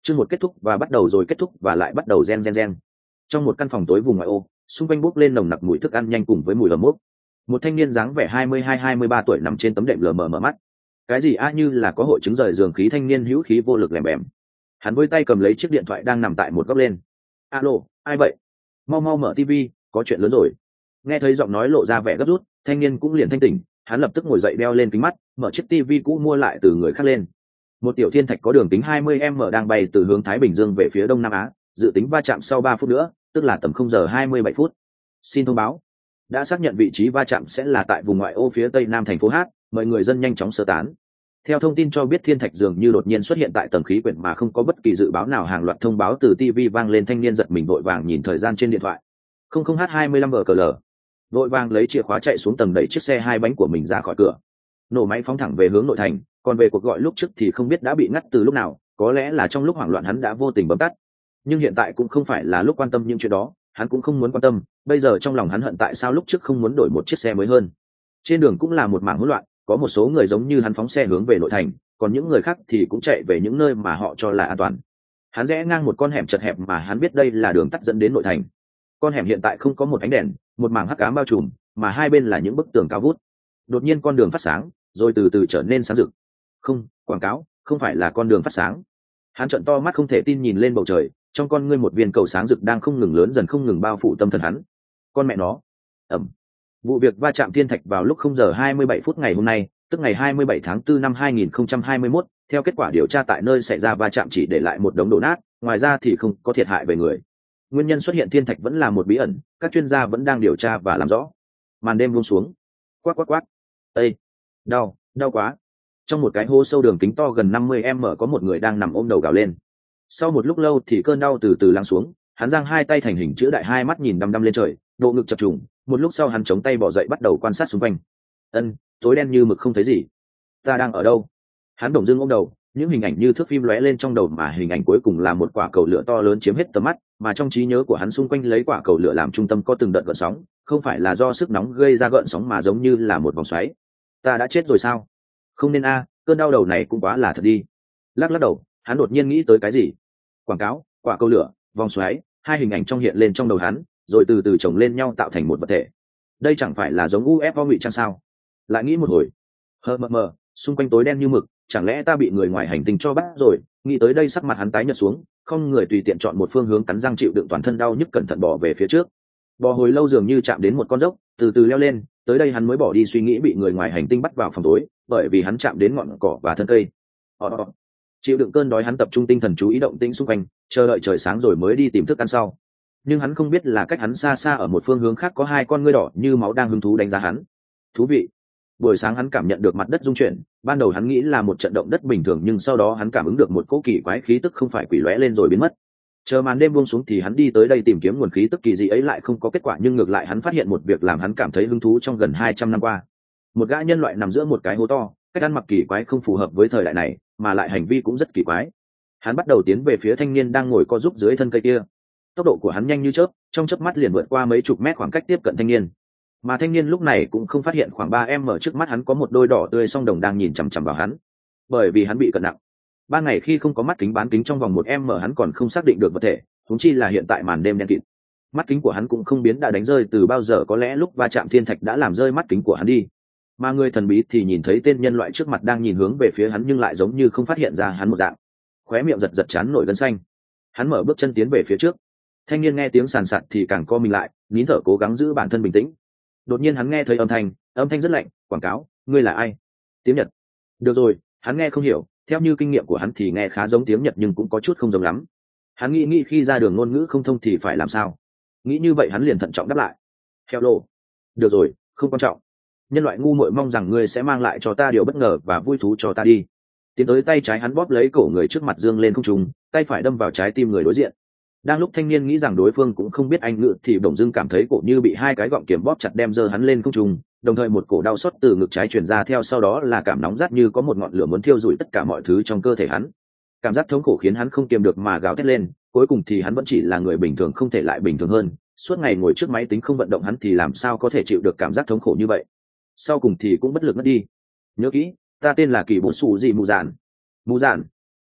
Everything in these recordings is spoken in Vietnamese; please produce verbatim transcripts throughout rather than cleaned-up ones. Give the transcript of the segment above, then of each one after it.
Chương một kết thúc và bắt đầu rồi kết thúc và lại bắt đầu gen gen gen. Trong một căn phòng tối vùng ngoại ô, xung quanh bốc lên nồng nặc mùi thức ăn nhanh cùng với mùi ẩm mốc. Một thanh niên dáng vẻ hai mươi hai hai mươi ba tuổi nằm trên tấm đệm lờ mờ mở mắt. Cái gì a như là có hội chứng rời giường khí thanh niên hữu khí vô lực lèm bèm. Hắn với tay cầm lấy chiếc điện thoại đang nằm tại một góc lên. Alo, ai vậy? Mau mau mở tivi, có chuyện lớn rồi. Nghe thấy giọng nói lộ ra vẻ gấp rút, thanh niên cũng liền thanh tỉnh, hắn lập tức ngồi dậy đeo lên kính mắt, mở chiếc tivi cũ mua lại từ người khác lên. Một tiểu thiên thạch có đường kính hai mươi mi-li-mét đang bay từ hướng Thái Bình Dương về phía Đông Nam Á, dự tính va chạm sau ba phút nữa, tức là tầm không giờ hai mươi bảy phút. Xin thông báo, đã xác nhận vị trí va chạm sẽ là tại vùng ngoại ô phía tây nam thành phố H, mời người dân nhanh chóng sơ tán. Theo thông tin cho biết thiên thạch dường như đột nhiên xuất hiện tại tầng khí quyển mà không có bất kỳ dự báo nào, hàng loạt thông báo từ ti vi vang lên, thanh niên giật mình vội vàng nhìn thời gian trên điện thoại. không không h hai mươi lăm vờ cờ lờ. Vội vàng lấy chìa khóa chạy xuống tầng đẩy chiếc xe hai bánh của mình ra khỏi cửa. Nổ máy phóng thẳng về hướng nội thành, còn về cuộc gọi lúc trước thì không biết đã bị ngắt từ lúc nào, có lẽ là trong lúc hoảng loạn hắn đã vô tình bấm tắt. Nhưng hiện tại cũng không phải là lúc quan tâm những chuyện đó, hắn cũng không muốn quan tâm, bây giờ trong lòng hắn hận tại sao lúc trước không muốn đổi một chiếc xe mới hơn. Trên đường cũng là một mảng hỗn loạn, có một số người giống như hắn phóng xe hướng về nội thành, còn những người khác thì cũng chạy về những nơi mà họ cho là an toàn. Hắn rẽ ngang một con hẻm chật hẹp mà hắn biết đây là đường tắt dẫn đến nội thành. Con hẻm hiện tại không có một ánh đèn, một mảng hắc ám bao trùm, mà hai bên là những bức tường cao vút. Đột nhiên con đường phát sáng, rồi từ từ trở nên sáng rực. Không, quảng cáo, không phải là con đường phát sáng. Hắn trợn to mắt không thể tin nhìn lên bầu trời, trong con ngươi một viên cầu sáng rực đang không ngừng lớn dần, không ngừng bao phủ tâm thần hắn. Con mẹ nó. Ẩm. Vụ việc va chạm thiên thạch vào lúc không giờ hai mươi bảy phút ngày hôm nay, tức ngày hai mươi bảy tháng tư năm hai nghìn không trăm hai mươi mốt, theo kết quả điều tra tại nơi xảy ra va chạm chỉ để lại một đống đổ nát, ngoài ra thì không có thiệt hại về người. Nguyên nhân xuất hiện thiên thạch vẫn là một bí ẩn, các chuyên gia vẫn đang điều tra và làm rõ. Màn đêm buông xuống. Quát quát quát. Ê, đau, đau quá. Trong một cái hố sâu đường kính to gần năm mươi mi-li-mét có một người đang nằm ôm đầu gào lên. Sau một lúc lâu thì cơn đau từ từ lắng xuống, hắn giang hai tay thành hình chữ đại, hai mắt nhìn đăm đăm lên trời, độ ngực chập trùng. Một lúc sau hắn chống tay bỏ dậy bắt đầu quan sát xung quanh. Ân, tối đen như mực không thấy gì. Ta đang ở đâu? Hắn bỗng dưng ôm đầu, những hình ảnh như thước phim lóe lên trong đầu, mà hình ảnh cuối cùng là một quả cầu lửa to lớn chiếm hết tầm mắt, mà trong trí nhớ của hắn xung quanh lấy quả cầu lửa làm trung tâm có từng đợt gợn sóng, không phải là do sức nóng gây ra gợn sóng mà giống như là một vòng xoáy. Ta đã chết rồi sao? Không nên a, cơn đau đầu này cũng quá là thật đi. Lắc lắc đầu, hắn đột nhiên nghĩ tới cái gì. Quảng cáo, quả cầu lửa, vòng xoáy, hai hình ảnh trong hiện lên trong đầu hắn, rồi từ từ chồng lên nhau tạo thành một vật thể. Đây chẳng phải là giống u ép o ngụy trang sao? Lại nghĩ một hồi, hờ mờ mờ, xung quanh tối đen như mực, chẳng lẽ ta bị người ngoài hành tinh cho bắt rồi? Nghĩ tới đây sắc mặt hắn tái nhợt xuống, không người tùy tiện chọn một phương hướng, cắn răng chịu đựng toàn thân đau nhức, cẩn thận bò về phía trước. Bò hồi lâu dường như chạm đến một con dốc, từ từ leo lên, tới đây hắn mới bỏ đi suy nghĩ bị người ngoài hành tinh bắt vào phòng tối, bởi vì hắn chạm đến ngọn cỏ và thân cây. Ọ, ọ. Chịu đựng cơn đói, hắn tập trung tinh thần chú ý động tĩnh xung quanh, chờ đợi trời sáng rồi mới đi tìm thức ăn sau. Nhưng hắn không biết là cách hắn xa xa ở một phương hướng khác có hai con ngươi đỏ như máu đang hứng thú đánh giá hắn. Thú vị. Buổi sáng hắn cảm nhận được mặt đất rung chuyển, ban đầu hắn nghĩ là một trận động đất bình thường, nhưng sau đó hắn cảm ứng được một cỗ kỳ quái khí tức không phải quỷ lóe lên rồi biến mất. Chờ màn đêm buông xuống thì hắn đi tới đây tìm kiếm nguồn khí tức kỳ dị ấy, lại không có kết quả, nhưng ngược lại hắn phát hiện một việc làm hắn cảm thấy hứng thú trong gần hai trăm năm qua. Một gã nhân loại nằm giữa một cái hố to, cách ăn mặc kỳ quái không phù hợp với thời đại này, mà lại hành vi cũng rất kỳ quái. Hắn bắt đầu tiến về phía thanh niên đang ngồi co giúp dưới thân cây kia. Tốc độ của hắn nhanh như chớp, trong chớp mắt liền vượt qua mấy chục mét khoảng cách tiếp cận thanh niên. Mà thanh niên lúc này cũng không phát hiện khoảng ba em ở trước mắt hắn có một đôi đỏ tươi song đồng đang nhìn chằm chằm vào hắn. Bởi vì hắn bị cận nặng. Ban ngày khi không có mắt kính bán kính trong vòng một em hắn còn không xác định được vật thể, huống chi là hiện tại màn đêm đen kịt. Mắt kính của hắn cũng không biến đã đánh rơi từ bao giờ, có lẽ lúc va chạm thiên thạch đã làm rơi mắt kính của hắn đi. Mà người thần bí thì nhìn thấy tên nhân loại trước mặt đang nhìn hướng về phía hắn nhưng lại giống như không phát hiện ra hắn một dạng. Khóe miệng giật giật chán nổi gân xanh. Hắn mở bước chân tiến về phía trước. Thanh niên nghe tiếng sàn sạt thì càng co mình lại, nín thở cố gắng giữ bản thân bình tĩnh. Đột nhiên hắn nghe thấy âm thanh, âm thanh rất lạnh. Quảng cáo, ngươi là ai? Tiếng Nhật. Được rồi, hắn nghe không hiểu, theo như kinh nghiệm của hắn thì nghe khá giống tiếng Nhật nhưng cũng có chút không giống lắm. Hắn nghĩ nghĩ khi ra đường ngôn ngữ không thông thì phải làm sao. Nghĩ như vậy hắn liền thận trọng đáp lại. Hello. Được rồi, không quan trọng. Nhân loại ngu muội, mong rằng ngươi sẽ mang lại cho ta điều bất ngờ và vui thú cho ta đi. Tiến tới, tay trái hắn bóp lấy cổ người trước mặt dương lên không trung, tay phải đâm vào trái tim người đối diện. Đang lúc thanh niên nghĩ rằng đối phương cũng không biết Anh ngữ thì bỗng dưng cảm thấy cổ như bị hai cái gọng kiềm bóp chặt đem giơ hắn lên không trung, đồng thời một cổ đau xót từ ngực trái truyền ra, theo sau đó là cảm nóng rát như có một ngọn lửa muốn thiêu rụi tất cả mọi thứ trong cơ thể hắn. Cảm giác thống khổ khiến hắn không kiềm được mà gào thét lên, cuối cùng thì hắn vẫn chỉ là người bình thường không thể lại bình thường hơn, suốt ngày ngồi trước máy tính không vận động hắn thì làm sao có thể chịu được cảm giác thống khổ như vậy. Sau cùng thì cũng bất lực mất đi. Nhớ kỹ, ta tên là Kỳ Bố Sủ Dị Mù Dạn. Mù Dạn.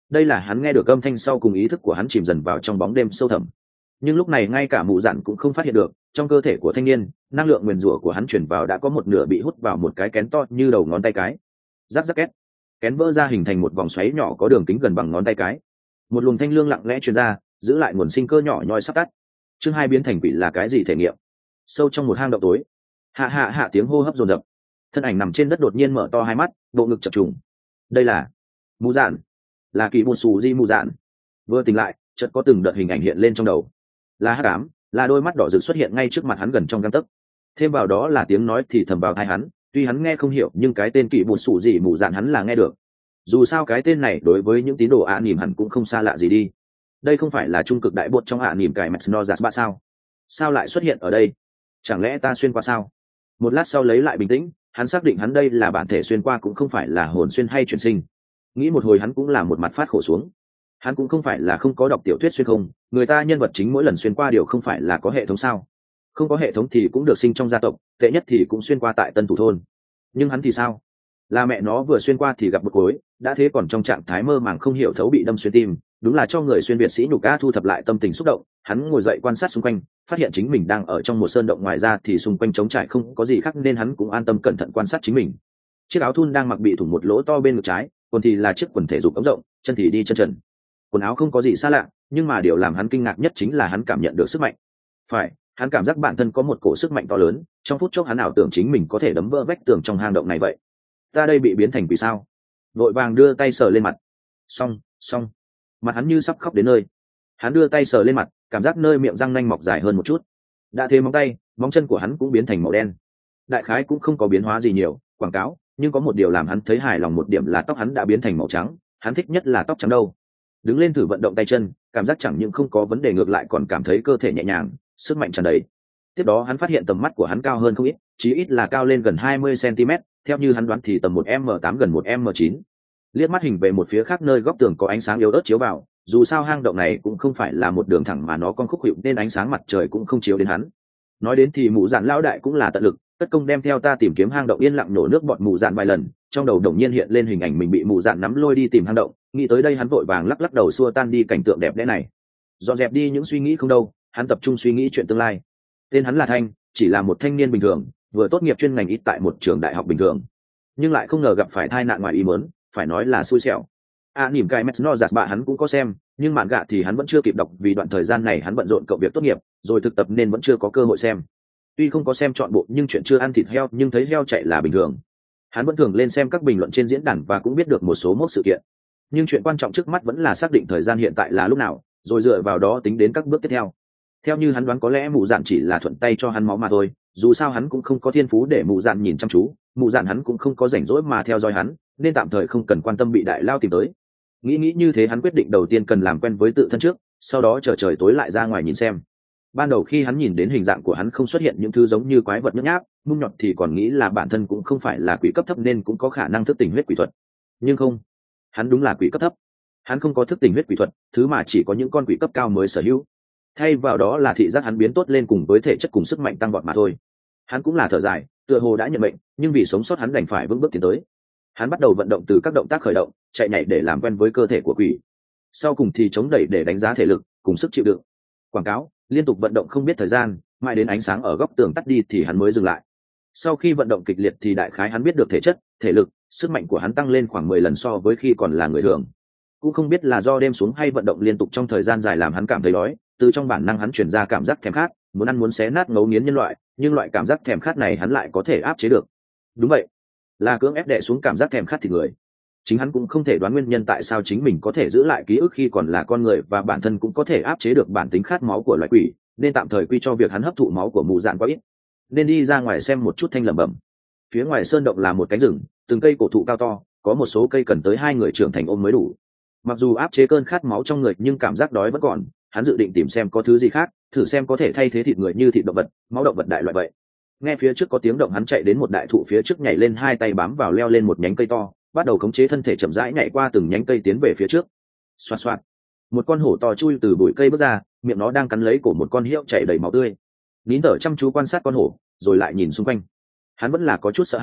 đây là hắn nghe được âm thanh sau cùng ý thức của hắn chìm dần vào trong bóng đêm sâu thẳm. Nhưng lúc này ngay cả mụ dạn cũng không phát hiện được, trong cơ thể của thanh niên năng lượng nguyền rủa của hắn chuyển vào đã có một nửa bị hút vào một cái kén to như đầu ngón tay cái. Giáp giáp két, kén vỡ ra hình thành một vòng xoáy nhỏ có đường kính gần bằng ngón tay cái. Một luồng thanh lương lặng lẽ truyền ra, giữ lại nguồn sinh cơ nhỏ nhoi sắp tắt. Chương hai biến thành quỷ là cái gì thể nghiệm? Sâu trong một hang động tối, hạ hạ hạ tiếng hô hấp dồn dập, thân ảnh nằm trên đất đột nhiên mở to hai mắt, bộ ngực chập trùng. Đây là mù dạn, là kỳ bùn xù di mù dạn. Vừa tỉnh lại, chợt có từng đợt hình ảnh hiện lên trong đầu, là hắc ám, là đôi mắt đỏ rực xuất hiện ngay trước mặt hắn gần trong gang tấc. Thêm vào đó là tiếng nói thì thầm vào tai hắn, tuy hắn nghe không hiểu nhưng cái tên kỳ bùn xù di mù dạn hắn là nghe được. Dù sao cái tên này đối với những tín đồ ạ nỉm hẳn cũng không xa lạ gì đi. Đây không phải là trung cực đại bột trong ạ nỉm cải Metsnozas ba sao? Sao lại xuất hiện ở đây? Chẳng lẽ ta xuyên qua sao? Một lát sau lấy lại bình tĩnh, hắn xác định hắn đây là bản thể xuyên qua cũng không phải là hồn xuyên hay chuyển sinh. Nghĩ một hồi hắn cũng là một mặt phát khổ xuống. Hắn cũng không phải là không có đọc tiểu thuyết xuyên không, người ta nhân vật chính mỗi lần xuyên qua đều không phải là có hệ thống sao? Không có hệ thống thì cũng được sinh trong gia tộc, tệ nhất thì cũng xuyên qua tại Tân Thủ thôn. Nhưng hắn thì sao? Là mẹ nó vừa xuyên qua thì gặp bực cối, đã thế còn trong trạng thái mơ màng không hiểu thấu bị đâm xuyên tim, đúng là cho người xuyên việt sĩ nhục a thu thập lại tâm tình xúc động. Hắn ngồi dậy quan sát xung quanh, phát hiện chính mình đang ở trong một sơn động, ngoài ra thì xung quanh trống trải không có gì khác nên hắn cũng an tâm cẩn thận quan sát chính mình. Chiếc áo thun đang mặc bị thủng một lỗ to bên ngực trái, quần thì là chiếc quần thể dục ống rộng, chân thì đi chân trần. Quần áo không có gì xa lạ, nhưng mà điều làm hắn kinh ngạc nhất chính là hắn cảm nhận được sức mạnh. Phải, hắn cảm giác bản thân có một cổ sức mạnh to lớn, trong phút chốc hắn ảo tưởng chính mình có thể đấm vỡ vách tường trong hang động này vậy. Ta đây bị biến thành vì sao? Vội vàng đưa tay sờ lên mặt. Xong, xong. Mặt hắn như sắp khóc đến nơi. Hắn đưa tay sờ lên mặt, cảm giác nơi miệng răng nanh mọc dài hơn một chút. Đã thế móng tay, móng chân của hắn cũng biến thành màu đen. Đại khái cũng không có biến hóa gì nhiều, quảng cáo, nhưng có một điều làm hắn thấy hài lòng một điểm là tóc hắn đã biến thành màu trắng, hắn thích nhất là tóc trắng đâu. Đứng lên thử vận động tay chân, cảm giác chẳng những không có vấn đề ngược lại còn cảm thấy cơ thể nhẹ nhàng, sức mạnh tràn đầy. Tiếp đó hắn phát hiện tầm mắt của hắn cao hơn không ít, chí ít là cao lên gần hai mươi xăng-ti-mét, theo như hắn đoán thì tầm một m tám gần một m chín. Liếc mắt hình về một phía khác nơi góc tường có ánh sáng yếu ớt chiếu vào, dù sao hang động này cũng không phải là một đường thẳng mà nó con khúc hiệu nên ánh sáng mặt trời cũng không chiếu đến hắn. Nói đến thì mụ dạn lão đại cũng là tận lực, tất công đem theo ta tìm kiếm hang động, yên lặng nổ nước bọt mụ dạn vài lần, trong đầu đồng nhiên hiện lên hình ảnh mình bị mụ dạn nắm lôi đi tìm hang động, nghĩ tới đây hắn vội vàng lắc lắc đầu xua tan đi cảnh tượng đẹp đẽ này. Dọn dẹp đi những suy nghĩ không đâu, hắn tập trung suy nghĩ chuyện tương lai. Tên hắn là Thanh, chỉ là một thanh niên bình thường, vừa tốt nghiệp chuyên ngành ít tại một trường đại học bình thường, nhưng lại không ngờ gặp phải tai nạn ngoài ý muốn, phải nói là xui xẻo. À, nỉm cái Metsnozas bạ hắn cũng có xem, nhưng mạn gạ thì hắn vẫn chưa kịp đọc vì đoạn thời gian này hắn bận rộn cậu việc tốt nghiệp, rồi thực tập nên vẫn chưa có cơ hội xem. Tuy không có xem trọn bộ nhưng chuyện chưa ăn thịt heo nhưng thấy heo chạy là bình thường. Hắn vẫn thường lên xem các bình luận trên diễn đàn và cũng biết được một số mốc sự kiện. Nhưng chuyện quan trọng trước mắt vẫn là xác định thời gian hiện tại là lúc nào, rồi dựa vào đó tính đến các bước tiếp theo. Theo như hắn đoán có lẽ mụ dạn chỉ là thuận tay cho hắn máu mà thôi, dù sao hắn cũng không có thiên phú để mụ dạn nhìn chăm chú, mụ dạn hắn cũng không có rảnh rỗi mà theo dõi hắn, nên tạm thời không cần quan tâm bị đại lao tìm tới. Nghĩ nghĩ như thế hắn quyết định đầu tiên cần làm quen với tự thân trước, sau đó chờ trời tối lại ra ngoài nhìn xem. Ban đầu khi hắn nhìn đến hình dạng của hắn không xuất hiện những thứ giống như quái vật nhức nháp, mung nhọt thì còn nghĩ là bản thân cũng không phải là quỷ cấp thấp nên cũng có khả năng thức tỉnh huyết quỷ thuật. Nhưng không, hắn đúng là quỷ cấp thấp. Hắn không có thức tỉnh huyết quỷ thuật, thứ mà chỉ có những con quỷ cấp cao mới sở hữu. Thay vào đó là thị giác hắn biến tốt lên cùng với thể chất cùng sức mạnh tăng vọt mà thôi. Hắn cũng là thở dài, tựa hồ đã nhận mệnh, nhưng vì sống sót hắn đành phải vững bước tiến tới. Hắn bắt đầu vận động từ các động tác khởi động, chạy nhảy để làm quen với cơ thể của quỷ. Sau cùng thì chống đẩy để đánh giá thể lực cùng sức chịu đựng. Quảng cáo, liên tục vận động không biết thời gian, mãi đến ánh sáng ở góc tường tắt đi thì hắn mới dừng lại. Sau khi vận động kịch liệt thì đại khái hắn biết được thể chất, thể lực, sức mạnh của hắn tăng lên khoảng mười lần so với khi còn là người thường. Cũng không biết là do đêm xuống hay vận động liên tục trong thời gian dài làm hắn cảm thấy đói, từ trong bản năng hắn truyền ra cảm giác thèm khát, muốn ăn muốn xé nát ngấu nghiến nhân loại, nhưng loại cảm giác thèm khát này hắn lại có thể áp chế được. Đúng vậy, là cưỡng ép đè xuống cảm giác thèm khát thịt người. Chính hắn cũng không thể đoán nguyên nhân tại sao chính mình có thể giữ lại ký ức khi còn là con người và bản thân cũng có thể áp chế được bản tính khát máu của loài quỷ, nên tạm thời quy cho việc hắn hấp thụ máu của mụ dạn quá ít. Nên đi ra ngoài xem một chút. Thanh lẩm bẩm. Phía ngoài sơn động là một cánh rừng, từng cây cổ thụ cao to, có một số cây cần tới hai người trưởng thành ôm mới đủ. Mặc dù áp chế cơn khát máu trong người nhưng cảm giác đói vẫn còn, hắn dự định tìm xem có thứ gì khác, thử xem có thể thay thế thịt người như thịt động vật, máu động vật đại loại vậy. Nghe phía trước có tiếng động hắn chạy đến một đại thụ phía trước, nhảy lên hai tay bám vào leo lên một nhánh cây to, bắt đầu khống chế thân thể chậm rãi nhảy qua từng nhánh cây tiến về phía trước. Xoạt xoạt, một con hổ to chui từ bụi cây bước ra, miệng nó đang cắn lấy cổ một con hươu chảy đầy máu tươi. Nín thở chăm chú quan sát con hổ, rồi lại nhìn xung quanh. Hắn vẫn là có chút sợ hãi,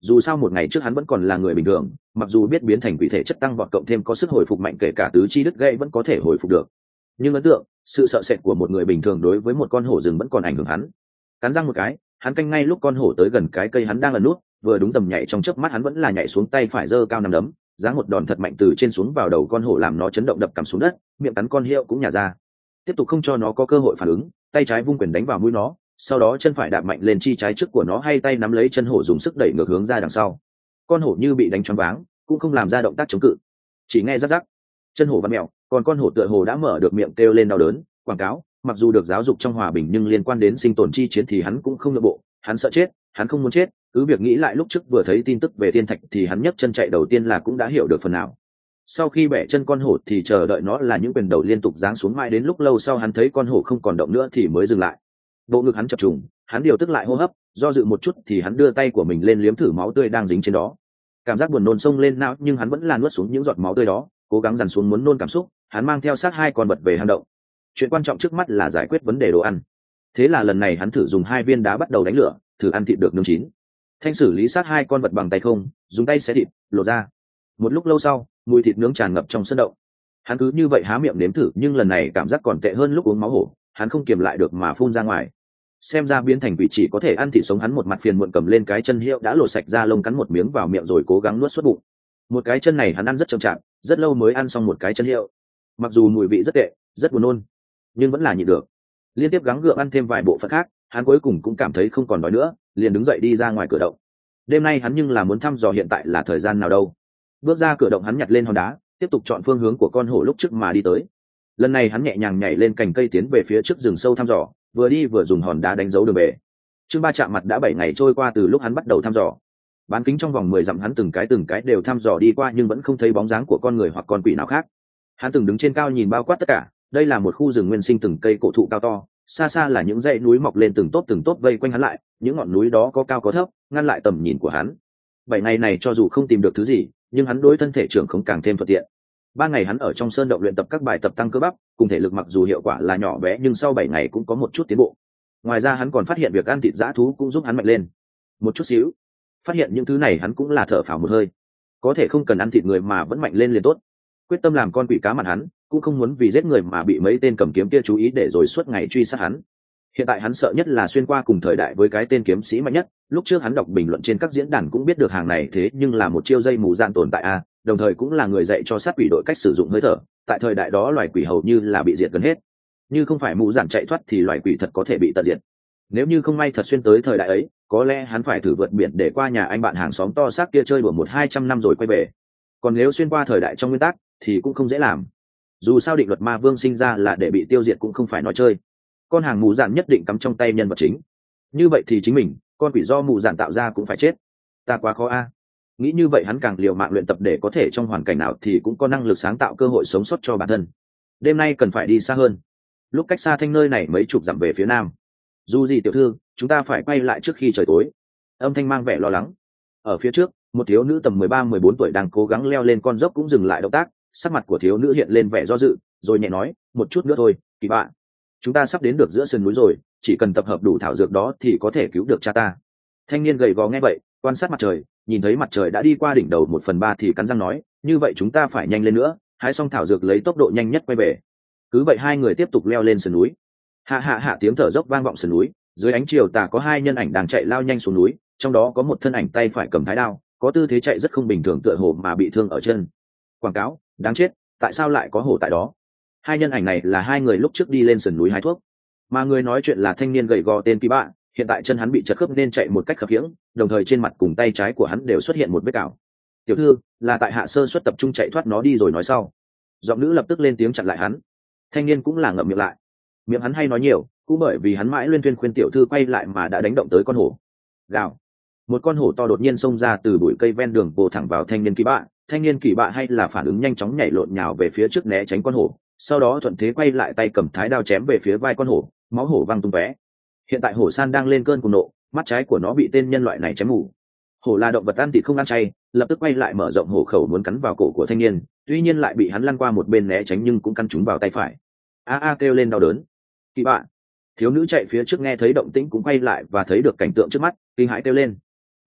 dù sao một ngày trước hắn vẫn còn là người bình thường, mặc dù biết biến thành quỷ thể chất tăng vọt cộng thêm có sức hồi phục mạnh, kể cả tứ chi đứt gãy vẫn có thể hồi phục được, nhưng ấn tượng sự sợ sệt của một người bình thường đối với một con hổ rừng vẫn còn ảnh hưởng hắn. Cắn răng một cái, hắn canh ngay lúc con hổ tới gần cái cây hắn đang ẩn nút, vừa đúng tầm nhảy, trong chớp mắt hắn vẫn là nhảy xuống, tay phải giơ cao nằm đấm, giáng một đòn thật mạnh từ trên xuống vào đầu con hổ, làm nó chấn động đập cằm xuống đất, miệng cắn con hiệu cũng nhả ra. Tiếp tục không cho nó có cơ hội phản ứng, tay trái vung quyền đánh vào mũi nó, sau đó chân phải đạp mạnh lên chi trái trước của nó, hay tay nắm lấy chân hổ dùng sức đẩy ngược hướng ra đằng sau. Con hổ như bị đánh choáng váng, cũng không làm ra động tác chống cự, chỉ nghe rắc rắc, chân hổ vặn mèo, còn con hổ tựa hồ đã mở được miệng kêu lên đau đớn. Quảng cáo, mặc dù được giáo dục trong hòa bình nhưng liên quan đến sinh tồn chi chiến thì hắn cũng không nhượng bộ, hắn sợ chết, hắn không muốn chết. Cứ việc nghĩ lại lúc trước vừa thấy tin tức về thiên thạch thì hắn nhấc chân chạy đầu tiên là cũng đã hiểu được phần nào. Sau khi bẻ chân con hổ thì chờ đợi nó là những quyền đầu liên tục giáng xuống, mãi đến lúc lâu sau hắn thấy con hổ không còn động nữa thì mới dừng lại. Bộ ngực hắn chập trùng, hắn điều tức lại hô hấp, do dự một chút thì hắn đưa tay của mình lên liếm thử máu tươi đang dính trên đó. Cảm giác buồn nôn xông lên não nhưng hắn vẫn là nuốt xuống những giọt máu tươi đó, cố gắng dằn xuống muốn nôn cảm xúc. Hắn mang theo sát hai con vật về hang động. Chuyện quan trọng trước mắt là giải quyết vấn đề đồ ăn. Thế là lần này hắn thử dùng hai viên đá bắt đầu đánh lửa, thử ăn thịt được nướng chín. Thanh xử lý sát hai con vật bằng tay không, dùng tay xé thịt, lột ra. Một lúc lâu sau, mùi thịt nướng tràn ngập trong sân động. Hắn cứ như vậy há miệng nếm thử, nhưng lần này cảm giác còn tệ hơn lúc uống máu hổ, hắn không kiềm lại được mà phun ra ngoài. Xem ra biến thành quỷ chỉ có thể ăn thịt sống, hắn một mặt phiền muộn cầm lên cái chân hiệu đã lột sạch ra lông, cắn một miếng vào miệng rồi cố gắng nuốt xuất bụng. Một cái chân này hắn ăn rất chậm chạp, rất lâu mới ăn xong một cái chân hiệu. Mặc dù mùi vị rất tệ, rất buồn nôn, nhưng vẫn là nhịn được. Liên tiếp gắng gượng ăn thêm vài bộ phận khác, hắn cuối cùng cũng cảm thấy không còn đói nữa, liền đứng dậy đi ra ngoài cửa động. Đêm nay hắn nhưng là muốn thăm dò hiện tại là thời gian nào đâu. Bước ra cửa động, hắn nhặt lên hòn đá, tiếp tục chọn phương hướng của con hổ lúc trước mà đi tới. Lần này hắn nhẹ nhàng nhảy lên cành cây tiến về phía trước rừng sâu thăm dò, vừa đi vừa dùng hòn đá đánh dấu đường về. Chương ba chạm mặt đã bảy ngày trôi qua từ lúc hắn bắt đầu thăm dò. Bán kính trong vòng mười dặm hắn từng cái từng cái đều thăm dò đi qua nhưng vẫn không thấy bóng dáng của con người hoặc con quỷ nào khác. Hắn từng đứng trên cao nhìn bao quát tất cả, đây là một khu rừng nguyên sinh, từng cây cổ thụ cao to, xa xa là những dãy núi mọc lên từng tốp từng tốp vây quanh hắn lại, những ngọn núi đó có cao có thấp, ngăn lại tầm nhìn của hắn. Bảy ngày này cho dù không tìm được thứ gì, nhưng hắn đối thân thể trưởng không càng thêm thuận tiện. Ban ngày hắn ở trong sơn động luyện tập các bài tập tăng cơ bắp, cùng thể lực mặc dù hiệu quả là nhỏ bé nhưng sau bảy ngày cũng có một chút tiến bộ. Ngoài ra hắn còn phát hiện việc ăn thịt dã thú cũng giúp hắn mạnh lên một chút xíu. Phát hiện những thứ này hắn cũng là thở phào một hơi, có thể không cần ăn thịt người mà vẫn mạnh lên liền tốt. Quyết tâm làm con quỷ cá mặn, hắn cũng không muốn vì giết người mà bị mấy tên cầm kiếm kia chú ý để rồi suốt ngày truy sát hắn. Hiện tại hắn sợ nhất là xuyên qua cùng thời đại với cái tên kiếm sĩ mạnh nhất. Lúc trước hắn đọc bình luận trên các diễn đàn cũng biết được hàng này thế nhưng là một chiêu dây mù gian tồn tại a, đồng thời cũng là người dạy cho sát quỷ đội cách sử dụng hơi thở. Tại thời đại đó loài quỷ hầu như là bị diệt gần hết, như không phải mù giản chạy thoát thì loài quỷ thật có thể bị tận diệt. Nếu như không may thật xuyên tới thời đại ấy, có lẽ hắn phải thử vượt biển để qua nhà anh bạn hàng xóm to xác kia chơi đùa một hai trăm năm rồi quay về. Còn nếu xuyên qua thời đại trong nguyên tắc thì cũng không dễ làm, dù sao định luật ma vương sinh ra là để bị tiêu diệt cũng không phải nói chơi. Con hàng mù dạn nhất định cắm trong tay nhân vật chính, như vậy thì chính mình, con quỷ do mù dạn tạo ra cũng phải chết. Ta quá khó a. Nghĩ như vậy hắn càng liều mạng luyện tập để có thể trong hoàn cảnh nào thì cũng có năng lực sáng tạo cơ hội sống sót cho bản thân. Đêm nay cần phải đi xa hơn, lúc cách xa thanh nơi này mấy chục dặm về phía nam. Dù gì tiểu thư, chúng ta phải quay lại trước khi trời tối. Âm thanh mang vẻ lo lắng. Ở phía trước, một thiếu nữ tầm mười ba mười bốn tuổi đang cố gắng leo lên con dốc cũng dừng lại động tác, sắc mặt của thiếu nữ hiện lên vẻ do dự, rồi nhẹ nói, một chút nữa thôi, Kỳ Bạ. Chúng ta sắp đến được giữa sườn núi rồi, chỉ cần tập hợp đủ thảo dược đó thì có thể cứu được cha ta. Thanh niên gầy gò nghe vậy, quan sát mặt trời, nhìn thấy mặt trời đã đi qua đỉnh đầu một phần ba thì cắn răng nói, như vậy chúng ta phải nhanh lên nữa, hái xong thảo dược lấy tốc độ nhanh nhất quay về. Cứ vậy hai người tiếp tục leo lên sườn núi. Hạ hạ hạ tiếng thở dốc vang vọng sườn núi, dưới ánh chiều tà có hai nhân ảnh đang chạy lao nhanh xuống núi, trong đó có một thân ảnh tay phải cầm thái đao, có tư thế chạy rất không bình thường, tựa hồ mà bị thương ở chân. Quảng cáo, đáng chết, tại sao lại có hổ tại đó? Hai nhân ảnh này là hai người lúc trước đi lên sườn núi hái thuốc, mà người nói chuyện là thanh niên gầy gò tên Kỳ Bạ. Hiện tại chân hắn bị chật khớp nên chạy một cách khập khiễng, đồng thời trên mặt cùng tay trái của hắn đều xuất hiện một vết cào. Tiểu thư, là tại hạ sơ suất tập trung chạy thoát nó đi rồi nói sau. Giọng nữ lập tức lên tiếng chặn lại hắn. Thanh niên cũng là ngậm miệng lại, miệng hắn hay nói nhiều, cũng bởi vì hắn mãi luyên thuyên khuyên tiểu thư quay lại mà đã đánh động tới con hổ. Gào, một con hổ to đột nhiên xông ra từ bụi cây ven đường, vồ thẳng vào thanh niên Kỳ Bạ. Thanh niên Kỳ Bạ hay là phản ứng nhanh chóng nhảy lộn nhào về phía trước né tránh con hổ, sau đó thuận thế quay lại tay cầm thái đao chém về phía vai con hổ, máu hổ văng tung tóe. Hiện tại hổ san đang lên cơn cuồng nộ, mắt trái của nó bị tên nhân loại này chém mù. Hổ là động vật ăn thịt không ăn chay, lập tức quay lại mở rộng hổ khẩu muốn cắn vào cổ của thanh niên, tuy nhiên lại bị hắn lăn qua một bên né tránh nhưng cũng căn trúng vào tay phải. A a kêu lên đau đớn. Kỳ Bạ. Thiếu nữ chạy phía trước nghe thấy động tĩnh cũng quay lại và thấy được cảnh tượng trước mắt, kinh hãi kêu lên.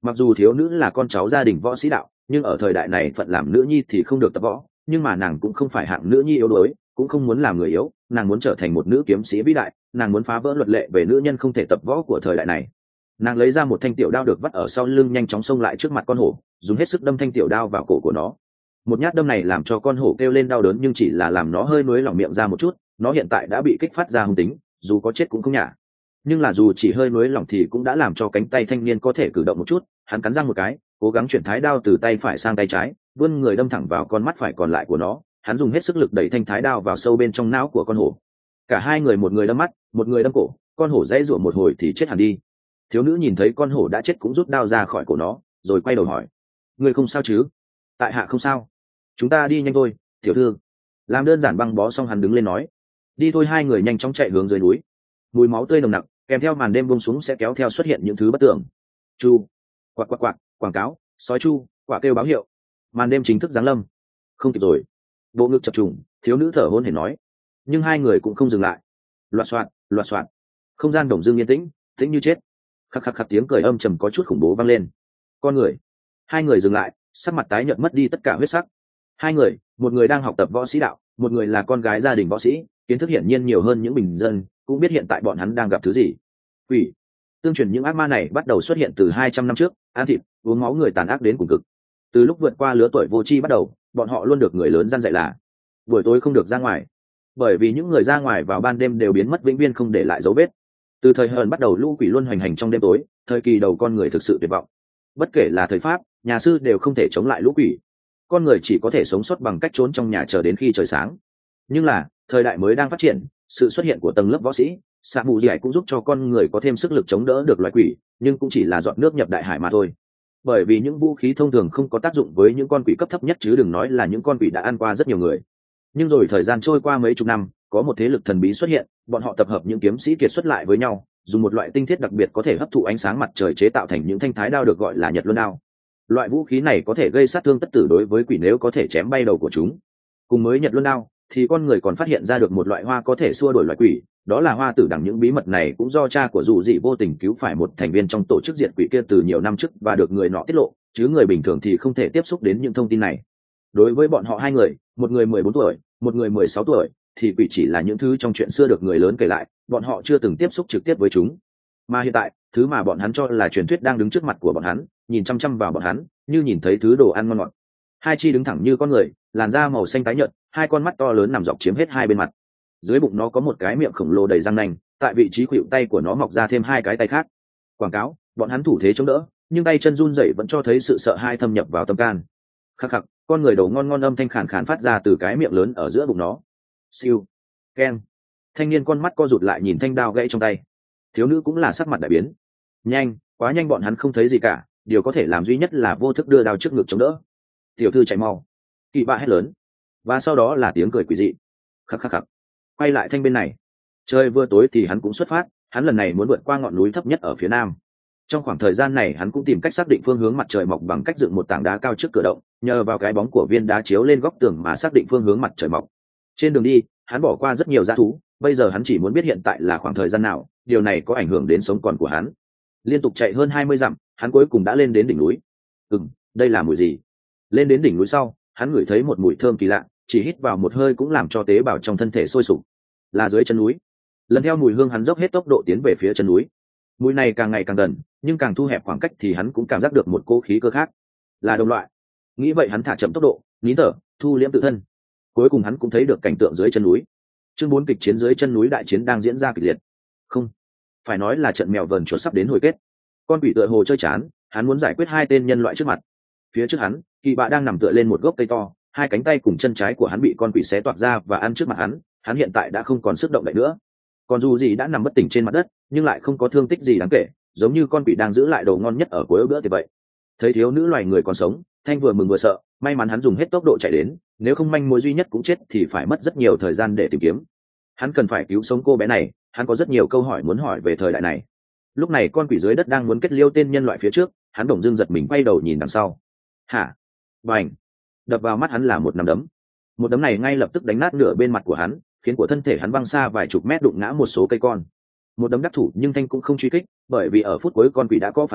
Mặc dù thiếu nữ là con cháu gia đình võ sĩ đạo, nhưng ở thời đại này phận làm nữ nhi thì không được tập võ, nhưng mà nàng cũng không phải hạng nữ nhi yếu đuối, cũng không muốn làm người yếu, nàng muốn trở thành một nữ kiếm sĩ vĩ đại, nàng muốn phá vỡ luật lệ về nữ nhân không thể tập võ của thời đại này. Nàng lấy ra một thanh tiểu đao được vắt ở sau lưng, nhanh chóng xông lại trước mặt con hổ, dùng hết sức đâm thanh tiểu đao vào cổ của nó. Một nhát đâm này làm cho con hổ kêu lên đau đớn, nhưng chỉ là làm nó hơi nuối lỏng miệng ra một chút, nó hiện tại đã bị kích phát ra hung tính, dù có chết cũng không nhả. Nhưng là dù chỉ hơi nuối lỏng thì cũng đã làm cho cánh tay thanh niên có thể cử động một chút. Hắn cắn răng một cái, cố gắng chuyển thái đao từ tay phải sang tay trái, vươn người đâm thẳng vào con mắt phải còn lại của nó. Hắn dùng hết sức lực đẩy thanh thái đao vào sâu bên trong não của con hổ. Cả hai người, một người đâm mắt, một người đâm cổ, con hổ dãy rủa một hồi thì chết hẳn đi. Thiếu nữ nhìn thấy con hổ đã chết cũng rút đao ra khỏi cổ nó, rồi quay đầu hỏi: người không sao chứ? Tại hạ không sao. Chúng ta đi nhanh thôi, tiểu thư. Làm đơn giản băng bó xong, hắn đứng lên nói: đi thôi. Hai người nhanh chóng chạy hướng dưới núi. Mùi máu tươi nồng nặc kèm theo màn đêm buông xuống sẽ kéo theo xuất hiện những thứ bất tưởng. Chu, quạt quạt quạt, quảng cáo, sói chu, quả kêu báo hiệu. Màn đêm chính thức giáng lâm. Không kịp rồi. Bộ ngực chập trùng, thiếu nữ thở hổn hển nói. Nhưng hai người cũng không dừng lại. Loạt soạt, loạt soạt. Không gian đồng dương yên tĩnh, tĩnh như chết. Khắc khắc khắc, tiếng cười âm trầm có chút khủng bố vang lên. Con người. Hai người dừng lại, sắc mặt tái nhợt mất đi tất cả huyết sắc. Hai người, một người đang học tập võ sĩ đạo, một người là con gái gia đình võ sĩ, kiến thức hiển nhiên nhiều hơn những bình dân, cũng biết hiện tại bọn hắn đang gặp thứ gì. Quỷ. Tương truyền những ác ma này bắt đầu xuất hiện từ hai trăm năm trước, ăn thịt, uống máu người tàn ác đến cùng cực. Từ lúc vượt qua lứa tuổi vô tri bắt đầu, bọn họ luôn được người lớn răn dạy là buổi tối không được ra ngoài, bởi vì những người ra ngoài vào ban đêm đều biến mất vĩnh viễn, không để lại dấu vết. Từ thời hờn bắt đầu, lũ quỷ luôn hoành hành trong đêm tối, thời kỳ đầu con người thực sự tuyệt vọng. Bất kể là thời Pháp, nhà sư đều không thể chống lại lũ quỷ. Con người chỉ có thể sống sót bằng cách trốn trong nhà chờ đến khi trời sáng. Nhưng là thời đại mới đang phát triển, sự xuất hiện của tầng lớp võ sĩ xạ mù dì cũng giúp cho con người có thêm sức lực chống đỡ được loài quỷ, nhưng cũng chỉ là giọt nước nhập đại hải mà thôi. Bởi vì những vũ khí thông thường không có tác dụng với những con quỷ cấp thấp nhất, chứ đừng nói là những con quỷ đã ăn qua rất nhiều người. Nhưng rồi thời gian trôi qua mấy chục năm, có một thế lực thần bí xuất hiện, bọn họ tập hợp những kiếm sĩ kiệt xuất lại với nhau, dùng một loại tinh thiết đặc biệt có thể hấp thụ ánh sáng mặt trời chế tạo thành những thanh thái đao được gọi là Nhật Luân đao. Loại vũ khí này có thể gây sát thương tất tử đối với quỷ nếu có thể chém bay đầu của chúng. Cùng với Nhật Luân đao thì con người còn phát hiện ra được một loại hoa có thể xua đuổi loại quỷ, đó là hoa tử đằng. Những bí mật này cũng do cha của dù dị vô tình cứu phải một thành viên trong tổ chức diệt quỷ kia từ nhiều năm trước và được người nọ tiết lộ, chứ người bình thường thì không thể tiếp xúc đến những thông tin này. Đối với bọn họ hai người, một người mười bốn tuổi, một người mười sáu tuổi, thì quỷ chỉ là những thứ trong chuyện xưa được người lớn kể lại, bọn họ chưa từng tiếp xúc trực tiếp với chúng. Mà hiện tại, thứ mà bọn hắn cho là truyền thuyết đang đứng trước mặt của bọn hắn, nhìn chăm chăm vào bọn hắn, như nhìn thấy thứ đồ ăn ngon ngọt. Hai chi đứng thẳng như con người, làn da màu xanh tái nhợt, hai con mắt to lớn nằm dọc chiếm hết hai bên mặt. Dưới bụng nó có một cái miệng khổng lồ đầy răng nanh, tại vị trí khuỷu tay của nó mọc ra thêm hai cái tay khác. Quảng cáo, bọn hắn thủ thế chống đỡ, nhưng tay chân run rẩy vẫn cho thấy sự sợ hãi thâm nhập vào tâm can. Khắc khắc, con người đầu ngon ngon âm thanh khàn khàn phát ra từ cái miệng lớn ở giữa bụng nó. Siêu, keng. Thanh niên con mắt co rụt lại nhìn thanh đao gãy trong tay. Thiếu nữ cũng là sắc mặt đại biến. Nhanh, quá nhanh, bọn hắn không thấy gì cả, điều có thể làm duy nhất là vô thức đưa đao trước ngực chống đỡ. Tiểu thư chạy mau. Kỵ bạ hét lớn, và sau đó là tiếng cười quỷ dị. Khắc khắc khắc. Quay lại thanh bên này. Trời vừa tối thì hắn cũng xuất phát, hắn lần này muốn vượt qua ngọn núi thấp nhất ở phía nam. Trong khoảng thời gian này hắn cũng tìm cách xác định phương hướng mặt trời mọc bằng cách dựng một tảng đá cao trước cửa động, nhờ vào cái bóng của viên đá chiếu lên góc tường mà xác định phương hướng mặt trời mọc. Trên đường đi, hắn bỏ qua rất nhiều dã thú, bây giờ hắn chỉ muốn biết hiện tại là khoảng thời gian nào, điều này có ảnh hưởng đến sống còn của hắn. Liên tục chạy hơn hai mươi dặm, hắn cuối cùng đã lên đến đỉnh núi. Ừm, đây là mùi gì? Lên đến đỉnh núi sau, hắn ngửi thấy một mùi thơm kỳ lạ, chỉ hít vào một hơi cũng làm cho tế bào trong thân thể sôi sục. Là dưới chân núi. Lần theo mùi hương hắn dốc hết tốc độ tiến về phía chân núi. Mùi này càng ngày càng gần, nhưng càng thu hẹp khoảng cách thì hắn cũng cảm giác được một cỗ khí cơ khác. Là đồng loại. Nghĩ vậy hắn thả chậm tốc độ, nín thở, thu liễm tự thân. Cuối cùng hắn cũng thấy được cảnh tượng dưới chân núi. Chương bốn kịch chiến dưới chân núi, đại chiến đang diễn ra kịch liệt. Không, phải nói là trận mèo vờn chuột sắp đến hồi kết. Con quỷ tựa hồ chơi chán, hắn muốn giải quyết hai tên nhân loại trước mặt. Phía trước hắn, kỳ bạ đang nằm tựa lên một gốc cây to, hai cánh tay cùng chân trái của hắn bị con quỷ xé toạc ra và ăn trước mặt hắn. Hắn hiện tại đã không còn sức động đậy nữa. Còn dù gì đã nằm bất tỉnh trên mặt đất, nhưng lại không có thương tích gì đáng kể, giống như con quỷ đang giữ lại đồ ngon nhất ở cuối bữa thì vậy. Thấy thiếu nữ loài người còn sống, Thanh vừa mừng vừa sợ, may mắn hắn dùng hết tốc độ chạy đến, nếu không manh mối duy nhất cũng chết thì phải mất rất nhiều thời gian để tìm kiếm. Hắn cần phải cứu sống cô bé này, hắn có rất nhiều câu hỏi muốn hỏi về thời đại này. Lúc này con quỷ dưới đất đang muốn kết liêu tên nhân loại phía trước, hắn bỗng dưng giật mình quay đầu nhìn đằng sau. Hả? Bành! Đập vào mắt hắn là một nắm đấm. Một đấm này ngay lập tức đánh nát nửa bên mặt của hắn, khiến của thân thể hắn văng xa vài chục mét, đụng ngã một số cây con. Một đấm đắc thủ nhưng Thanh cũng không truy kích, bởi vì ở phút cuối con quỷ đã có phản ứng,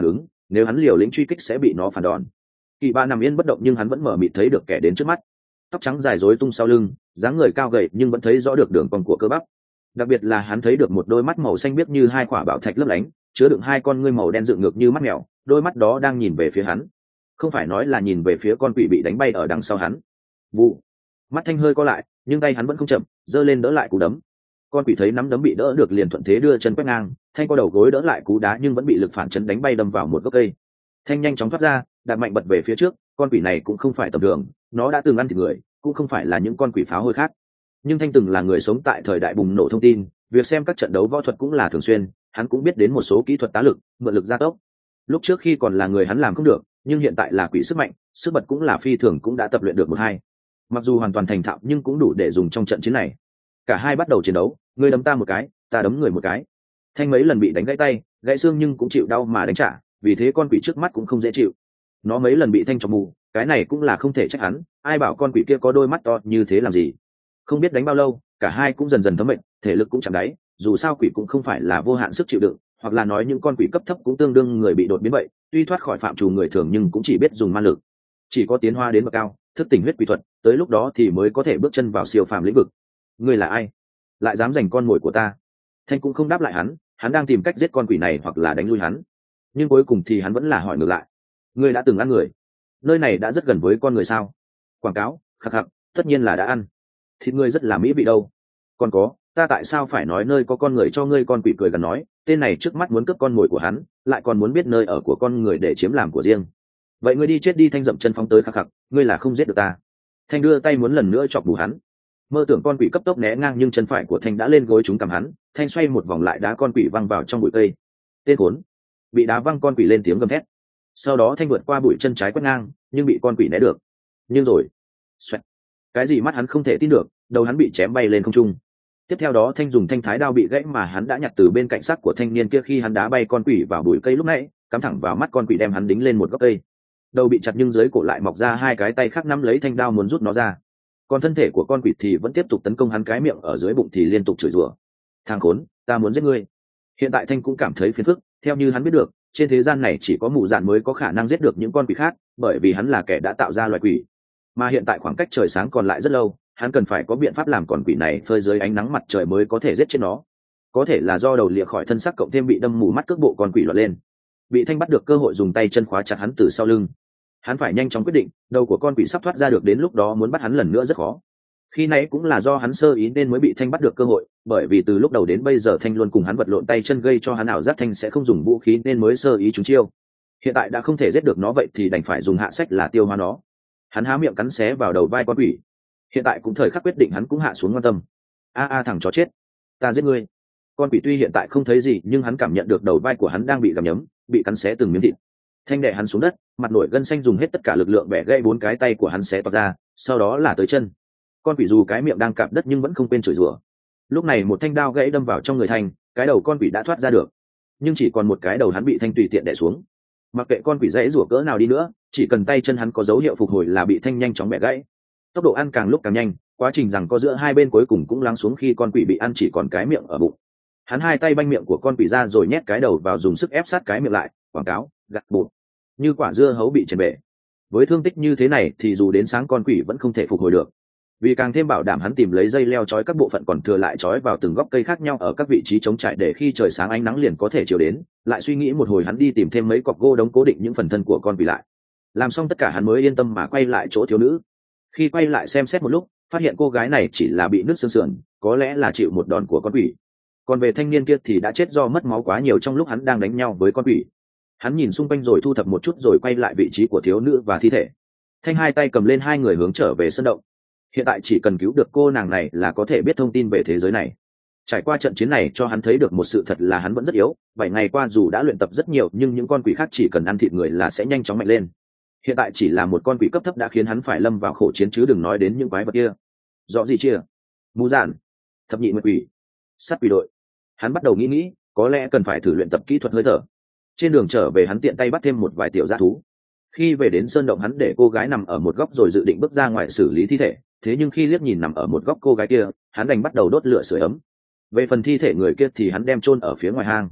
nếu hắn liều lĩnh truy kích sẽ bị nó phản đòn. Kỳ Bạ nằm yên bất động nhưng hắn vẫn mở mịt thấy được kẻ đến trước mắt. Tóc trắng dài rối tung sau lưng, dáng người cao gầy nhưng vẫn thấy rõ được đường cong của cơ bắp. Đặc biệt là hắn thấy được một đôi mắt màu xanh biếc như hai quả bảo thạch lấp lánh, chứa đựng hai con ngươi màu đen dựng ngược như mắt mèo, đôi mắt đó đang nhìn về phía hắn. Không phải nói là nhìn về phía con quỷ bị đánh bay ở đằng sau hắn. Vụ. Mắt Thanh hơi co lại, nhưng tay hắn vẫn không chậm, giơ lên đỡ lại cú đấm. Con quỷ thấy nắm đấm bị đỡ được liền thuận thế đưa chân quét ngang, Thanh co đầu gối đỡ lại cú đá nhưng vẫn bị lực phản chấn đánh bay đâm vào một gốc cây. Thanh nhanh chóng thoát ra, đạp mạnh bật về phía trước. Con quỷ này cũng không phải tầm thường, nó đã từng ăn thịt người, cũng không phải là những con quỷ pháo hôi khác. Nhưng Thanh từng là người sống tại thời đại bùng nổ thông tin, việc xem các trận đấu võ thuật cũng là thường xuyên, hắn cũng biết đến một số kỹ thuật tá lực, mượn lực gia tốc. Lúc trước khi còn là người hắn làm không được, nhưng hiện tại là quỷ sức mạnh, sức bật cũng là phi thường cũng đã tập luyện được một hai. Mặc dù hoàn toàn thành thạo nhưng cũng đủ để dùng trong trận chiến này. Cả hai bắt đầu chiến đấu, ngươi đấm ta một cái, ta đấm người một cái. Thanh mấy lần bị đánh gãy tay, gãy xương nhưng cũng chịu đau mà đánh trả, vì thế con quỷ trước mắt cũng không dễ chịu. Nó mấy lần bị Thanh chọc mù, cái này cũng là không thể trách hắn, ai bảo con quỷ kia có đôi mắt to như thế làm gì. Không biết đánh bao lâu, cả hai cũng dần dần thấm mệt, thể lực cũng chạm đáy, dù sao quỷ cũng không phải là vô hạn sức chịu đựng, hoặc là nói những con quỷ cấp thấp cũng tương đương người bị đột biến vậy, tuy thoát khỏi phạm trù người thường nhưng cũng chỉ biết dùng ma lực. Chỉ có tiến hóa đến bậc cao, thức tỉnh huyết quỷ thuật, tới lúc đó thì mới có thể bước chân vào siêu phàm lĩnh vực. Ngươi là ai? Lại dám giành con mồi của ta? Thanh cũng không đáp lại hắn, hắn đang tìm cách giết con quỷ này hoặc là đánh lui hắn. Nhưng cuối cùng thì hắn vẫn là hỏi ngược lại. Ngươi đã từng ăn người? Nơi này đã rất gần với con người sao? Quảng cáo, khắc khắc, tất nhiên là đã ăn. Thịt ngươi rất là mỹ vị đâu. Còn có, ta tại sao phải nói nơi có con người cho ngươi? Con quỷ cười gần nói, tên này trước mắt muốn cướp con mồi của hắn, lại còn muốn biết nơi ở của con người để chiếm làm của riêng. Vậy ngươi đi chết đi. Thanh dậm chân phóng tới khắc khắc, ngươi là không giết được ta. Thanh đưa tay muốn lần nữa chọc bù hắn, mơ tưởng con quỷ cấp tốc né ngang nhưng chân phải của Thanh đã lên gối trúng cằm hắn. Thanh xoay một vòng lại đá con quỷ văng vào trong bụi cây. Tên khốn! Bị đá văng con quỷ lên tiếng gầm thét. Sau đó Thanh vượt qua bụi chân trái quét ngang, nhưng bị con quỷ né được. Nhưng rồi, xoẹt. Cái gì? Mắt hắn không thể tin được, đầu hắn bị chém bay lên không trung. Tiếp theo đó Thanh dùng thanh thái đao bị gãy mà hắn đã nhặt từ bên cạnh xác của thanh niên kia khi hắn đá bay con quỷ vào bụi cây lúc nãy, cắm thẳng vào mắt con quỷ đem hắn đính lên một gốc cây. Đầu bị chặt nhưng dưới cổ lại mọc ra hai cái tay khác nắm lấy thanh đao muốn rút nó ra. Còn thân thể của con quỷ thì vẫn tiếp tục tấn công hắn, cái miệng ở dưới bụng thì liên tục chửi rủa. Thằng khốn, ta muốn giết ngươi. Hiện tại Thanh cũng cảm thấy phiền phức, theo như hắn biết được, trên thế gian này chỉ có mụ dạn mới có khả năng giết được những con quỷ khác, bởi vì hắn là kẻ đã tạo ra loài quỷ. Mà hiện tại khoảng cách trời sáng còn lại rất lâu, hắn cần phải có biện pháp làm con quỷ này phơi dưới ánh nắng mặt trời mới có thể giết chết nó. Có thể là do đầu lìa khỏi thân xác cộng thêm bị đâm mù mắt cước bộ con quỷ loạn lên. Bị Thanh bắt được cơ hội dùng tay chân khóa chặt hắn từ sau lưng. Hắn phải nhanh chóng quyết định, đầu của con quỷ sắp thoát ra được, đến lúc đó muốn bắt hắn lần nữa rất khó. Khi nãy cũng là do hắn sơ ý nên mới bị Thanh bắt được cơ hội, bởi vì từ lúc đầu đến bây giờ Thanh luôn cùng hắn vật lộn tay chân gây cho hắn ảo giác Thanh sẽ không dùng vũ khí nên mới sơ ý trúng chiêu. Hiện tại đã không thể giết được nó vậy thì đành phải dùng hạ sách là tiêu hóa nó. Hắn há miệng cắn xé vào đầu vai con quỷ. Hiện tại cũng thời khắc quyết định hắn cũng hạ xuống quan tâm. A a thằng chó chết, ta giết ngươi. Con quỷ tuy hiện tại không thấy gì nhưng hắn cảm nhận được đầu vai của hắn đang bị gặm nhấm, bị cắn xé từng miếng thịt. Thanh đè hắn xuống đất, mặt nổi gân xanh dùng hết tất cả lực lượng bẻ gãy bốn cái tay của hắn xé toạc ra, sau đó là tới chân. Con quỷ dù cái miệng đang cạp đất nhưng vẫn không quên chửi rủa. Lúc này một thanh đao gãy đâm vào trong người Thanh, cái đầu con quỷ đã thoát ra được, nhưng chỉ còn một cái đầu hắn bị Thanh tùy tiện đè xuống. Mặc kệ con quỷ dãy rủa cỡ nào đi nữa, chỉ cần tay chân hắn có dấu hiệu phục hồi là bị Thanh nhanh chóng bẻ gãy. Tốc độ ăn càng lúc càng nhanh, quá trình rằng có giữa hai bên cuối cùng cũng lắng xuống khi con quỷ bị ăn chỉ còn cái miệng ở bụng. Hắn hai tay banh miệng của con quỷ ra rồi nhét cái đầu vào dùng sức ép sát cái miệng lại, quảng cáo, gặt bột, như quả dưa hấu bị chèn bể. Với thương tích như thế này thì dù đến sáng con quỷ vẫn không thể phục hồi được. Vì càng thêm bảo đảm hắn tìm lấy dây leo trói các bộ phận còn thừa lại trói vào từng góc cây khác nhau ở các vị trí trống trải để khi trời sáng ánh nắng liền có thể chiếu đến. Lại suy nghĩ một hồi hắn đi tìm thêm mấy cọc gỗ đống cố định những phần thân của con quỷ lại. Làm xong tất cả hắn mới yên tâm mà quay lại chỗ thiếu nữ. Khi quay lại xem xét một lúc, phát hiện cô gái này chỉ là bị nứt xương sườn, có lẽ là chịu một đòn của con quỷ. Còn về thanh niên kia thì đã chết do mất máu quá nhiều trong lúc hắn đang đánh nhau với con quỷ. Hắn nhìn xung quanh rồi thu thập một chút rồi quay lại vị trí của thiếu nữ và thi thể. Thanh hai tay cầm lên hai người hướng trở về sân động. Hiện tại chỉ cần cứu được cô nàng này là có thể biết thông tin về thế giới này. Trải qua trận chiến này cho hắn thấy được một sự thật là hắn vẫn rất yếu. Bảy ngày qua dù đã luyện tập rất nhiều nhưng những con quỷ khác chỉ cần ăn thịt người là sẽ nhanh chóng mạnh lên. Hiện tại chỉ là một con quỷ cấp thấp đã khiến hắn phải lâm vào khổ chiến chứ đừng nói đến những quái vật kia. Rõ gì chia? Mù dạn, thập nhị nguyệt quỷ, sát quỷ đội. Hắn bắt đầu nghĩ nghĩ, có lẽ cần phải thử luyện tập kỹ thuật hơi thở. Trên đường trở về hắn tiện tay bắt thêm một vài tiểu dã thú. Khi về đến sơn động hắn để cô gái nằm ở một góc rồi dự định bước ra ngoài xử lý thi thể. Thế nhưng khi liếc nhìn nằm ở một góc cô gái kia, hắn đành bắt đầu đốt lửa sưởi ấm. Về phần thi thể người kia thì hắn đem chôn ở phía ngoài hang.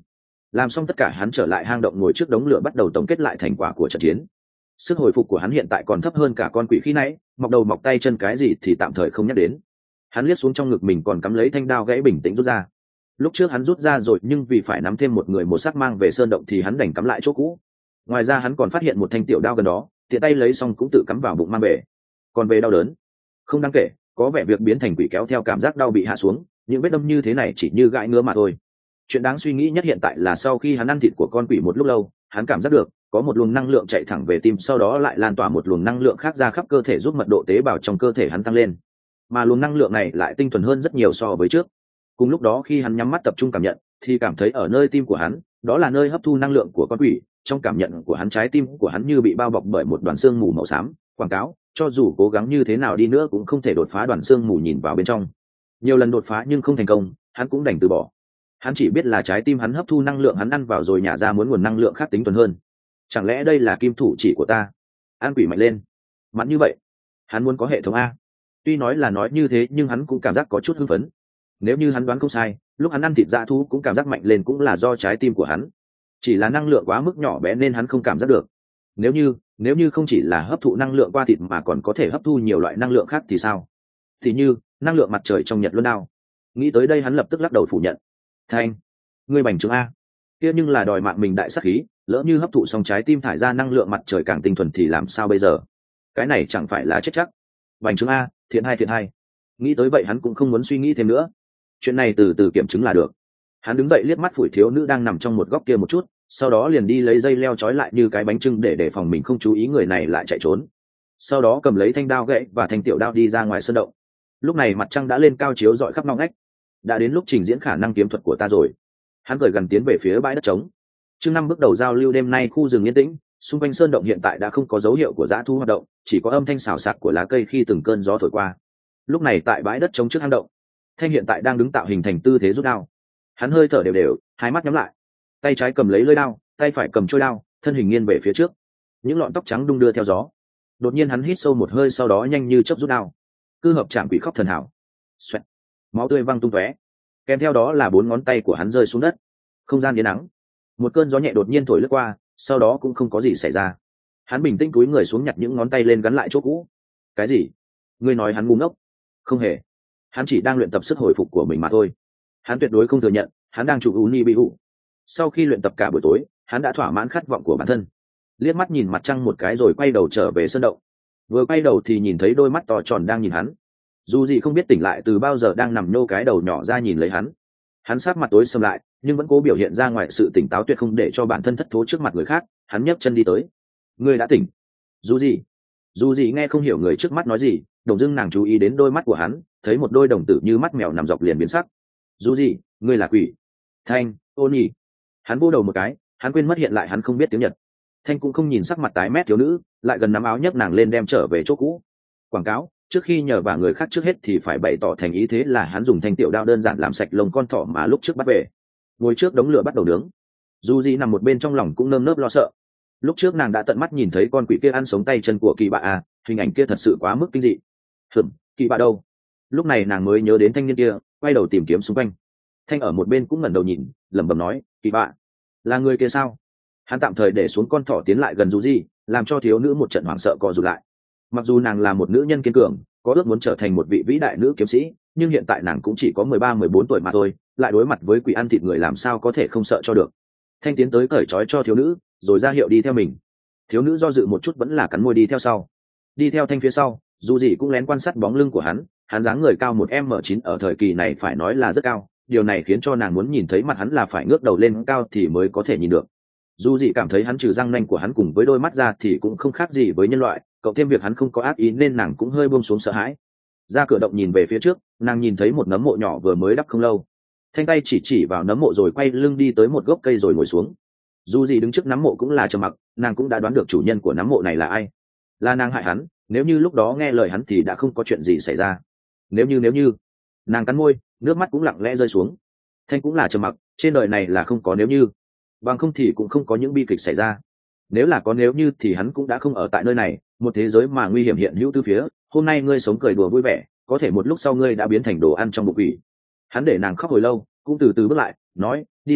Làm xong tất cả, hắn trở lại hang động ngồi trước đống lửa bắt đầu tổng kết lại thành quả của trận chiến. Sức hồi phục của hắn hiện tại còn thấp hơn cả con quỷ khi nãy, mọc đầu mọc tay chân cái gì thì tạm thời không nhắc đến. Hắn liếc xuống trong ngực mình còn cắm lấy thanh đao gãy, bình tĩnh rút ra. Lúc trước hắn rút ra rồi, nhưng vì phải nắm thêm một người một xác mang về sơn động thì hắn đành cắm lại chỗ cũ. Ngoài ra hắn còn phát hiện một thanh tiểu đao gần đó, tiện tay lấy xong cũng tự cắm vào bụng mang về. Còn về đau đớn, không đáng kể, có vẻ việc biến thành quỷ kéo theo cảm giác đau bị hạ xuống, những vết đâm như thế này chỉ như gãi ngứa mà thôi. Chuyện đáng suy nghĩ nhất hiện tại là sau khi hắn ăn thịt của con quỷ một lúc lâu, hắn cảm giác được có một luồng năng lượng chạy thẳng về tim, sau đó lại lan tỏa một luồng năng lượng khác ra khắp cơ thể, giúp mật độ tế bào trong cơ thể hắn tăng lên. Mà luồng năng lượng này lại tinh thuần hơn rất nhiều so với trước. Cùng lúc đó khi hắn nhắm mắt tập trung cảm nhận, thì cảm thấy ở nơi tim của hắn, đó là nơi hấp thu năng lượng của con quỷ. Trong cảm nhận của hắn, trái tim của hắn như bị bao bọc bởi một đoàn xương mù màu xám. Quảng cáo, cho dù cố gắng như thế nào đi nữa cũng không thể đột phá đoàn xương mù nhìn vào bên trong. Nhiều lần đột phá nhưng không thành công, hắn cũng đành từ bỏ. Hắn chỉ biết là trái tim hắn hấp thu năng lượng hắn ăn vào rồi nhả ra muốn nguồn năng lượng khác tính thuần hơn. Chẳng lẽ đây là kim thủ chỉ của ta? An quỷ mạnh lên, mặn như vậy. Hắn muốn có hệ thống a. Tuy nói là nói như thế nhưng hắn cũng cảm giác có chút hưng phấn. Nếu như hắn đoán không sai, lúc hắn ăn thịt dã thú cũng cảm giác mạnh lên cũng là do trái tim của hắn. Chỉ là năng lượng quá mức nhỏ bé nên hắn không cảm giác được. Nếu như, nếu như không chỉ là hấp thụ năng lượng qua thịt mà còn có thể hấp thu nhiều loại năng lượng khác thì sao? Thì như năng lượng mặt trời trong nhật luân đao. Nghĩ tới đây hắn lập tức lắc đầu phủ nhận. Thanh, ngươi bành trướng a, kia nhưng là đòi mạng mình đại sắc khí, lỡ như hấp thụ xong trái tim thải ra năng lượng mặt trời càng tinh thuần thì làm sao bây giờ? Cái này chẳng phải là chết chắc. Bành trướng a, thiện hai thiện hai. Nghĩ tới vậy hắn cũng không muốn suy nghĩ thêm nữa. Chuyện này từ từ kiểm chứng là được. Hắn đứng dậy liếc mắt phủi thiếu nữ đang nằm trong một góc kia một chút, sau đó liền đi lấy dây leo trói lại như cái bánh trưng để đề phòng mình không chú ý người này lại chạy trốn. Sau đó cầm lấy thanh đao gậy và thanh tiểu đao đi ra ngoài sơn động. Lúc này mặt trăng đã lên cao chiếu rọi khắp ngõ ngách. Đã đến lúc trình diễn khả năng kiếm thuật của ta rồi. Hắn cười gần tiến về phía bãi đất trống. Trước năm bước đầu giao lưu đêm nay, khu rừng yên tĩnh, xung quanh sơn động hiện tại đã không có dấu hiệu của dã thú hoạt động, chỉ có âm thanh xào xạc của lá cây khi từng cơn gió thổi qua. Lúc này tại bãi đất trống trước hang động, Thanh hiện tại đang đứng tạo hình thành tư thế rút đao. Hắn hơi thở đều đều, hai mắt nhắm lại, tay trái cầm lấy lưỡi đao, tay phải cầm trôi đao, thân hình nghiêng về phía trước, những lọn tóc trắng đung đưa theo gió. Đột nhiên hắn hít sâu một hơi, sau đó nhanh như chớp rút đao. Cư hợp chạm quỷ khóc thần hảo. Xoẹt. Máu tươi văng tung tóe, kèm theo đó là bốn ngón tay của hắn rơi xuống đất. Không gian yên nắng, một cơn gió nhẹ đột nhiên thổi lướt qua, sau đó cũng không có gì xảy ra. Hắn bình tĩnh cúi người xuống nhặt những ngón tay lên gắn lại chỗ cũ. Cái gì? Ngươi nói hắn ngu ngốc? Không hề, hắn chỉ đang luyện tập sức hồi phục của mình mà thôi. Hắn tuyệt đối không thừa nhận hắn đang chụp uni bị hụ. Sau khi luyện tập cả buổi tối, hắn đã thỏa mãn khát vọng của bản thân. Liếc mắt nhìn mặt trăng một cái rồi quay đầu trở về sân động. Vừa quay đầu thì nhìn thấy đôi mắt to tròn đang nhìn hắn. Dù gì không biết tỉnh lại từ bao giờ đang nằm nhô cái đầu nhỏ ra nhìn lấy hắn. Hắn sát mặt tối sầm lại nhưng vẫn cố biểu hiện ra ngoài sự tỉnh táo tuyệt không để cho bản thân thất thố trước mặt người khác. Hắn nhấc chân đi tới. Ngươi đã tỉnh? Dù gì dù gì nghe không hiểu người trước mắt nói gì, đồng dưng nàng chú ý đến đôi mắt của hắn, thấy một đôi đồng tử như mắt mèo nằm dọc liền biến sắc. Dù gì ngươi là quỷ? Thanh, ô nhi. Hắn vô đầu một cái, hắn quên mất hiện lại hắn không biết tiếng Nhật. Thanh cũng không nhìn sắc mặt tái mét thiếu nữ, lại gần nắm áo nhấc nàng lên đem trở về chỗ cũ. Quảng cáo, trước khi nhờ vả người khác trước hết thì phải bày tỏ thành ý, thế là hắn dùng thanh tiểu đao đơn giản làm sạch lông con thỏ mà lúc trước bắt về. Ngồi trước đống lửa bắt đầu nướng. Dù gì nằm một bên trong lòng cũng nơm nớp lo sợ. Lúc trước nàng đã tận mắt nhìn thấy con quỷ kia ăn sống tay chân của kỳ bạ à, hình ảnh kia thật sự quá mức kinh dị. Hừm, kỳ bạ đâu? Lúc này nàng mới nhớ đến thanh niên kia, quay đầu tìm kiếm xung quanh. Thanh ở một bên cũng ngẩng đầu nhìn, lẩm bẩm nói, kỳ bạ, là người kia sao? Hắn tạm thời để xuống con thỏ tiến lại gần dù gì, làm cho thiếu nữ một trận hoảng sợ co rụt lại. Mặc dù nàng là một nữ nhân kiên cường, có ước muốn trở thành một vị vĩ đại nữ kiếm sĩ, nhưng hiện tại nàng cũng chỉ có mười ba mười bốn tuổi mà thôi, lại đối mặt với quỷ ăn thịt người làm sao có thể không sợ cho được. Thanh tiến tới cởi trói cho thiếu nữ, rồi ra hiệu đi theo mình. Thiếu nữ do dự một chút vẫn là cắn môi đi theo sau. Đi theo Thanh phía sau, dù gì cũng lén quan sát bóng lưng của hắn. Hắn dáng người cao một m chín ở thời kỳ này phải nói là rất cao, điều này khiến cho nàng muốn nhìn thấy mặt hắn là phải ngước đầu lên cao thì mới có thể nhìn được. Dù gì cảm thấy hắn trừ răng nanh của hắn cùng với đôi mắt ra thì cũng không khác gì với nhân loại, cộng thêm việc hắn không có ác ý nên nàng cũng hơi buông xuống sợ hãi. Ra cửa động nhìn về phía trước, nàng nhìn thấy một nấm mộ nhỏ vừa mới đắp không lâu. Thanh tay chỉ chỉ vào nấm mộ rồi quay lưng đi tới một gốc cây rồi ngồi xuống. Dù gì đứng trước nấm mộ cũng là trầm mặc, nàng cũng đã đoán được chủ nhân của nấm mộ này là ai. Là nàng hại hắn, nếu như lúc đó nghe lời hắn thì đã không có chuyện gì xảy ra. Nếu như nếu như nàng cắn môi, nước mắt cũng lặng lẽ rơi xuống. Thanh cũng là trầm mặc, trên đời này là không có nếu như, bằng không thì cũng không có những bi kịch xảy ra. Nếu là có nếu như thì hắn cũng đã không ở tại nơi này, một thế giới mà nguy hiểm hiện hữu từ phía. Hôm nay ngươi sống cười đùa vui vẻ, có thể một lúc sau ngươi đã biến thành đồ ăn trong bụng quỷ. Hắn để nàng khóc hồi lâu, cũng từ từ bước lại, nói, đi thôi,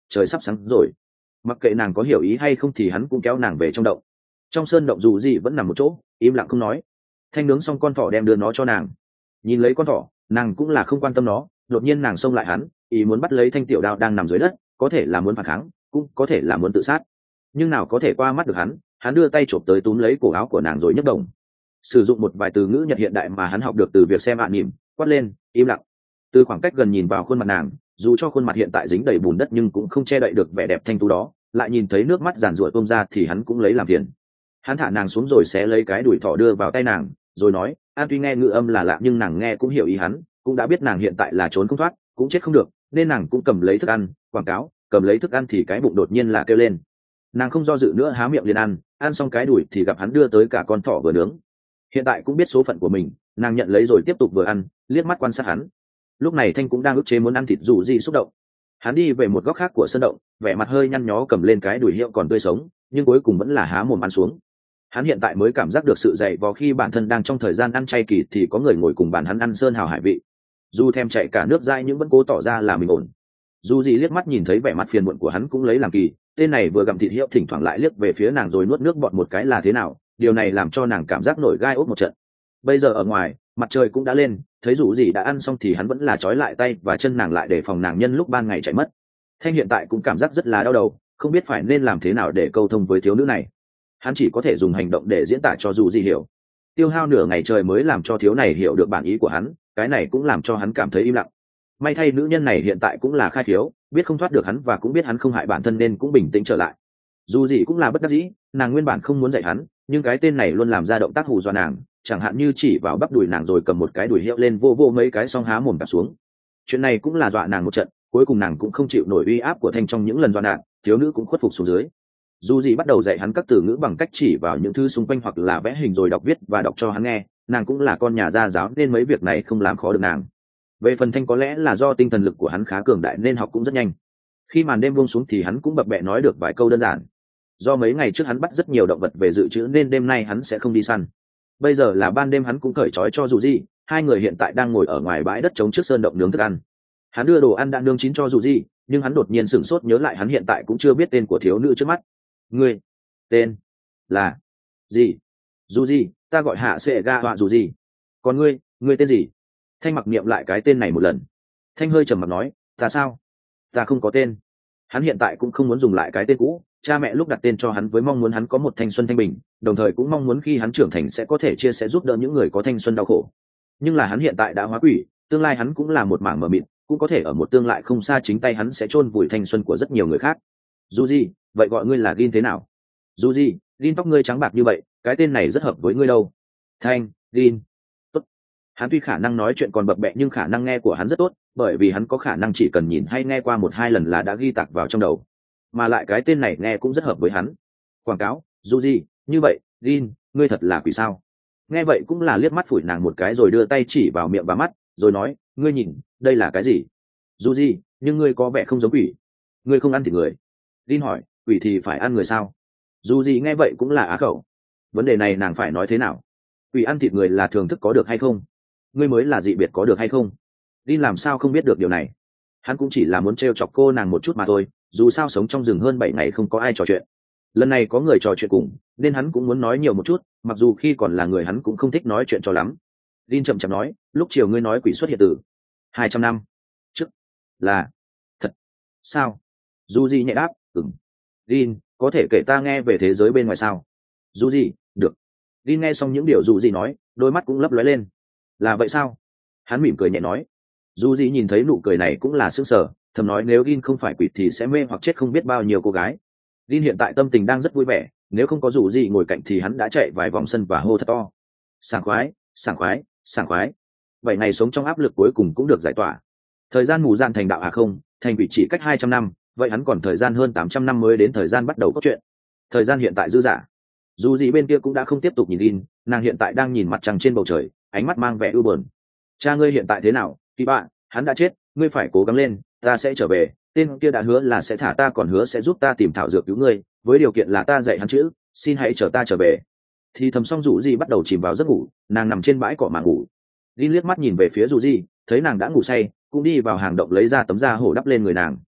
trời sắp sáng rồi. Mặc kệ nàng có hiểu ý hay không thì hắn cũng kéo nàng về trong động. Trong sơn động dù gì vẫn nằm một chỗ im lặng không nói. Thanh nướng xong con thỏ đem đưa nó cho nàng. Nhìn lấy con thỏ, nàng cũng là không quan tâm nó. Đột nhiên nàng xông lại hắn, ý muốn bắt lấy thanh tiểu đao đang nằm dưới đất, có thể là muốn phản kháng, cũng có thể là muốn tự sát, nhưng nào có thể qua mắt được hắn. Hắn đưa tay chộp tới túm lấy cổ áo của nàng rồi nhấc đồng, sử dụng một vài từ ngữ Nhật hiện đại mà hắn học được từ việc xem ạ nỉm, quát lên im lặng. Từ khoảng cách gần nhìn vào khuôn mặt nàng, dù cho khuôn mặt hiện tại dính đầy bùn đất nhưng cũng không che đậy được vẻ đẹp thanh tú đó. Lại nhìn thấy nước mắt giàn ruộng tuôn ra thì hắn cũng lấy làm phiền. Hắn thả nàng xuống rồi xé lấy cái đùi thỏ đưa vào tay nàng, rồi nói an tuy nghe ngữ âm là lạ nhưng nàng nghe cũng hiểu ý hắn, cũng đã biết nàng hiện tại là trốn không thoát cũng chết không được, nên nàng cũng cầm lấy thức ăn. Quảng cáo cầm lấy thức ăn thì cái bụng đột nhiên là kêu lên. Nàng không do dự nữa há miệng liền ăn. Ăn xong cái đùi thì gặp hắn đưa tới cả con thỏ vừa nướng. Hiện tại cũng biết số phận của mình, nàng nhận lấy rồi tiếp tục vừa ăn, liếc mắt quan sát hắn. Lúc này Thanh cũng đang ức chế muốn ăn thịt dù gì xúc động. Hắn đi về một góc khác của sân động, vẻ mặt hơi nhăn nhó cầm lên cái đùi hiệu còn tươi sống, nhưng cuối cùng vẫn là há mồm ăn xuống. Hắn hiện tại mới cảm giác được sự dày vò khi bản thân đang trong thời gian ăn chay kỳ thì có người ngồi cùng bàn hắn ăn sơn hào hải vị. Dù thèm chạy cả nước dãi nhưng vẫn cố tỏ ra là mình ổn. Dù gì liếc mắt nhìn thấy vẻ mặt phiền muộn của hắn cũng lấy làm kỳ, tên này vừa gặm thịt hiệu thỉnh thoảng lại liếc về phía nàng rồi nuốt nước bọt một cái là thế nào, điều này làm cho nàng cảm giác nổi gai ốc một trận. Bây giờ ở ngoài, mặt trời cũng đã lên, thấy dù gì đã ăn xong thì hắn vẫn là trói lại tay và chân nàng lại để phòng nàng nhân lúc ban ngày chạy mất. Thanh hiện tại cũng cảm giác rất là đau đầu, không biết phải nên làm thế nào để câu thông với thiếu nữ này. Hắn chỉ có thể dùng hành động để diễn tả cho dù gì hiểu. Tiêu hao nửa ngày trời mới làm cho thiếu này hiểu được bản ý của hắn, cái này cũng làm cho hắn cảm thấy im lặng. May thay nữ nhân này hiện tại cũng là khai thiếu, biết không thoát được hắn và cũng biết hắn không hại bản thân nên cũng bình tĩnh trở lại. Dù gì cũng là bất đắc dĩ, nàng nguyên bản không muốn dạy hắn, nhưng cái tên này luôn làm ra động tác hù dọa nàng, chẳng hạn như chỉ vào bắp đùi nàng rồi cầm một cái đùi hiệu lên vô vô mấy cái xong há mồm cặp xuống. Chuyện này cũng là dọa nàng một trận, cuối cùng nàng cũng không chịu nổi uy áp của Thanh trong những lần dọa nạn, thiếu nữ cũng khuất phục xuống dưới. Dù gì bắt đầu dạy hắn các từ ngữ bằng cách chỉ vào những thứ xung quanh hoặc là vẽ hình rồi đọc viết và đọc cho hắn nghe, nàng cũng là con nhà gia giáo nên mấy việc này không làm khó được nàng. Về phần Thanh có lẽ là do tinh thần lực của hắn khá cường đại nên học cũng rất nhanh. Khi màn đêm buông xuống thì hắn cũng bập bẹ nói được vài câu đơn giản. Do mấy ngày trước hắn bắt rất nhiều động vật về dự trữ nên đêm nay hắn sẽ không đi săn. Bây giờ là ban đêm hắn cũng cởi trói cho dù gì, hai người hiện tại đang ngồi ở ngoài bãi đất trống trước sơn động nướng thức ăn. Hắn đưa đồ ăn đã nướng chín cho dù gì, nhưng hắn đột nhiên sửng sốt nhớ lại hắn hiện tại cũng chưa biết tên của thiếu nữ trước mắt. Ngươi tên là gì? Dù gì, ta gọi hạ sệ ga họa dù gì. Còn ngươi, ngươi tên gì? Thanh mặc niệm lại cái tên này một lần. Thanh hơi trầm mặc nói, ta sao? Ta không có tên. Hắn hiện tại cũng không muốn dùng lại cái tên cũ, cha mẹ lúc đặt tên cho hắn với mong muốn hắn có một thanh xuân thanh bình, đồng thời cũng mong muốn khi hắn trưởng thành sẽ có thể chia sẻ giúp đỡ những người có thanh xuân đau khổ. Nhưng là hắn hiện tại đã hóa quỷ, tương lai hắn cũng là một mảng mờ mịt, cũng có thể ở một tương lai không xa chính tay hắn sẽ chôn vùi thanh xuân của rất nhiều người khác. Dù gì, vậy gọi ngươi là Gin thế nào? Dù gì, Gin tóc ngươi trắng bạc như vậy, cái tên này rất hợp với ngươi đâu. Thanh, Gin. Tốt. Hắn tuy khả năng nói chuyện còn bập bẹ nhưng khả năng nghe của hắn rất tốt, bởi vì hắn có khả năng chỉ cần nhìn hay nghe qua một hai lần là đã ghi tạc vào trong đầu. Mà lại cái tên này nghe cũng rất hợp với hắn. Quảng cáo, dù gì, như vậy, Gin, ngươi thật là quỷ sao? Nghe vậy cũng là liếc mắt phủi nàng một cái rồi đưa tay chỉ vào miệng và mắt, rồi nói, ngươi nhìn, đây là cái gì? Dù gì, nhưng ngươi có vẻ không giống quỷ. Ngươi không ăn thịt người. Gin hỏi, quỷ thì phải ăn người sao? Dù gì nghe vậy cũng là á khẩu. Vấn đề này nàng phải nói thế nào? Quỷ ăn thịt người là thường thức có được hay không? Ngươi mới là dị biệt có được hay không? Gin làm sao không biết được điều này? Hắn cũng chỉ là muốn trêu chọc cô nàng một chút mà thôi, dù sao sống trong rừng hơn bảy ngày không có ai trò chuyện. Lần này có người trò chuyện cùng, nên hắn cũng muốn nói nhiều một chút, mặc dù khi còn là người hắn cũng không thích nói chuyện cho lắm. Gin chậm chậm nói, lúc chiều ngươi nói quỷ xuất hiện từ hai trăm năm trước, là thật sao? Dù gì nhẹ đáp, ừm. Gin, có thể kể ta nghe về thế giới bên ngoài sao? Dù gì, được. Gin nghe xong những điều dù gì nói, đôi mắt cũng lấp lóe lên. Là vậy sao? Hắn mỉm cười nhẹ nói. Dù gì nhìn thấy nụ cười này cũng là sững sờ, thầm nói nếu Gin không phải quỷ thì sẽ mê hoặc chết không biết bao nhiêu cô gái. Gin hiện tại tâm tình đang rất vui vẻ, nếu không có dù gì ngồi cạnh thì hắn đã chạy vài vòng sân và hô thật to. Sảng khoái, sảng khoái, sảng khoái. Bảy ngày sống trong áp lực cuối cùng cũng được giải tỏa. Thời gian mù gian thành đạo à không, thành quỷ chỉ cách hai trăm năm, vậy hắn còn thời gian hơn tám trăm năm mới đến thời gian bắt đầu cốt truyện. Thời gian hiện tại dư dả. Dù gì bên kia cũng đã không tiếp tục nhìn Gin, nàng hiện tại đang nhìn mặt trăng trên bầu trời, ánh mắt mang vẻ ưu buồn. Cha ngươi hiện tại thế nào? Kỳ bạn, hắn đã chết, ngươi phải cố gắng lên, ta sẽ trở về. Tên kia đã hứa là sẽ thả ta còn hứa sẽ giúp ta tìm thảo dược cứu ngươi, với điều kiện là ta dạy hắn chữ, xin hãy chờ ta trở về. Thì thầm xong Dụ Di bắt đầu chìm vào giấc ngủ, nàng nằm trên bãi cỏ mà ngủ. Gin liếc mắt nhìn về phía Dụ Di, thấy nàng đã ngủ say, cũng đi vào hàng động lấy ra tấm da hổ đắp lên người nàng.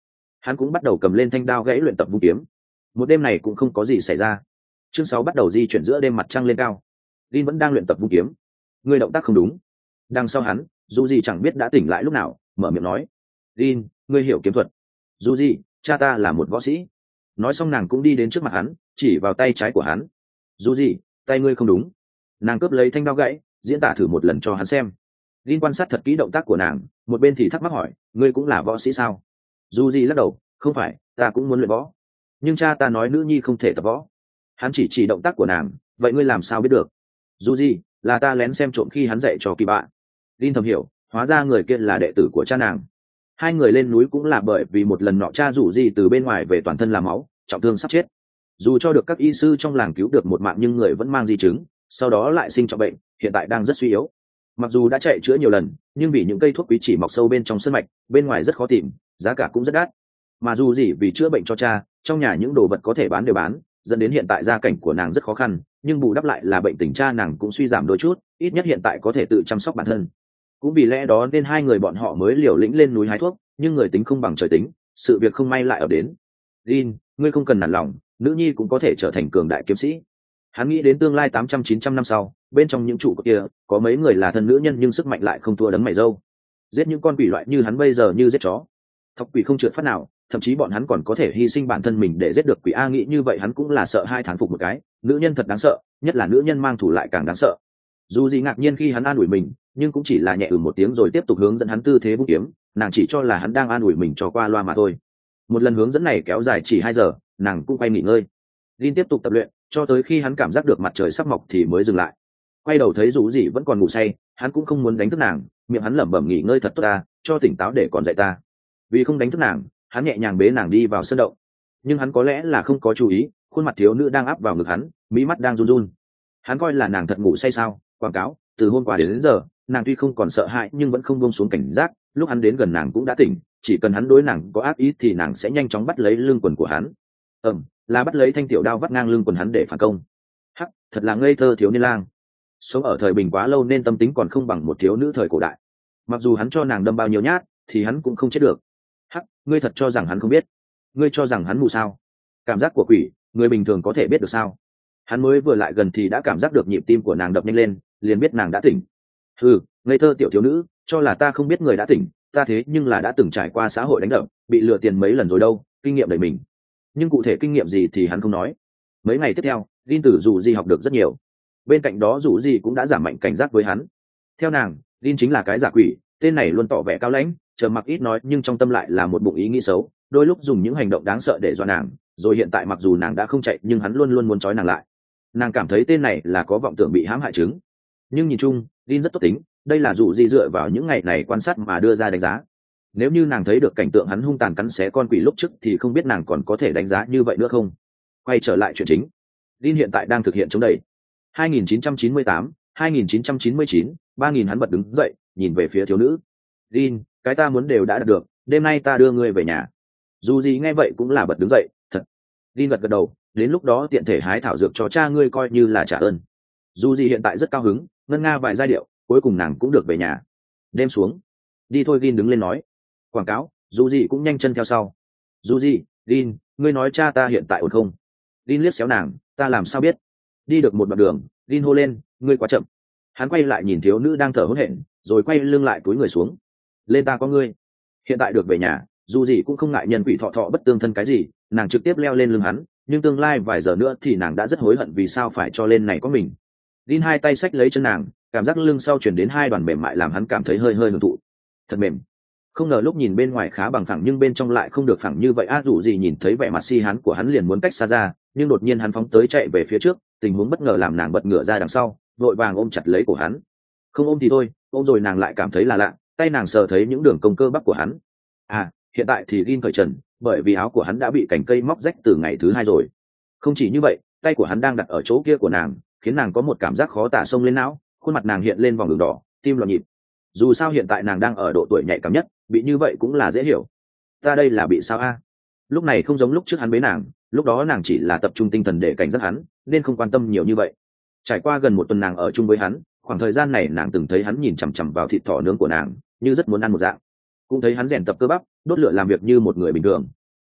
hắn cũng bắt đầu cầm lên thanh đao gãy luyện tập vung kiếm. Một đêm này cũng không có gì xảy ra. Chương sáu bắt đầu di chuyển giữa đêm, mặt trăng lên cao. Linh vẫn đang luyện tập vung kiếm. Người động tác không đúng. Đằng sau hắn, dù gì chẳng biết đã tỉnh lại lúc nào, mở miệng nói: Linh, ngươi hiểu kiếm thuật. Dù gì, cha ta là một võ sĩ. Nói xong nàng cũng đi đến trước mặt hắn, chỉ vào tay trái của hắn. Dù gì, tay ngươi không đúng. Nàng cướp lấy thanh đao gãy, diễn tả thử một lần cho hắn xem. Linh quan sát thật kỹ động tác của nàng, một bên thì thắc mắc hỏi: ngươi cũng là võ sĩ sao? Dù gì lắc đầu: không phải, ta cũng muốn luyện võ, nhưng cha ta nói nữ nhi không thể tập võ. Hắn chỉ chỉ động tác của nàng: vậy ngươi làm sao biết được? Dù gì, là ta lén xem trộm khi hắn dạy cho kỳ bạ. Linh thầm hiểu, hóa ra người kia là đệ tử của cha nàng. Hai người lên núi cũng là bởi vì một lần nọ cha rủ gì từ bên ngoài về toàn thân là máu, trọng thương sắp chết. Dù cho được các y sư trong làng cứu được một mạng nhưng người vẫn mang di chứng, sau đó lại sinh trọng bệnh, hiện tại đang rất suy yếu. Mặc dù đã chạy chữa nhiều lần, nhưng vì những cây thuốc quý chỉ mọc sâu bên trong sơn mạch, bên ngoài rất khó tìm, giá cả cũng rất đắt. Mà dù gì vì chữa bệnh cho cha, trong nhà những đồ vật có thể bán đều bán, dẫn đến hiện tại gia cảnh của nàng rất khó khăn, nhưng bù đắp lại là bệnh tình cha nàng cũng suy giảm đôi chút, ít nhất hiện tại có thể tự chăm sóc bản thân. Cũng vì lẽ đó nên hai người bọn họ mới liều lĩnh lên núi hái thuốc, nhưng người tính không bằng trời tính, sự việc không may lại ập đến. Jin, ngươi không cần nản lòng, nữ nhi cũng có thể trở thành cường đại kiếm sĩ. Hắn nghĩ đến tương lai tám trăm chín trăm năm sau, bên trong những trụ kia có mấy người là thân nữ nhân nhưng sức mạnh lại không thua đấng mày râu. Giết những con quỷ loại như hắn bây giờ như giết chó. Thọc quỷ không trượt phát nào, thậm chí bọn hắn còn có thể hy sinh bản thân mình để giết được quỷ. A nghĩ như vậy hắn cũng là sợ hai thán phục một cái, nữ nhân thật đáng sợ, nhất là nữ nhân mang thủ lại càng đáng sợ. Dù gì ngạc nhiên khi hắn an ủi mình, nhưng cũng chỉ là nhẹ ừ một tiếng rồi tiếp tục hướng dẫn hắn tư thế vung kiếm. Nàng chỉ cho là hắn đang an ủi mình cho qua loa mà thôi. Một lần hướng dẫn này kéo dài chỉ hai giờ, nàng cũng quay nghỉ ngơi. Linh tiếp tục tập luyện cho tới khi hắn cảm giác được mặt trời sắp mọc thì mới dừng lại. Quay đầu thấy Dụ Dị vẫn còn ngủ say, hắn cũng không muốn đánh thức nàng, miệng hắn lẩm bẩm nghỉ ngơi thật tốt ta, cho tỉnh táo để còn dạy ta. Vì không đánh thức nàng, hắn nhẹ nhàng bế nàng đi vào sân động. Nhưng hắn có lẽ là không có chú ý, khuôn mặt thiếu nữ đang áp vào ngực hắn, mí mắt đang run run. Hắn coi là nàng thật ngủ say sao? Quảng cáo, từ hôm qua đến, đến giờ, nàng tuy không còn sợ hãi nhưng vẫn không buông xuống cảnh giác. Lúc hắn đến gần nàng cũng đã tỉnh, chỉ cần hắn đối nàng có ác ý thì nàng sẽ nhanh chóng bắt lấy lưng quần của hắn. Ừm, là bắt lấy thanh tiểu đao vắt ngang lưng quần hắn để phản công. Hắc, thật là ngây thơ thiếu niên lang. Sống ở thời bình quá lâu nên tâm tính còn không bằng một thiếu nữ thời cổ đại. Mặc dù hắn cho nàng đâm bao nhiêu nhát thì hắn cũng không chết được. Hắc, ngươi thật cho rằng hắn không biết? Ngươi cho rằng hắn mù sao? Cảm giác của quỷ, người bình thường có thể biết được sao? Hắn mới vừa lại gần thì đã cảm giác được nhịp tim của nàng đập nhanh lên, liền biết nàng đã tỉnh. Ừ, ngây thơ tiểu thiếu nữ, cho là ta không biết người đã tỉnh, ta thế nhưng là đã từng trải qua xã hội đánh đập, bị lừa tiền mấy lần rồi đâu, kinh nghiệm đầy mình. Nhưng cụ thể kinh nghiệm gì thì hắn không nói. Mấy ngày tiếp theo, Linh tử Dụ Dị học được rất nhiều. Bên cạnh đó Dụ Dị cũng đã giảm mạnh cảnh giác với hắn. Theo nàng, Linh chính là cái giả quỷ, tên này luôn tỏ vẻ cao lãnh, trầm mặc ít nói nhưng trong tâm lại là một bụng ý nghĩ xấu, đôi lúc dùng những hành động đáng sợ để dọa nàng. Rồi hiện tại mặc dù nàng đã không chạy nhưng hắn luôn luôn muốn trói nàng lại. Nàng cảm thấy tên này là có vọng tưởng bị hãm hại chứng. Nhưng nhìn chung, Linh rất tốt tính, đây là Dụ Dị dựa vào những ngày này quan sát mà đưa ra đánh giá. Nếu như nàng thấy được cảnh tượng hắn hung tàn cắn xé con quỷ lúc trước thì không biết nàng còn có thể đánh giá như vậy nữa không. Quay trở lại chuyện chính, Linh hiện tại đang thực hiện chống đẩy. hai nghìn chín trăm chín mươi tám, hai nghìn chín trăm chín mươi chín, ba nghìn hắn bật đứng dậy, nhìn về phía thiếu nữ. Linh, cái ta muốn đều đã đạt được, đêm nay ta đưa ngươi về nhà. Dù gì nghe vậy cũng là bật đứng dậy, thật. Linh gật gật đầu, đến lúc đó tiện thể hái thảo dược cho cha ngươi coi như là trả ơn. Dù gì hiện tại rất cao hứng, ngân nga vài giai điệu, cuối cùng nàng cũng được về nhà. Đêm xuống, đi thôi. Linh đứng lên nói. Quảng cáo, dù gì cũng nhanh chân theo sau. Dù gì, Linh, ngươi nói cha ta hiện tại ổn không? Linh liếc xéo nàng, ta làm sao biết? Đi được một đoạn đường, Linh hô lên, ngươi quá chậm. Hắn quay lại nhìn thiếu nữ đang thở hổn hển, rồi quay lưng lại túi người xuống. Lên ta có ngươi. Hiện tại được về nhà, dù gì cũng không ngại nhân quỷ thọ thọ bất tương thân cái gì, nàng trực tiếp leo lên lưng hắn, nhưng tương lai vài giờ nữa thì nàng đã rất hối hận vì sao phải cho lên này có mình. Linh hai tay xách lấy chân nàng, cảm giác lưng sau chuyển đến hai đoàn mềm mại làm hắn cảm thấy hơi hơi hưởng thụ. Thật mềm. Không ngờ lúc nhìn bên ngoài khá bằng phẳng nhưng bên trong lại không được phẳng như vậy. A Dụ Dị nhìn thấy vẻ mặt si hán của hắn liền muốn cách xa ra, nhưng đột nhiên hắn phóng tới chạy về phía trước, tình huống bất ngờ làm nàng bật ngửa ra đằng sau, vội vàng ôm chặt lấy cổ hắn. Không ôm thì thôi, ôm rồi nàng lại cảm thấy là lạ, tay nàng sờ thấy những đường cong cơ bắp của hắn. À, hiện tại thì Linh cởi trần, bởi vì áo của hắn đã bị cành cây móc rách từ ngày thứ hai rồi. Không chỉ như vậy, tay của hắn đang đặt ở chỗ kia của nàng, khiến nàng có một cảm giác khó tả xông lên não, khuôn mặt nàng hiện lên vòng đường đỏ, tim loạn nhịp. Dù sao hiện tại nàng đang ở độ tuổi nhạy cảm nhất, bị như vậy cũng là dễ hiểu. Ta đây là bị sao a? Lúc này không giống lúc trước hắn bế nàng, lúc đó nàng chỉ là tập trung tinh thần để cảnh giác hắn, nên không quan tâm nhiều như vậy. Trải qua gần một tuần nàng ở chung với hắn, khoảng thời gian này nàng từng thấy hắn nhìn chằm chằm vào thịt thỏ nướng của nàng, như rất muốn ăn một dạng. Cũng thấy hắn rèn tập cơ bắp, đốt lửa làm việc như một người bình thường.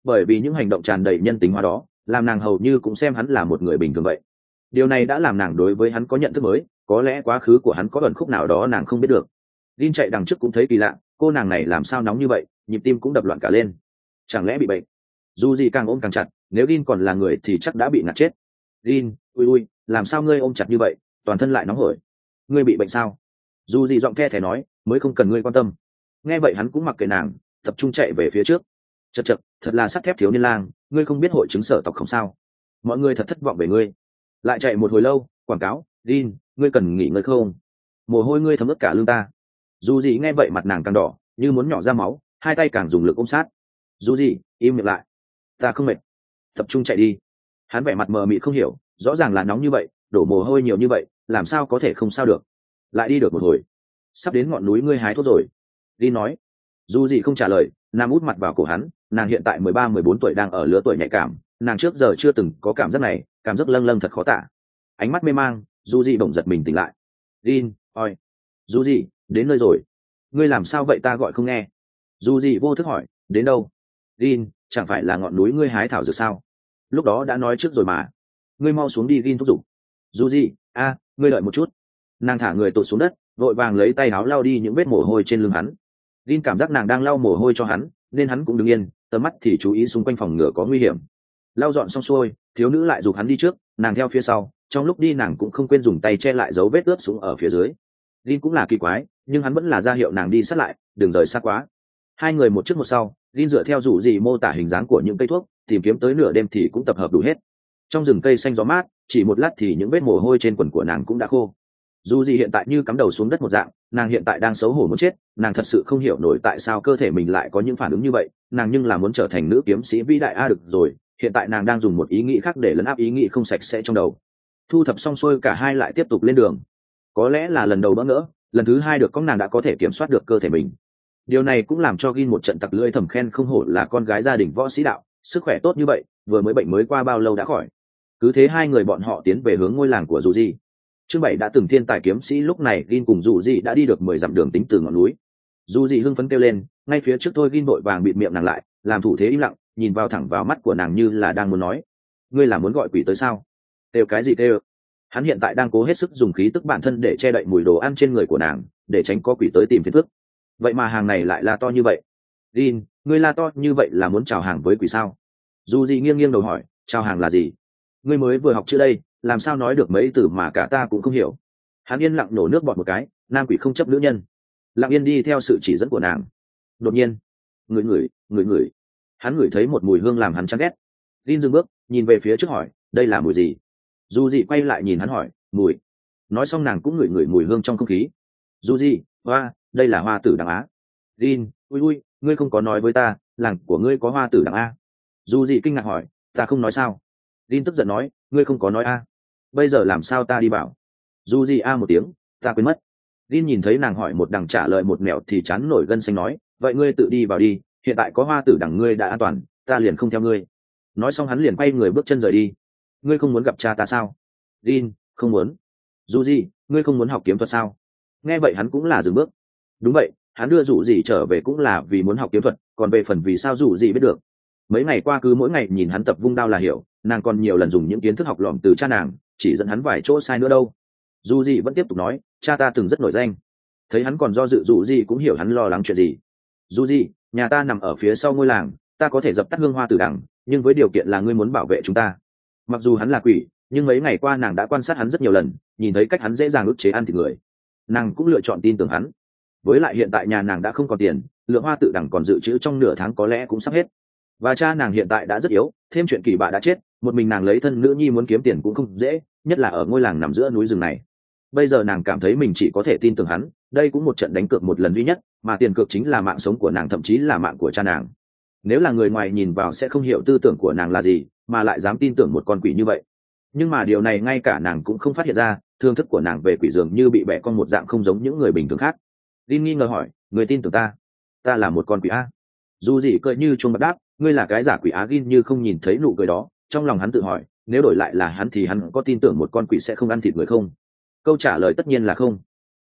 bởi vì những hành động tràn đầy nhân tính hóa đó làm nàng hầu như cũng xem hắn là một người bình thường vậy. Điều này đã làm nàng đối với hắn có nhận thức mới, có lẽ quá khứ của hắn có ẩn khúc nào đó nàng không biết được. Linh chạy đằng trước cũng thấy kỳ lạ, cô nàng này làm sao nóng như vậy, nhịp tim cũng đập loạn cả lên. Chẳng lẽ bị bệnh? Dù gì càng ôm càng chặt, nếu Linh còn là người thì chắc đã bị ngạt chết. Linh, ui ui, làm sao ngươi ôm chặt như vậy, toàn thân lại nóng hổi. Ngươi bị bệnh sao? Dù gì giọng the thé nói, mới không cần ngươi quan tâm. Nghe vậy hắn cũng mặc kệ nàng, tập trung chạy về phía trước. Chật chật, thật là sắt thép thiếu niên lang, ngươi không biết hội chứng sở tộc không sao? Mọi người thật thất vọng về ngươi. Lại chạy một hồi lâu, quảng cáo, Linh, ngươi cần nghỉ ngơi không? Mồ hôi ngươi thấm ướt cả lưng ta. Dù gì nghe vậy mặt nàng càng đỏ, như muốn nhỏ ra máu, hai tay càng dùng lực ôm sát. Dù gì, im miệng lại. Ta không mệt. Tập trung chạy đi. Hắn vẻ mặt mờ mịt không hiểu, rõ ràng là nóng như vậy, đổ mồ hôi nhiều như vậy, làm sao có thể không sao được? Lại đi được một hồi, sắp đến ngọn núi ngươi hái thuốc rồi. Đi nói. Dù gì không trả lời, nam út mặt vào cổ hắn, nàng hiện tại mười ba mười bốn tuổi đang ở lứa tuổi nhạy cảm, nàng trước giờ chưa từng có cảm giác này, cảm giác lâng lâng thật khó tả. Ánh mắt mê mang, dù gì bỗng giật mình tỉnh lại. Din, oi. Dù gì, đến nơi rồi. Ngươi làm sao vậy ta gọi không nghe. Dù gì vô thức hỏi, đến đâu? Din, chẳng phải là ngọn núi ngươi hái thảo dược sao? Lúc đó đã nói trước rồi mà. Ngươi mau xuống đi, Din thúc giục. Dù gì, a, ngươi đợi một chút. Nàng thả người tụt xuống đất, vội vàng lấy tay áo lau đi những vết mồ hôi trên lưng hắn. Din cảm giác nàng đang lau mồ hôi cho hắn, nên hắn cũng đứng yên, tầm mắt thì chú ý xung quanh phòng ngừa có nguy hiểm. Lau dọn xong xuôi, thiếu nữ lại giục hắn đi trước, nàng theo phía sau, trong lúc đi nàng cũng không quên dùng tay che lại dấu vết ướt sũng ở phía dưới. Din cũng là kỳ quái, nhưng hắn vẫn là ra hiệu nàng đi sát lại, đừng rời xa quá. Hai người một trước một sau, Din dựa theo rủ gì mô tả hình dáng của những cây thuốc, tìm kiếm tới nửa đêm thì cũng tập hợp đủ hết. Trong rừng cây xanh gió mát, chỉ một lát thì những vết mồ hôi trên quần của nàng cũng đã khô. Dù gì hiện tại như cắm đầu xuống đất một dạng, nàng hiện tại đang xấu hổ muốn chết, nàng thật sự không hiểu nổi tại sao cơ thể mình lại có những phản ứng như vậy, nàng nhưng là muốn trở thành nữ kiếm sĩ vĩ đại a được rồi, hiện tại nàng đang dùng một ý nghĩ khác để lấn áp ý nghĩ không sạch sẽ trong đầu. Thu thập xong xuôi cả hai lại tiếp tục lên đường. Có lẽ là lần đầu bỡ ngỡ, lần thứ hai được con nàng đã có thể kiểm soát được cơ thể mình. Điều này cũng làm cho Gin một trận tặc lưỡi thầm khen không hổ là con gái gia đình võ sĩ đạo, sức khỏe tốt như vậy, vừa mới bệnh mới qua bao lâu đã khỏi. Cứ thế hai người bọn họ tiến về hướng ngôi làng của Dù Di. Chương bảy đã từng thiên tài kiếm sĩ lúc này Gin cùng Dù Di đã đi được mười dặm đường tính từ ngọn núi. Dù Di hưng phấn kêu lên, ngay phía trước thôi Gin vội vàng bịt miệng nàng lại, làm thủ thế im lặng, nhìn vào thẳng vào mắt của nàng như là đang muốn nói: "Ngươi là muốn gọi quỷ tới sao?" "Kêu cái gì kêu?" Hắn hiện tại đang cố hết sức dùng khí tức bản thân để che đậy mùi đồ ăn trên người của nàng, để tránh có quỷ tới tìm phiền phức. Vậy mà hàng này lại là to như vậy. Gin, ngươi la to như vậy là muốn chào hàng với quỷ sao? Dù gì nghiêng nghiêng đầu hỏi, chào hàng là gì? Ngươi mới vừa học chưa đây, làm sao nói được mấy từ mà cả ta cũng không hiểu. Hắn yên lặng nổ nước bọt một cái, nam quỷ không chấp nữ nhân. Lặng yên đi theo sự chỉ dẫn của nàng. Đột nhiên, người người, người người, hắn ngửi thấy một mùi hương làm hắn chán ghét. Gin dừng bước, nhìn về phía trước hỏi, đây là mùi gì? Dù gì quay lại nhìn hắn hỏi, mùi. Nói xong nàng cũng ngửi ngửi mùi hương trong không khí. Dù gì, hoa, đây là hoa tử đằng Á. Gin, ui ui, ngươi không có nói với ta, làng của ngươi có hoa tử đằng A. Dù gì kinh ngạc hỏi, ta không nói sao? Gin tức giận nói, ngươi không có nói A. Bây giờ làm sao ta đi bảo? Dù gì A một tiếng, ta quên mất. Gin nhìn thấy nàng hỏi một đằng trả lời một mẹo thì chán nổi gân xanh nói, vậy ngươi tự đi vào đi, hiện tại có hoa tử đằng ngươi đã an toàn, ta liền không theo ngươi. Nói xong hắn liền quay người bước chân rời đi. Ngươi không muốn gặp cha ta sao? Gin, không muốn. Dù gì, ngươi không muốn học kiếm thuật sao? Nghe vậy hắn cũng là dừng bước. Đúng vậy, hắn đưa rủ gì trở về cũng là vì muốn học kiếm thuật, còn về phần vì sao rủ gì biết được. Mấy ngày qua cứ mỗi ngày nhìn hắn tập vung đao là hiểu, nàng còn nhiều lần dùng những kiến thức học lỏm từ cha nàng, chỉ dẫn hắn vài chỗ sai nữa đâu. Dù gì vẫn tiếp tục nói, cha ta từng rất nổi danh. Thấy hắn còn do dự, dù gì cũng hiểu hắn lo lắng chuyện gì. Dù gì, nhà ta nằm ở phía sau ngôi làng, ta có thể dập tắt hương hoa tử đằng, nhưng với điều kiện là ngươi muốn bảo vệ chúng ta. Mặc dù hắn là quỷ, nhưng mấy ngày qua nàng đã quan sát hắn rất nhiều lần, nhìn thấy cách hắn dễ dàng ức chế ăn thịt người, nàng cũng lựa chọn tin tưởng hắn. Với lại hiện tại nhà nàng đã không còn tiền, lượng hoa tự đẳng còn dự trữ trong nửa tháng có lẽ cũng sắp hết, và cha nàng hiện tại đã rất yếu, thêm chuyện kỳ bạ đã chết, một mình nàng lấy thân nữ nhi muốn kiếm tiền cũng không dễ, nhất là ở ngôi làng nằm giữa núi rừng này. Bây giờ nàng cảm thấy mình chỉ có thể tin tưởng hắn, đây cũng một trận đánh cược một lần duy nhất, mà tiền cược chính là mạng sống của nàng, thậm chí là mạng của cha nàng. Nếu là người ngoài nhìn vào sẽ không hiểu tư tưởng của nàng là gì, mà lại dám tin tưởng một con quỷ như vậy. Nhưng mà điều này ngay cả nàng cũng không phát hiện ra, thương thức của nàng về quỷ dường như bị bẻ con một dạng không giống những người bình thường khác. Linh nghi ngờ hỏi, người tin tưởng ta? Ta là một con quỷ a. Dù gì cười như chuông bạc đáp, ngươi là cái giả quỷ á. Gin như không nhìn thấy nụ cười đó, trong lòng hắn tự hỏi, nếu đổi lại là hắn thì hắn có tin tưởng một con quỷ sẽ không ăn thịt người không? Câu trả lời tất nhiên là không.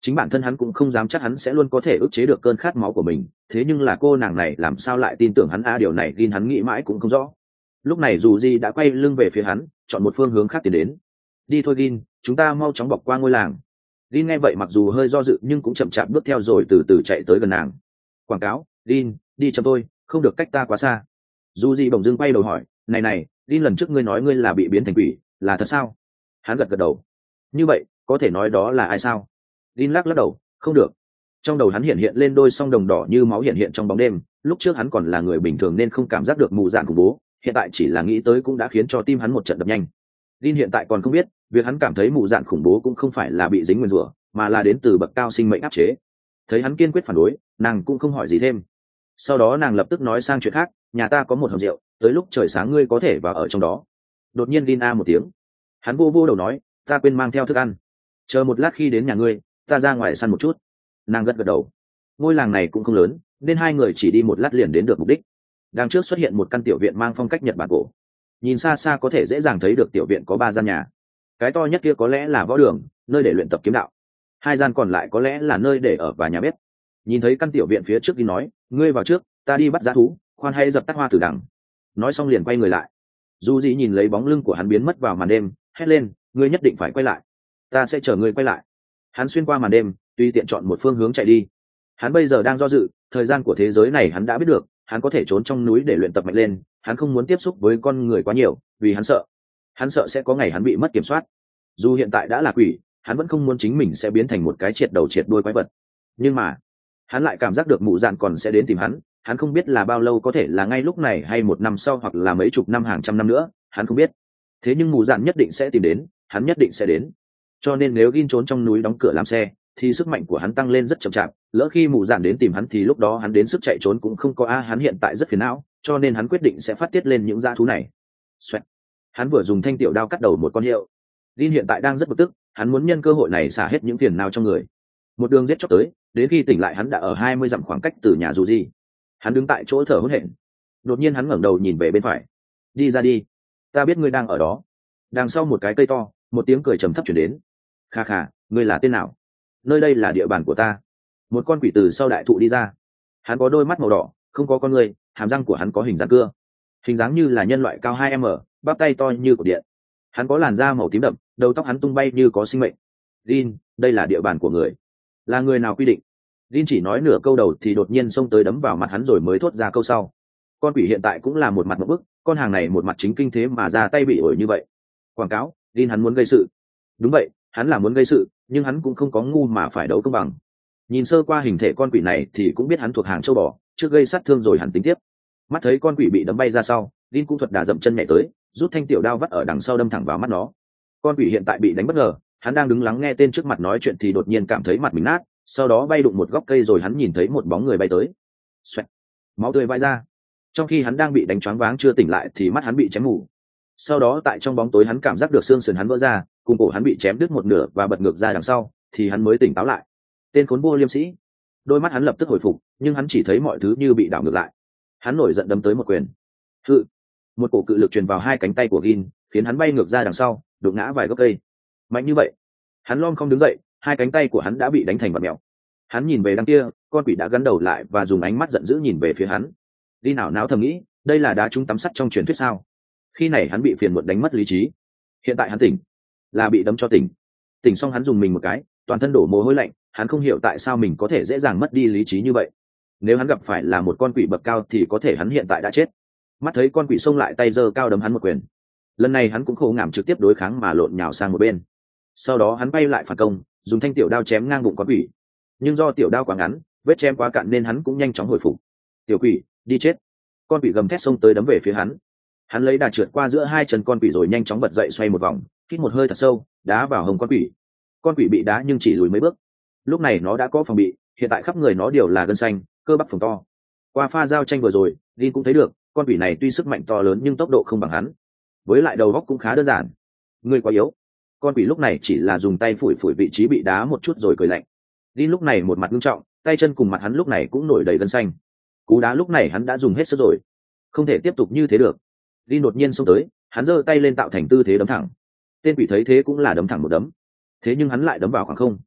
chính bản thân hắn cũng không dám chắc hắn sẽ luôn có thể ức chế được cơn khát máu của mình, thế nhưng là cô nàng này làm sao lại tin tưởng hắn a? Điều này Gin hắn nghĩ mãi cũng không rõ. Lúc này dù gì đã quay lưng về phía hắn, chọn một phương hướng khác tiến đến. Đi thôi Gin, chúng ta mau chóng bọc qua ngôi làng. Gin nghe vậy mặc dù hơi do dự nhưng cũng chậm chạp bước theo rồi từ từ chạy tới gần nàng. Quảng cáo, Gin, đi chậm tôi, không được cách ta quá xa. Dù gì bỗng dưng quay đầu hỏi, này này, Gin lần trước ngươi nói ngươi là bị biến thành quỷ, là thật sao? Hắn gật gật đầu. Như vậy, có thể nói đó là ai sao? Gin lắc lắc đầu, không được. Trong đầu hắn hiện hiện lên đôi song đồng đỏ như máu hiện hiện trong bóng đêm, lúc trước hắn còn là người bình thường nên không cảm giác được mù dạn khủng bố, hiện tại chỉ là nghĩ tới cũng đã khiến cho tim hắn một trận đập nhanh. Gin hiện tại còn không biết, việc hắn cảm thấy mù dạn khủng bố cũng không phải là bị dính nguyên rủa, mà là đến từ bậc cao sinh mệnh áp chế. Thấy hắn kiên quyết phản đối, nàng cũng không hỏi gì thêm. Sau đó nàng lập tức nói sang chuyện khác, nhà ta có một hầm rượu, tới lúc trời sáng ngươi có thể vào ở trong đó. Đột nhiên Gin a một tiếng, hắn vô vô đầu nói, ta quên mang theo thức ăn, chờ một lát khi đến nhà ngươi, ta ra ngoài săn một chút. Nàng gật gật đầu. Ngôi làng này cũng không lớn nên hai người chỉ đi một lát liền đến được mục đích. Đằng trước xuất hiện một căn tiểu viện mang phong cách Nhật Bản cổ, nhìn xa xa có thể dễ dàng thấy được tiểu viện có ba gian nhà. Cái to nhất kia có lẽ là võ đường, nơi để luyện tập kiếm đạo. Hai gian còn lại có lẽ là nơi để ở và nhà bếp. Nhìn thấy căn tiểu viện phía trước đi nói, ngươi vào trước, ta đi bắt dã thú, khoan hay dập tắt hoa tử đằng. Nói xong liền quay người lại. Du Dĩ nhìn lấy bóng lưng của hắn biến mất vào màn đêm, hét lên, ngươi nhất định phải quay lại, ta sẽ chờ ngươi quay lại. Hắn xuyên qua màn đêm, tùy tiện chọn một phương hướng chạy đi. Hắn bây giờ đang do dự, thời gian của thế giới này hắn đã biết được, hắn có thể trốn trong núi để luyện tập mạnh lên, hắn không muốn tiếp xúc với con người quá nhiều, vì hắn sợ, hắn sợ sẽ có ngày hắn bị mất kiểm soát. Dù hiện tại đã là quỷ, hắn vẫn không muốn chính mình sẽ biến thành một cái triệt đầu triệt đuôi quái vật. Nhưng mà, hắn lại cảm giác được mụ dạn còn sẽ đến tìm hắn, hắn không biết là bao lâu, có thể là ngay lúc này hay một năm sau hoặc là mấy chục năm hàng trăm năm nữa, hắn không biết. Thế nhưng mụ dạn nhất định sẽ tìm đến, hắn nhất định sẽ đến. Cho nên nếu Gin trốn trong núi đóng cửa làm xe, thì sức mạnh của hắn tăng lên rất chậm chạp, lỡ khi mụ dạn đến tìm hắn thì lúc đó hắn đến sức chạy trốn cũng không có. A hắn hiện tại rất phiền não, cho nên hắn quyết định sẽ phát tiết lên những dã thú này. Xoẹt. Hắn vừa dùng thanh tiểu đao cắt đầu một con hiệu. Gin hiện tại đang rất bực tức, hắn muốn nhân cơ hội này xả hết những phiền não trong người. Một đường giết chóc tới, đến khi tỉnh lại hắn đã ở hai mươi dặm khoảng cách từ nhà dù gì. Hắn đứng tại chỗ thở hổn hển. Đột nhiên hắn ngẩng đầu nhìn về bên phải. Đi ra đi, ta biết ngươi đang ở đó. Đằng sau một cái cây to, một tiếng cười trầm thấp chuyển đến. Kha kha, ngươi là tên nào? Nơi đây là địa bàn của ta. Một con quỷ từ sau đại thụ đi ra. Hắn có đôi mắt màu đỏ, không có con người, hàm răng của hắn có hình dáng cưa, hình dáng như là nhân loại, cao hai mét, bắp tay to như cột điện. Hắn có làn da màu tím đậm, đầu tóc hắn tung bay như có sinh mệnh. Gin, đây là địa bàn của người. Là người nào quy định? Gin chỉ nói nửa câu đầu thì đột nhiên xông tới đấm vào mặt hắn rồi mới thốt ra câu sau. Con quỷ hiện tại cũng là một mặt một bức, con hàng này một mặt chính kinh thế mà ra tay bị ổi như vậy. Quảng cáo, Gin hắn muốn gây sự. Đúng vậy, hắn là muốn gây sự, nhưng hắn cũng không có ngu mà phải đấu công bằng. Nhìn sơ qua hình thể con quỷ này thì cũng biết hắn thuộc hàng châu bò, trước gây sát thương rồi hắn tính tiếp. Mắt thấy con quỷ bị đấm bay ra sau, Gin cũng thuật đà dậm chân nhảy tới, rút thanh tiểu đao vắt ở đằng sau đâm thẳng vào mắt nó. Con quỷ hiện tại bị đánh bất ngờ, hắn đang đứng lắng nghe tên trước mặt nói chuyện thì đột nhiên cảm thấy mặt mình nát, sau đó bay đụng một góc cây rồi hắn nhìn thấy một bóng người bay tới. Xoẹt. Máu tươi vãi ra. Trong khi hắn đang bị đánh choáng váng chưa tỉnh lại thì mắt hắn bị chém mù. Sau đó tại trong bóng tối hắn cảm giác được xương sườn hắn vỡ ra, cùng cổ hắn bị chém đứt một nửa và bật ngược ra đằng sau, thì hắn mới tỉnh táo lại. Tên khốn vô liêm sĩ. Đôi mắt hắn lập tức hồi phục, nhưng hắn chỉ thấy mọi thứ như bị đảo ngược lại. Hắn nổi giận đấm tới một quyền. Hự. Một cổ cự lực truyền vào hai cánh tay của Gin, khiến hắn bay ngược ra đằng sau, đụng ngã vài gốc cây. Mạnh như vậy, hắn lom không đứng dậy, hai cánh tay của hắn đã bị đánh thành vật mèo. Hắn nhìn về đằng kia, con quỷ đã gắn đầu lại và dùng ánh mắt giận dữ nhìn về phía hắn. Gin nào náo thầm nghĩ, đây là đá trúng tắm sắt trong truyền thuyết sao? Khi này hắn bị phiền muộn đánh mất lý trí. Hiện tại hắn tỉnh, là bị đấm cho tỉnh. Tỉnh xong hắn dùng mình một cái, toàn thân đổ mồ hôi lạnh, hắn không hiểu tại sao mình có thể dễ dàng mất đi lý trí như vậy. Nếu hắn gặp phải là một con quỷ bậc cao thì có thể hắn hiện tại đã chết. Mắt thấy con quỷ xông lại, tay giơ cao đấm hắn một quyền. Lần này hắn cũng khổ ngảm trực tiếp đối kháng mà lộn nhào sang một bên. Sau đó hắn bay lại phản công, dùng thanh tiểu đao chém ngang bụng con quỷ. Nhưng do tiểu đao quá ngắn, vết chém quá cạn nên hắn cũng nhanh chóng hồi phục. Tiểu quỷ, đi chết! Con quỷ gầm thét xông tới đấm về phía hắn. Hắn lấy đà trượt qua giữa hai chân con quỷ rồi nhanh chóng bật dậy xoay một vòng, hít một hơi thật sâu, đá vào hông con quỷ. Con quỷ bị đá nhưng chỉ lùi mấy bước. Lúc này nó đã có phòng bị, hiện tại khắp người nó đều là gân xanh, cơ bắp phồng to. Qua pha giao tranh vừa rồi, Gin cũng thấy được, con quỷ này tuy sức mạnh to lớn nhưng tốc độ không bằng hắn. Với lại đầu óc cũng khá đơn giản. Ngươi quá yếu. Con quỷ lúc này chỉ là dùng tay phủi phủi vị trí bị đá một chút rồi cười lạnh. Gin lúc này một mặt nghiêm trọng, tay chân cùng mặt hắn lúc này cũng nổi đầy gân xanh. Cú đá lúc này hắn đã dùng hết sức rồi, không thể tiếp tục như thế được. Gin đột nhiên xông tới, hắn giơ tay lên tạo thành tư thế đấm thẳng. Tên quỷ thấy thế cũng là đấm thẳng một đấm, thế nhưng hắn lại đấm vào khoảng không.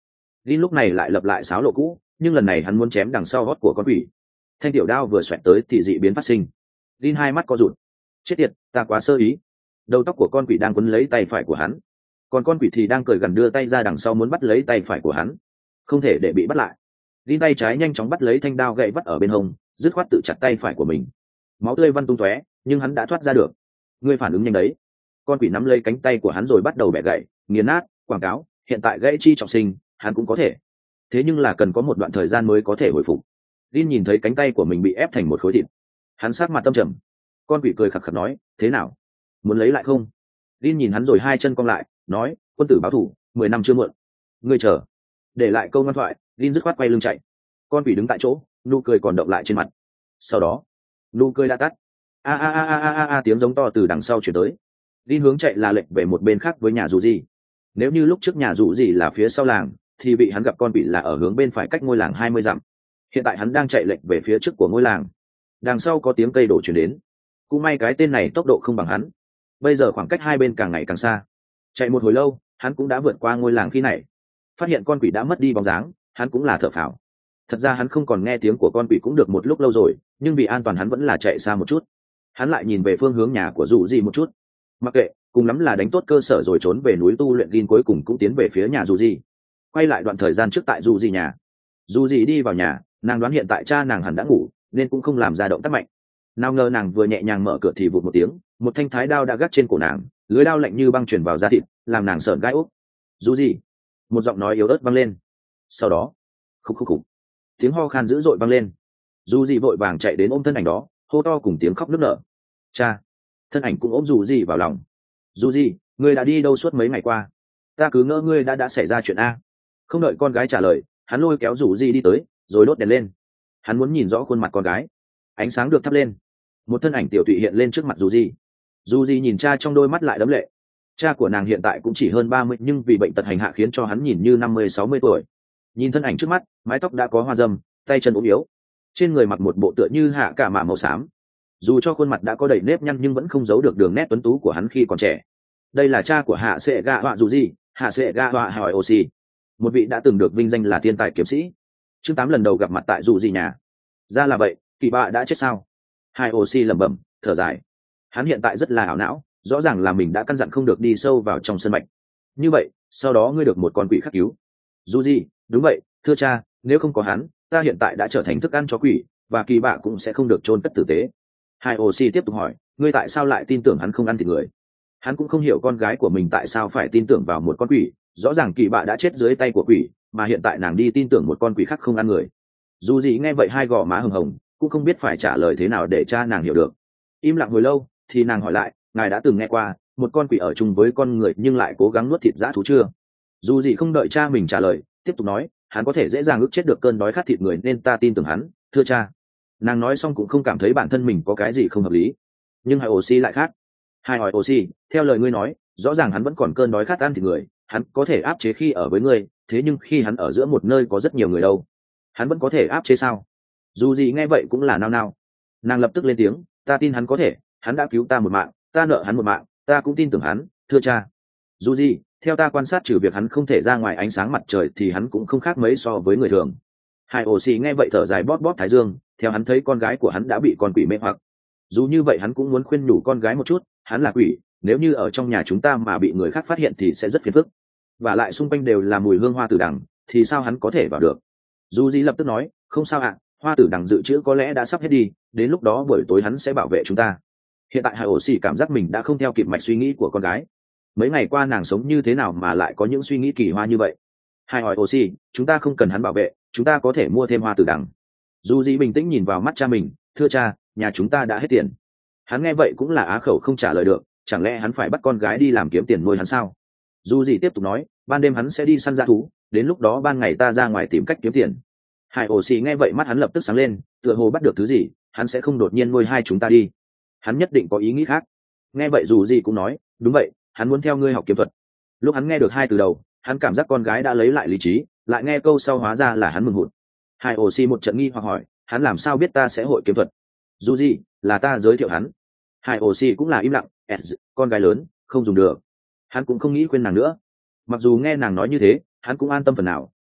Linh lúc này lại lập lại sáo lộ cũ, nhưng lần này hắn muốn chém đằng sau gót của con quỷ. Thanh tiểu đao vừa xoẹt tới thì dị biến phát sinh. Linh hai mắt co rụt. Chết tiệt, ta quá sơ ý. Đầu tóc của con quỷ đang quấn lấy tay phải của hắn, còn con quỷ thì đang cười gần đưa tay ra đằng sau muốn bắt lấy tay phải của hắn. Không thể để bị bắt lại. Linh tay trái nhanh chóng bắt lấy thanh đao gậy vắt ở bên hông, dứt khoát tự chặt tay phải của mình. Máu tươi văng tung tóe, nhưng hắn đã thoát ra được. Ngươi phản ứng nhanh đấy. Con quỷ nắm lấy cánh tay của hắn rồi bắt đầu bẻ gãy, nghiền nát, quảng cáo, hiện tại gãy chi trọng sinh, hắn cũng có thể. Thế nhưng là cần có một đoạn thời gian mới có thể hồi phục. Linh nhìn thấy cánh tay của mình bị ép thành một khối thịt, hắn sát mặt tâm trầm. Con quỷ cười khặc khặc nói, thế nào, muốn lấy lại không? Linh nhìn hắn rồi hai chân cong lại, nói, quân tử báo thủ, mười năm chưa muộn. Ngươi chờ. Để lại câu ngoan thoại, Linh dứt khoát quay lưng chạy. Con quỷ đứng tại chỗ, nụ cười còn động lại trên mặt. Sau đó, nụ cười đã tắt. A a a a a a tiếng giống to từ đằng sau chuyển tới. Linh hướng chạy là lệnh về một bên khác với nhà dù gì. Nếu như lúc trước nhà dù gì là phía sau làng, thì bị hắn gặp con quỷ là ở hướng bên phải cách ngôi làng hai mươi dặm. Hiện tại hắn đang chạy lệnh về phía trước của ngôi làng. Đằng sau có tiếng cây đổ chuyển đến. Cũng may cái tên này tốc độ không bằng hắn. Bây giờ khoảng cách hai bên càng ngày càng xa. Chạy một hồi lâu, hắn cũng đã vượt qua ngôi làng khi này. Phát hiện con quỷ đã mất đi bóng dáng, hắn cũng là thở phào. Thật ra hắn không còn nghe tiếng của con quỷ cũng được một lúc lâu rồi, nhưng vì an toàn hắn vẫn là chạy xa một chút. Hắn lại nhìn về phương hướng nhà của dù gì một chút. Mặc kệ, cùng lắm là đánh tốt cơ sở rồi trốn về núi tu luyện. Gin cuối cùng cũng tiến về phía nhà dù gì. Quay lại đoạn thời gian trước tại dù gì nhà. Dù gì đi vào nhà, nàng đoán hiện tại cha nàng hẳn đã ngủ, nên cũng không làm ra động tác mạnh. Nào ngờ nàng vừa nhẹ nhàng mở cửa thì vụt một tiếng, một thanh thái đao đã gác trên cổ nàng, lưới đao lạnh như băng truyền vào da thịt, làm nàng sởn gai ốc. Dù gì? Một giọng nói yếu ớt vang lên. Sau đó, khúc khúc khúc, tiếng ho khan dữ dội vang lên. Dù gì vội vàng chạy đến ôm thân ảnh đó, hô to cùng tiếng khóc nức nở. Cha! Thân ảnh cũng ôm dù gì vào lòng. Dù gì, ngươi đã đi đâu suốt mấy ngày qua? Ta cứ ngỡ ngươi đã đã xảy ra chuyện a. Không đợi con gái trả lời, hắn lôi kéo dù gì đi tới, rồi đốt đèn lên. Hắn muốn nhìn rõ khuôn mặt con gái. Ánh sáng được thắp lên, một thân ảnh tiểu tụy hiện lên trước mặt dù gì. Dù gì nhìn cha trong đôi mắt lại đẫm lệ. Cha của nàng hiện tại cũng chỉ hơn ba mươi, nhưng vì bệnh tật hành hạ khiến cho hắn nhìn như năm mươi sáu mươi tuổi. Nhìn thân ảnh trước mắt, mái tóc đã có hoa râm, tay chân ốm yếu, trên người mặc một bộ tựa như hạ cả mạ màu xám. Dù cho khuôn mặt đã có đầy nếp nhăn nhưng vẫn không giấu được đường nét tuấn tú của hắn khi còn trẻ. Đây là cha của hạ sệ gạ họa dù gì, hạ sệ gạ họa hỏi oxy, một vị đã từng được vinh danh là thiên tài kiếm sĩ. Chương tám lần đầu gặp mặt tại dù gì nhà. Ra là vậy, kỳ bạ đã chết sao? Hai oxy lẩm bẩm, thở dài. Hắn hiện tại rất là ảo não, rõ ràng là mình đã căn dặn không được đi sâu vào trong sân mạch. Như vậy, sau đó ngươi được một con quỷ khắc cứu. Dù gì, đúng vậy, thưa cha, nếu không có hắn, ta hiện tại đã trở thành thức ăn cho quỷ, và kỳ bạ cũng sẽ không được chôn cất tử tế. Hai oxy tiếp tục hỏi, ngươi tại sao lại tin tưởng hắn không ăn thịt người? Hắn cũng không hiểu con gái của mình tại sao phải tin tưởng vào một con quỷ, rõ ràng kỳ bạ đã chết dưới tay của quỷ, mà hiện tại nàng đi tin tưởng một con quỷ khác không ăn người. Dù gì nghe vậy hai gò má hừng hồng, cũng không biết phải trả lời thế nào để cha nàng hiểu được. Im lặng hồi lâu, thì nàng hỏi lại, ngài đã từng nghe qua một con quỷ ở chung với con người nhưng lại cố gắng nuốt thịt dã thú chưa? Dù gì không đợi cha mình trả lời, tiếp tục nói, hắn có thể dễ dàng ức chết được cơn đói khát thịt người nên ta tin tưởng hắn, thưa cha. Nàng nói xong cũng không cảm thấy bản thân mình có cái gì không hợp lý. Nhưng hai oxy lại khác. Hai hỏi oxy, theo lời ngươi nói, rõ ràng hắn vẫn còn cơn đói khát ăn thịt người, hắn có thể áp chế khi ở với ngươi, thế nhưng khi hắn ở giữa một nơi có rất nhiều người đâu, hắn vẫn có thể áp chế sao? Dù gì nghe vậy cũng là nao nao. Nàng lập tức lên tiếng, ta tin hắn có thể, hắn đã cứu ta một mạng, ta nợ hắn một mạng, ta cũng tin tưởng hắn, thưa cha. Dù gì, theo ta quan sát trừ việc hắn không thể ra ngoài ánh sáng mặt trời thì hắn cũng không khác mấy so với người thường. Hai oxy nghe vậy thở dài bóp bóp thái dương, theo hắn thấy con gái của hắn đã bị con quỷ mê hoặc. Dù như vậy hắn cũng muốn khuyên nhủ con gái một chút, hắn là quỷ, nếu như ở trong nhà chúng ta mà bị người khác phát hiện thì sẽ rất phiền phức. Và lại xung quanh đều là mùi hương hoa tử đằng, thì sao hắn có thể vào được? Dù gì lập tức nói, không sao ạ, hoa tử đằng dự trữ có lẽ đã sắp hết đi, đến lúc đó buổi tối hắn sẽ bảo vệ chúng ta. Hiện tại hai ổ xì cảm giác mình đã không theo kịp mạch suy nghĩ của con gái. Mấy ngày qua nàng sống như thế nào mà lại có những suy nghĩ kỳ hoa như vậy? Hai hỏi ổ xì, chúng ta không cần hắn bảo vệ, chúng ta có thể mua thêm hoa tử đằng. Dù gì bình tĩnh nhìn vào mắt cha mình, thưa cha, nhà chúng ta đã hết tiền. Hắn nghe vậy cũng là á khẩu không trả lời được, chẳng lẽ hắn phải bắt con gái đi làm kiếm tiền nuôi hắn sao? Dù gì tiếp tục nói, ban đêm hắn sẽ đi săn dã thú, đến lúc đó ban ngày ta ra ngoài tìm cách kiếm tiền. Hải ổ xì nghe vậy mắt hắn lập tức sáng lên, tựa hồ bắt được thứ gì, hắn sẽ không đột nhiên nuôi hai chúng ta đi. Hắn nhất định có ý nghĩ khác. Nghe vậy dù gì cũng nói, đúng vậy, hắn muốn theo ngươi học kiếm thuật. Lúc hắn nghe được hai từ đầu, hắn cảm giác con gái đã lấy lại lý trí, lại nghe câu sau hóa ra là hắn mừng hụt. Hải ổ xì một trận nghi hoặc hỏi, hắn làm sao biết ta sẽ hội kiếm thuật? Dù gì, là ta giới thiệu hắn. Hải ổ xì cũng là im lặng, con gái lớn, không dùng được. Hắn cũng không nghĩ khuyên nàng nữa. Mặc dù nghe nàng nói như thế, hắn cũng an tâm phần nào,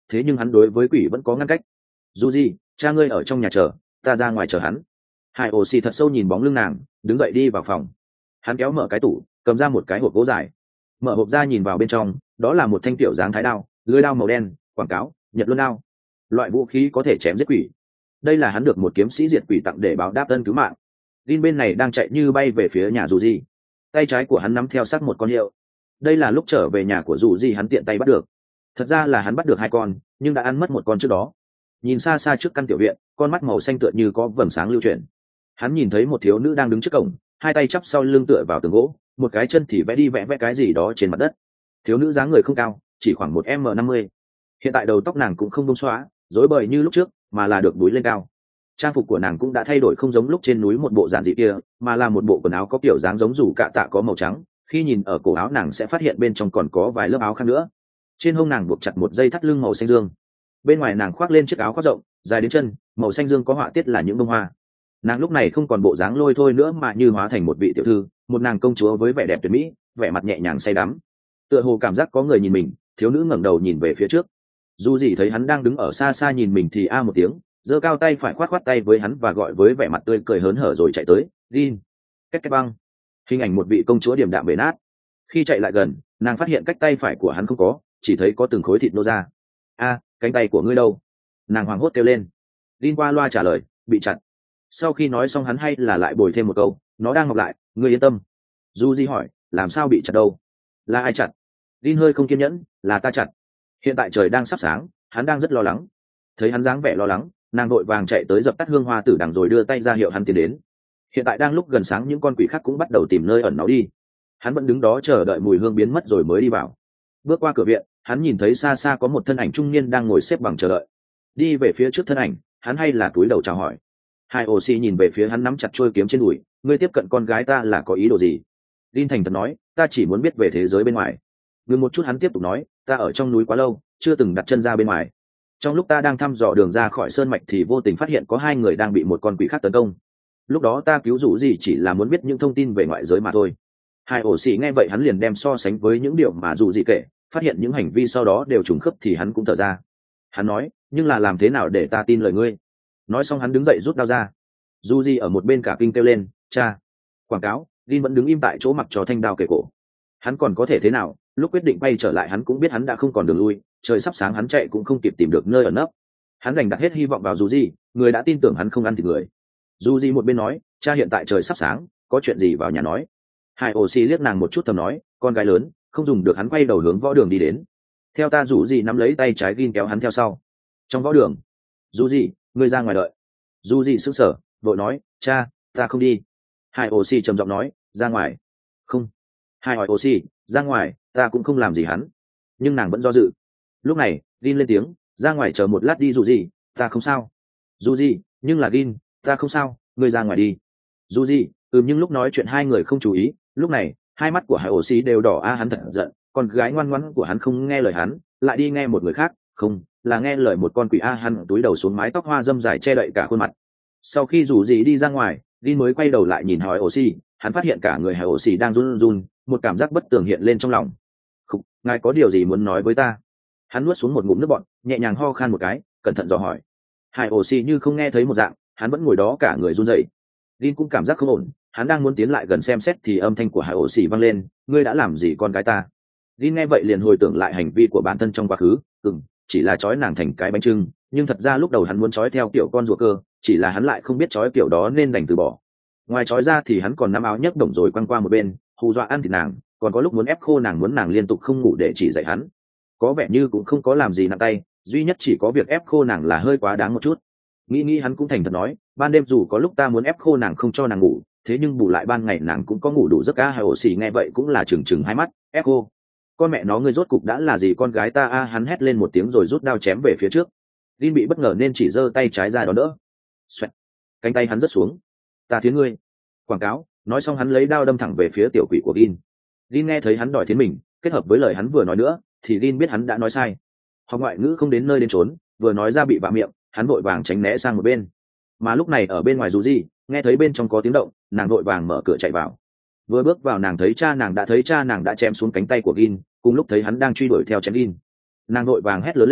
thế nhưng hắn đối với quỷ vẫn có ngăn cách. Dù gì cha ngươi ở trong nhà chờ, ta ra ngoài chờ hắn. Hải ổ xì thật sâu nhìn bóng lưng nàng, đứng dậy đi vào phòng. Hắn kéo mở cái tủ, cầm ra một cái hộp gỗ dài, mở hộp ra nhìn vào bên trong, đó là một thanh tiểu dáng thái đao, lưỡi đao màu đen, quảng cáo nhật luân đao, loại vũ khí có thể chém giết quỷ. Đây là hắn được một kiếm sĩ diệt quỷ tặng để báo đáp ân cứu mạng. Linh bên này đang chạy như bay về phía nhà dù gì, tay trái của hắn nắm theo sắc một con hiệu. Đây là lúc trở về nhà của dù gì hắn tiện tay bắt được. Thật ra là hắn bắt được hai con, nhưng đã ăn mất một con trước đó. Nhìn xa xa trước căn tiểu viện, con mắt màu xanh tựa như có vầng sáng lưu chuyển. Hắn nhìn thấy một thiếu nữ đang đứng trước cổng, hai tay chắp sau lưng tựa vào tường gỗ, một cái chân thì vẽ đi vẽ vẽ cái gì đó trên mặt đất. Thiếu nữ dáng người không cao, chỉ khoảng một m năm mươi. Hiện tại đầu tóc nàng cũng không bông xóa, rối bời như lúc trước, mà là được búi lên cao. Trang phục của nàng cũng đã thay đổi, không giống lúc trên núi một bộ giản dị kia, mà là một bộ quần áo có kiểu dáng giống rủ cạ tạ có màu trắng. Khi nhìn ở cổ áo nàng sẽ phát hiện bên trong còn có vài lớp áo khác nữa. Trên hông nàng buộc chặt một dây thắt lưng màu xanh dương. Bên ngoài nàng khoác lên chiếc áo khoác rộng, dài đến chân, màu xanh dương có họa tiết là những bông hoa. Nàng lúc này không còn bộ dáng lôi thôi nữa mà như hóa thành một vị tiểu thư, một nàng công chúa với vẻ đẹp tuyệt mỹ, vẻ mặt nhẹ nhàng say đắm. Tựa hồ cảm giác có người nhìn mình, thiếu nữ ngẩng đầu nhìn về phía trước. Dù gì thấy hắn đang đứng ở xa xa nhìn mình thì a một tiếng, giơ cao tay phải khoát khoát tay với hắn và gọi với vẻ mặt tươi cười hớn hở rồi chạy tới. Gin, cách cách băng. Hình ảnh một vị công chúa điềm đạm bể nát. Khi chạy lại gần, nàng phát hiện cách tay phải của hắn không có, chỉ thấy có từng khối thịt nô ra. A, cánh tay của ngươi đâu? Nàng hoảng hốt kêu lên. Gin qua loa trả lời, bị chặt. Sau khi nói xong hắn hay là lại bồi thêm một câu, nó đang ngọc lại, ngươi yên tâm. Du Di hỏi, làm sao bị chặt đâu? Là ai chặt? Gin hơi không kiên nhẫn, là ta chặt. Hiện tại trời đang sắp sáng, hắn đang rất lo lắng. Thấy hắn dáng vẻ lo lắng, nàng vội vàng chạy tới dập tắt hương hoa tử đằng rồi đưa tay ra hiệu hắn tiến đến. Hiện tại đang lúc gần sáng, những con quỷ khác cũng bắt đầu tìm nơi ẩn náu đi. Hắn vẫn đứng đó chờ đợi mùi hương biến mất rồi mới đi vào. Bước qua cửa viện, hắn nhìn thấy xa xa có một thân ảnh trung niên đang ngồi xếp bằng chờ đợi. Đi về phía trước thân ảnh, hắn hay là cúi đầu chào hỏi. Hai ô xi nhìn về phía hắn nắm chặt chuôi kiếm trên đùi, ngươi tiếp cận con gái ta là có ý đồ gì? Linh thành thật nói, ta chỉ muốn biết về thế giới bên ngoài. Ngừng một chút hắn tiếp tục nói, ta ở trong núi quá lâu, chưa từng đặt chân ra bên ngoài. Trong lúc ta đang thăm dò đường ra khỏi sơn mạch thì vô tình phát hiện có hai người đang bị một con quỷ khác tấn công. Lúc đó ta cứu rủ gì chỉ là muốn biết những thông tin về ngoại giới mà thôi. Hai ổ xì nghe vậy hắn liền đem so sánh với những điều mà dù gì kể, phát hiện những hành vi sau đó đều trùng khớp thì hắn cũng thở ra. Hắn nói, nhưng là làm thế nào để ta tin lời ngươi? Nói xong hắn đứng dậy rút đao ra. Dù gì ở một bên cả kinh kêu lên, cha. Quảng cáo, Linh vẫn đứng im tại chỗ mặc cho thanh đao kề cổ. Hắn còn có thể thế nào? Lúc quyết định bay trở lại hắn cũng biết hắn đã không còn đường lui, trời sắp sáng hắn chạy cũng không kịp tìm được nơi ẩn nấp. Hắn đành đặt hết hy vọng vào dù gì, người đã tin tưởng hắn không ăn thịt người. Dù gì một bên nói, cha hiện tại trời sắp sáng, có chuyện gì vào nhà nói. Hai ô xì liếc nàng một chút thầm nói, con gái lớn, không dùng được. Hắn quay đầu hướng võ đường đi đến. Theo ta. Dù gì nắm lấy tay trái Gin kéo hắn theo sau. Trong võ đường, dù gì, ngươi ra ngoài đợi. Dù gì sững sờ, vội nói, cha, ta không đi. Hai ô xì trầm giọng nói, ra ngoài. Không. Hai ô xì, ra ngoài, ta cũng không làm gì hắn. Nhưng nàng vẫn do dự. Lúc này Gin lên tiếng, ra ngoài chờ một lát đi. Dù gì, ta không sao. Dù gì, nhưng là Gin, ta không sao, ngươi ra ngoài đi. Dù gì, ừm nhưng lúc nói chuyện hai người không chú ý. Lúc này hai mắt của Hải ổ xì đều đỏ. A hắn thật giận, con gái ngoan ngoãn của hắn không nghe lời hắn, lại đi nghe một người khác, không là nghe lời một con quỷ. A hắn túi đầu xuống, mái tóc hoa dâm dài che đậy cả khuôn mặt. Sau khi Dù gì đi ra ngoài, Gin mới quay đầu lại nhìn Hải ổ xì. Hắn phát hiện cả người Hải ổ xì đang run run, một cảm giác bất tường hiện lên trong lòng. Không, ngài có điều gì muốn nói với ta? Hắn nuốt xuống một ngụm nước bọt, nhẹ nhàng ho khan một cái, cẩn thận dò hỏi. Hải ổ xì như không nghe thấy một dạng, hắn vẫn ngồi đó cả người run rẩy. Gin cũng cảm giác không ổn, hắn đang muốn tiến lại gần xem xét thì âm thanh của Hải ổ xì vang lên, ngươi đã làm gì con gái ta? Gin nghe vậy liền hồi tưởng lại hành vi của bản thân trong quá khứ. Ừm, chỉ là trói nàng thành cái bánh trưng, nhưng thật ra lúc đầu hắn muốn trói theo kiểu con rùa cơ, chỉ là hắn lại không biết trói kiểu đó nên đành từ bỏ. Ngoài trói ra thì hắn còn nắm áo nhấc đồng rồi quăng qua một bên, hù dọa ăn thịt nàng, còn có lúc muốn ép khô nàng, muốn nàng liên tục không ngủ để chỉ dạy hắn. Có vẻ như cũng không có làm gì nặng tay, duy nhất chỉ có việc ép khô nàng là hơi quá đáng một chút. Nghĩ nghĩ hắn cũng thành thật nói, ban đêm dù có lúc ta muốn ép khô nàng không cho nàng ngủ, thế nhưng bù lại ban ngày nàng cũng có ngủ đủ giấc. A Hải ổ xì nghe vậy cũng là trừng trừng hai mắt, ép khô, con mẹ nó, ngươi rốt cục đã là gì con gái ta? A hắn hét lên một tiếng rồi rút đao chém về phía trước. Gin bị bất ngờ nên chỉ giơ tay trái ra đón đỡ. Xoẹt, cánh tay hắn rớt xuống. Ta thiến ngươi. Quảng cáo. Nói xong hắn lấy đao đâm thẳng về phía tiểu quỷ của Gin. Gin nghe thấy hắn đòi thiến mình, kết hợp với lời hắn vừa nói nữa thì Gin biết hắn đã nói sai. Học ngoại ngữ không đến nơi đến chốn, vừa nói ra bị vạ miệng, hắn vội vàng tránh né sang một bên. Mà lúc này ở bên ngoài Dù gì nghe thấy bên trong có tiếng động, nàng vội vàng mở cửa chạy vào. Vừa bước vào nàng thấy cha nàng đã thấy cha nàng đã chém xuống cánh tay của Gin, cùng lúc thấy hắn đang truy đuổi theo chém Gin. Nàng vội vàng hét lớn lên,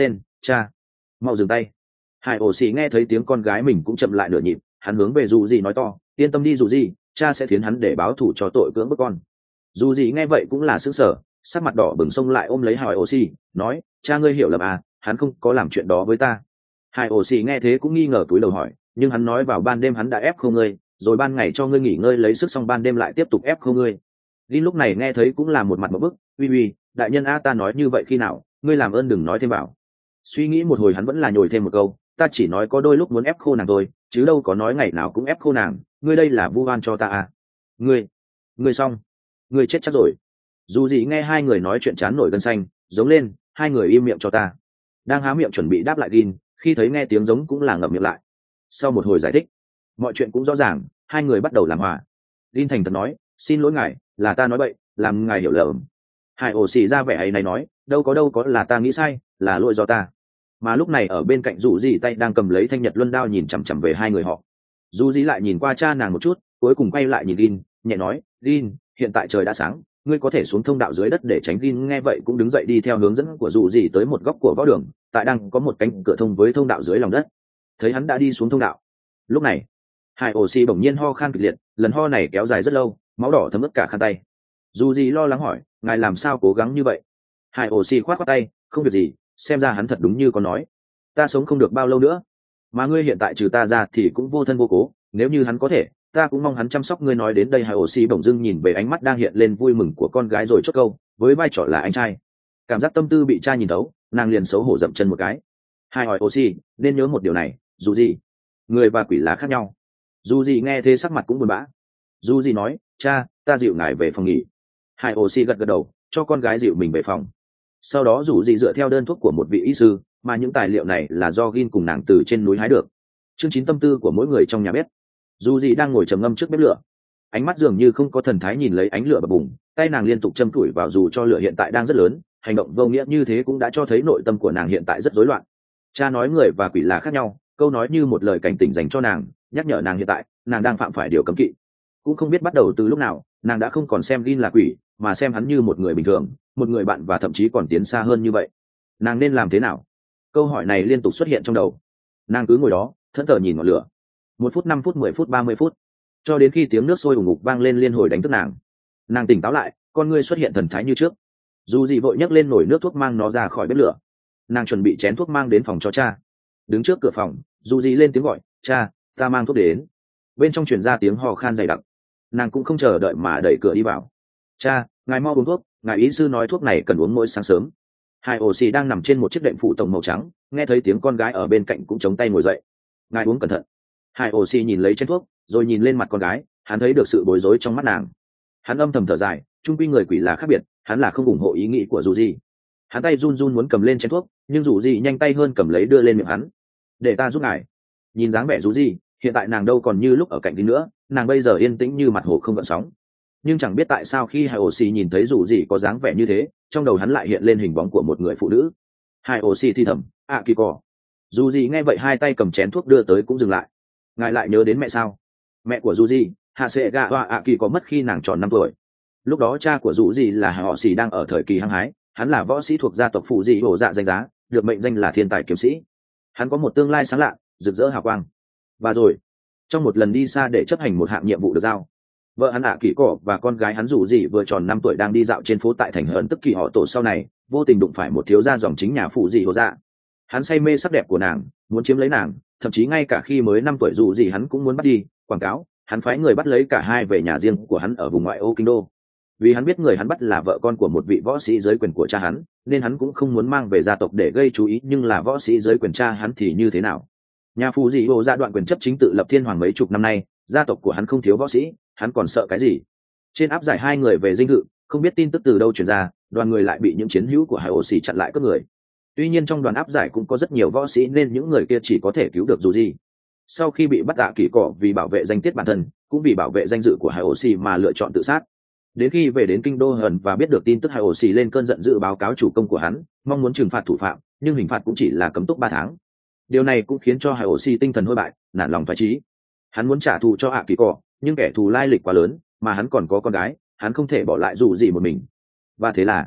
cha, mau dừng tay. Hải ổ xì nghe thấy tiếng con gái mình cũng chậm lại nửa nhịp, hắn hướng về dù gì nói to, yên tâm đi dù gì, cha sẽ thiến hắn để báo thù cho tội cưỡng bức con. Dù gì nghe vậy cũng là sững sờ, sắc mặt đỏ bừng xông lại ôm lấy Hải ổ xì, nói, cha ngươi hiểu lầm à, hắn không có làm chuyện đó với ta. Hải ổ xì nghe thế cũng nghi ngờ túi đầu hỏi, nhưng hắn nói vào ban đêm hắn đã ép không ngươi, rồi ban ngày cho ngươi nghỉ ngơi lấy sức, xong ban đêm lại tiếp tục ép không ngươi. Linh lúc này nghe thấy cũng là một mặt một bức, uy uy, đại nhân a, ta nói như vậy khi nào, ngươi làm ơn đừng nói thêm vào. Suy nghĩ một hồi hắn vẫn là nhồi thêm một câu, ta chỉ nói có đôi lúc muốn ép khô nàng thôi, chứ đâu có nói ngày nào cũng ép khô nàng, ngươi đây là vu oan cho ta à. Ngươi, ngươi xong, ngươi chết chắc rồi. Dù gì nghe hai người nói chuyện chán nổi gân xanh, giống lên, hai người im miệng cho ta. Đang há miệng chuẩn bị đáp lại Gin, khi thấy nghe tiếng giống cũng là ngậm miệng lại. Sau một hồi giải thích, mọi chuyện cũng rõ ràng, hai người bắt đầu làm hòa. Gin thành thật nói, xin lỗi ngài, là ta nói bậy, làm ngài hiểu lầm. Hải ổ xì ra vẻ ấy này nói, đâu có đâu có, là ta nghĩ sai, là lỗi do ta. Mà lúc này ở bên cạnh dù gì tay đang cầm lấy thanh nhật luân đao nhìn chằm chằm về hai người họ. Dù gì lại nhìn qua cha nàng một chút, cuối cùng quay lại nhìn Gin, nhẹ nói, Gin, hiện tại trời đã sáng, ngươi có thể xuống thông đạo dưới đất để tránh. Gin nghe vậy cũng đứng dậy đi theo hướng dẫn của dù gì tới một góc của võ đường, tại đang có một cánh cửa thông với thông đạo dưới lòng đất. Thấy hắn đã đi xuống thông đạo, lúc này Hải ổ xì bỗng nhiên ho khan kịch liệt, lần ho này kéo dài rất lâu, máu đỏ thấm ướt cả khăn tay. Dù gì lo lắng hỏi, ngài làm sao cố gắng như vậy? Hải ổ xì khoát khoát tay, không việc gì, xem ra hắn thật đúng như có nói, ta sống không được bao lâu nữa, mà ngươi hiện tại trừ ta ra thì cũng vô thân vô cố, nếu như hắn có thể, ta cũng mong hắn chăm sóc ngươi. Nói đến đây Hải ổ xì bỗng dưng nhìn về ánh mắt đang hiện lên vui mừng của con gái rồi chốt câu, với vai trò là anh trai. Cảm giác tâm tư bị cha nhìn thấu, nàng liền xấu hổ dậm chân một cái. Hải ổ xì nên nhớ một điều này, dù gì người và quỷ là khác nhau. Dù gì nghe thế sắc mặt cũng buồn bã. Dù gì nói, cha, ta dịu ngài về phòng nghỉ. Hải ổ xì gật gật đầu, cho con gái dịu mình về phòng. Sau đó dù gì dựa theo đơn thuốc của một vị y sư, mà những tài liệu này là do Gin cùng nàng từ trên núi hái được. Chương chín tâm tư của mỗi người trong nhà bếp. Dù gì đang ngồi trầm ngâm trước bếp lửa, ánh mắt dường như không có thần thái nhìn lấy ánh lửa bập bùng, tay nàng liên tục châm củi vào dù cho lửa hiện tại đang rất lớn, hành động vô nghĩa như thế cũng đã cho thấy nội tâm của nàng hiện tại rất rối loạn. Cha nói người và quỷ là khác nhau, câu nói như một lời cảnh tỉnh dành cho nàng, nhắc nhở nàng hiện tại nàng đang phạm phải điều cấm kỵ. Cũng không biết bắt đầu từ lúc nào, nàng đã không còn xem Gin là quỷ, mà xem hắn như một người bình thường, một người bạn, và thậm chí còn tiến xa hơn như vậy. Nàng nên làm thế nào? Câu hỏi này liên tục xuất hiện trong đầu. Nàng cứ ngồi đó thẫn thờ nhìn ngọn lửa, một phút, năm phút, mười phút, ba mươi phút, cho đến khi tiếng nước sôi ủng ục vang lên liên hồi đánh thức nàng. Nàng tỉnh táo lại, con ngươi xuất hiện thần thái như trước. Dù gì vội nhấc lên nồi nước thuốc mang nó ra khỏi bếp lửa. Nàng chuẩn bị chén thuốc mang đến phòng cho cha. Đứng trước cửa phòng, dù gì lên tiếng gọi, cha, ta mang thuốc đến. Bên trong truyền ra tiếng hò khan dày đặc. Nàng cũng không chờ đợi mà đẩy cửa đi vào. Cha, ngài mau uống thuốc, ngài ý sư nói thuốc này cần uống mỗi sáng sớm. Hải ổ xì đang nằm trên một chiếc đệm phụ tổng màu trắng, nghe thấy tiếng con gái ở bên cạnh cũng chống tay ngồi dậy. Ngài uống cẩn thận. Hải ổ xì nhìn lấy chén thuốc, rồi nhìn lên mặt con gái, hắn thấy được sự bối rối trong mắt nàng. Hắn âm thầm thở dài, chung quy người quỷ là khác biệt, hắn là không ủng hộ ý nghĩ của dù gì. Hắn tay run run muốn cầm lên chén thuốc, nhưng dù gì nhanh tay hơn cầm lấy đưa lên miệng hắn. Để ta giúp ngài. Nhìn dáng vẻ dù gì, hiện tại nàng đâu còn như lúc ở cạnh đi nữa, nàng bây giờ yên tĩnh như mặt hồ không gợn sóng. Nhưng chẳng biết tại sao khi Hải ổ xì nhìn thấy dù gì có dáng vẻ như thế, trong đầu hắn lại hiện lên hình bóng của một người phụ nữ. Hải ổ xì thì thầm, ạ kỳ cỏ. Dù gì nghe vậy hai tay cầm chén thuốc đưa tới cũng dừng lại. Ngài lại nhớ đến mẹ sao? Mẹ của dù gì, hạ sệ gạ hoa ạ kỳ có mất khi nàng tròn năm tuổi. Lúc đó cha của dù gì là họ xì đang ở thời kỳ hăng hái, hắn là võ sĩ thuộc gia tộc phụ dị hổ dạ danh giá, được mệnh danh là thiên tài kiếm sĩ. Hắn có một tương lai sáng lạ, rực rỡ hào quang. Và rồi, trong một lần đi xa để chấp hành một hạng nhiệm vụ được giao, vợ hắn ạ kỳ cỏ và con gái hắn dù gì vừa tròn năm tuổi đang đi dạo trên phố tại thành hờn tức kỳ họ tổ, sau này vô tình đụng phải một thiếu gia dòng chính nhà phụ dị hổ dạ. Hắn say mê sắc đẹp của nàng, muốn chiếm lấy nàng, thậm chí ngay cả khi mới năm tuổi dù gì hắn cũng muốn bắt đi quảng cáo. Hắn phái người bắt lấy cả hai về nhà riêng của hắn ở vùng ngoại ô kinh đô. Vì hắn biết người hắn bắt là vợ con của một vị võ sĩ dưới quyền của cha hắn, nên hắn cũng không muốn mang về gia tộc để gây chú ý. Nhưng là võ sĩ dưới quyền cha hắn thì như thế nào? Nhà phù dị hồ gia đoạn quyền chấp chính tự lập thiên hoàng mấy chục năm nay, gia tộc của hắn không thiếu võ sĩ, hắn còn sợ cái gì? Trên áp giải hai người về dinh thự, không biết tin tức từ đâu truyền ra, đoàn người lại bị những chiến hữu của Hải ổ xì chặn lại cướp người. Tuy nhiên trong đoàn áp giải cũng có rất nhiều võ sĩ, nên những người kia chỉ có thể cứu được dù gì. Sau khi bị bắt, ạ kỳ cỏ vì bảo vệ danh tiết bản thân, cũng vì bảo vệ danh dự của Hải ổ xì mà lựa chọn tự sát. Đến khi về đến kinh đô hờn và biết được tin tức, Hải ổ xì lên cơn giận dữ báo cáo chủ công của hắn, mong muốn trừng phạt thủ phạm, nhưng hình phạt cũng chỉ là cấm túc ba tháng. Điều này cũng khiến cho Hải ổ xì tinh thần hôi bại, nản lòng phái trí. Hắn muốn trả thù cho ạ kỳ cỏ, nhưng kẻ thù lai lịch quá lớn, mà hắn còn có con gái, hắn không thể bỏ lại dù gì một mình. Và thế là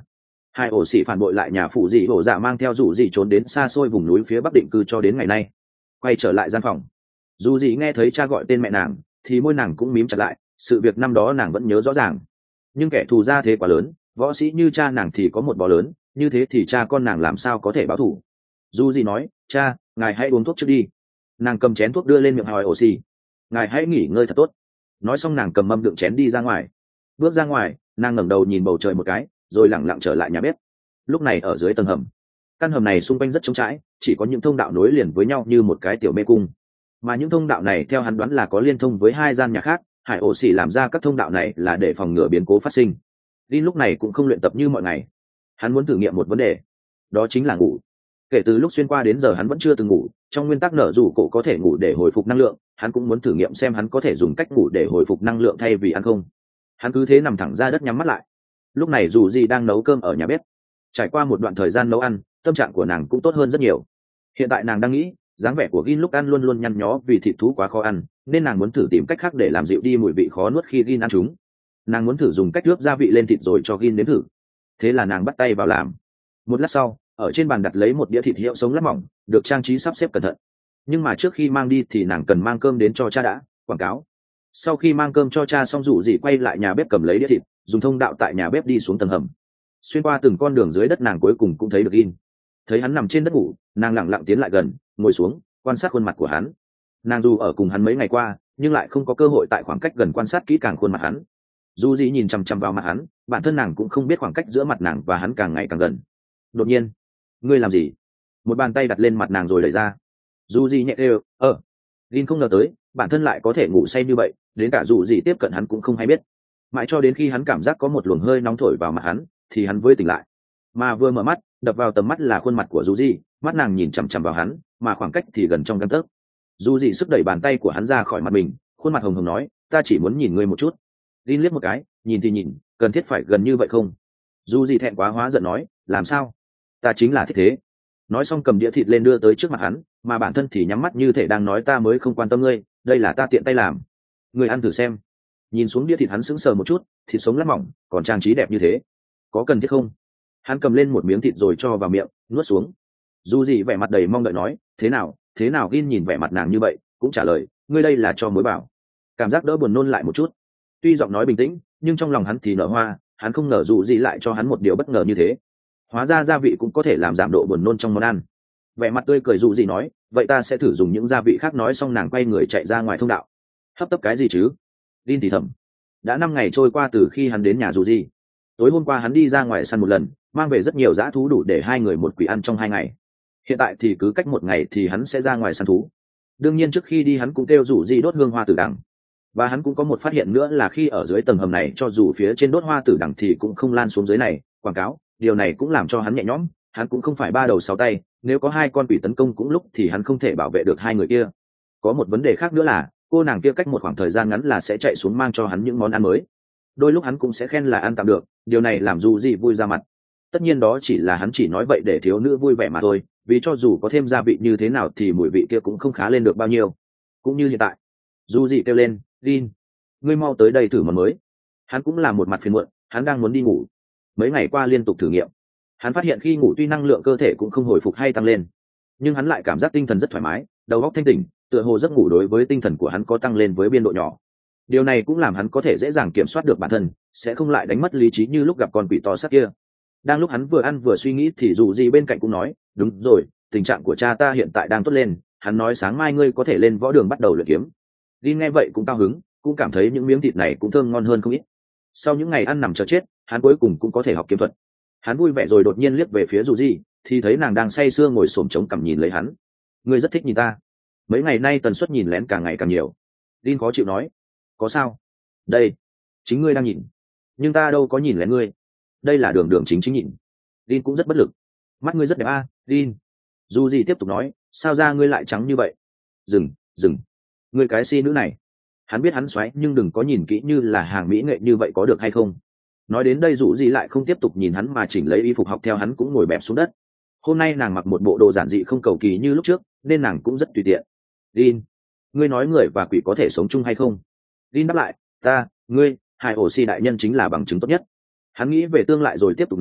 Hai ổ xỉ phản bội lại nhà phụ dị hổ dạ mang theo dù dị trốn đến xa xôi vùng núi phía bắc định cư cho đến ngày nay. Quay trở lại gian phòng, dù dị nghe thấy cha gọi tên mẹ nàng thì môi nàng cũng mím chặt lại, sự việc năm đó nàng vẫn nhớ rõ ràng. Nhưng kẻ thù ra thế quá lớn, võ sĩ như cha nàng thì có một bò lớn, như thế thì cha con nàng làm sao có thể báo thù. Dù dị nói, cha, ngài hãy uống thuốc trước đi. Nàng cầm chén thuốc đưa lên miệng hỏi ổ xỉ, ngài hãy nghỉ ngơi thật tốt. Nói xong nàng cầm mâm đựng chén đi ra ngoài. Bước ra ngoài, nàng ngẩng đầu nhìn bầu trời một cái rồi lẳng lặng trở lại nhà bếp. Lúc này ở dưới tầng hầm, căn hầm này xung quanh rất trống trải, chỉ có những thông đạo nối liền với nhau như một cái tiểu mê cung. Mà những thông đạo này theo hắn đoán là có liên thông với hai gian nhà khác. Hải ổ xỉ làm ra các thông đạo này là để phòng ngừa biến cố phát sinh. Linh lúc này cũng không luyện tập như mọi ngày. Hắn muốn thử nghiệm một vấn đề, đó chính là ngủ. Kể từ lúc xuyên qua đến giờ hắn vẫn chưa từng ngủ. Trong nguyên tắc nở rủ cổ có thể ngủ để hồi phục năng lượng, hắn cũng muốn thử nghiệm xem hắn có thể dùng cách ngủ để hồi phục năng lượng thay vì ăn không. Hắn cứ thế nằm thẳng ra đất nhắm mắt lại. Lúc này dù gì đang nấu cơm ở nhà bếp. Trải qua một đoạn thời gian nấu ăn, tâm trạng của nàng cũng tốt hơn rất nhiều. Hiện tại nàng đang nghĩ, dáng vẻ của Gin lúc ăn luôn luôn nhăn nhó vì thịt thú quá khó ăn, nên nàng muốn thử tìm cách khác để làm dịu đi mùi vị khó nuốt khi Gin ăn chúng. Nàng muốn thử dùng cách ướp gia vị lên thịt rồi cho Gin nếm thử. Thế là nàng bắt tay vào làm. Một lát sau, ở trên bàn đặt lấy một đĩa thịt hiệu sống lát mỏng, được trang trí sắp xếp cẩn thận. Nhưng mà trước khi mang đi thì nàng cần mang cơm đến cho cha đã. Quảng cáo. Sau khi mang cơm cho cha xong, rủ dì quay lại nhà bếp cầm lấy đĩa thịt, dùng thông đạo tại nhà bếp đi xuống tầng hầm. Xuyên qua từng con đường dưới đất, nàng cuối cùng cũng thấy được Gin. Thấy hắn nằm trên đất ngủ, nàng lặng lặng tiến lại gần, ngồi xuống, quan sát khuôn mặt của hắn. Nàng dù ở cùng hắn mấy ngày qua, nhưng lại không có cơ hội tại khoảng cách gần quan sát kỹ càng khuôn mặt hắn. Dù gì nhìn chằm chằm vào mặt hắn, bản thân nàng cũng không biết khoảng cách giữa mặt nàng và hắn càng ngày càng gần. Đột nhiên, ngươi làm gì? Một bàn tay đặt lên mặt nàng rồi đẩy ra. Dù gì nhẹ đều, ờ. Gin không ngờ tới, bản thân lại có thể ngủ say như vậy, đến cả dù gì tiếp cận hắn cũng không hay biết. Mãi cho đến khi hắn cảm giác có một luồng hơi nóng thổi vào mặt hắn, thì hắn mới tỉnh lại. Mà vừa mở mắt, đập vào tầm mắt là khuôn mặt của dù gì, mắt nàng nhìn chằm chằm vào hắn, mà khoảng cách thì gần trong gang tấc. Dù gì sức đẩy bàn tay của hắn ra khỏi mặt mình, khuôn mặt hồng hồng nói, ta chỉ muốn nhìn ngươi một chút. Gin liếc một cái, nhìn thì nhìn, cần thiết phải gần như vậy không? Dù gì thẹn quá hóa giận nói, làm sao? Ta chính là thích thế. Nói xong cầm đĩa thịt lên đưa tới trước mặt hắn, mà bản thân thì nhắm mắt như thể đang nói, ta mới không quan tâm ngươi, đây là ta tiện tay làm. Ngươi ăn thử xem. Nhìn xuống đĩa thịt hắn sững sờ một chút, thịt sống lát mỏng, còn trang trí đẹp như thế, có cần thiết không? Hắn cầm lên một miếng thịt rồi cho vào miệng, nuốt xuống. Dù gì vẻ mặt đầy mong đợi nói, thế nào, thế nào? Gin nhìn vẻ mặt nàng như vậy, cũng trả lời, ngươi đây là cho mới bảo. Cảm giác đỡ buồn nôn lại một chút. Tuy giọng nói bình tĩnh, nhưng trong lòng hắn thì nở hoa, hắn không ngờ dù gì lại cho hắn một điều bất ngờ như thế. Hóa ra gia vị cũng có thể làm giảm độ buồn nôn trong món ăn. Vẻ mặt tươi cười dù gì nói, vậy ta sẽ thử dùng những gia vị khác. Nói xong nàng quay người chạy ra ngoài thông đạo. Hấp tấp cái gì chứ? Gin thì thầm. Đã năm ngày trôi qua từ khi hắn đến nhà dù gì. Tối hôm qua hắn đi ra ngoài săn một lần, mang về rất nhiều dã thú đủ để hai người một quỷ ăn trong hai ngày. Hiện tại thì cứ cách một ngày thì hắn sẽ ra ngoài săn thú. Đương nhiên trước khi đi hắn cũng kêu rủ gì đốt hương hoa tử đằng. Và hắn cũng có một phát hiện nữa là khi ở dưới tầng hầm này, cho dù phía trên đốt hoa tử đằng thì cũng không lan xuống dưới này. Quảng cáo, điều này cũng làm cho hắn nhẹ nhõm. Hắn cũng không phải ba đầu sáu tay, nếu có hai con quỷ tấn công cũng lúc thì hắn không thể bảo vệ được hai người kia. Có một vấn đề khác nữa là cô nàng kia cách một khoảng thời gian ngắn là sẽ chạy xuống mang cho hắn những món ăn mới. Đôi lúc hắn cũng sẽ khen là ăn tạm được, điều này làm dù gì vui ra mặt. Tất nhiên đó chỉ là hắn chỉ nói vậy để thiếu nữ vui vẻ mà thôi, vì cho dù có thêm gia vị như thế nào thì mùi vị kia cũng không khá lên được bao nhiêu. Cũng như hiện tại, dù gì kêu lên, Gin, ngươi mau tới đây thử món mới. Hắn cũng là một mặt phiền muộn, hắn đang muốn đi ngủ. Mấy ngày qua liên tục thử nghiệm, hắn phát hiện khi ngủ tuy năng lượng cơ thể cũng không hồi phục hay tăng lên, nhưng hắn lại cảm giác tinh thần rất thoải mái, đầu óc thanh tỉnh, tựa hồ giấc ngủ đối với tinh thần của hắn có tăng lên với biên độ nhỏ. Điều này cũng làm hắn có thể dễ dàng kiểm soát được bản thân, sẽ không lại đánh mất lý trí như lúc gặp con quỷ to xác kia. Đang lúc hắn vừa ăn vừa suy nghĩ thì dù gì bên cạnh cũng nói, đúng rồi, tình trạng của cha ta hiện tại đang tốt lên, hắn nói sáng mai ngươi có thể lên võ đường bắt đầu luyện kiếm. Gin nghe vậy cũng cao hứng, cũng cảm thấy những miếng thịt này cũng thơm ngon hơn không ít. Sau những ngày ăn nằm chờ chết, hắn cuối cùng cũng có thể học kiếm thuật. Hắn vui vẻ rồi đột nhiên liếc về phía dù gì, thì thấy nàng đang say sưa ngồi xổm chống cằm nhìn lấy hắn. Ngươi rất thích nhìn ta. Mấy ngày nay tần suất nhìn lén càng ngày càng nhiều. Gin khó chịu nói, có sao? Đây, chính ngươi đang nhìn, nhưng ta đâu có nhìn lén ngươi. Đây là đường đường chính chính nhìn. Gin cũng rất bất lực. Mắt ngươi rất đẹp a, à, Gin. Dù gì tiếp tục nói, sao da ngươi lại trắng như vậy? Dừng, dừng. Ngươi cái si nữ này. Hắn biết hắn xoáy nhưng đừng có nhìn kỹ như là hàng mỹ nghệ như vậy có được hay không. Nói đến đây dù gì lại không tiếp tục nhìn hắn mà chỉnh lấy y phục học theo hắn, cũng ngồi bẹp xuống đất. Hôm nay nàng mặc một bộ đồ giản dị không cầu kỳ như lúc trước, nên nàng cũng rất tùy tiện. Gin, ngươi nói người và quỷ có thể sống chung hay không? Gin đáp lại, ta, ngươi, hai ổ si đại nhân chính là bằng chứng tốt nhất. Hắn nghĩ về tương lại rồi tiếp tục nói,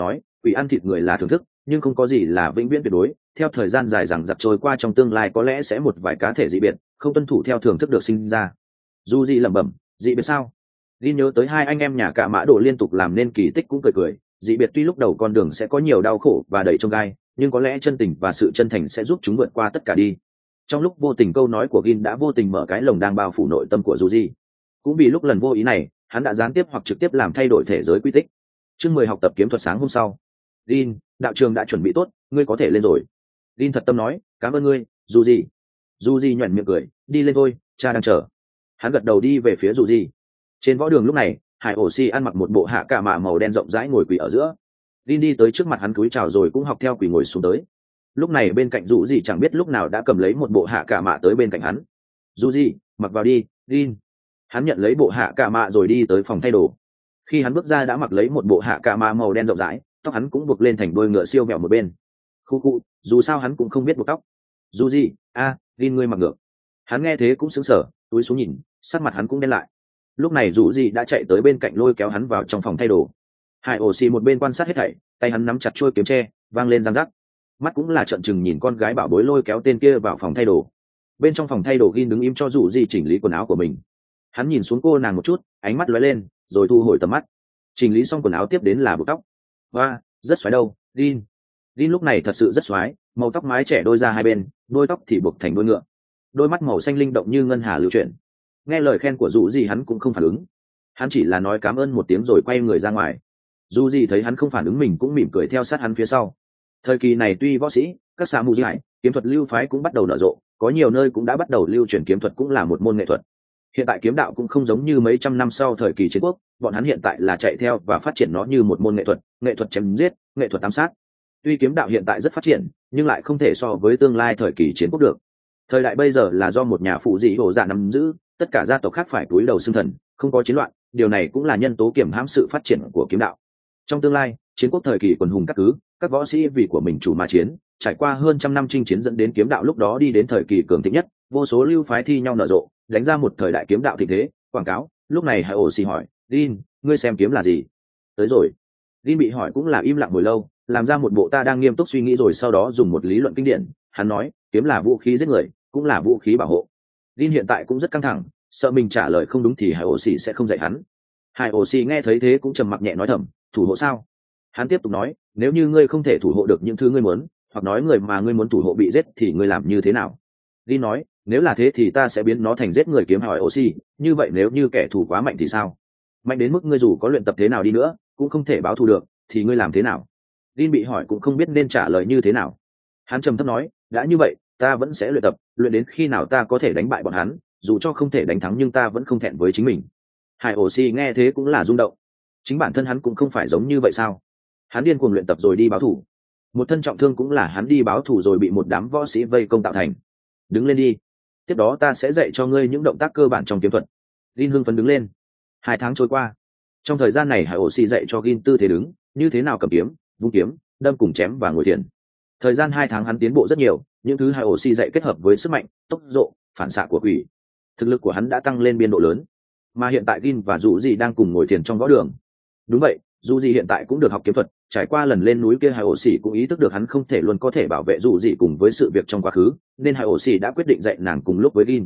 quỷ ăn thịt người là thưởng thức, nhưng không có gì là vĩnh viễn tuyệt đối. Theo thời gian dài dằng dặc trôi qua, trong tương lai có lẽ sẽ một vài cá thể dị biệt không tuân thủ theo thưởng thức được sinh ra. Du Di lẩm bẩm, dị biệt sao? Đi nhớ tới hai anh em nhà cả mã độ liên tục làm nên kỳ tích cũng cười cười. Dị biệt tuy lúc đầu con đường sẽ có nhiều đau khổ và đầy chông gai, nhưng có lẽ chân tình và sự chân thành sẽ giúp chúng vượt qua tất cả đi. Trong lúc vô tình, câu nói của Gin đã vô tình mở cái lồng đang bao phủ nội tâm của Du Di. Cũng vì lúc lần vô ý này, hắn đã gián tiếp hoặc trực tiếp làm thay đổi thể giới quy tích. Chương mười học tập kiếm thuật sáng hôm sau. Gin, đạo trường đã chuẩn bị tốt, ngươi có thể lên rồi. Gin thật tâm nói, cảm ơn ngươi, Du Di. Du Di nhoẻn miệng cười, đi lên thôi, cha đang chờ. Hắn gật đầu đi về phía Du Di. Trên võ đường lúc này, Hải Ổ Xi ăn mặc một bộ hạ cả mạ màu đen rộng rãi ngồi quỳ ở giữa. Gin đi tới trước mặt hắn cúi chào rồi cũng học theo quỳ ngồi xuống tới. Lúc này bên cạnh Du Di chẳng biết lúc nào đã cầm lấy một bộ hạ cả mạ tới bên cạnh hắn. Du Di, mặc vào đi, Gin. Hắn nhận lấy bộ hạ cả mạ rồi đi tới phòng thay đồ. Khi hắn bước ra đã mặc lấy một bộ hạ cả mạ màu đen rộng rãi, tóc hắn cũng buộc lên thành đôi ngựa siêu vẹo một bên. Khu khu, dù sao hắn cũng không biết buộc tóc. Du Di, a, Gin ngươi mặc ngược. Hắn nghe thế cũng sững sờ, túi xuống nhìn, sắc mặt hắn cũng đen lại. Lúc này Du Di đã chạy tới bên cạnh lôi kéo hắn vào trong phòng thay đồ. Hải Ổ Xi một bên quan sát hết thảy, tay hắn nắm chặt chuôi kiếm tre, vang lên răng rắc. Mắt cũng là trợn trừng nhìn con gái bảo bối lôi kéo tên kia vào phòng thay đồ. Bên trong phòng thay đồ Gin đứng im cho Du Di chỉnh lý quần áo của mình. Hắn nhìn xuống cô nàng một chút, ánh mắt lóe lên, rồi thu hồi tầm mắt. Chỉnh lý xong quần áo tiếp đến là buộc tóc. Hoa, rất xoái đâu, Gin. Gin lúc này thật sự rất xoái, màu tóc mái trẻ đôi ra hai bên, đôi tóc thì buộc thành đuôi ngựa. Đôi mắt màu xanh linh động như ngân hà lưu chuyển. Nghe lời khen của Du Di hắn cũng không phản ứng. Hắn chỉ là nói cảm ơn một tiếng rồi quay người ra ngoài. Du Di thấy hắn không phản ứng mình cũng mỉm cười theo sát hắn phía sau. Thời kỳ này tuy võ sĩ, các xã mù giải, kiếm thuật lưu phái cũng bắt đầu nở rộ, có nhiều nơi cũng đã bắt đầu lưu truyền kiếm thuật cũng là một môn nghệ thuật. Hiện tại kiếm đạo cũng không giống như mấy trăm năm sau thời kỳ chiến quốc, bọn hắn hiện tại là chạy theo và phát triển nó như một môn nghệ thuật, nghệ thuật chém giết, nghệ thuật ám sát. Tuy kiếm đạo hiện tại rất phát triển, nhưng lại không thể so với tương lai thời kỳ chiến quốc được. Thời đại bây giờ là do một nhà phụ dị hổ dạ nắm giữ, tất cả gia tộc khác phải cúi đầu xưng thần, không có chiến loạn, điều này cũng là nhân tố kiểm hãm sự phát triển của kiếm đạo. Trong tương lai, chiến quốc thời kỳ quần hùng các cứ, các võ sĩ vì của mình chủ mà chiến, trải qua hơn trăm năm chinh chiến dẫn đến kiếm đạo lúc đó đi đến thời kỳ cường thịnh nhất, vô số lưu phái thi nhau nở rộ, đánh ra một thời đại kiếm đạo thịnh thế. Quảng cáo. Lúc này Hải Ổ Xi hỏi, Gin, ngươi xem kiếm là gì? Tới rồi. Gin bị hỏi cũng là im lặng hồi lâu, làm ra một bộ ta đang nghiêm túc suy nghĩ rồi sau đó dùng một lý luận kinh điển. Hắn nói, kiếm là vũ khí giết người, cũng là vũ khí bảo hộ. Gin hiện tại cũng rất căng thẳng, sợ mình trả lời không đúng thì Hải Ổ Xi sẽ không dạy hắn. Hải Ổ Xi nghe thấy thế cũng trầm mặc nhẹ nói thầm, thủ hộ sao? Hắn tiếp tục nói, nếu như ngươi không thể thủ hộ được những thứ ngươi muốn, hoặc nói người mà ngươi muốn thủ hộ bị giết thì ngươi làm như thế nào? Gin nói, nếu là thế thì ta sẽ biến nó thành giết người kiếm. Hỏi Oxy, như vậy nếu như kẻ thù quá mạnh thì sao? Mạnh đến mức ngươi dù có luyện tập thế nào đi nữa cũng không thể báo thù được thì ngươi làm thế nào? Gin bị hỏi cũng không biết nên trả lời như thế nào. Hắn trầm thấp nói, đã như vậy ta vẫn sẽ luyện tập, luyện đến khi nào ta có thể đánh bại bọn hắn, dù cho không thể đánh thắng nhưng ta vẫn không thẹn với chính mình. Hải Oxy nghe thế cũng là rung động. Chính bản thân hắn cũng không phải giống như vậy sao? Hắn điên cuồng luyện tập rồi đi báo thù. Một thân trọng thương cũng là hắn đi báo thù rồi bị một đám võ sĩ vây công tạo thành. Đứng lên đi, tiếp đó ta sẽ dạy cho ngươi những động tác cơ bản trong kiếm thuật. Gin hưng phấn đứng lên. Hai tháng trôi qua, trong thời gian này Hải Ổ Xi dạy cho Gin tư thế đứng, như thế nào cầm kiếm, vung kiếm, đâm cùng chém và ngồi thiền. Thời gian hai tháng hắn tiến bộ rất nhiều, những thứ Hải Ổ Xi dạy kết hợp với sức mạnh, tốc độ, phản xạ của quỷ, thực lực của hắn đã tăng lên biên độ lớn. Mà hiện tại Gin và Dụ Dị đang cùng ngồi thiền trong võ đường. Đúng vậy, Dụ Dị hiện tại cũng được học kiếm thuật, trải qua lần lên núi kia Hải Ổ Xi cũng ý thức được hắn không thể luôn có thể bảo vệ Dụ Dị cùng với sự việc trong quá khứ, nên Hải Ổ Xi đã quyết định dạy nàng cùng lúc với Gin.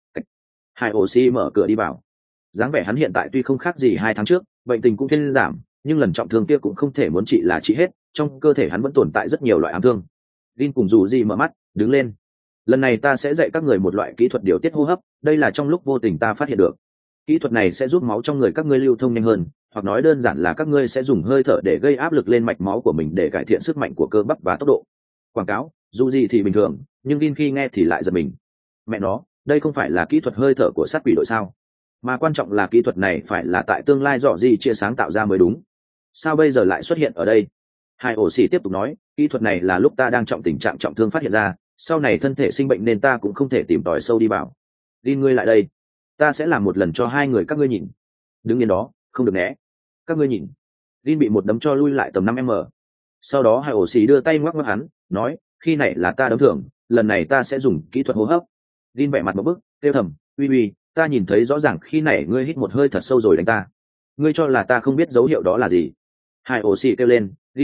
Hải Ổ Xi mở cửa đi vào. Dáng vẻ hắn hiện tại tuy không khác gì hai tháng trước, bệnh tình cũng thiên giảm, nhưng lần trọng thương kia cũng không thể muốn trị là trị hết, trong cơ thể hắn vẫn tồn tại rất nhiều loại ám thương. Gin cùng Dụ Dị mở mắt, đứng lên. Lần này ta sẽ dạy các người một loại kỹ thuật điều tiết hô hấp, đây là trong lúc vô tình ta phát hiện được. Kỹ thuật này sẽ giúp máu trong người các ngươi lưu thông nhanh hơn, hoặc nói đơn giản là các ngươi sẽ dùng hơi thở để gây áp lực lên mạch máu của mình để cải thiện sức mạnh của cơ bắp và tốc độ. Quảng cáo. Dù gì thì bình thường, nhưng Gin khi nghe thì lại giật mình. Mẹ nó, đây không phải là kỹ thuật hơi thở của sát quỷ đội sao? Mà quan trọng là kỹ thuật này phải là tại tương lai rõ gì chia sáng tạo ra mới đúng. Sao bây giờ lại xuất hiện ở đây? Hai ổ xỉ tiếp tục nói, kỹ thuật này là lúc ta đang trọng tình trạng trọng thương phát hiện ra, sau này thân thể sinh bệnh nên ta cũng không thể tìm tòi sâu đi vào. Gin ngươi lại đây, ta sẽ làm một lần cho hai người các ngươi nhìn. Đứng yên đó, không được né. Các ngươi nhìn. Gin bị một đấm cho lui lại tầm năm mét. Sau đó hai ổ xỉ đưa tay ngoắc ngoắc hắn, nói, khi này là ta đấm thưởng, lần này ta sẽ dùng kỹ thuật hô hấp. Gin vẻ mặt một bức, kêu thầm, uy uy, ta nhìn thấy rõ ràng khi này ngươi hít một hơi thật sâu rồi đánh ta. Ngươi cho là ta không biết dấu hiệu đó là gì? Hai ổ xỉ kêu lên, Gin,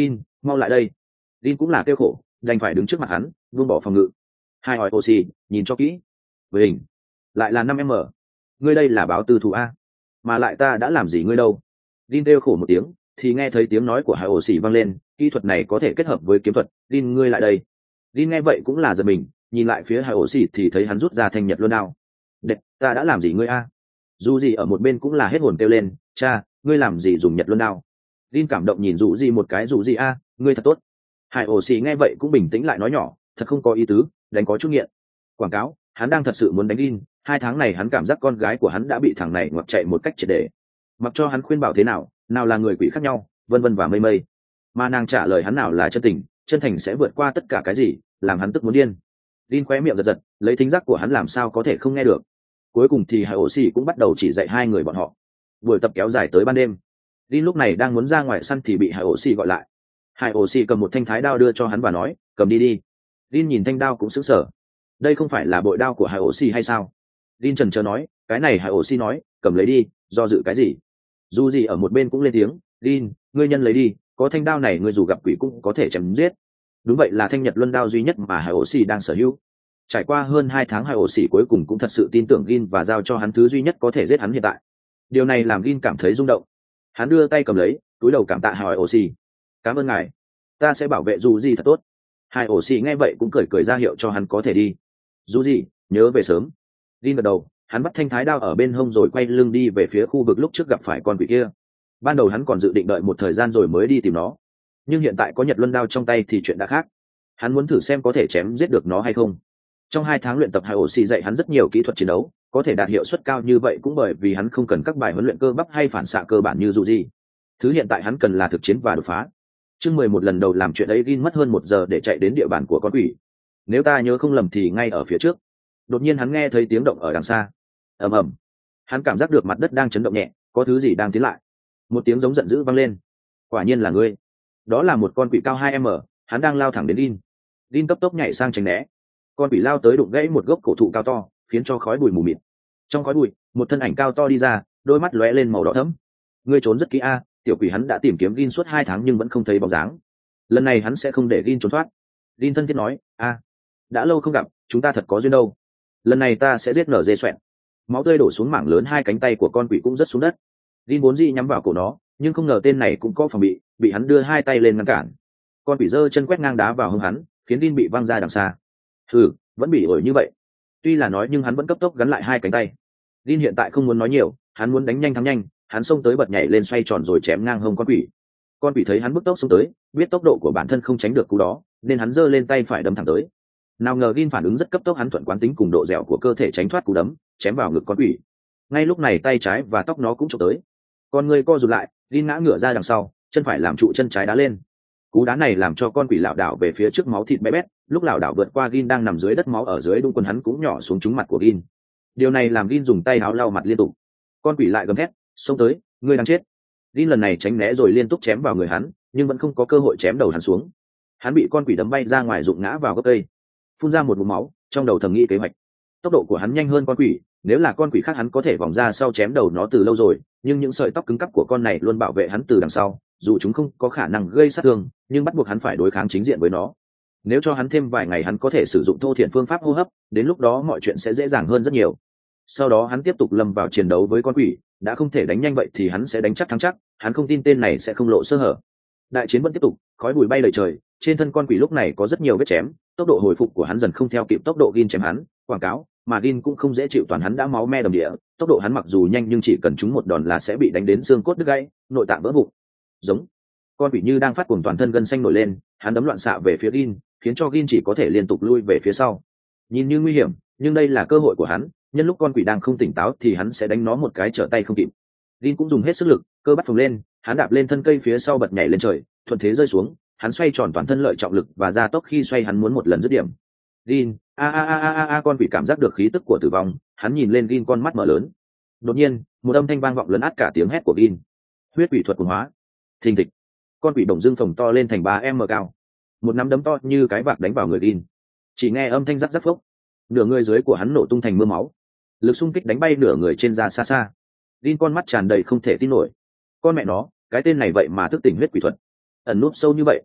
mau lại đây. Lin cũng là kêu khổ, đành phải đứng trước mặt hắn buông bỏ phòng ngự. Hai hỏi oxy, nhìn cho kỹ. Với hình lại là năm m, ngươi đây là báo tư thủ a, mà lại ta đã làm gì ngươi đâu. Lin kêu khổ một tiếng thì nghe thấy tiếng nói của hai oxy vang lên, kỹ thuật này có thể kết hợp với kiếm thuật. Lin, ngươi lại đây. Lin nghe vậy cũng là giật mình, nhìn lại phía hai oxy thì thấy hắn rút ra thanh nhật luân đao. Đệt, ta đã làm gì ngươi a? Dù gì ở một bên cũng là hết hồn kêu lên, cha, ngươi làm gì dùng nhật luân đao. Lin cảm động nhìn dù gì một cái, dù gì a, ngươi thật tốt. Hải ổ xì nghe vậy cũng bình tĩnh lại nói nhỏ, thật không có ý tứ, đánh có chút nghiện. Quảng cáo, hắn đang thật sự muốn đánh Lin. Hai tháng này hắn cảm giác con gái của hắn đã bị thằng này ngoặt chạy một cách triệt để. Mặc cho hắn khuyên bảo thế nào, nào là người quỷ khác nhau, vân vân và mây mây, mà nàng trả lời hắn nào là chân tình, chân thành sẽ vượt qua tất cả cái gì, làm hắn tức muốn điên. Lin khóe miệng giật giật, lấy thính giác của hắn làm sao có thể không nghe được. Cuối cùng thì Hải ổ xì cũng bắt đầu chỉ dạy hai người bọn họ. Buổi tập kéo dài tới ban đêm. Lin lúc này đang muốn ra ngoài săn thì bị Hải ổ xì gọi lại. Hải ổ xì cầm một thanh thái đao đưa cho hắn và nói, cầm đi đi. Lin nhìn thanh đao cũng sững sờ. Đây không phải là bội đao của Hải ổ xì hay sao? Lin chần chờ nói, cái này Hải ổ xì nói, cầm lấy đi, do dự cái gì? Dù gì ở một bên cũng lên tiếng, Lin, ngươi nhân lấy đi, có thanh đao này ngươi dù gặp quỷ cũng có thể chém giết. Đúng vậy, là thanh nhật luân đao duy nhất mà Hải ổ xì đang sở hữu. Trải qua hơn hai tháng, Hải ổ xì cuối cùng cũng thật sự tin tưởng Lin và giao cho hắn thứ duy nhất có thể giết hắn hiện tại. Điều này làm Lin cảm thấy rung động. Hắn đưa tay cầm lấy, túi đầu cảm tạ Hải ổ xì. Cảm ơn ngài, ta sẽ bảo vệ dù gì thật tốt. Hải ổ xì nghe vậy cũng cười cười ra hiệu cho hắn có thể đi. Dù gì, nhớ về sớm. Lin gật đầu, hắn bắt thanh thái đao ở bên hông rồi quay lưng đi về phía khu vực lúc trước gặp phải con quỷ kia. Ban đầu hắn còn dự định đợi một thời gian rồi mới đi tìm nó, nhưng hiện tại có nhật luân đao trong tay thì chuyện đã khác. Hắn muốn thử xem có thể chém giết được nó hay không. Trong hai tháng luyện tập, Hải ổ xì dạy hắn rất nhiều kỹ thuật chiến đấu, có thể đạt hiệu suất cao như vậy cũng bởi vì hắn không cần các bài huấn luyện cơ bắp hay phản xạ cơ bản như dù gì. Thứ hiện tại hắn cần là thực chiến và đột phá. Chương mười một lần đầu làm chuyện ấy, Gin mất hơn một giờ để chạy đến địa bàn của con quỷ. Nếu ta nhớ không lầm thì ngay ở phía trước. Đột nhiên hắn nghe thấy tiếng động ở đằng xa. Ầm ầm. Hắn cảm giác được mặt đất đang chấn động nhẹ, có thứ gì đang tiến lại. Một tiếng giống giận dữ vang lên. Quả nhiên là ngươi. Đó là một con quỷ cao hai m, hắn đang lao thẳng đến Gin. Gin cấp tốc nhảy sang tránh né. Con quỷ lao tới đụng gãy một gốc cổ thụ cao to, khiến cho khói bụi mù mịt. Trong khói bụi, một thân ảnh cao to đi ra, đôi mắt lóe lên màu đỏ thẫm. Ngươi trốn rất kỹ a. Tiểu quỷ hắn đã tìm kiếm Gin suốt hai tháng nhưng vẫn không thấy bóng dáng. Lần này hắn sẽ không để Gin trốn thoát. Gin thân thiết nói, a, đã lâu không gặp, chúng ta thật có duyên đâu. Lần này ta sẽ giết nở dê xoẹn. Máu tươi đổ xuống mảng lớn, hai cánh tay của con quỷ cũng rớt xuống đất. Gin vốn dĩ nhắm vào cổ nó, nhưng không ngờ tên này cũng có phòng bị, bị hắn đưa hai tay lên ngăn cản. Con quỷ giơ chân quét ngang đá vào hông hắn, khiến Gin bị văng ra đằng xa. Hừ, vẫn bị ổi như vậy. Tuy là nói nhưng hắn vẫn cấp tốc gắn lại hai cánh tay. Gin hiện tại không muốn nói nhiều, hắn muốn đánh nhanh thắng nhanh. Hắn xông tới bật nhảy lên xoay tròn rồi chém ngang hông con quỷ. Con quỷ thấy hắn bước tốc xông tới, biết tốc độ của bản thân không tránh được cú đó, nên hắn giơ lên tay phải đấm thẳng tới. Nào ngờ Gin phản ứng rất cấp tốc, hắn thuận quán tính cùng độ dẻo của cơ thể tránh thoát cú đấm, chém vào ngực con quỷ. Ngay lúc này tay trái và tóc nó cũng chụp tới. Con người co rụt lại, Gin ngã ngửa ra đằng sau, chân phải làm trụ chân trái đá lên. Cú đá này làm cho con quỷ lảo đảo về phía trước, máu thịt bé bét. Lúc lảo đảo vượt qua Gin đang nằm dưới đất, máu ở dưới đung quần hắn cũng nhỏ xuống trúng mặt của Gin. Điều này làm Gin dùng tay áo lau mặt liên tục. Con quỷ lại gầm thét, xông tới, ngươi đang chết. Gin lần này tránh né rồi liên tục chém vào người hắn, nhưng vẫn không có cơ hội chém đầu hắn xuống. Hắn bị con quỷ đấm bay ra ngoài, rụng ngã vào gốc cây, phun ra một ngụm máu. Trong đầu thầm nghĩ kế hoạch, tốc độ của hắn nhanh hơn con quỷ, nếu là con quỷ khác hắn có thể vòng ra sau chém đầu nó từ lâu rồi, nhưng những sợi tóc cứng cắp của con này luôn bảo vệ hắn từ đằng sau, dù chúng không có khả năng gây sát thương, nhưng bắt buộc hắn phải đối kháng chính diện với nó. Nếu cho hắn thêm vài ngày, hắn có thể sử dụng thô thiển phương pháp hô hấp, đến lúc đó mọi chuyện sẽ dễ dàng hơn rất nhiều. Sau đó hắn tiếp tục lâm vào chiến đấu với con quỷ, đã không thể đánh nhanh vậy thì hắn sẽ đánh chắc thắng chắc, hắn không tin tên này sẽ không lộ sơ hở. Đại chiến vẫn tiếp tục, khói bụi bay đầy trời, trên thân con quỷ lúc này có rất nhiều vết chém, tốc độ hồi phục của hắn dần không theo kịp tốc độ Gin chém hắn. Quảng cáo, mà Gin cũng không dễ chịu, toàn hắn đã máu me đầm địa, tốc độ hắn mặc dù nhanh nhưng chỉ cần trúng một đòn là sẽ bị đánh đến xương cốt đứt gãy, nội tạng vỡ vụn. Giống, con quỷ như đang phát cuồng, toàn thân gân xanh nổi lên, hắn đấm loạn xạ về phía Gin, khiến cho Gin chỉ có thể liên tục lui về phía sau. Nhìn như nguy hiểm, nhưng đây là cơ hội của hắn, nhân lúc con quỷ đang không tỉnh táo thì hắn sẽ đánh nó một cái trở tay không kịp. Gin cũng dùng hết sức lực, cơ bắp phồng lên, hắn đạp lên thân cây phía sau, bật nhảy lên trời, thuận thế rơi xuống. Hắn xoay tròn toàn thân lợi trọng lực và gia tốc khi xoay, hắn muốn một lần dứt điểm. Gin, a a a a a, con quỷ cảm giác được khí tức của tử vong, hắn nhìn lên Gin, con mắt mở lớn. Đột nhiên, một âm thanh vang vọng lấn át cả tiếng hét của Gin. Huyết quỷ thuật cuồng hóa. Thình thịch, con quỷ bỗng dưng phồng to lên thành ba m cao, một nắm đấm to như cái vạc đánh vào người Gin. Chỉ nghe âm thanh rắc rắc phốc, nửa người dưới của hắn nổ tung thành mưa máu, lực xung kích đánh bay nửa người trên ra xa xa. Gin con mắt tràn đầy không thể tin nổi. Con mẹ nó, cái tên này vậy mà thức tỉnh huyết quỷ thuật, ẩn núp sâu như vậy.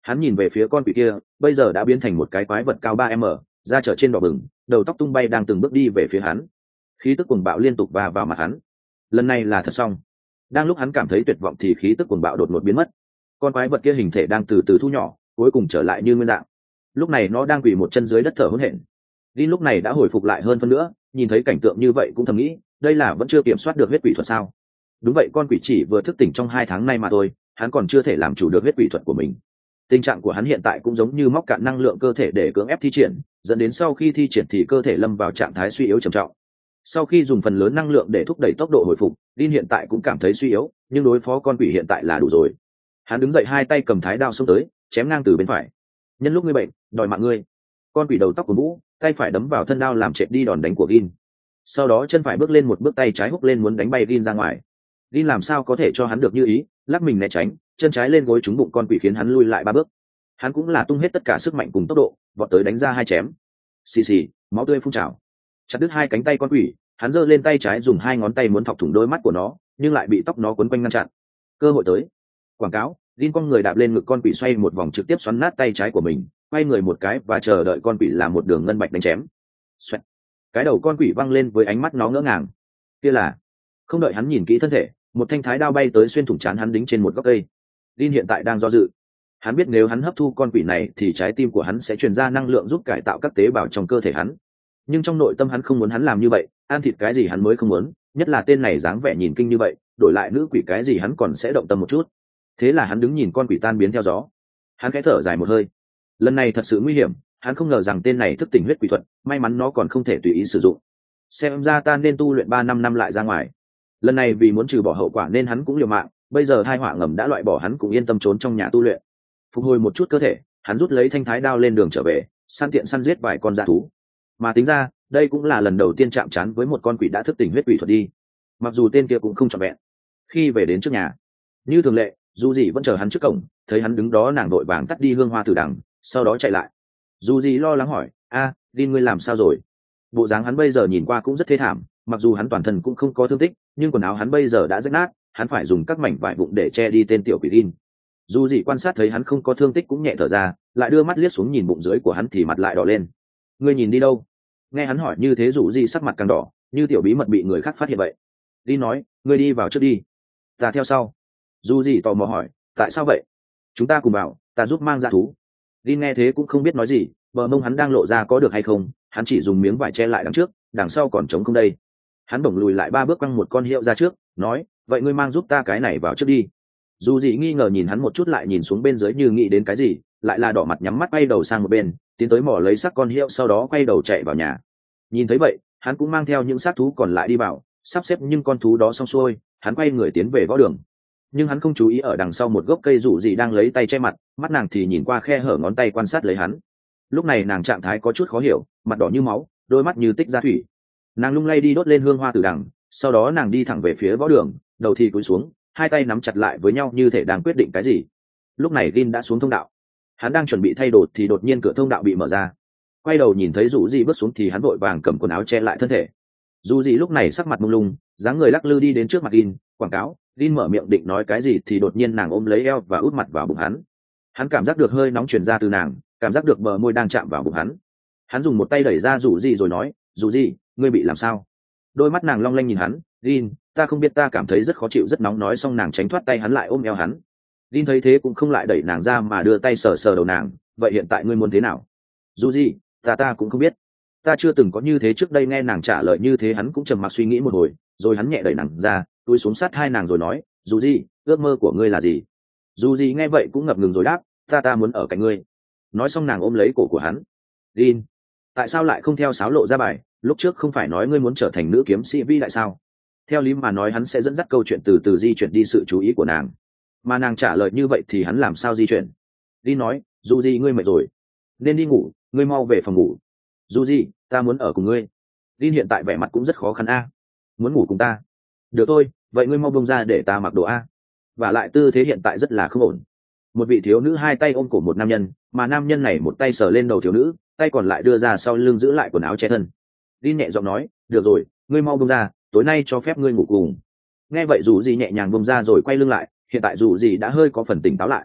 Hắn nhìn về phía con quỷ kia, bây giờ đã biến thành một cái quái vật cao ba m, da trở trên đỏ bừng, đầu tóc tung bay đang từng bước đi về phía hắn. Khí tức cuồng bạo liên tục va vào mặt hắn. Lần này là thật xong. Đang lúc hắn cảm thấy tuyệt vọng thì khí tức cuồng bạo đột ngột biến mất. Con quái vật kia hình thể đang từ từ thu nhỏ, cuối cùng trở lại như nguyên dạng. Lúc này nó đang quỳ một chân dưới đất thở hổn hển. Linh lúc này đã hồi phục lại hơn phân nữa, nhìn thấy cảnh tượng như vậy cũng thầm nghĩ, đây là vẫn chưa kiểm soát được huyết quỷ thuật sao? Đúng vậy, con quỷ chỉ vừa thức tỉnh trong hai tháng nay mà thôi, hắn còn chưa thể làm chủ được huyết quỷ thuật của mình. Tình trạng của hắn hiện tại cũng giống như móc cạn năng lượng cơ thể để cưỡng ép thi triển, dẫn đến sau khi thi triển thì cơ thể lâm vào trạng thái suy yếu trầm trọng. Sau khi dùng phần lớn năng lượng để thúc đẩy tốc độ hồi phục, Linh hiện tại cũng cảm thấy suy yếu, nhưng đối phó con quỷ hiện tại là đủ rồi. Hắn đứng dậy, hai tay cầm thái đao xông tới, chém ngang từ bên phải. Nhân lúc ngươi bệnh, đòi mạng ngươi. Con quỷ đầu tóc của Vũ, tay phải đấm vào thân đao làm trệt đi đòn đánh của Gin. Sau đó chân phải bước lên một bước, tay trái húc lên muốn đánh bay Gin ra ngoài. Gin làm sao có thể cho hắn được như ý, lắc mình né tránh, chân trái lên gối trúng bụng con quỷ khiến hắn lui lại ba bước. Hắn cũng là tung hết tất cả sức mạnh cùng tốc độ, vọt tới đánh ra hai chém. Xì xì, máu tươi phun trào. Chặt đứt hai cánh tay con quỷ, hắn giơ lên tay trái dùng hai ngón tay muốn thọc thủng đôi mắt của nó, nhưng lại bị tóc nó quấn quanh ngăn chặn. Cơ hội tới. Quảng cáo, Gin con người đạp lên ngực con quỷ xoay một vòng trực tiếp xoắn nát tay trái của mình, quay người một cái và chờ đợi con quỷ làm một đường ngân bạch đánh chém. Xoẹt. Cái đầu con quỷ văng lên với ánh mắt nó ngỡ ngàng. Kia là, không đợi hắn nhìn kỹ thân thể, một thanh thái đao bay tới xuyên thủng trán hắn, đính trên một gốc cây. Gin hiện tại đang do dự. Hắn biết nếu hắn hấp thu con quỷ này thì trái tim của hắn sẽ truyền ra năng lượng giúp cải tạo các tế bào trong cơ thể hắn. Nhưng trong nội tâm hắn không muốn hắn làm như vậy, ăn thịt cái gì hắn mới không muốn, nhất là tên này dáng vẻ nhìn kinh như vậy, đổi lại nữ quỷ cái gì hắn còn sẽ động tâm một chút. Thế là hắn đứng nhìn con quỷ tan biến theo gió. Hắn khẽ thở dài một hơi. Lần này thật sự nguy hiểm, hắn không ngờ rằng tên này thức tỉnh huyết quỷ thuật, may mắn nó còn không thể tùy ý sử dụng. Xem ra ta nên tu luyện ba năm năm lại ra ngoài. Lần này vì muốn trừ bỏ hậu quả nên hắn cũng liều mạng, bây giờ hai họa ngầm đã loại bỏ, hắn cũng yên tâm trốn trong nhà tu luyện. Phục hồi một chút cơ thể, hắn rút lấy thanh thái đao lên đường trở về, săn tiện săn giết vài con dã thú. Mà tính ra, đây cũng là lần đầu tiên chạm trán với một con quỷ đã thức tỉnh huyết quỷ thuật đi. Mặc dù tên kia cũng không trọn vẹn. Khi về đến trước nhà, như thường lệ, dù gì vẫn chờ hắn trước cổng, thấy hắn đứng đó nàng vội vàng tắt đi hương hoa từ đằng, sau đó chạy lại. Dù gì lo lắng hỏi, a, đi ngươi làm sao rồi? Bộ dáng hắn bây giờ nhìn qua cũng rất thê thảm, mặc dù hắn toàn thân cũng không có thương tích, nhưng quần áo hắn bây giờ đã rách nát, hắn phải dùng các mảnh vải vụn để che đi tên tiểu quỷ Gin. Dù gì quan sát thấy hắn không có thương tích cũng nhẹ thở ra, lại đưa mắt liếc xuống nhìn bụng dưới của hắn thì mặt lại đỏ lên. Ngươi nhìn đi đâu? Nghe hắn hỏi như thế, dù gì sắc mặt càng đỏ, như tiểu bí mật bị người khác phát hiện vậy. Gin nói, ngươi đi vào trước đi, ta theo sau. Dù gì tò mò hỏi, tại sao vậy? Chúng ta cùng vào, ta giúp mang ra thú. Gin nghe thế cũng không biết nói gì, bờ mông hắn đang lộ ra có được hay không, hắn chỉ dùng miếng vải che lại đằng trước, đằng sau còn trống không đây. Hắn bỗng lùi lại ba bước, quăng một con hiệu ra trước, nói, vậy ngươi mang giúp ta cái này vào trước đi. Dù gì nghi ngờ nhìn hắn một chút, lại nhìn xuống bên dưới như nghĩ đến cái gì, lại là đỏ mặt nhắm mắt quay đầu sang một bên, tiến tới mỏ lấy xác con hiệu, sau đó quay đầu chạy vào nhà. Nhìn thấy vậy, hắn cũng mang theo những xác thú còn lại đi vào, sắp xếp nhưng con thú đó xong xuôi, hắn quay người tiến về võ đường. Nhưng hắn không chú ý ở đằng sau một gốc cây rủ gì đang lấy tay che mặt, mắt nàng thì nhìn qua khe hở ngón tay quan sát lấy hắn. Lúc này nàng trạng thái có chút khó hiểu, mặt đỏ như máu, đôi mắt như tích ra thủy. Nàng lung lay đi đốt lên hương hoa từ đằng, sau đó nàng đi thẳng về phía võ đường, đầu thì cúi xuống, hai tay nắm chặt lại với nhau như thể đang quyết định cái gì. Lúc này Gin đã xuống thông đạo, hắn đang chuẩn bị thay đồ thì đột nhiên cửa thông đạo bị mở ra. Quay đầu nhìn thấy rủ gì bước xuống thì hắn vội vàng cầm quần áo che lại thân thể. Dù gì lúc này sắc mặt mông lung, dáng người lắc lư đi đến trước mặt Gin, quảng cáo. Gin mở miệng định nói cái gì thì đột nhiên nàng ôm lấy eo và út mặt vào bụng hắn. Hắn cảm giác được hơi nóng truyền ra từ nàng, cảm giác được bờ môi đang chạm vào bụng hắn. Hắn dùng một tay đẩy ra rủ gì rồi nói, rủ gì, ngươi bị làm sao? Đôi mắt nàng long lanh nhìn hắn. Gin, ta không biết, ta cảm thấy rất khó chịu, rất nóng. Nói xong nàng tránh thoát tay hắn, lại ôm eo hắn. Gin thấy thế cũng không lại đẩy nàng ra mà đưa tay sờ sờ đầu nàng. Vậy hiện tại ngươi muốn thế nào? Dù gì, ta ta cũng không biết, ta chưa từng có như thế trước đây. Nghe nàng trả lời như thế, hắn cũng trầm mặc suy nghĩ một hồi, rồi hắn nhẹ đẩy nàng ra, túi xuống sát hai nàng rồi nói, dù gì, ước mơ của ngươi là gì? Dù gì nghe vậy cũng ngập ngừng rồi đáp, ta ta muốn ở cạnh ngươi. Nói xong nàng ôm lấy cổ của hắn. Gin, tại sao lại không theo sáo lộ ra bài? Lúc trước không phải nói ngươi muốn trở thành nữ kiếm sĩ vĩ đại sao? Theo lý mà nói hắn sẽ dẫn dắt câu chuyện từ từ di chuyển đi sự chú ý của nàng, mà nàng trả lời như vậy thì hắn làm sao di chuyển? Gin nói, dù gì ngươi mệt rồi, nên đi ngủ, ngươi mau về phòng ngủ. Dù gì, ta muốn ở cùng ngươi. Gin hiện tại vẻ mặt cũng rất khó khăn. A, muốn ngủ cùng ta? Được thôi, vậy ngươi mau bông ra để ta mặc đồ A. Và lại tư thế hiện tại rất là không ổn. Một vị thiếu nữ hai tay ôm cổ một nam nhân, mà nam nhân này một tay sờ lên đầu thiếu nữ, tay còn lại đưa ra sau lưng giữ lại quần áo che thân. Gin nhẹ giọng nói, được rồi, ngươi mau bông ra, tối nay cho phép ngươi ngủ cùng. Nghe vậy dù gì nhẹ nhàng bông ra rồi quay lưng lại, hiện tại dù gì đã hơi có phần tỉnh táo lại.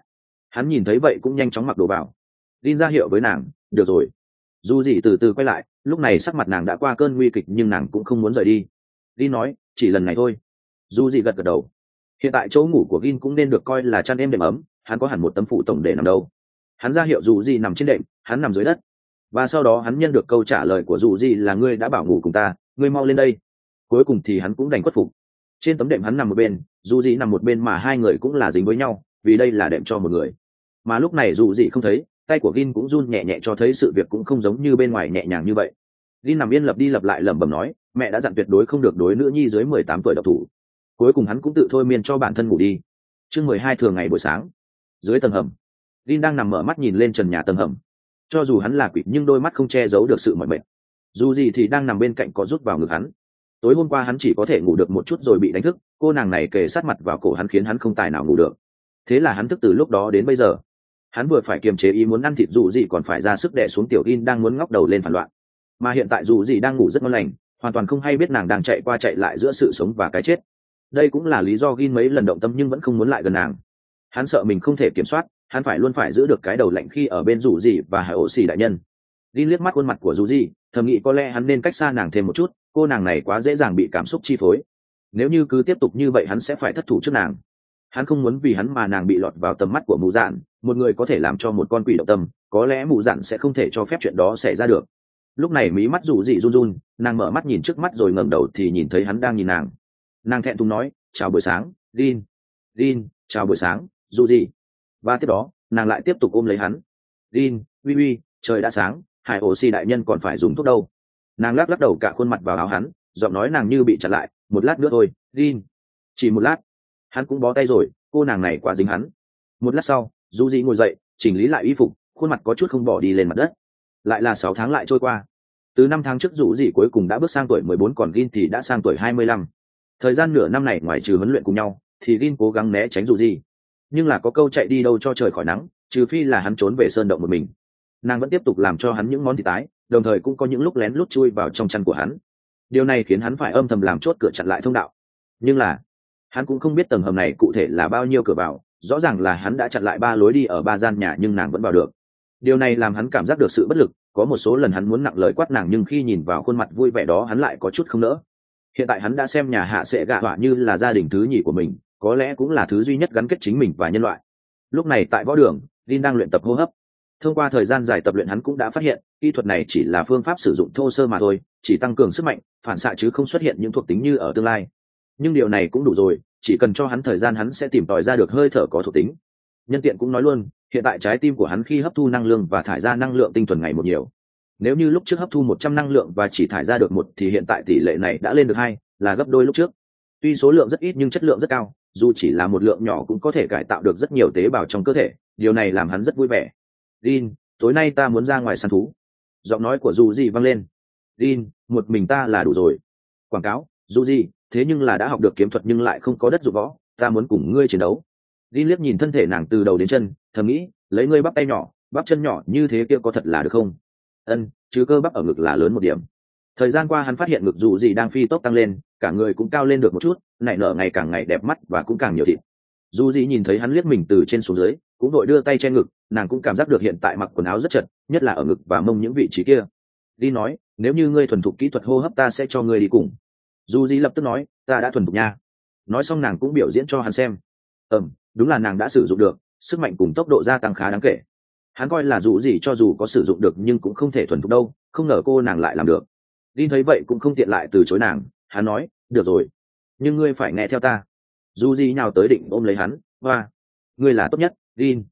Hắn nhìn thấy vậy cũng nhanh chóng mặc đồ vào. Lin ra hiệu với nàng, được rồi. Dù gì từ từ quay lại, lúc này sắc mặt nàng đã qua cơn nguy kịch nhưng nàng cũng không muốn rời đi. Lin nói, chỉ lần này thôi. Dù gì gật gật đầu. Hiện tại chỗ ngủ của Lin cũng nên được coi là chăn êm đệm ấm, hắn có hẳn một tấm phụ tổng để nằm đâu. Hắn ra hiệu dù gì nằm trên đệm, hắn nằm dưới đất. Và sau đó hắn nhận được câu trả lời của dù gì là ngươi đã bảo ngủ cùng ta, ngươi mau lên đây. Cuối cùng thì hắn cũng đành khuất phục. Trên tấm đệm hắn nằm một bên, dù gì nằm một bên mà hai người cũng là dính với nhau, vì đây là đệm cho một người. Mà lúc này dù gì không thấy, tay của Gin cũng run nhẹ nhẹ cho thấy sự việc cũng không giống như bên ngoài nhẹ nhàng như vậy. Gin nằm yên lập đi lập lại lẩm bẩm nói, mẹ đã dặn tuyệt đối không được đối nữ nhi dưới mười tám tuổi độc thủ. Cuối cùng hắn cũng tự thôi miên cho bản thân ngủ đi. Chương mười hai thường ngày buổi sáng. Dưới tầng hầm, Gin đang nằm mở mắt nhìn lên trần nhà tầng hầm. Cho dù hắn là quỷ nhưng đôi mắt không che giấu được sự mỏi mệt. Dù gì thì đang nằm bên cạnh có rút vào ngực hắn. Tối hôm qua hắn chỉ có thể ngủ được một chút rồi bị đánh thức, cô nàng này kề sát mặt vào cổ hắn khiến hắn không tài nào ngủ được. Thế là hắn thức từ lúc đó đến bây giờ. Hắn vừa phải kiềm chế ý muốn ăn thịt dù gì còn phải ra sức đè xuống tiểu In đang muốn ngóc đầu lên phản loạn. Mà hiện tại dù gì đang ngủ rất ngon lành, hoàn toàn không hay biết nàng đang chạy qua chạy lại giữa sự sống và cái chết. Đây cũng là lý do Gin mấy lần động tâm nhưng vẫn không muốn lại gần nàng. Hắn sợ mình không thể kiểm soát, hắn phải luôn phải giữ được cái đầu lạnh khi ở bên dù gì và hải ổ xì đại nhân. Gin liếc mắt khuôn mặt của dù gì, thầm nghĩ có lẽ hắn nên cách xa nàng thêm một chút, cô nàng này quá dễ dàng bị cảm xúc chi phối. Nếu như cứ tiếp tục như vậy hắn sẽ phải thất thủ trước nàng. Hắn không muốn vì hắn mà nàng bị lọt vào tầm mắt của mụ dạn, một người có thể làm cho một con quỷ động tâm, có lẽ mụ dạn sẽ không thể cho phép chuyện đó xảy ra được. Lúc này mí mắt dù gì run run, nàng mở mắt nhìn trước mắt rồi ngẩng đầu thì nhìn thấy hắn đang nhìn nàng. Nàng thẹn thùng nói, chào buổi sáng, Gin. Gin, chào buổi sáng, dù gì. Và tiếp đó, nàng lại tiếp tục ôm lấy hắn. Gin, uy uy, trời đã sáng, hải ổ xì đại nhân còn phải dùng thuốc đâu. Nàng lắc lắc đầu cả khuôn mặt vào áo hắn, giọng nói nàng như bị chặn lại, một lát nữa thôi, Gin. Chỉ một lát. Hắn cũng bó tay rồi, cô nàng này quá dính hắn. Một lát sau, dù gì ngồi dậy, chỉnh lý lại y phục, khuôn mặt có chút không bỏ đi lên mặt đất. Lại là sáu tháng lại trôi qua. Từ năm tháng trước dù gì cuối cùng đã bước sang tuổi mười bốn còn Gin thì đã sang tuổi hai mươi lăm. Thời gian nửa năm này ngoài trừ huấn luyện cùng nhau, thì Gin cố gắng né tránh dù gì. Nhưng là có câu chạy đi đâu cho trời khỏi nắng, trừ phi là hắn trốn về sơn động một mình. Nàng vẫn tiếp tục làm cho hắn những món thịt tái, đồng thời cũng có những lúc lén lút chui vào trong chăn của hắn. Điều này khiến hắn phải âm thầm làm chốt cửa chặn lại thông đạo. Nhưng là hắn cũng không biết tầng hầm này cụ thể là bao nhiêu cửa vào, rõ ràng là hắn đã chặn lại ba lối đi ở ba gian nhà nhưng nàng vẫn vào được. Điều này làm hắn cảm giác được sự bất lực, có một số lần hắn muốn nặng lời quát nàng nhưng khi nhìn vào khuôn mặt vui vẻ đó hắn lại có chút không nỡ. Hiện tại hắn đã xem nhà hạ sẽ gạ họa như là gia đình thứ nhì của mình, có lẽ cũng là thứ duy nhất gắn kết chính mình và nhân loại. Lúc này tại võ đường, Lin đang luyện tập hô hấp. Thông qua thời gian dài tập luyện hắn cũng đã phát hiện, kỹ thuật này chỉ là phương pháp sử dụng thô sơ mà thôi, chỉ tăng cường sức mạnh, phản xạ chứ không xuất hiện những thuộc tính như ở tương lai. Nhưng điều này cũng đủ rồi, chỉ cần cho hắn thời gian hắn sẽ tìm tòi ra được hơi thở có thuộc tính. Nhân tiện cũng nói luôn, hiện tại trái tim của hắn khi hấp thu năng lượng và thải ra năng lượng tinh thuần ngày một nhiều. Nếu như lúc trước hấp thu một trăm năng lượng và chỉ thải ra được một thì hiện tại tỷ lệ này đã lên được hai, là gấp đôi lúc trước. Tuy số lượng rất ít nhưng chất lượng rất cao, dù chỉ là một lượng nhỏ cũng có thể cải tạo được rất nhiều tế bào trong cơ thể, điều này làm hắn rất vui vẻ. Lin, tối nay ta muốn ra ngoài săn thú. Giọng nói của dù gì vang lên. Lin, một mình ta là đủ rồi. Quảng cáo, dù gì, thế nhưng là đã học được kiếm thuật nhưng lại không có đất dụng võ, ta muốn cùng ngươi chiến đấu. Lin liếc nhìn thân thể nàng từ đầu đến chân, thầm nghĩ, lấy ngươi bắp tay nhỏ, bắp chân nhỏ như thế kia có thật là được không? Ân, chứ cơ bắp ở ngực là lớn một điểm. Thời gian qua hắn phát hiện ngực dù gì đang phi tốc tăng lên, cả người cũng cao lên được một chút, nảy nở ngày càng ngày đẹp mắt và cũng càng nhiều thịt. Dù gì nhìn thấy hắn liếc mình từ trên xuống dưới, cũng đội đưa tay che ngực, nàng cũng cảm giác được hiện tại mặc quần áo rất chật, nhất là ở ngực và mông những vị trí kia. Đi nói, nếu như ngươi thuần thục kỹ thuật hô hấp ta sẽ cho ngươi đi cùng. Dù gì lập tức nói, ta đã thuần thục nha. Nói xong nàng cũng biểu diễn cho hắn xem. Ừm, đúng là nàng đã sử dụng được, sức mạnh cùng tốc độ gia tăng khá đáng kể. Hắn coi là dù gì cho dù có sử dụng được nhưng cũng không thể thuần thục đâu, không ngờ cô nàng lại làm được. Đi thấy vậy cũng không tiện lại từ chối nàng, hắn nói, được rồi, nhưng ngươi phải nghe theo ta. Dù gì nhào tới định ôm lấy hắn, và ngươi là tốt nhất, Din.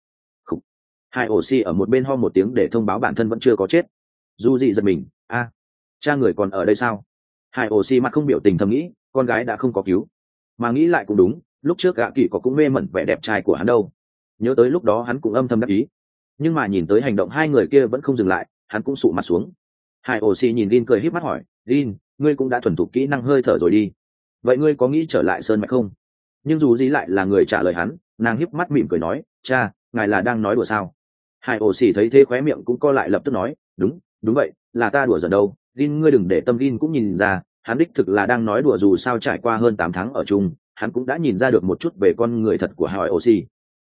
Hai ổ xi ở một bên ho một tiếng để thông báo bản thân vẫn chưa có chết. Dù gì giật mình, a, à, cha người còn ở đây sao? Hai ổ xi mặt không biểu tình thầm nghĩ, con gái đã không có cứu. Mà nghĩ lại cũng đúng, lúc trước gã kỳ có cũng mê mẩn vẻ đẹp trai của hắn đâu. Nhớ tới lúc đó hắn cũng âm thầm đắc ý. Nhưng mà nhìn tới hành động hai người kia vẫn không dừng lại, hắn cũng sụ mặt xuống. Hai ổ xi nhìn Din cười híp mắt hỏi, Din, ngươi cũng đã thuần thục kỹ năng hơi thở rồi đi. Vậy ngươi có nghĩ trở lại sơn mạch không? Nhưng dù gì lại là người trả lời hắn, nàng híp mắt mỉm cười nói, cha, ngài là đang nói đùa sao? Hai ổ xì thấy thế khóe miệng cũng co lại lập tức nói, đúng, đúng vậy, là ta đùa giỡn đâu. Din ngươi đừng để tâm. Din cũng nhìn ra, hắn đích thực là đang nói đùa, dù sao trải qua hơn tám tháng ở chung, hắn cũng đã nhìn ra được một chút về con người thật của hai ổ xì.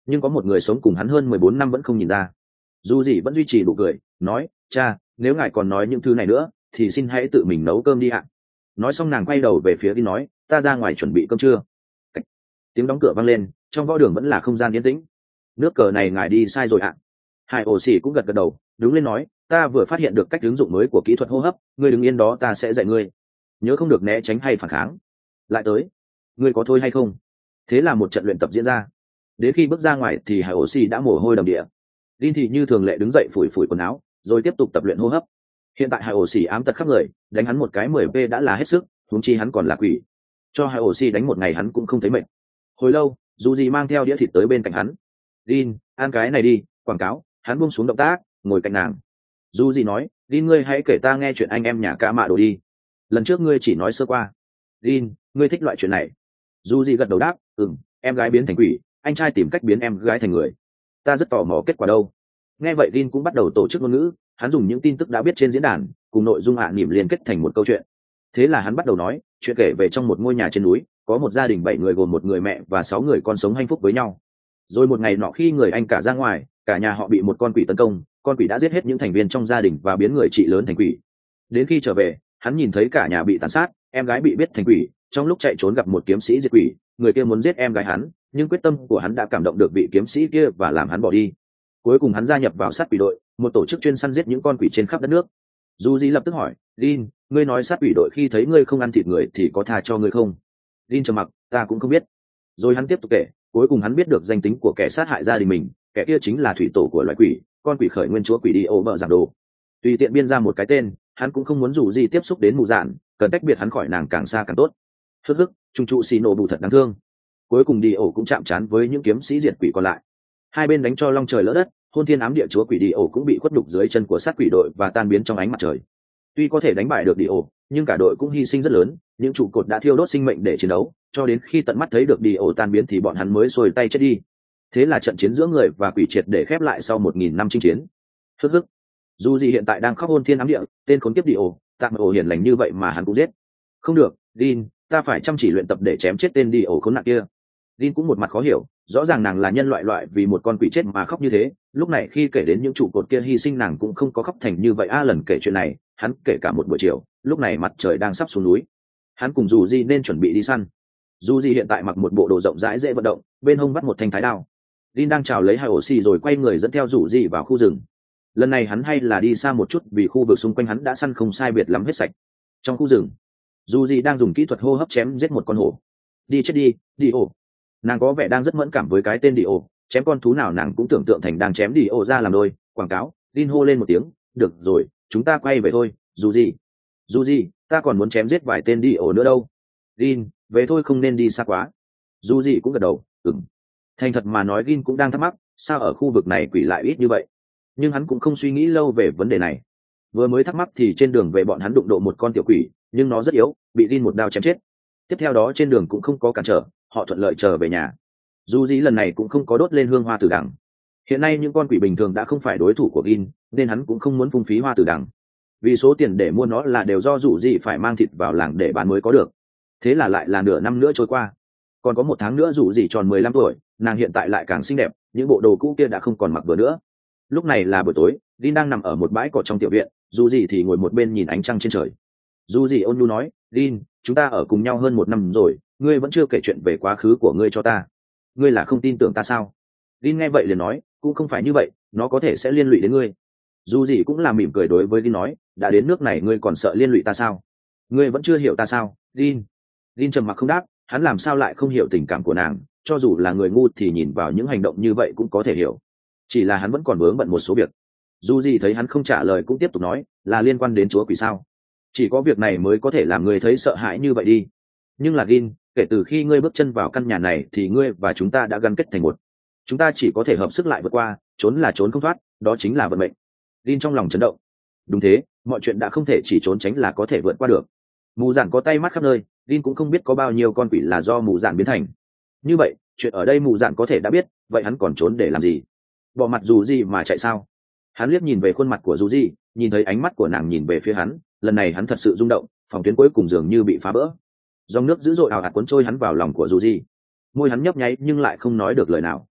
nhưng có một người sống cùng hắn hơn mười bốn năm vẫn không nhìn ra. Dù gì vẫn duy trì nụ cười, nói, cha, nếu ngài còn nói những thứ này nữa thì xin hãy tự mình nấu cơm đi ạ. Nói xong nàng quay đầu về phía đi nói, ta ra ngoài chuẩn bị cơm trưa. Cách. Tiếng đóng cửa vang lên, trong võ đường vẫn là không gian yên tĩnh. Nước cờ này ngài đi sai rồi ạ. Hải ổ xỉ cũng gật gật đầu, đứng lên nói, ta vừa phát hiện được cách ứng dụng mới của kỹ thuật hô hấp, ngươi đứng yên đó ta sẽ dạy ngươi, nhớ không được né tránh hay phản kháng. Lại tới, ngươi có thôi hay không? Thế là một trận luyện tập diễn ra. Đến khi bước ra ngoài thì Hải ổ xỉ đã mồ hôi đầm địa. Linh thì như thường lệ đứng dậy phủi phủi quần áo, rồi tiếp tục tập luyện hô hấp. Hiện tại Hải ổ xỉ ám tật khắp người, đánh hắn một cái mười p đã là hết sức, huống chi hắn còn là quỷ. Cho Hải ổ xỉ đánh một ngày hắn cũng không thấy mệt. Hồi lâu, dù gì mang theo đĩa thịt tới bên cạnh hắn. Linh, ăn cái này đi, quảng cáo. Hắn buông xuống động tác, ngồi cạnh nàng. Dù gì nói, Linh ngươi hãy kể ta nghe chuyện anh em nhà cả mạ đồ đi. Lần trước ngươi chỉ nói sơ qua. Linh, ngươi thích loại chuyện này. Dù gì gật đầu đáp, ừm, em gái biến thành quỷ, anh trai tìm cách biến em gái thành người. Ta rất tò mò kết quả đâu. Nghe vậy Linh cũng bắt đầu tổ chức ngôn ngữ, hắn dùng những tin tức đã biết trên diễn đàn cùng nội dung hạ niệm liên kết thành một câu chuyện. Thế là hắn bắt đầu nói chuyện kể về trong một ngôi nhà trên núi có một gia đình bảy người gồm một người mẹ và sáu người con sống hạnh phúc với nhau. Rồi một ngày nọ khi người anh cả ra ngoài, cả nhà họ bị một con quỷ tấn công, con quỷ đã giết hết những thành viên trong gia đình và biến người chị lớn thành quỷ. Đến khi trở về, hắn nhìn thấy cả nhà bị tàn sát, em gái bị biết thành quỷ. Trong lúc chạy trốn gặp một kiếm sĩ diệt quỷ, người kia muốn giết em gái hắn, nhưng quyết tâm của hắn đã cảm động được vị kiếm sĩ kia và làm hắn bỏ đi. Cuối cùng hắn gia nhập vào sát quỷ đội, một tổ chức chuyên săn giết những con quỷ trên khắp đất nước. Du Di lập tức hỏi, Lin, ngươi nói sát quỷ đội khi thấy ngươi không ăn thịt người thì có tha cho ngươi không? Lin trầm mặc, ta cũng không biết. Rồi hắn tiếp tục kể, cuối cùng hắn biết được danh tính của kẻ sát hại gia đình mình, kẻ kia chính là thủy tổ của loại quỷ, con quỷ khởi nguyên chúa quỷ đi ô bờ giảng đồ. Tùy tiện biên ra một cái tên, hắn cũng không muốn dù gì tiếp xúc đến mù dạn, cần tách biệt hắn khỏi nàng càng xa càng tốt. Hức hức, trung trụ xì nổ bù thật đáng thương. Cuối cùng đi ổ cũng chạm trán với những kiếm sĩ diệt quỷ còn lại. Hai bên đánh cho long trời lỡ đất, hôn thiên ám địa chúa quỷ đi ổ cũng bị khuất đục dưới chân của sát quỷ đội và tan biến trong ánh mặt trời. Tuy có thể đánh bại được đi ổ, nhưng cả đội cũng hy sinh rất lớn, những trụ cột đã thiêu đốt sinh mệnh để chiến đấu, cho đến khi tận mắt thấy được đi ổ tan biến thì bọn hắn mới xuôi tay chết đi. Thế là trận chiến giữa người và quỷ triệt để khép lại sau một nghìn năm chinh chiến. Hức hức. Dù gì hiện tại đang khóc hôn thiên ám địa, tên khốn kiếp đi ổ, tạm ổ hiền lành như vậy mà hắn cũng giết. Không được, Dean, ta phải chăm chỉ luyện tập để chém chết tên đi ổ khốn nạn kia. Dean cũng một mặt khó hiểu, rõ ràng nàng là nhân loại loại vì một con quỷ chết mà khóc như thế. Lúc này khi kể đến những trụ cột kia hy sinh nàng cũng không có khóc thành như vậy. A lần kể chuyện này, hắn kể cả một buổi chiều. Lúc này mặt trời đang sắp xuống núi, hắn cùng dù gì nên chuẩn bị đi săn. Dù gì hiện tại mặc một bộ đồ rộng rãi dễ vận động, bên hông vắt một thanh thái đao. Dean đang chào lấy hai ổ xì rồi quay người dẫn theo dù gì vào khu rừng. Lần này hắn hay là đi xa một chút vì khu vực xung quanh hắn đã săn không sai biệt lắm hết sạch. Trong khu rừng, dù gì đang dùng kỹ thuật hô hấp chém giết một con hổ. Đi chết đi, đi ổ. Nàng có vẻ đang rất mẫn cảm với cái tên đi ổ, chém con thú nào nàng cũng tưởng tượng thành đang chém đi ổ ra làm đôi. Quảng cáo. Dean hô lên một tiếng, được rồi, chúng ta quay về thôi. Dù gì, dù gì, ta còn muốn chém giết vài tên đi ổ nữa đâu. Dean, về thôi, không nên đi xa quá. Dù gì cũng gật đầu, ừm. Thành thật mà nói, Dean cũng đang thắc mắc, sao ở khu vực này quỷ lại ít như vậy. Nhưng hắn cũng không suy nghĩ lâu về vấn đề này. Vừa mới thắc mắc thì trên đường về bọn hắn đụng độ một con tiểu quỷ, nhưng nó rất yếu, bị Dean một đao chém chết. Tiếp theo đó trên đường cũng không có cản trở, họ thuận lợi trở về nhà. Dù gì lần này cũng không có đốt lên hương hoa tử đằng. Hiện nay những con quỷ bình thường đã không phải đối thủ của Dean, nên hắn cũng không muốn phung phí hoa tử đằng. Vì số tiền để mua nó là đều do dù gì phải mang thịt vào làng để bán mới có được. Thế là lại là nửa năm nữa trôi qua. Còn có một tháng nữa dù gì tròn mười lăm tuổi, nàng hiện tại lại càng xinh đẹp, những bộ đồ cũ kia đã không còn mặc vừa nữa. Lúc này là buổi tối, Dean đang nằm ở một bãi cỏ trong tiểu viện, dù gì thì ngồi một bên nhìn ánh trăng trên trời. Dù gì ôn nhu nói, Dean, chúng ta ở cùng nhau hơn một năm rồi, ngươi vẫn chưa kể chuyện về quá khứ của ngươi cho ta. Ngươi là không tin tưởng ta sao? Dean nghe vậy liền nói, cũng không phải như vậy, nó có thể sẽ liên lụy đến ngươi. Dù gì cũng là mỉm cười đối với Dean nói, đã đến nước này ngươi còn sợ liên lụy ta sao? Ngươi vẫn chưa hiểu ta sao, Dean? Dean trầm mặc không đáp, hắn làm sao lại không hiểu tình cảm của nàng, cho dù là người ngu thì nhìn vào những hành động như vậy cũng có thể hiểu. Chỉ là hắn vẫn còn vướng bận một số việc. Dù gì thấy hắn không trả lời cũng tiếp tục nói, là liên quan đến chúa quỷ sao? Chỉ có việc này mới có thể làm ngươi thấy sợ hãi như vậy đi. Nhưng là Dean, kể từ khi ngươi bước chân vào căn nhà này thì ngươi và chúng ta đã gắn kết thành một. Chúng ta chỉ có thể hợp sức lại vượt qua, trốn là trốn không thoát, đó chính là vận mệnh. Dean trong lòng chấn động. Đúng thế, mọi chuyện đã không thể chỉ trốn tránh là có thể vượt qua được. Mù dạn có tay mắt khắp nơi, Dean cũng không biết có bao nhiêu con quỷ là do mù dạn biến thành. Như vậy, chuyện ở đây mù dạn có thể đã biết, vậy hắn còn trốn để làm gì? Bỏ mặt dù gì mà chạy sao? Hắn liếc nhìn về khuôn mặt của dù gì, nhìn thấy ánh mắt của nàng nhìn về phía hắn, lần này hắn thật sự rung động, phòng tuyến cuối cùng dường như bị phá vỡ. Dòng nước dữ dội ào ạt cuốn trôi hắn vào lòng của dù gì. Môi hắn nhấp nháy nhưng lại không nói được lời nào.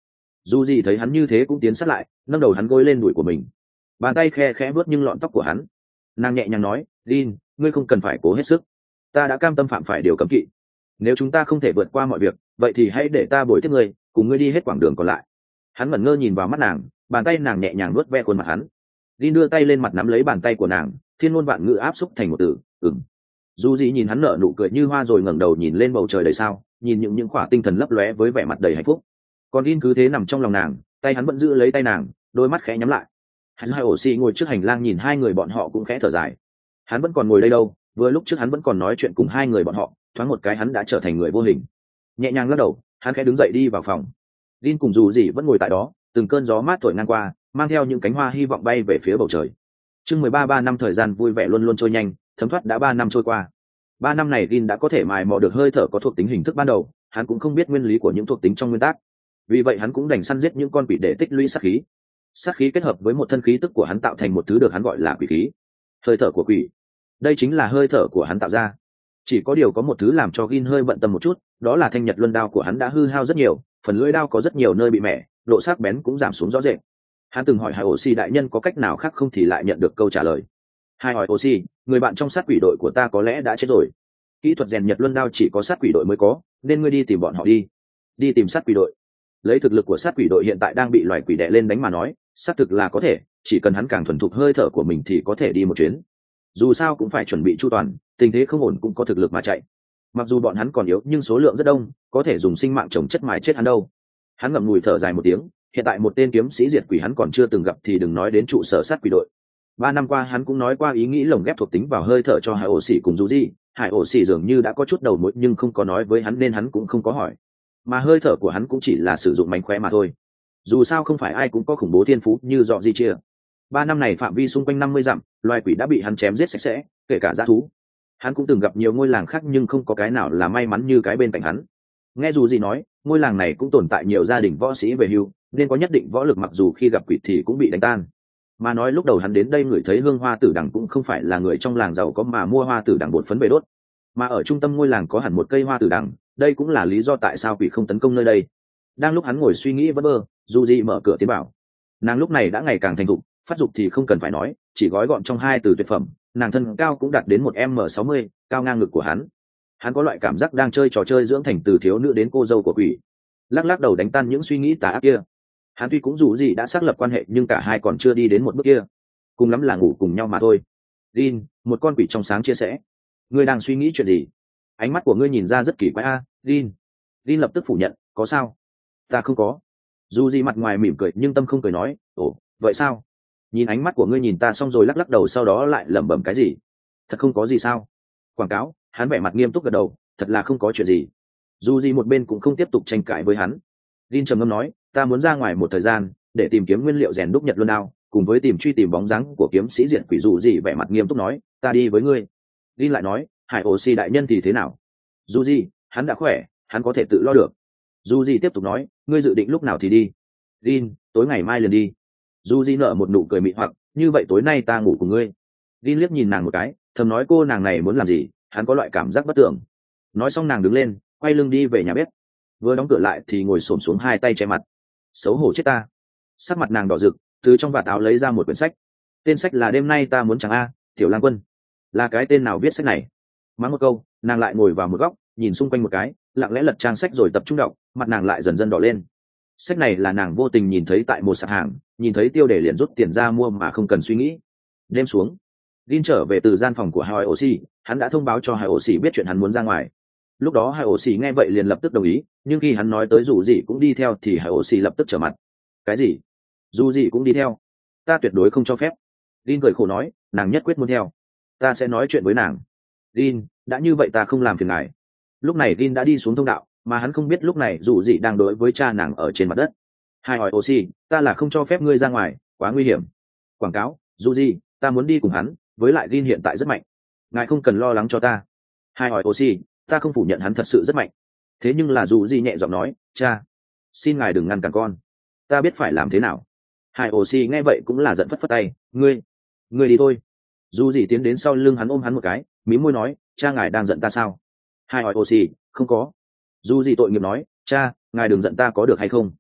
dù gì thấy hắn như thế cũng tiến sát lại, nâng đầu hắn gối lên đùi của mình, bàn tay khe khẽ vuốt nhưng lọn tóc của hắn. Nàng nhẹ nhàng nói, Lin, ngươi không cần phải cố hết sức, ta đã cam tâm phạm phải điều cấm kỵ. Nếu chúng ta không thể vượt qua mọi việc, vậy thì hãy để ta bồi tiếp ngươi, cùng ngươi đi hết quãng đường còn lại. Hắn ngẩn ngơ nhìn vào mắt nàng, bàn tay nàng nhẹ nhàng vuốt ve khuôn mặt hắn. Lin đưa tay lên mặt nắm lấy bàn tay của nàng, thiên ngôn vạn ngữ áp xúc thành một từ, ừm. Dù gì nhìn hắn nở nụ cười như hoa rồi ngẩng đầu nhìn lên bầu trời đầy sao, nhìn những những khỏa tinh thần lấp lóe với vẻ mặt đầy hạnh phúc. Còn Lin cứ thế nằm trong lòng nàng, tay hắn vẫn giữ lấy tay nàng, đôi mắt khẽ nhắm lại. Hắn hai ổ xì ngồi trước hành lang nhìn hai người bọn họ cũng khẽ thở dài. Hắn vẫn còn ngồi đây đâu, vừa lúc trước hắn vẫn còn nói chuyện cùng hai người bọn họ, thoáng một cái hắn đã trở thành người vô hình. Nhẹ nhàng lắc đầu, hắn khẽ đứng dậy đi vào phòng. Lin cùng dù gì vẫn ngồi tại đó, từng cơn gió mát thổi ngang qua, mang theo những cánh hoa hy vọng bay về phía bầu trời. Chương mười ba ba năm thời gian vui vẻ luôn luôn trôi nhanh, thấm thoát đã ba năm trôi qua. Ba năm này Lin đã có thể mài mò được hơi thở có thuộc tính hình thức ban đầu, hắn cũng không biết nguyên lý của những thuộc tính trong nguyên tắc. Vì vậy hắn cũng đành săn giết những con quỷ để tích lũy sát khí. Sát khí kết hợp với một thân khí tức của hắn tạo thành một thứ được hắn gọi là quỷ khí. Hơi thở của quỷ. Đây chính là hơi thở của hắn tạo ra. Chỉ có điều có một thứ làm cho Lin hơi bận tâm một chút, đó là thanh nhật luân đao của hắn đã hư hao rất nhiều, phần lưỡi đao có rất nhiều nơi bị mẻ, độ sắc bén cũng giảm xuống rõ rệt. Hắn từng hỏi Hải Oxy đại nhân có cách nào khác không thì lại nhận được câu trả lời. Hai hỏi Oxy, người bạn trong sát quỷ đội của ta có lẽ đã chết rồi. Kỹ thuật rèn nhật luân đao chỉ có sát quỷ đội mới có, nên ngươi đi tìm bọn họ đi. Đi tìm sát quỷ đội. Lấy thực lực của sát quỷ đội hiện tại đang bị loài quỷ đè lên đánh mà nói, xác thực là có thể, chỉ cần hắn càng thuần thục hơi thở của mình thì có thể đi một chuyến. Dù sao cũng phải chuẩn bị chu toàn, tình thế không ổn cũng có thực lực mà chạy. Mặc dù bọn hắn còn yếu nhưng số lượng rất đông, có thể dùng sinh mạng chồng chất mài chết hắn đâu. Hắn ngậm ngùi thở dài một tiếng, hiện tại một tên kiếm sĩ diệt quỷ hắn còn chưa từng gặp thì đừng nói đến trụ sở sát quỷ đội. Ba năm qua hắn cũng nói qua ý nghĩ lồng ghép thuộc tính vào hơi thở cho Hải Ổ Sĩ cùng Dù Di. Hải Ổ Sĩ dường như đã có chút đầu mối nhưng không có nói với hắn nên hắn cũng không có hỏi. Mà hơi thở của hắn cũng chỉ là sử dụng mánh khóe mà thôi. Dù sao không phải ai cũng có khủng bố thiên phú như dọ di chia. Ba năm này phạm vi xung quanh năm mươi dặm, loài quỷ đã bị hắn chém giết sạch sẽ, kể cả dã thú. Hắn cũng từng gặp nhiều ngôi làng khác nhưng không có cái nào là may mắn như cái bên cạnh hắn. Nghe Dù Di nói, ngôi làng này cũng tồn tại nhiều gia đình võ sĩ về hưu, nên có nhất định võ lực mặc dù khi gặp quỷ thì cũng bị đánh tan. Mà nói lúc đầu hắn đến đây ngửi thấy hương hoa tử đằng cũng không phải là người trong làng giàu có mà mua hoa tử đằng bột phấn về đốt, mà ở trung tâm ngôi làng có hẳn một cây hoa tử đằng, đây cũng là lý do tại sao quỷ không tấn công nơi đây. Đang lúc hắn ngồi suy nghĩ vơ vơ, Dù Di mở cửa tiến vào. Nàng lúc này đã ngày càng thành thục, phát dục thì không cần phải nói, chỉ gói gọn trong hai từ tuyệt phẩm. Nàng thân cao cũng đạt đến một m sáu mươi, cao ngang ngực của hắn. Hắn có loại cảm giác đang chơi trò chơi dưỡng thành từ thiếu nữ đến cô dâu của quỷ. Lắc lắc đầu đánh tan những suy nghĩ tà ác kia. Hắn tuy cũng dù gì đã xác lập quan hệ nhưng cả hai còn chưa đi đến một bước kia, cùng lắm là ngủ cùng nhau mà thôi. Lin, một con quỷ trong sáng chia sẻ, ngươi đang suy nghĩ chuyện gì? Ánh mắt của ngươi nhìn ra rất kỳ quái a. À, Lin. Lin lập tức phủ nhận, có sao? Ta không có. Dù gì mặt ngoài mỉm cười nhưng tâm không cười nói, ồ, vậy sao? Nhìn ánh mắt của ngươi nhìn ta xong rồi lắc lắc đầu sau đó lại lẩm bẩm cái gì? Thật không có gì sao? Quảng cáo. Hắn vẻ mặt nghiêm túc gật đầu, thật là không có chuyện gì. Dù gì một bên cũng không tiếp tục tranh cãi với hắn. Lin trầm ngâm nói, ta muốn ra ngoài một thời gian để tìm kiếm nguyên liệu rèn đúc nhật luân đao, cùng với tìm truy tìm bóng dáng của kiếm sĩ diệt quỷ. Dù gì vẻ mặt nghiêm túc nói, ta đi với ngươi. Lin lại nói, Hải Ổ Xì đại nhân thì thế nào? Dù gì, hắn đã khỏe, hắn có thể tự lo được. Dù gì tiếp tục nói, ngươi dự định lúc nào thì đi? Lin, tối ngày mai liền đi. Dù gì nở một nụ cười mị hoặc, như vậy tối nay ta ngủ cùng ngươi. Lin liếc nhìn nàng một cái, thầm nói cô nàng này muốn làm gì, hắn có loại cảm giác bất tưởng. Nói xong nàng đứng lên, quay lưng đi về nhà bếp. Vừa đóng cửa lại thì ngồi xổm xuống hai tay che mặt. Xấu hổ chết ta. Sắc mặt nàng đỏ rực, từ trong vạt áo lấy ra một quyển sách. Tên sách là Đêm nay ta muốn chẳng a, Tiểu Lang Quân. Là cái tên nào viết sách này? Mắng một câu, nàng lại ngồi vào một góc, nhìn xung quanh một cái, lặng lẽ lật trang sách rồi tập trung đọc, mặt nàng lại dần dần đỏ lên. Sách này là nàng vô tình nhìn thấy tại một sạp hàng, nhìn thấy tiêu để liền rút tiền ra mua mà không cần suy nghĩ. Đêm xuống, Lin trở về từ gian phòng của Hai Ổ Xì, hắn đã thông báo cho Hai Ổ Xì biết chuyện hắn muốn ra ngoài. Lúc đó Hai Ổ Xì nghe vậy liền lập tức đồng ý, nhưng khi hắn nói tới dù gì cũng đi theo thì Hai Ổ Xì lập tức trở mặt. Cái gì? Dù gì cũng đi theo? Ta tuyệt đối không cho phép. Lin cười khổ nói, nàng nhất quyết muốn theo. Ta sẽ nói chuyện với nàng. Lin, đã như vậy ta không làm phiền ngài. Lúc này Lin đã đi xuống thông đạo, mà hắn không biết lúc này dù gì đang đối với cha nàng ở trên mặt đất. Hai hỏi Oxy, ta là không cho phép ngươi ra ngoài, quá nguy hiểm. Quảng cáo, dù gì, ta muốn đi cùng hắn, với lại Lin hiện tại rất mạnh. Ngài không cần lo lắng cho ta. Hai hỏi Oxy, ta không phủ nhận hắn thật sự rất mạnh. Thế nhưng là dù gì nhẹ giọng nói, cha, xin ngài đừng ngăn cản con. Ta biết phải làm thế nào. Hai Oxy nghe vậy cũng là giận phất phất tay, ngươi, ngươi đi thôi. Dù gì tiến đến sau lưng hắn ôm hắn một cái, mí môi nói, cha ngài đang giận ta sao? Hai hỏi Oxy, không có. Dù gì tội nghiệp nói, cha, ngài đừng giận ta có được hay không?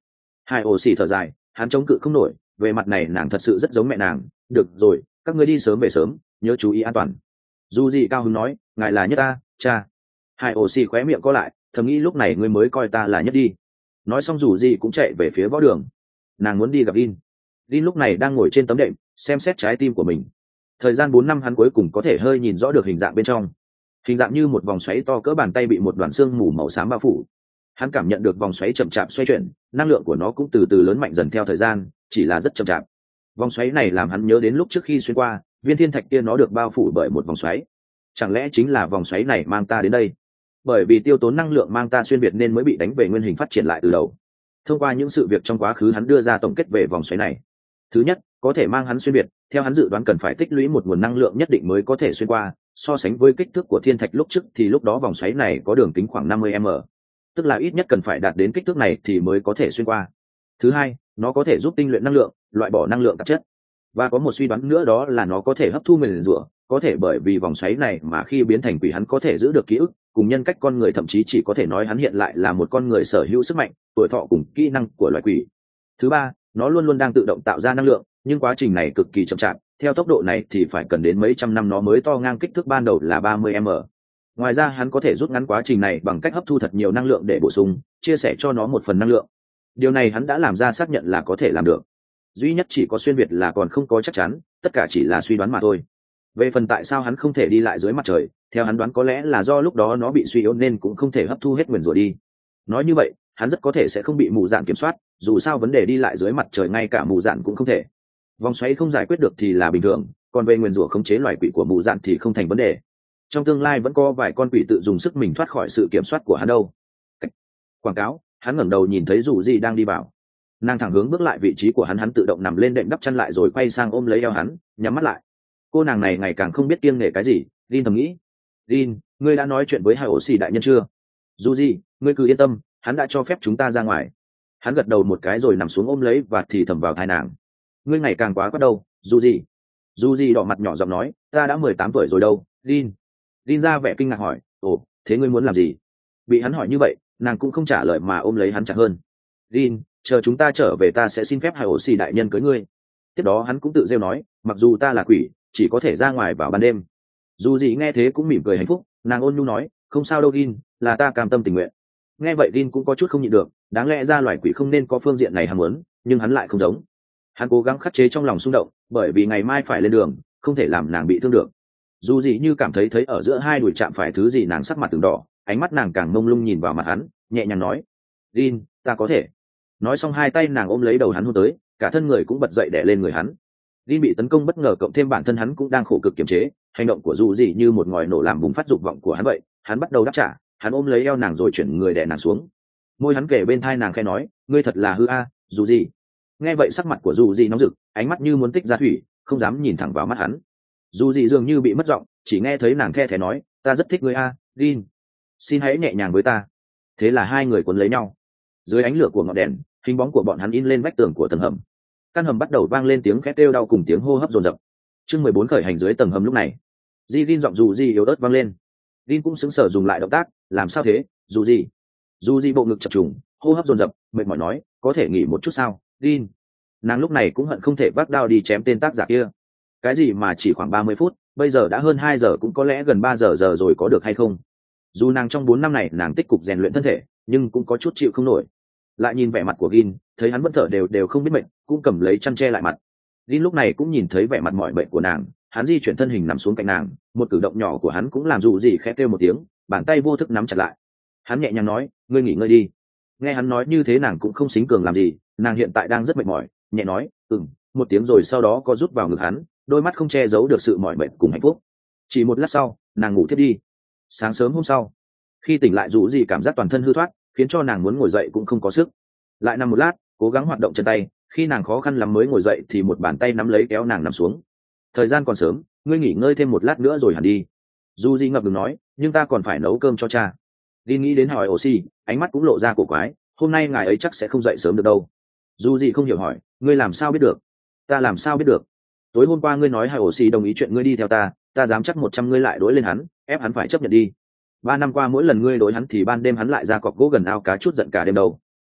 Hai ổ xì thở dài, hắn chống cự không nổi, về mặt này nàng thật sự rất giống mẹ nàng. Được rồi, các ngươi đi sớm về sớm, nhớ chú ý an toàn. Dù gì cao hứng nói, ngài là nhất ta, cha. Hai ổ xì khóe miệng co lại, thầm nghĩ lúc này ngươi mới coi ta là nhất đi. Nói xong dù gì cũng chạy về phía võ đường. Nàng muốn đi gặp Lin. Lin lúc này đang ngồi trên tấm đệm, xem xét trái tim của mình. Thời gian bốn năm hắn cuối cùng có thể hơi nhìn rõ được hình dạng bên trong. Hình dạng như một vòng xoáy to cỡ bàn tay bị một đoàn xương mù màu xám bao phủ. Hắn cảm nhận được vòng xoáy chậm chạp xoay chuyển, năng lượng của nó cũng từ từ lớn mạnh dần theo thời gian, chỉ là rất chậm chạp. Vòng xoáy này làm hắn nhớ đến lúc trước khi xuyên qua, viên thiên thạch kia nó được bao phủ bởi một vòng xoáy. Chẳng lẽ chính là vòng xoáy này mang ta đến đây? Bởi vì tiêu tốn năng lượng mang ta xuyên việt nên mới bị đánh về nguyên hình phát triển lại từ đầu. Thông qua những sự việc trong quá khứ hắn đưa ra tổng kết về vòng xoáy này. Thứ nhất, có thể mang hắn xuyên việt, theo hắn dự đoán cần phải tích lũy một nguồn năng lượng nhất định mới có thể xuyên qua, so sánh với kích thước của thiên thạch lúc trước thì lúc đó vòng xoáy này có đường kính khoảng năm mươi mi-li-mét, tức là ít nhất cần phải đạt đến kích thước này thì mới có thể xuyên qua. Thứ hai, nó có thể giúp tinh luyện năng lượng, loại bỏ năng lượng tạp chất. Và có một suy đoán nữa đó là nó có thể hấp thu nguyền rủa, có thể bởi vì vòng xoáy này mà khi biến thành quỷ hắn có thể giữ được ký ức, cùng nhân cách con người, thậm chí chỉ có thể nói hắn hiện lại là một con người sở hữu sức mạnh, tuổi thọ cùng kỹ năng của loài quỷ. Thứ ba, nó luôn luôn đang tự động tạo ra năng lượng, nhưng quá trình này cực kỳ chậm chạp, theo tốc độ này thì phải cần đến mấy trăm năm nó mới to ngang kích thước ban đầu là ba mươi mi-li-mét. Ngoài ra hắn có thể rút ngắn quá trình này bằng cách hấp thu thật nhiều năng lượng để bổ sung, chia sẻ cho nó một phần năng lượng. Điều này hắn đã làm ra xác nhận là có thể làm được. Duy nhất chỉ có xuyên việt là còn không có chắc chắn, tất cả chỉ là suy đoán mà thôi. Về phần tại sao hắn không thể đi lại dưới mặt trời, theo hắn đoán có lẽ là do lúc đó nó bị suy yếu nên cũng không thể hấp thu hết nguyền rủa đi. Nói như vậy, hắn rất có thể sẽ không bị mù dạn kiểm soát, dù sao vấn đề đi lại dưới mặt trời ngay cả mù dạn cũng không thể. Vòng xoáy không giải quyết được thì là bình thường, còn về nguyền rủa khống chế loài quỷ của mù dạn thì không thành vấn đề. Trong tương lai vẫn có vài con quỷ tự dùng sức mình thoát khỏi sự kiểm soát của hắn đâu. Quảng cáo, hắn ngẩng đầu nhìn thấy Dù Gì đang đi vào. Nàng thẳng hướng bước lại vị trí của hắn, hắn tự động nằm lên đệm đắp chăn lại rồi quay sang ôm lấy eo hắn, nhắm mắt lại. Cô nàng này ngày càng không biết kiêng nể cái gì. Jin thầm nghĩ. Jin, ngươi đã nói chuyện với hai ổ xì đại nhân chưa? Dù gì, ngươi cứ yên tâm, hắn đã cho phép chúng ta ra ngoài. Hắn gật đầu một cái rồi nằm xuống ôm lấy và thì thầm vào tai nàng. Ngươi ngày càng quá quá đâu, dù gì? Dù gì đỏ mặt nhỏ giọng nói, ta đã mười tám tuổi rồi đâu, Jin. Jin ra vẻ kinh ngạc hỏi, ồ, thế ngươi muốn làm gì? Bị hắn hỏi như vậy, nàng cũng không trả lời mà ôm lấy hắn chặt hơn. Jin, chờ chúng ta trở về ta sẽ xin phép hai ổ xì đại nhân cưới ngươi. Tiếp đó hắn cũng tự rêu nói, mặc dù ta là quỷ, chỉ có thể ra ngoài vào ban đêm. Dù gì nghe thế cũng mỉm cười hạnh phúc, nàng ôn nhu nói, không sao đâu Jin, là ta cam tâm tình nguyện. Nghe vậy Jin cũng có chút không nhịn được, đáng lẽ ra loài quỷ không nên có phương diện này ham muốn, nhưng hắn lại không giống. Hắn cố gắng khắc chế trong lòng xung động, bởi vì ngày mai phải lên đường, không thể làm nàng bị thương được. Dù gì như cảm thấy thấy ở giữa hai đùi chạm phải thứ gì, nàng sắc mặt từng đỏ, ánh mắt nàng càng mông lung nhìn vào mặt hắn, nhẹ nhàng nói, Jin, ta có thể. Nói xong hai tay nàng ôm lấy đầu hắn hôn tới, cả thân người cũng bật dậy đè lên người hắn. Jin bị tấn công bất ngờ cộng thêm bản thân hắn cũng đang khổ cực kiềm chế, hành động của dù gì như một ngòi nổ làm bùng phát dục vọng của hắn vậy. Hắn bắt đầu đáp trả, hắn ôm lấy eo nàng rồi chuyển người đè nàng xuống. Môi hắn kề bên thai nàng khẽ nói, ngươi thật là hư a, dù gì. Nghe vậy sắc mặt của dù gì nóng rực, ánh mắt như muốn tích ra thủy, không dám nhìn thẳng vào mắt hắn. Dù gì dường như bị mất giọng, chỉ nghe thấy nàng the thé nói, ta rất thích ngươi a, Jin, xin hãy nhẹ nhàng với ta. Thế là hai người cuốn lấy nhau. Dưới ánh lửa của ngọn đèn, hình bóng của bọn hắn in lên vách tường của tầng hầm. Căn hầm bắt đầu vang lên tiếng khét kêu đau cùng tiếng hô hấp dồn dập. Chương mười bốn khởi hành dưới tầng hầm lúc này. Di Jin giọng dù gì yếu ớt vang lên. Jin cũng sững sờ dùng lại động tác, làm sao thế, dù gì? Dù gì bộ ngực chập trùng, hô hấp dồn dập, mệt mỏi nói, có thể nghỉ một chút sao, Jin? Nàng lúc này cũng hận không thể vác đao đi chém tên tác giả kia. Cái gì mà chỉ khoảng ba mươi phút, bây giờ đã hơn hai giờ, cũng có lẽ gần ba giờ giờ rồi, có được hay không? Dù nàng trong bốn năm này nàng tích cực rèn luyện thân thể, nhưng cũng có chút chịu không nổi. Lại nhìn vẻ mặt của Jin, thấy hắn vẫn thở đều đều không biết mệt, cũng cầm lấy chăn che lại mặt. Jin lúc này cũng nhìn thấy vẻ mặt mỏi mệt của nàng, hắn di chuyển thân hình nằm xuống cạnh nàng, một cử động nhỏ của hắn cũng làm dù gì khẽ kêu một tiếng, bàn tay vô thức nắm chặt lại. Hắn nhẹ nhàng nói, ngươi nghỉ ngơi đi. Nghe hắn nói như thế nàng cũng không xính cường làm gì, nàng hiện tại đang rất mệt mỏi, nhẹ nói, ừm, một tiếng rồi sau đó có rút vào ngực hắn, đôi mắt không che giấu được sự mỏi mệt cùng hạnh phúc. Chỉ một lát sau, nàng ngủ thiếp đi. Sáng sớm hôm sau, khi tỉnh lại dù gì cảm giác toàn thân hư thoát, khiến cho nàng muốn ngồi dậy cũng không có sức. Lại nằm một lát, cố gắng hoạt động chân tay, khi nàng khó khăn lắm mới ngồi dậy thì một bàn tay nắm lấy kéo nàng nằm xuống. Thời gian còn sớm, ngươi nghỉ ngơi thêm một lát nữa rồi hẳn đi. Du Di ngập ngừng nói, nhưng ta còn phải nấu cơm cho cha. Đi nghĩ đến hỏi Oxy, ánh mắt cũng lộ ra cổ quái, hôm nay ngài ấy chắc sẽ không dậy sớm được đâu. Du Di không hiểu hỏi, ngươi làm sao biết được? Ta làm sao biết được? Tối hôm qua ngươi nói hai Oxy đồng ý chuyện ngươi đi theo ta, ta dám chắc một trăm ngươi lại đối lên hắn, ép hắn phải chấp nhận đi. Ba năm qua mỗi lần ngươi đối hắn thì ban đêm hắn lại ra cọc gỗ gần ao cá chút giận cả đêm đâu.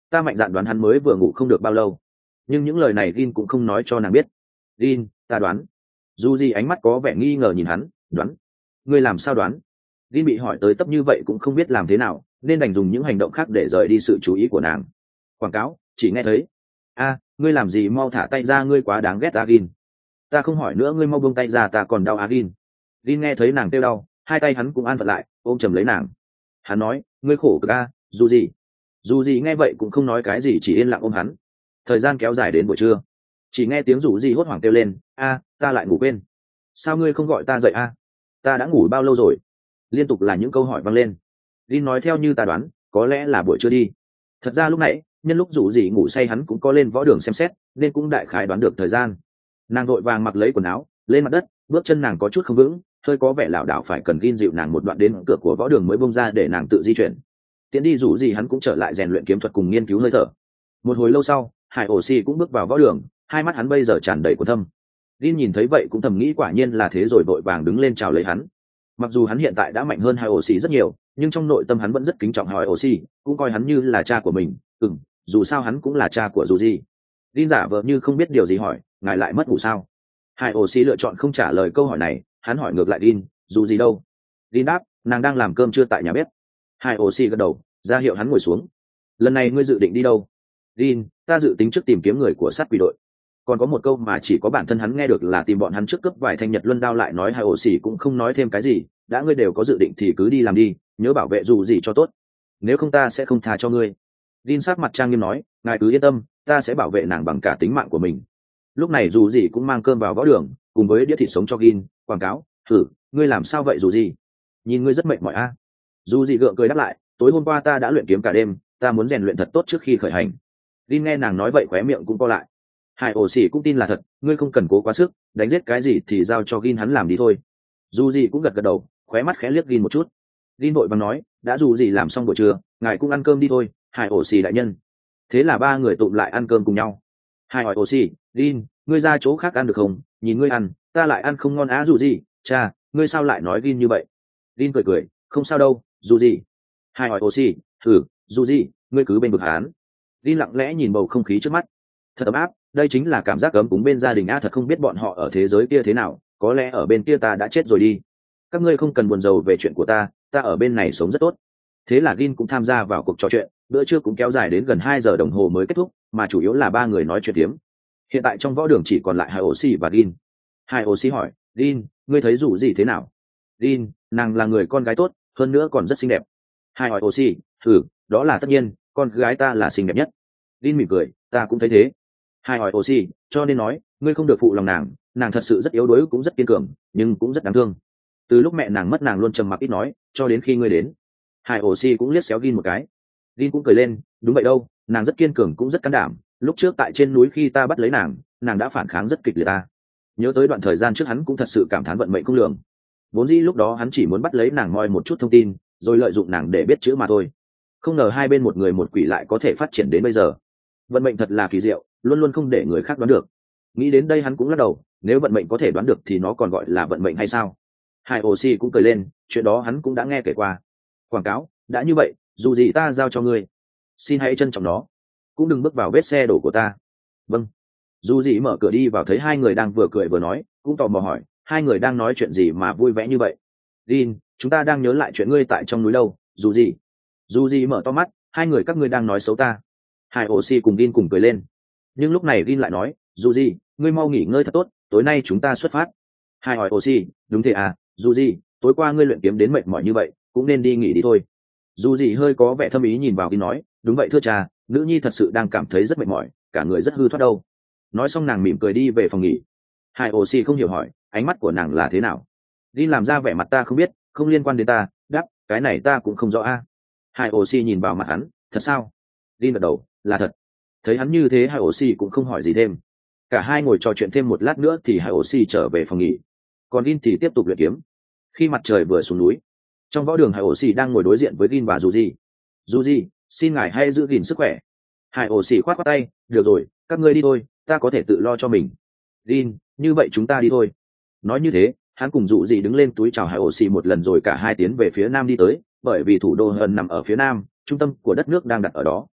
ta mạnh dạn đoán hắn mới vừa ngủ không được bao lâu. Nhưng những lời này Gin cũng không nói cho nàng biết. Gin, ta đoán. Dù gì ánh mắt có vẻ nghi ngờ nhìn hắn. Đoán? Ngươi làm sao đoán? Gin bị hỏi tới tấp như vậy cũng không biết làm thế nào, nên đành dùng những hành động khác để rời đi sự chú ý của nàng. Quảng cáo, chỉ nghe thấy. A, ngươi làm gì, mau thả tay ra, ngươi quá đáng ghét ta Gin. Ta không hỏi nữa, ngươi mau buông tay ra, ta còn đau á Gin. Gin nghe thấy nàng kêu đau, hai tay hắn cũng an phận lại, ôm chầm lấy nàng. Hắn nói, ngươi khổ cực a, dù gì. Dù gì nghe vậy cũng không nói cái gì, chỉ yên lặng ôm hắn. Thời gian kéo dài đến buổi trưa, chỉ nghe tiếng rủ gì hốt hoảng kêu lên, a, ta lại ngủ quên. Sao ngươi không gọi ta dậy a? Ta đã ngủ bao lâu rồi? Liên tục là những câu hỏi vang lên. Gin nói theo như ta đoán, có lẽ là buổi trưa đi. Thật ra lúc nãy, nhân lúc rủ gì ngủ say hắn cũng có lên võ đường xem xét, nên cũng đại khái đoán được thời gian. Nàng vội vàng mặc lấy quần áo, lên mặt đất, bước chân nàng có chút không vững, hơi có vẻ lảo đảo, phải cần Gin dịu nàng một đoạn đến cửa của võ đường mới bông ra để nàng tự di chuyển. Tiến đi rủ gì hắn cũng trở lại rèn luyện kiếm thuật cùng nghiên cứu hơi thở. Một hồi lâu sau, Hải Ổ Xi cũng bước vào võ đường, hai mắt hắn bây giờ tràn đầy cuốn thâm. Gin nhìn thấy vậy cũng thầm nghĩ quả nhiên là thế rồi, vội vàng đứng lên chào lấy hắn. Mặc dù hắn hiện tại đã mạnh hơn Hải Ổ Xi rất nhiều, nhưng trong nội tâm hắn vẫn rất kính trọng Hải Ổ Xi, cũng coi hắn như là cha của mình. Ừm, dù sao hắn cũng là cha của dù gì. Gin giả vờ như không biết điều gì hỏi, ngài lại mất ngủ sao? Hải Ổ Xi lựa chọn không trả lời câu hỏi này, hắn hỏi ngược lại Gin, dù gì đâu? Gin đáp, nàng đang làm cơm trưa tại nhà bếp. Hải Ổ Xi gật đầu, ra hiệu hắn ngồi xuống. Lần này ngươi dự định đi đâu? Gin, ta dự tính trước tìm kiếm người của sát quỷ đội. Còn có một câu mà chỉ có bản thân hắn nghe được là tìm bọn hắn trước cướp vài thanh nhật luân đao, lại nói Hải Ổ Xi cũng không nói thêm cái gì, đã ngươi đều có dự định thì cứ đi làm đi, nhớ bảo vệ dù gì cho tốt, nếu không ta sẽ không tha cho ngươi. Gin sắc mặt trang nghiêm nói, ngài cứ yên tâm, ta sẽ bảo vệ nàng bằng cả tính mạng của mình. Lúc này dù gì cũng mang cơm vào võ đường, cùng với đĩa thịt sống cho Gin. Quảng cáo, thử, ngươi làm sao vậy dù gì? Nhìn ngươi rất mệt mỏi a. À? Dù gì gượng cười đáp lại, tối hôm qua ta đã luyện kiếm cả đêm, ta muốn rèn luyện thật tốt trước khi khởi hành. Gin nghe nàng nói vậy khóe miệng cũng co lại. Hải Ổ Xi cũng tin là thật, ngươi không cần cố quá sức, đánh giết cái gì thì giao cho Gin hắn làm đi thôi. Dù gì cũng gật gật đầu, khóe mắt khẽ liếc Gin một chút. Gin vội vàng nói, đã dù gì làm xong buổi trưa, ngài cũng ăn cơm đi thôi, Hải Ổ Xi đại nhân. Thế là ba người tụm lại ăn cơm cùng nhau. Hải Ổ Xi, Gin, ngươi ra chỗ khác ăn được không? Nhìn ngươi ăn, ta lại ăn không ngon á. Dù gì, cha, ngươi sao lại nói Gin như vậy? Gin cười cười, không sao đâu, dù gì. Hải Ổ Xi, thử, dù gì, ngươi cứ bên bực hắn. Gin lặng lẽ nhìn bầu không khí trước mắt, thật ấm áp, đây chính là cảm giác ấm cúng bên gia đình a. Thật không biết bọn họ ở thế giới kia thế nào, có lẽ ở bên kia ta đã chết rồi đi. Các ngươi không cần buồn rầu về chuyện của ta, ta ở bên này sống rất tốt. Thế là Gin cũng tham gia vào cuộc trò chuyện, bữa trưa cũng kéo dài đến gần hai giờ đồng hồ mới kết thúc, mà chủ yếu là ba người nói chuyện tiếm. Hiện tại trong võ đường chỉ còn lại Hải Ổ Xi và Gin. Hải Ổ Xi hỏi, Gin, ngươi thấy rủ gì thế nào? Gin, nàng là người con gái tốt, hơn nữa còn rất xinh đẹp. Hải Ổ Xi, thử, đó là tất nhiên, con gái ta là xinh đẹp nhất. Gin mỉm cười, ta cũng thấy thế. Hải Ổ Xi, cho nên nói, ngươi không được phụ lòng nàng, nàng thật sự rất yếu đuối, cũng rất kiên cường, nhưng cũng rất đáng thương. Từ lúc mẹ nàng mất nàng luôn trầm mặc ít nói, cho đến khi ngươi đến. Hải Ổ Xi cũng liếc xéo Gin một cái. Gin cũng cười lên, đúng vậy đâu, nàng rất kiên cường cũng rất can đảm, lúc trước tại trên núi khi ta bắt lấy nàng, nàng đã phản kháng rất kịch liệt ta. Nhớ tới đoạn thời gian trước hắn cũng thật sự cảm thán vận mệnh không lường. Vốn dĩ lúc đó hắn chỉ muốn bắt lấy nàng moi một chút thông tin, rồi lợi dụng nàng để biết chữ mà thôi. Không ngờ hai bên một người một quỷ lại có thể phát triển đến bây giờ. Vận mệnh thật là kỳ diệu, luôn luôn không để người khác đoán được. Nghĩ đến đây hắn cũng lắc đầu, nếu vận mệnh có thể đoán được thì nó còn gọi là vận mệnh hay sao? Hải Ổ Xi cũng cười lên, chuyện đó hắn cũng đã nghe kể qua. Quảng cáo, đã như vậy, dù gì ta giao cho ngươi, xin hãy trân trọng nó, cũng đừng bước vào vết xe đổ của ta. Vâng. Dù gì mở cửa đi vào thấy hai người đang vừa cười vừa nói, cũng tò mò hỏi, hai người đang nói chuyện gì mà vui vẻ như vậy? Gin, chúng ta đang nhớ lại chuyện ngươi tại trong núi đâu, dù gì. Dù gì mở to mắt, hai người các ngươi đang nói xấu ta. Hải Ổ Xi cùng Gin cùng cười lên. Nhưng lúc này Gin lại nói, dù gì, ngươi mau nghỉ ngơi thật tốt, tối nay chúng ta xuất phát. Hải Ổ Xi, đúng thế à, dù gì, tối qua ngươi luyện kiếm đến mệt mỏi như vậy, cũng nên đi nghỉ đi thôi. Dù gì hơi có vẻ thâm ý nhìn vào Gin nói, đúng vậy thưa cha, nữ nhi thật sự đang cảm thấy rất mệt mỏi, cả người rất hư thoát đâu. Nói xong nàng mỉm cười đi về phòng nghỉ. Hải Ổ Xi không hiểu hỏi, ánh mắt của nàng là thế nào? Gin làm ra vẻ mặt ta không biết, không liên quan đến ta. Đáp, cái này ta cũng không rõ a. Hải Ổ Xi nhìn vào mặt hắn, thật sao? Gin gật đầu, là thật. Thấy hắn như thế Hải Ổ Xi cũng không hỏi gì thêm. Cả hai ngồi trò chuyện thêm một lát nữa thì Hải Ổ Xi trở về phòng nghỉ, còn Gin thì tiếp tục luyện kiếm. Khi mặt trời vừa xuống núi, trong võ đường Hải Ổ Xi đang ngồi đối diện với Gin và Yuji. Yuji, xin ngài hãy giữ gìn sức khỏe. Hải Ổ Xi khoát khoát tay, được rồi, các ngươi đi thôi, ta có thể tự lo cho mình. Gin, như vậy chúng ta đi thôi. Nói như thế, hắn cùng Yuji đứng lên túi chào Hải Ổ Xi một lần rồi cả hai tiến về phía nam đi tới, bởi vì thủ đô Hân nằm ở phía nam, trung tâm của đất nước đang đặt ở đó.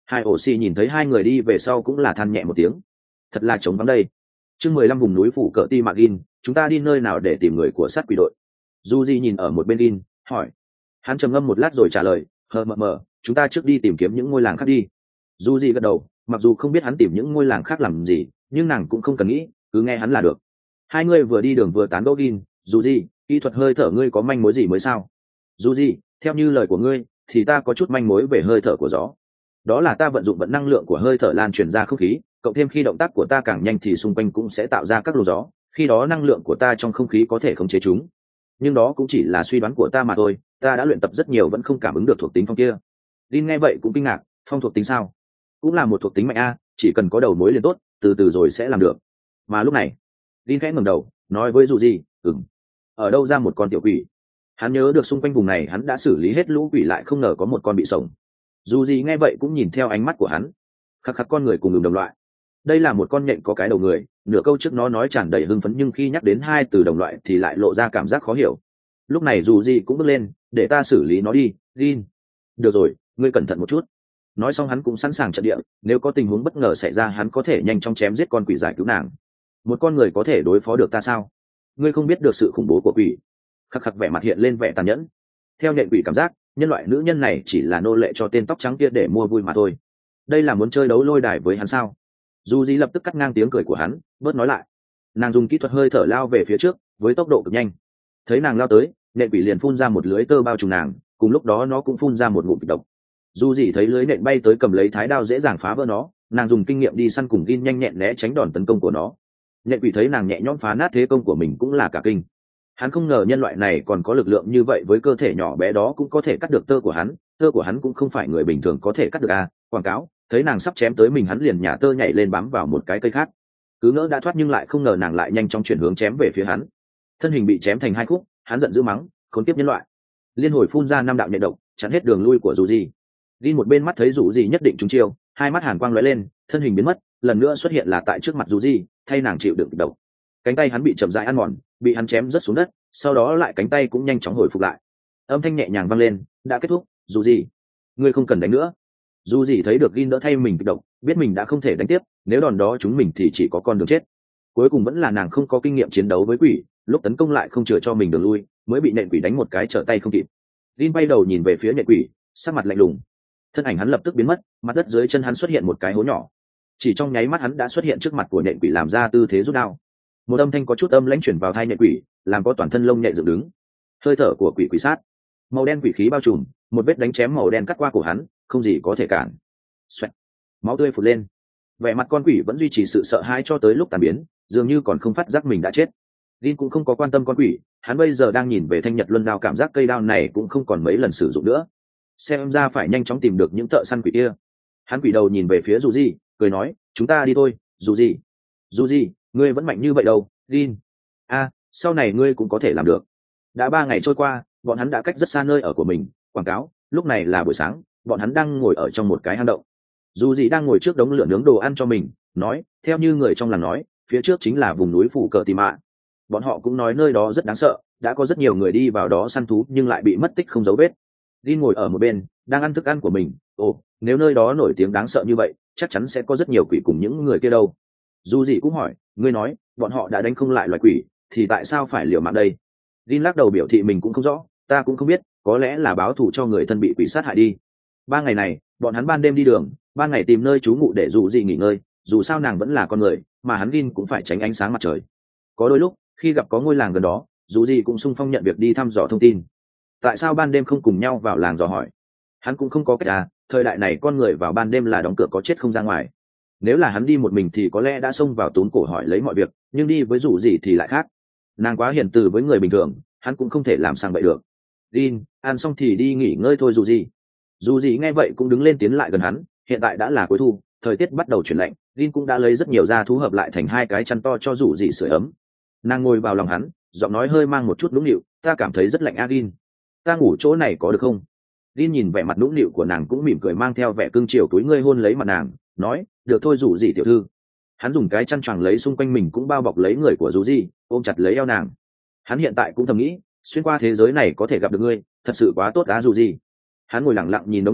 Hai ổ xì nhìn thấy hai người đi về sau cũng là than nhẹ một tiếng, thật là trống vắng đây. Chương mười lăm vùng núi phủ cỡ ti mạc in, chúng ta đi nơi nào để tìm người của sát quỷ đội? Du Di nhìn ở một bên in, hỏi. Hắn trầm ngâm một lát rồi trả lời, hờ mờ mờ, chúng ta trước đi tìm kiếm những ngôi làng khác đi. Du Di gật đầu, mặc dù không biết hắn tìm những ngôi làng khác làm gì, nhưng nàng cũng không cần nghĩ, cứ nghe hắn là được. Hai người vừa đi đường vừa tán gẫu in, Du Di, kỹ thuật hơi thở ngươi có manh mối gì mới sao? Du Di, theo như lời của ngươi, thì ta có chút manh mối về hơi thở của gió. Đó là ta vận dụng vận năng lượng của hơi thở lan truyền ra không khí, cộng thêm khi động tác của ta càng nhanh thì xung quanh cũng sẽ tạo ra các luồng gió, khi đó năng lượng của ta trong không khí có thể khống chế chúng. Nhưng đó cũng chỉ là suy đoán của ta mà thôi, ta đã luyện tập rất nhiều vẫn không cảm ứng được thuộc tính phong kia. Linh nghe vậy cũng kinh ngạc, phong thuộc tính sao? Cũng là một thuộc tính mạnh a, chỉ cần có đầu mối liền tốt, từ từ rồi sẽ làm được. Mà lúc này, Linh khẽ ngẩng đầu, nói với dù gì, ừm, ở đâu ra một con tiểu quỷ? Hắn nhớ được xung quanh vùng này hắn đã xử lý hết lũ quỷ, lại không ngờ có một con bị sống. Dù gì nghe vậy cũng nhìn theo ánh mắt của hắn, khắc khắc con người cùng ngừng đồng loại. Đây là một con nhện có cái đầu người, nửa câu trước nó nói tràn đầy hưng phấn, nhưng khi nhắc đến hai từ đồng loại thì lại lộ ra cảm giác khó hiểu. Lúc này dù gì cũng bước lên, để ta xử lý nó đi, Gin. Được rồi, ngươi cẩn thận một chút. Nói xong hắn cũng sẵn sàng trận địa, nếu có tình huống bất ngờ xảy ra hắn có thể nhanh chóng chém giết con quỷ, giải cứu nàng. Một con người có thể đối phó được ta sao? Ngươi không biết được sự khủng bố của quỷ. Khắc khắc vẻ mặt hiện lên vẻ tàn nhẫn. Theo nhện quỷ cảm giác, nhân loại nữ nhân này chỉ là nô lệ cho tên tóc trắng kia để mua vui mà thôi. Đây là muốn chơi đấu lôi đài với hắn sao? Dù gì lập tức cắt ngang tiếng cười của hắn, bớt nói lại. Nàng dùng kỹ thuật hơi thở lao về phía trước với tốc độ cực nhanh. Thấy nàng lao tới, nện quỷ liền phun ra một lưới tơ bao trùm nàng, cùng lúc đó nó cũng phun ra một ngụm kịch độc. Dù gì thấy lưới nện bay tới cầm lấy thái đao dễ dàng phá vỡ nó, nàng dùng kinh nghiệm đi săn cùng Gin nhanh nhẹn né tránh đòn tấn công của nó. Nện quỷ thấy nàng nhẹ nhõm phá nát thế công của mình cũng là cả kinh. Hắn không ngờ nhân loại này còn có lực lượng như vậy, với cơ thể nhỏ bé đó cũng có thể cắt được tơ của hắn, tơ của hắn cũng không phải người bình thường có thể cắt được à. Quảng cáo, thấy nàng sắp chém tới mình hắn liền nhả tơ nhảy lên bám vào một cái cây khác, cứ ngỡ đã thoát nhưng lại không ngờ nàng lại nhanh chóng chuyển hướng chém về phía hắn. Thân hình bị chém thành hai khúc, hắn giận dữ mắng, khốn kiếp nhân loại. Liên hồi phun ra năm đạo nhện độc chắn hết đường lui của dù gì. Đi một bên mắt thấy dù gì nhất định trúng chiêu, hai mắt hàn quang lóe lên, thân hình biến mất, lần nữa xuất hiện là tại trước mặt dù gì, thay nàng chịu đựng độc. Cánh tay hắn bị chậm rãi ăn mòn, bị hắn chém rớt xuống đất, sau đó lại cánh tay cũng nhanh chóng hồi phục lại. Âm thanh nhẹ nhàng vang lên, đã kết thúc, dù gì, ngươi không cần đánh nữa. Dù gì thấy được Gin đỡ thay mình kịch độc, biết mình đã không thể đánh tiếp, nếu đòn đó chúng mình thì chỉ có con đường chết. Cuối cùng vẫn là nàng không có kinh nghiệm chiến đấu với quỷ, lúc tấn công lại không chừa cho mình đường lui, mới bị nện quỷ đánh một cái trở tay không kịp. Gin bay đầu nhìn về phía nện quỷ, sắc mặt lạnh lùng. Thân ảnh hắn lập tức biến mất, mặt đất dưới chân hắn xuất hiện một cái hố nhỏ. Chỉ trong nháy mắt hắn đã xuất hiện trước mặt của nện quỷ, làm ra tư thế rút đao. Một âm thanh có chút âm lãnh chuyển vào tai nện quỷ, làm có toàn thân lông nhẹ dựng đứng. Hơi thở của quỷ quỷ sát, màu đen quỷ khí bao trùm, một vết đánh chém màu đen cắt qua cổ hắn, không gì có thể cản. Xoẹt. Máu tươi phụt lên, vẻ mặt con quỷ vẫn duy trì sự sợ hãi cho tới lúc tàn biến, dường như còn không phát giác mình đã chết. Linh cũng không có quan tâm con quỷ, hắn bây giờ đang nhìn về thanh nhật luân đao, cảm giác cây đao này cũng không còn mấy lần sử dụng nữa, xem ra phải nhanh chóng tìm được những thợ săn quỷ kia. Hắn quỷ đầu nhìn về phía dù gì, cười nói, chúng ta đi thôi, dù gì. Dù gì, ngươi vẫn mạnh như vậy đâu, Linh. A, sau này ngươi cũng có thể làm được. Đã ba ngày trôi qua, bọn hắn đã cách rất xa nơi ở của mình. Quảng cáo, lúc này là buổi sáng, bọn hắn đang ngồi ở trong một cái hang động. Dù gì đang ngồi trước đống lửa nướng đồ ăn cho mình, nói, theo như người trong làng nói, phía trước chính là vùng núi phủ cờ tì mạ. Bọn họ cũng nói nơi đó rất đáng sợ, đã có rất nhiều người đi vào đó săn thú nhưng lại bị mất tích không dấu vết. Đi ngồi ở một bên, đang ăn thức ăn của mình. Ồ, nếu nơi đó nổi tiếng đáng sợ như vậy, chắc chắn sẽ có rất nhiều quỷ cùng những người kia đâu. Dù gì cũng hỏi, ngươi nói, bọn họ đã đánh không lại loài quỷ, thì tại sao phải liều mạng đây? Din lắc đầu biểu thị mình cũng không rõ, ta cũng không biết, có lẽ là báo thù cho người thân bị quỷ sát hại đi. Ba ngày này, bọn hắn ban đêm đi đường, ban ngày tìm nơi trú ngụ để dù gì nghỉ ngơi, dù sao nàng vẫn là con người, mà hắn Din cũng phải tránh ánh sáng mặt trời. Có đôi lúc, khi gặp có ngôi làng gần đó, dù gì cũng sung phong nhận việc đi thăm dò thông tin. Tại sao ban đêm không cùng nhau vào làng dò hỏi? Hắn cũng không có cách à, thời đại này con người vào ban đêm là đóng cửa có chết không ra ngoài. Nếu là hắn đi một mình thì có lẽ đã xông vào tốn cổ hỏi lấy mọi việc, nhưng đi với dù gì thì lại khác. Nàng quá hiền từ với người bình thường, hắn cũng không thể làm sang vậy được. Din, ăn xong thì đi nghỉ ngơi thôi dù gì. Dù gì nghe vậy cũng đứng lên tiến lại gần hắn, hiện tại đã là cuối thu, thời tiết bắt đầu chuyển lạnh, Din cũng đã lấy rất nhiều da thú hợp lại thành hai cái chăn to cho dù gì sưởi ấm. Nàng ngồi vào lòng hắn, giọng nói hơi mang một chút nũng nịu, ta cảm thấy rất lạnh a Din. Ta ngủ chỗ này có được không? Din nhìn vẻ mặt nũng nịu của nàng cũng mỉm cười mang theo vẻ cưng chiều, túi ngươi hôn lấy mặt nàng, nói, được thôi dù gì tiểu thư. Hắn dùng cái chăn choàng lấy xung quanh mình cũng bao bọc lấy người của dù gì, ôm chặt lấy eo nàng. Hắn hiện tại cũng thầm nghĩ, xuyên qua thế giới này có thể gặp được ngươi, thật sự quá tốt á dù gì. Hắn ngồi lặng lặng nhìn đống lửa,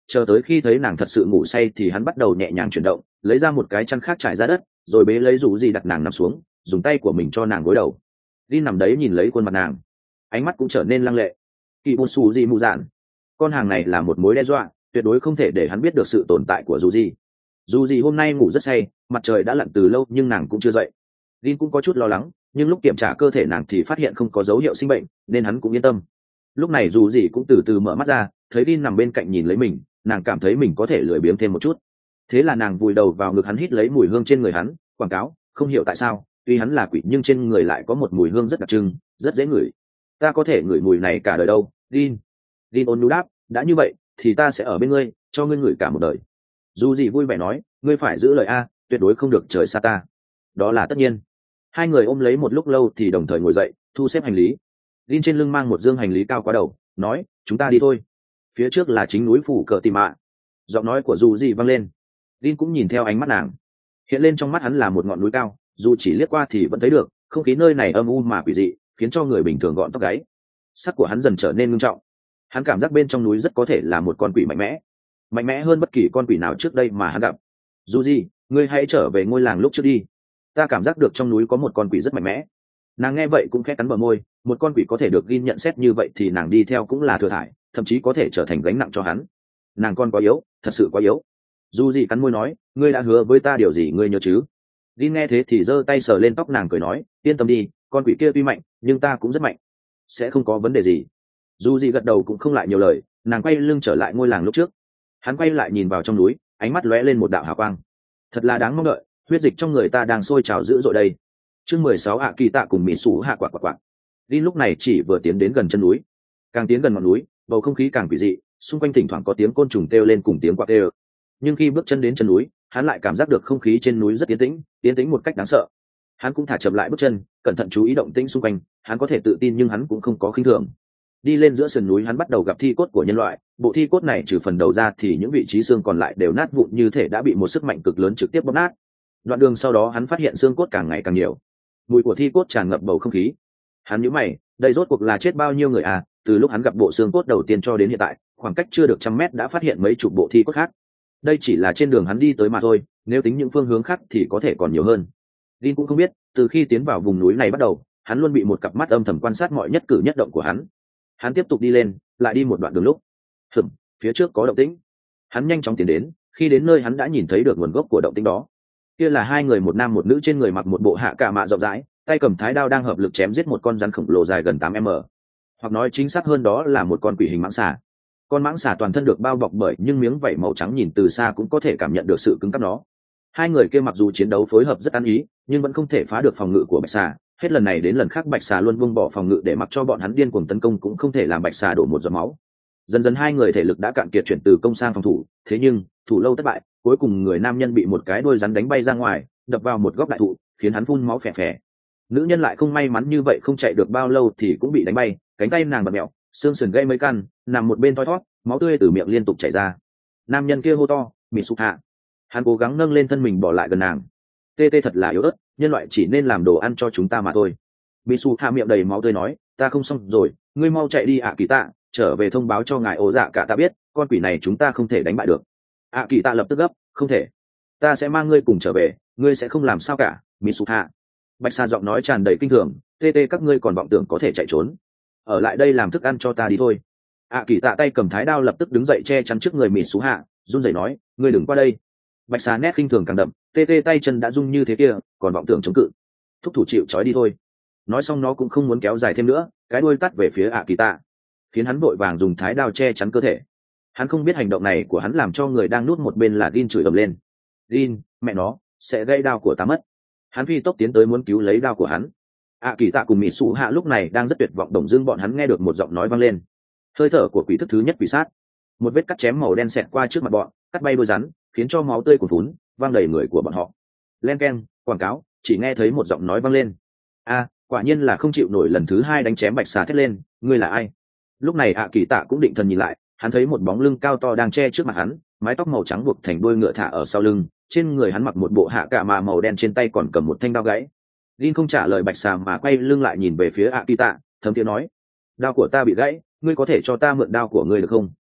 chờ tới khi thấy nàng thật sự ngủ say thì hắn bắt đầu nhẹ nhàng chuyển động, lấy ra một cái chăn khác trải ra đất, rồi bế lấy dù gì đặt nàng nằm xuống, dùng tay của mình cho nàng gối đầu. Đi nằm đấy nhìn lấy khuôn mặt nàng, ánh mắt cũng trở nên lăng lệ. Kỳ bùn xù gì mù dạn, con hàng này là một mối đe dọa, tuyệt đối không thể để hắn biết được sự tồn tại của dù gì. Dù gì hôm nay ngủ rất say, mặt trời đã lặn từ lâu nhưng nàng cũng chưa dậy. Linh cũng có chút lo lắng, nhưng lúc kiểm tra cơ thể nàng thì phát hiện không có dấu hiệu sinh bệnh, nên hắn cũng yên tâm. Lúc này dù gì cũng từ từ mở mắt ra, thấy Linh nằm bên cạnh nhìn lấy mình, nàng cảm thấy mình có thể lười biếng thêm một chút. Thế là nàng vùi đầu vào ngực hắn, hít lấy mùi hương trên người hắn, quảng cáo, không hiểu tại sao, tuy hắn là quỷ nhưng trên người lại có một mùi hương rất đặc trưng, rất dễ ngửi. Ta có thể ngửi mùi này cả đời đâu, Linh. Linh ôn nhu đáp, đã như vậy, thì ta sẽ ở bên ngươi, cho ngươi ngửi cả một đời. Dù gì vui vẻ nói, ngươi phải giữ lời a, tuyệt đối không được trời xa ta. Đó là tất nhiên. Hai người ôm lấy một lúc lâu thì đồng thời ngồi dậy, thu xếp hành lý. Linh trên lưng mang một dương hành lý cao quá đầu, nói, chúng ta đi thôi. Phía trước là chính núi phủ cờ tì mạ. Giọng nói của dù gì vang lên. Linh cũng nhìn theo ánh mắt nàng. Hiện lên trong mắt hắn là một ngọn núi cao, dù chỉ liếc qua thì vẫn thấy được, không khí nơi này âm u mà quỷ dị, khiến cho người bình thường gọn tóc gáy. Sắc của hắn dần trở nên nghiêm trọng. Hắn cảm giác bên trong núi rất có thể là một con quỷ mạnh mẽ, mạnh mẽ hơn bất kỳ con quỷ nào trước đây mà hắn gặp. Dù gì, ngươi hãy trở về ngôi làng lúc trước đi. Ta cảm giác được trong núi có một con quỷ rất mạnh mẽ. Nàng nghe vậy cũng khẽ cắn bờ môi, một con quỷ có thể được ghi nhận xét như vậy thì nàng đi theo cũng là thừa thải, thậm chí có thể trở thành gánh nặng cho hắn. Nàng con quá yếu, thật sự quá yếu. Dù gì cắn môi nói, ngươi đã hứa với ta điều gì ngươi nhớ chứ? Đi nghe thế thì giơ tay sờ lên tóc nàng cười nói, yên tâm đi, con quỷ kia tuy mạnh nhưng ta cũng rất mạnh, sẽ không có vấn đề gì. Dù gì gật đầu cũng không lại nhiều lời, nàng quay lưng trở lại ngôi làng lúc trước. Hắn quay lại nhìn vào trong núi, ánh mắt lóe lên một đạo hào quang. Thật là đáng mong đợi, huyết dịch trong người ta đang sôi trào dữ dội đây. Chương mười sáu ạ kỳ tạ cùng mỹ sủ hạ quạt quạt quạt. Linh lúc này chỉ vừa tiến đến gần chân núi, càng tiến gần ngọn núi, bầu không khí càng quỷ dị, xung quanh thỉnh thoảng có tiếng côn trùng kêu lên cùng tiếng quạt kêu. Nhưng khi bước chân đến chân núi, hắn lại cảm giác được không khí trên núi rất yên tĩnh, yên tĩnh một cách đáng sợ. Hắn cũng thả chậm lại bước chân, cẩn thận chú ý động tĩnh xung quanh. Hắn có thể tự tin nhưng hắn cũng không có khinh thường. Đi lên giữa sườn núi, hắn bắt đầu gặp thi cốt của nhân loại. Bộ thi cốt này trừ phần đầu ra thì những vị trí xương còn lại đều nát vụn, như thể đã bị một sức mạnh cực lớn trực tiếp bóp nát. Đoạn đường sau đó hắn phát hiện xương cốt càng ngày càng nhiều, mùi của thi cốt tràn ngập bầu không khí. Hắn nhíu mày, đây rốt cuộc là chết bao nhiêu người à? Từ lúc hắn gặp bộ xương cốt đầu tiên cho đến hiện tại, khoảng cách chưa được trăm mét đã phát hiện mấy chục bộ thi cốt khác. Đây chỉ là trên đường hắn đi tới mà thôi, nếu tính những phương hướng khác thì có thể còn nhiều hơn. Linh cũng không biết, từ khi tiến vào vùng núi này bắt đầu, hắn luôn bị một cặp mắt âm thầm quan sát mọi nhất cử nhất động của hắn. Hắn tiếp tục đi lên, lại đi một đoạn đường lúc, hửng, phía trước có động tĩnh. Hắn nhanh chóng tiến đến, khi đến nơi hắn đã nhìn thấy được nguồn gốc của động tĩnh đó. Kia là hai người, một nam một nữ, trên người mặc một bộ hạ cả mạ rộng rãi, tay cầm thái đao đang hợp lực chém giết một con rắn khổng lồ dài gần tám mét, hoặc nói chính xác hơn đó là một con quỷ hình mãng xà. Con mãng xà toàn thân được bao bọc bởi những miếng vảy màu trắng, nhìn từ xa cũng có thể cảm nhận được sự cứng cáp nó. Hai người kia mặc dù chiến đấu phối hợp rất ăn ý, nhưng vẫn không thể phá được phòng ngự của bạch xà. Hết lần này đến lần khác bạch xà luôn buông bỏ phòng ngự để mặc cho bọn hắn điên cuồng tấn công, cũng không thể làm bạch xà đổ một giọt máu. Dần dần hai người thể lực đã cạn kiệt, chuyển từ công sang phòng thủ. Thế nhưng thủ lâu thất bại, cuối cùng người nam nhân bị một cái đuôi rắn đánh bay ra ngoài, đập vào một góc đại thụ, khiến hắn phun máu phè phè. Nữ nhân lại không may mắn như vậy, không chạy được bao lâu thì cũng bị đánh bay, cánh tay nàng bật mẹo, xương sườn gãy mấy căn, nằm một bên thoi thót, máu tươi từ miệng liên tục chảy ra. Nam nhân kia hô to, mị sụp hạ. Hắn cố gắng nâng lên thân mình bỏ lại gần nàng. Tê tê thật là yếu ớt, nhân loại chỉ nên làm đồ ăn cho chúng ta mà thôi. Mị sụp hạ miệng đầy máu tươi nói, ta không xong rồi, ngươi mau chạy đi ạ kỳ tạ, trở về thông báo cho ngài ổ dạ cả ta biết, con quỷ này chúng ta không thể đánh bại được. ạ kỳ tạ lập tức gấp, không thể, ta sẽ mang ngươi cùng trở về, ngươi sẽ không làm sao cả. Mị sụp hạ. Bạch xà giọng nói tràn đầy kinh thường, tê tê các ngươi còn vọng tưởng có thể chạy trốn, ở lại đây làm thức ăn cho ta đi thôi. ạ kỳ tạ tay cầm thái đao lập tức đứng dậy che chắn trước người Mị sụp hạ, run rẩy nói, ngươi đừng qua đây. Bạch xà nét khinh thường càng đậm, tê tê tay chân đã rung như thế kia còn vọng tưởng chống cự, thúc thủ chịu trói đi thôi. Nói xong nó cũng không muốn kéo dài thêm nữa, cái đuôi tắt về phía ạ kỳ tạ, khiến hắn vội vàng dùng thái đao che chắn cơ thể. Hắn không biết hành động này của hắn làm cho người đang nuốt một bên là Gin chửi ầm lên, Gin, mẹ nó, sẽ gây đao của ta mất. Hắn phi tốc tiến tới muốn cứu lấy đao của hắn. ạ kỳ tạ cùng Mị sụ hạ lúc này đang rất tuyệt vọng, đồng dưng bọn hắn nghe được một giọng nói vang lên, hơi thở của quỷ thức thứ nhất quỷ sát. Một vết cắt chém màu đen xẹt qua trước mặt bọn, cắt bay đuôi rắn, khiến cho máu tươi cuồn phún văng đầy người của bọn họ. Len keng, quảng cáo, chỉ nghe thấy một giọng nói vang lên, a quả nhiên là không chịu nổi, lần thứ hai đánh chém. Bạch xà thét lên, ngươi là ai? Lúc này ạ kỳ tạ cũng định thần nhìn lại, hắn thấy một bóng lưng cao to đang che trước mặt hắn, mái tóc màu trắng buộc thành đuôi ngựa thả ở sau lưng, trên người hắn mặc một bộ hạ cả mà màu đen, trên tay còn cầm một thanh đao gãy. Linh không trả lời bạch xà mà quay lưng lại nhìn về phía ạ kỳ tạ, thấm tiếng nói, đao của ta bị gãy, ngươi có thể cho ta mượn đao của ngươi được không?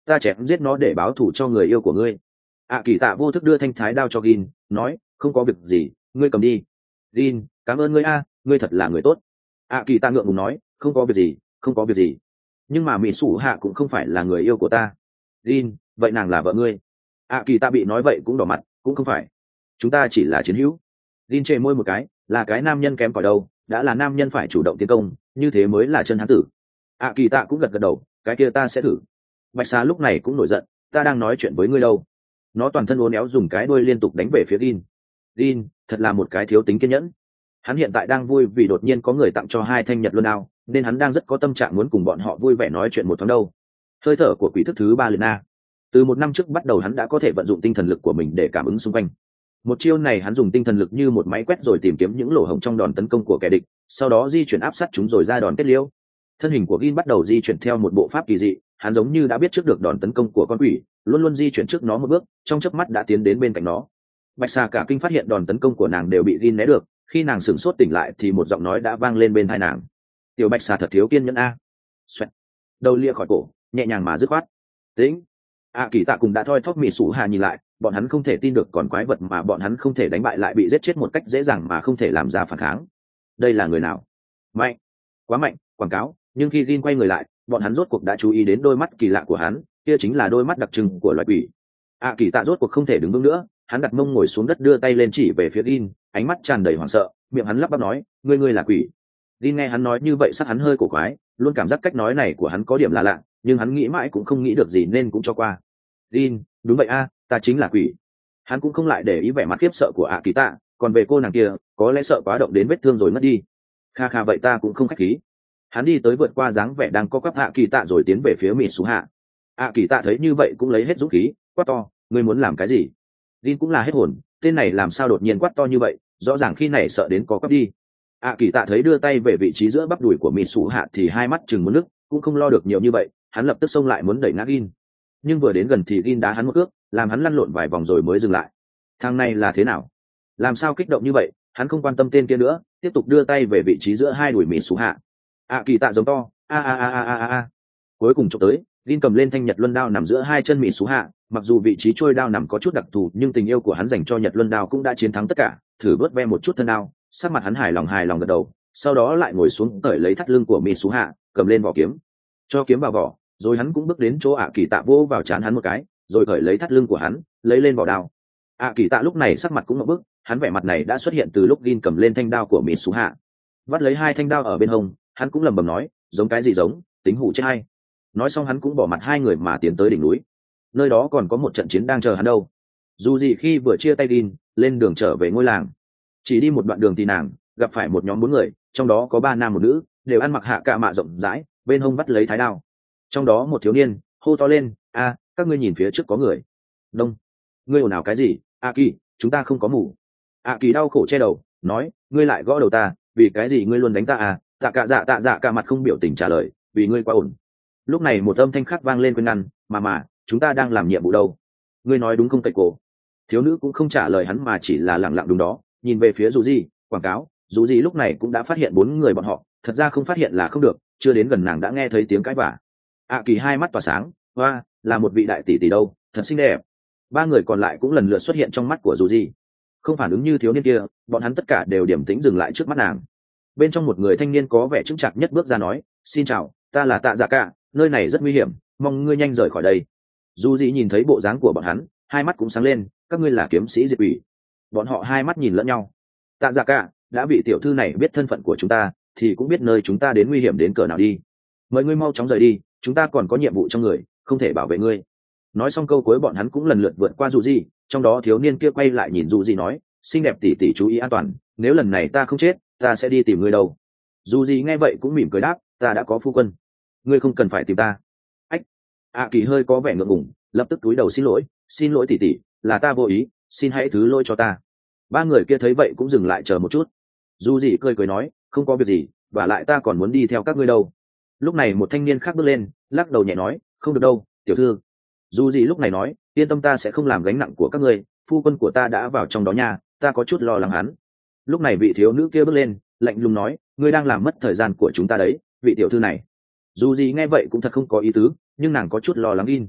ta chém giết nó để báo thù cho người yêu của ngươi. ạ kỳ tạ vô thức đưa thanh thái đao cho gin, nói không có việc gì, ngươi cầm đi. Gin, cảm ơn ngươi a, ngươi thật là người tốt. ạ kỳ tạ ngượng ngùng nói, không có việc gì, không có việc gì, nhưng mà mỹ sủ hạ cũng không phải là người yêu của ta. Gin, vậy nàng là vợ ngươi. ạ kỳ tạ bị nói vậy cũng đỏ mặt, cũng không phải, chúng ta chỉ là chiến hữu. Gin chề môi một cái, là cái nam nhân kém cỏi đâu, đã là nam nhân phải chủ động tiến công, như thế mới là chân hán tử. ạ kỳ tạ cũng gật gật đầu, cái kia ta sẽ thử. Bạch xà lúc này cũng nổi giận, ta đang nói chuyện với ngươi đâu. Nó toàn thân uốn éo dùng cái đuôi liên tục đánh về phía Gin. Gin thật là một cái thiếu tính kiên nhẫn. Hắn hiện tại đang vui vì đột nhiên có người tặng cho hai thanh nhật luân đao, nên hắn đang rất có tâm trạng muốn cùng bọn họ vui vẻ nói chuyện một thoáng đâu. Hơi thở của quỷ thức thứ ba liền a. Từ một năm trước bắt đầu hắn đã có thể vận dụng tinh thần lực của mình để cảm ứng xung quanh. Một chiêu này hắn dùng tinh thần lực như một máy quét rồi tìm kiếm những lỗ hổng trong đòn tấn công của kẻ địch, sau đó di chuyển áp sát chúng rồi ra đòn kết liễu. Thân hình của Gin bắt đầu di chuyển theo một bộ pháp kỳ dị, hắn giống như đã biết trước được đòn tấn công của con quỷ, luôn luôn di chuyển trước nó một bước, trong chớp mắt đã tiến đến bên cạnh nó. Bạch xà cả kinh phát hiện đòn tấn công của nàng đều bị Gin né được, khi nàng sửng sốt tỉnh lại thì một giọng nói đã vang lên bên tai nàng. Tiểu bạch xà thật thiếu kiên nhẫn a. Xoẹt. Đầu lia khỏi cổ, nhẹ nhàng mà dứt khoát. Tĩnh. A kỳ tạ cùng đã thoi thóp mị sủ hà nhìn lại, bọn hắn không thể tin được còn quái vật mà bọn hắn không thể đánh bại lại bị giết chết một cách dễ dàng mà không thể làm ra phản kháng. Đây là người nào? Mạnh, quá mạnh, quảng cáo. Nhưng khi Gin quay người lại, bọn hắn rốt cuộc đã chú ý đến đôi mắt kỳ lạ của hắn, kia chính là đôi mắt đặc trưng của loài quỷ. A kỳ tạ rốt cuộc không thể đứng vững nữa, hắn đặt mông ngồi xuống đất đưa tay lên chỉ về phía Gin, ánh mắt tràn đầy hoảng sợ, miệng hắn lắp bắp nói, ngươi ngươi là quỷ. Gin nghe hắn nói như vậy sắc hắn hơi cổ quái, luôn cảm giác cách nói này của hắn có điểm lạ lạ, nhưng hắn nghĩ mãi cũng không nghĩ được gì nên cũng cho qua. Gin, đúng vậy a, ta chính là quỷ. Hắn cũng không lại để ý vẻ mặt khiếp sợ của A kỳ tạ, còn về cô nàng kia, có lẽ sợ quá động đến vết thương rồi mất đi. Kha kha vậy ta cũng không khách khí. Hắn đi tới vượt qua dáng vẻ đang có quắp A kỳ tạ rồi tiến về phía mỹ xú hạ. A kỳ tạ thấy như vậy cũng lấy hết dũng khí, quát to, ngươi muốn làm cái gì? Gin cũng là hết hồn, tên này làm sao đột nhiên quát to như vậy, rõ ràng khi này sợ đến có quắp đi. A kỳ tạ thấy đưa tay về vị trí giữa bắp đùi của mỹ xú hạ thì hai mắt chừng muốn nước, cũng không lo được nhiều như vậy, hắn lập tức xông lại muốn đẩy ngã Gin. Nhưng vừa đến gần thì Gin đá hắn một cước, làm hắn lăn lộn vài vòng rồi mới dừng lại. Thằng này là thế nào? Làm sao kích động như vậy? Hắn không quan tâm tên kia nữa, tiếp tục đưa tay về vị trí giữa hai đùi mỹ xú hạ. A kỳ tạ giống to, a a a a a a. Cuối cùng chụp tới, Gin cầm lên thanh nhật luân đao nằm giữa hai chân mỹ xú hạ, mặc dù vị trí trôi đao nằm có chút đặc thù, nhưng tình yêu của hắn dành cho nhật luân đao cũng đã chiến thắng tất cả. Thử bớt ve một chút thân đao, sắc mặt hắn hài lòng hài lòng gật đầu, sau đó lại ngồi xuống cởi lấy thắt lưng của mỹ xú hạ, cầm lên vỏ kiếm, cho kiếm vào vỏ, rồi hắn cũng bước đến chỗ A kỳ tạ vô vào trán hắn một cái, rồi cởi lấy thắt lưng của hắn, lấy lên vỏ đao. A kỳ tạ lúc này sắc mặt cũng ngập bức, hắn vẻ mặt này đã xuất hiện từ lúc Gin cầm lên thanh đao của mỹ xú hạ, vắt lấy hai thanh đao ở bên hông, hắn cũng lầm bầm nói, giống cái gì giống, tính hủ chết hay. Nói xong hắn cũng bỏ mặt hai người mà tiến tới đỉnh núi, nơi đó còn có một trận chiến đang chờ hắn đâu. Dù gì khi vừa chia tay Gin lên đường trở về ngôi làng, chỉ đi một đoạn đường thì nàng gặp phải một nhóm bốn người, trong đó có ba nam một nữ, đều ăn mặc hạ cạ mạ rộng rãi, bên hông vắt lấy thái đao. Trong đó một thiếu niên hô to lên, a, các ngươi nhìn phía trước có người. Đông, ngươi ồn ào cái gì? A kỳ, chúng ta không có mù. A kỳ đau khổ che đầu, nói, ngươi lại gõ đầu ta, vì cái gì ngươi luôn đánh ta à? Tạ cạ dạ tạ dạ cả mặt không biểu tình trả lời, vì ngươi quá ổn. Lúc này một âm thanh khác vang lên quên ngăn, mà mà chúng ta đang làm nhiệm vụ đâu, ngươi nói đúng không cậy cổ. Thiếu nữ cũng không trả lời hắn mà chỉ là lẳng lặng đúng đó, nhìn về phía dù gì quảng cáo. Dù gì lúc này cũng đã phát hiện bốn người bọn họ, thật ra không phát hiện là không được, chưa đến gần nàng đã nghe thấy tiếng cãi vả. A kỳ hai mắt tỏa sáng, hoa, là một vị đại tỷ tỷ đâu, thật xinh đẹp. Ba người còn lại cũng lần lượt xuất hiện trong mắt của dù gì, không phản ứng như thiếu niên kia, bọn hắn tất cả đều điềm tĩnh dừng lại trước mắt nàng. Bên trong một người thanh niên có vẻ chững chạc nhất bước ra nói, xin chào, ta là Tạ Dạ Cả, nơi này rất nguy hiểm, mong ngươi nhanh rời khỏi đây. Dù gì nhìn thấy bộ dáng của bọn hắn, hai mắt cũng sáng lên, các ngươi là kiếm sĩ diệt quỷ. Bọn họ hai mắt nhìn lẫn nhau. Tạ Dạ Cả, đã vị tiểu thư này biết thân phận của chúng ta, thì cũng biết nơi chúng ta đến nguy hiểm đến cỡ nào đi. Mời ngươi mau chóng rời đi, chúng ta còn có nhiệm vụ trong người, không thể bảo vệ ngươi. Nói xong câu cuối bọn hắn cũng lần lượt vượt qua dù gì, trong đó thiếu niên kia quay lại nhìn dù gì nói, xinh đẹp tỷ tỷ chú ý an toàn, nếu lần này ta không chết, ta sẽ đi tìm ngươi đâu. Dù gì nghe vậy cũng mỉm cười đáp, ta đã có phu quân, ngươi không cần phải tìm ta. Ách. A kỳ hơi có vẻ ngượng ngùng, lập tức cúi đầu xin lỗi, xin lỗi tỷ tỷ, là ta vô ý, xin hãy thứ lỗi cho ta. Ba người kia thấy vậy cũng dừng lại chờ một chút. Dù gì cười cười nói, không có việc gì, và lại ta còn muốn đi theo các ngươi đâu. Lúc này một thanh niên khác bước lên, lắc đầu nhẹ nói, không được đâu, tiểu thư. Dù gì lúc này nói, yên tâm, ta sẽ không làm gánh nặng của các ngươi, phu quân của ta đã vào trong đó nha, ta có chút lo lắng hắn. Lúc này vị thiếu nữ kia bước lên, lạnh lùng nói, ngươi đang làm mất thời gian của chúng ta đấy, vị tiểu thư này. Dù gì nghe vậy cũng thật không có ý tứ, nhưng nàng có chút lo lắng Gin.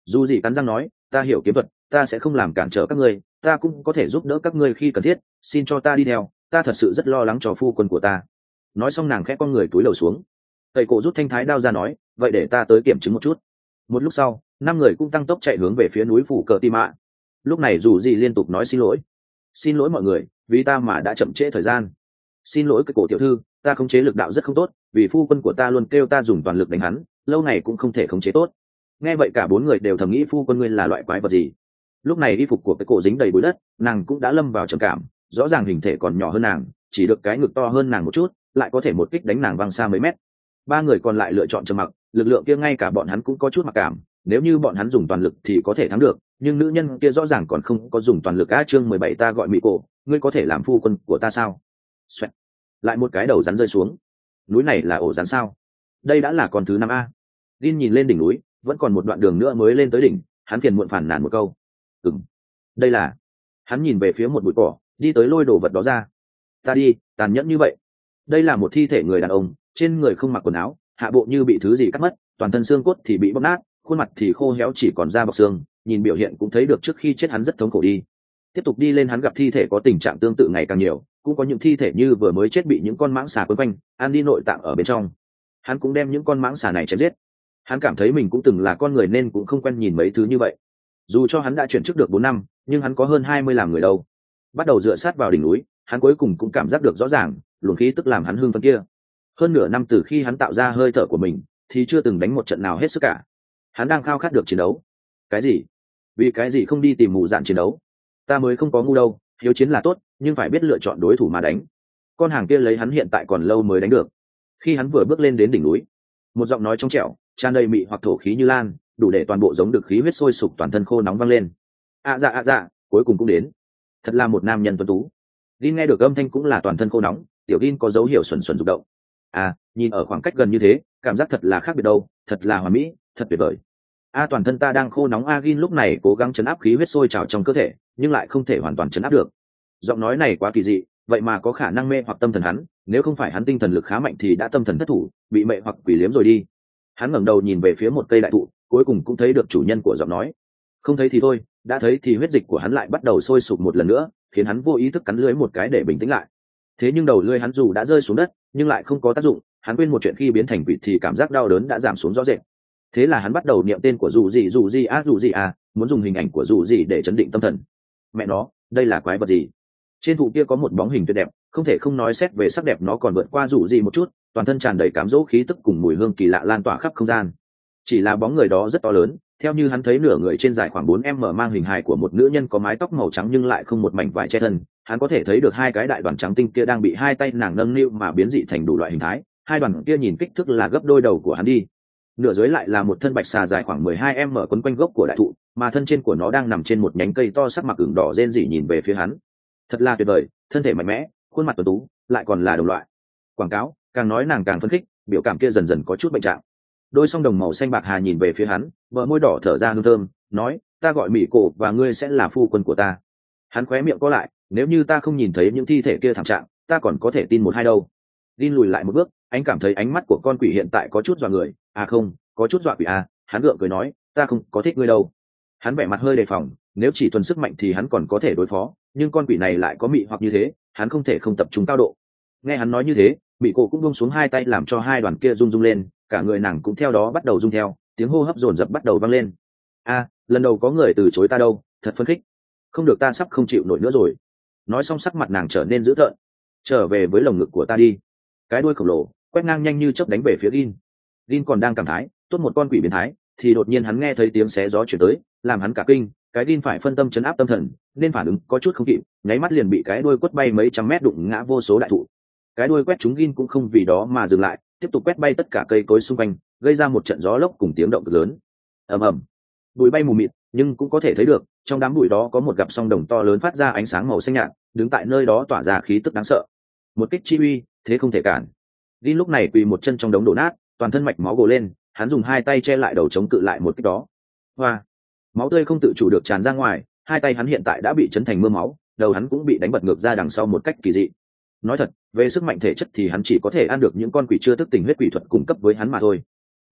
Dù gì cắn răng nói, ta hiểu kiếm thuật, ta sẽ không làm cản trở các ngươi, ta cũng có thể giúp đỡ các ngươi khi cần thiết, xin cho ta đi theo, ta thật sự rất lo lắng cho phu quân của ta. Nói xong nàng khẽ con người túi lầu xuống. Tẩy cổ rút thanh thái đao ra nói, vậy để ta tới kiểm chứng một chút. Một lúc sau, năm người cũng tăng tốc chạy hướng về phía núi phủ cờ tim mạ. Lúc này dù gì liên tục nói xin lỗi, xin lỗi mọi người, vì ta mà đã chậm trễ thời gian. Xin lỗi cái cổ tiểu thư, ta khống chế lực đạo rất không tốt, vì phu quân của ta luôn kêu ta dùng toàn lực đánh hắn, lâu ngày cũng không thể khống chế tốt. Nghe vậy cả bốn người đều thầm nghĩ phu quân ngươi là loại quái vật gì. Lúc này y phục của cái cổ dính đầy bụi đất, nàng cũng đã lâm vào trầm cảm, rõ ràng hình thể còn nhỏ hơn nàng, chỉ được cái ngực to hơn nàng một chút, lại có thể một kích đánh nàng văng xa mấy mét. Ba người còn lại lựa chọn trầm mặc, lực lượng kia ngay cả bọn hắn cũng có chút mặc cảm, nếu như bọn hắn dùng toàn lực thì có thể thắng được, nhưng nữ nhân kia rõ ràng còn không có dùng toàn lực. Á chương mười bảy ta gọi mỹ cổ, ngươi có thể làm phu quân của ta sao? Xoẹt. Lại một cái đầu rắn rơi xuống. Núi này là ổ rắn sao? Đây đã là con thứ năm a. Linh nhìn lên đỉnh núi, vẫn còn một đoạn đường nữa mới lên tới đỉnh, hắn phiền muộn phản nàn một câu. Ừm, đây là. Hắn nhìn về phía một bụi cỏ, đi tới lôi đồ vật đó ra. Ta đi, tàn nhẫn như vậy. Đây là một thi thể người đàn ông, trên người không mặc quần áo, hạ bộ như bị thứ gì cắt mất, toàn thân xương cốt thì bị bóp nát, khuôn mặt thì khô héo chỉ còn da bọc xương, nhìn biểu hiện cũng thấy được trước khi chết hắn rất thống khổ đi. Tiếp tục đi lên hắn gặp thi thể có tình trạng tương tự ngày càng nhiều, cũng có những thi thể như vừa mới chết bị những con mãng xà quấn quanh, ăn đi nội tạng ở bên trong. Hắn cũng đem những con mãng xà này chém giết. Hắn cảm thấy mình cũng từng là con người nên cũng không quen nhìn mấy thứ như vậy. Dù cho hắn đã chuyển chức được bốn năm, nhưng hắn có hơn hai mươi làm người đâu. Bắt đầu dựa sát vào đỉnh núi, hắn cuối cùng cũng cảm giác được rõ ràng, luồng khí tức làm hắn hưng phấn kia. Hơn nửa năm từ khi hắn tạo ra hơi thở của mình, thì chưa từng đánh một trận nào hết sức cả. Hắn đang khao khát được chiến đấu. Cái gì? Vì cái gì không đi tìm mụ dạn chiến đấu? Ta mới không có ngu đâu, hiếu chiến là tốt, nhưng phải biết lựa chọn đối thủ mà đánh. Con hàng kia lấy hắn hiện tại còn lâu mới đánh được. Khi hắn vừa bước lên đến đỉnh núi, một giọng nói trong trẻo, tràn đầy mị hoặc thổ khí như lan, đủ để toàn bộ giống được khí huyết sôi sục toàn thân khô nóng vang lên. À dạ à dạ, cuối cùng cũng đến. Thật là một nam nhân tuấn tú. Gin nghe được âm thanh cũng là toàn thân khô nóng, tiểu Gin có dấu hiệu xuẩn xuẩn rụng động. À, nhìn ở khoảng cách gần như thế, cảm giác thật là khác biệt đâu, thật là hoàn mỹ, thật tuyệt vời. A toàn thân ta đang khô nóng. A Gin lúc này cố gắng chấn áp khí huyết sôi trào trong cơ thể, nhưng lại không thể hoàn toàn chấn áp được. Giọng nói này quá kỳ dị, vậy mà có khả năng mê hoặc tâm thần hắn, nếu không phải hắn tinh thần lực khá mạnh thì đã tâm thần thất thủ, bị mê hoặc quỷ liếm rồi đi. Hắn ngẩng đầu nhìn về phía một cây đại thụ, cuối cùng cũng thấy được chủ nhân của giọng nói. Không thấy thì thôi, đã thấy thì huyết dịch của hắn lại bắt đầu sôi sục một lần nữa, khiến hắn vô ý thức cắn lưỡi một cái để bình tĩnh lại. Thế nhưng đầu lưỡi hắn dù đã rơi xuống đất, nhưng lại không có tác dụng, hắn quên một chuyện khi biến thành quỷ thì cảm giác đau đớn đã giảm xuống rõ rệt. Thế là hắn bắt đầu niệm tên của dù gì dù gì a dù gì à, muốn dùng hình ảnh của dù gì để chấn định tâm thần. Mẹ nó, đây là quái vật gì? Trên thụ kia có một bóng hình tuyệt đẹp, không thể không nói xét về sắc đẹp nó còn vượt qua dù gì một chút, toàn thân tràn đầy cám dỗ khí tức cùng mùi hương kỳ lạ lan tỏa khắp không gian. Chỉ là bóng người đó rất to lớn, theo như hắn thấy nửa người trên dài khoảng bốn mét mang hình hài của một nữ nhân có mái tóc màu trắng nhưng lại không một mảnh vải che thân. Hắn có thể thấy được hai cái đại đoàn trắng tinh kia đang bị hai tay nàng nâng niu mà biến dị thành đủ loại hình thái, hai đoàn kia nhìn kích thước là gấp đôi đầu của hắn đi. Nửa dưới lại là một thân bạch xà dài khoảng mười hai mét quấn quanh gốc của đại thụ, mà thân trên của nó đang nằm trên một nhánh cây to sắc mặc ửng đỏ rên rỉ nhìn về phía hắn. Thật là tuyệt vời, thân thể mạnh mẽ, khuôn mặt tuấn tú, lại còn là đồng loại. Quảng cáo, càng nói nàng càng phấn khích, biểu cảm kia dần dần có chút bệnh trạng. Đôi song đồng màu xanh bạc hà nhìn về phía hắn, bờ môi đỏ thở ra hương thơm, nói, ta gọi mỹ cổ và ngươi sẽ là phu quân của ta. Hắn khóe miệng có lại, nếu như ta không nhìn thấy những thi thể kia thảm trạng, ta còn có thể tin một hai đâu. Din lùi lại một bước, anh cảm thấy ánh mắt của con quỷ hiện tại có chút dọa người. À không, có chút dọa quỷ à. Hắn gượng cười nói, ta không có thích ngươi đâu. Hắn vẻ mặt hơi đề phòng, nếu chỉ thuần sức mạnh thì hắn còn có thể đối phó, nhưng con quỷ này lại có mị hoặc như thế, hắn không thể không tập trung cao độ. Nghe hắn nói như thế, mỹ cổ cũng buông xuống hai tay làm cho hai đoàn kia rung rung lên, cả người nàng cũng theo đó bắt đầu rung theo, tiếng hô hấp dồn dập bắt đầu vang lên. A, lần đầu có người từ chối ta đâu, thật phấn khích. Không được, ta sắp không chịu nổi nữa rồi. Nói xong sắc mặt nàng trở nên dữ tợn. Trở về với lồng ngực của ta đi. Cái đuôi khổng lồ quét ngang nhanh như chớp đánh về phía Gin. Gin còn đang cảm thái, tốt một con quỷ biến thái, thì đột nhiên hắn nghe thấy tiếng xé gió chuyển tới, làm hắn cả kinh. Cái Gin phải phân tâm chấn áp tâm thần, nên phản ứng có chút không kịp, nháy mắt liền bị cái đuôi quất bay mấy trăm mét đụng ngã vô số đại thụ. Cái đuôi quét chúng Gin cũng không vì đó mà dừng lại, tiếp tục quét bay tất cả cây cối xung quanh, gây ra một trận gió lốc cùng tiếng động cực lớn. Ầm ầm, bụi bay mù mịt, nhưng cũng có thể thấy được trong đám bụi đó có một gặp song đồng to lớn phát ra ánh sáng màu xanh nhạt, đứng tại nơi đó tỏa ra khí tức đáng sợ. Một kích chi uy, thế không thể cản. Gin lúc này quỳ một chân trong đống đổ nát, toàn thân mạch máu gồ lên, hắn dùng hai tay che lại đầu chống cự lại một kích đó. Hoa, máu tươi không tự chủ được tràn ra ngoài, hai tay hắn hiện tại đã bị chấn thành mưa máu, đầu hắn cũng bị đánh bật ngược ra đằng sau một cách kỳ dị. Nói thật, về sức mạnh thể chất thì hắn chỉ có thể ăn được những con quỷ chưa thức tỉnh huyết quỷ thuật cung cấp với hắn mà thôi.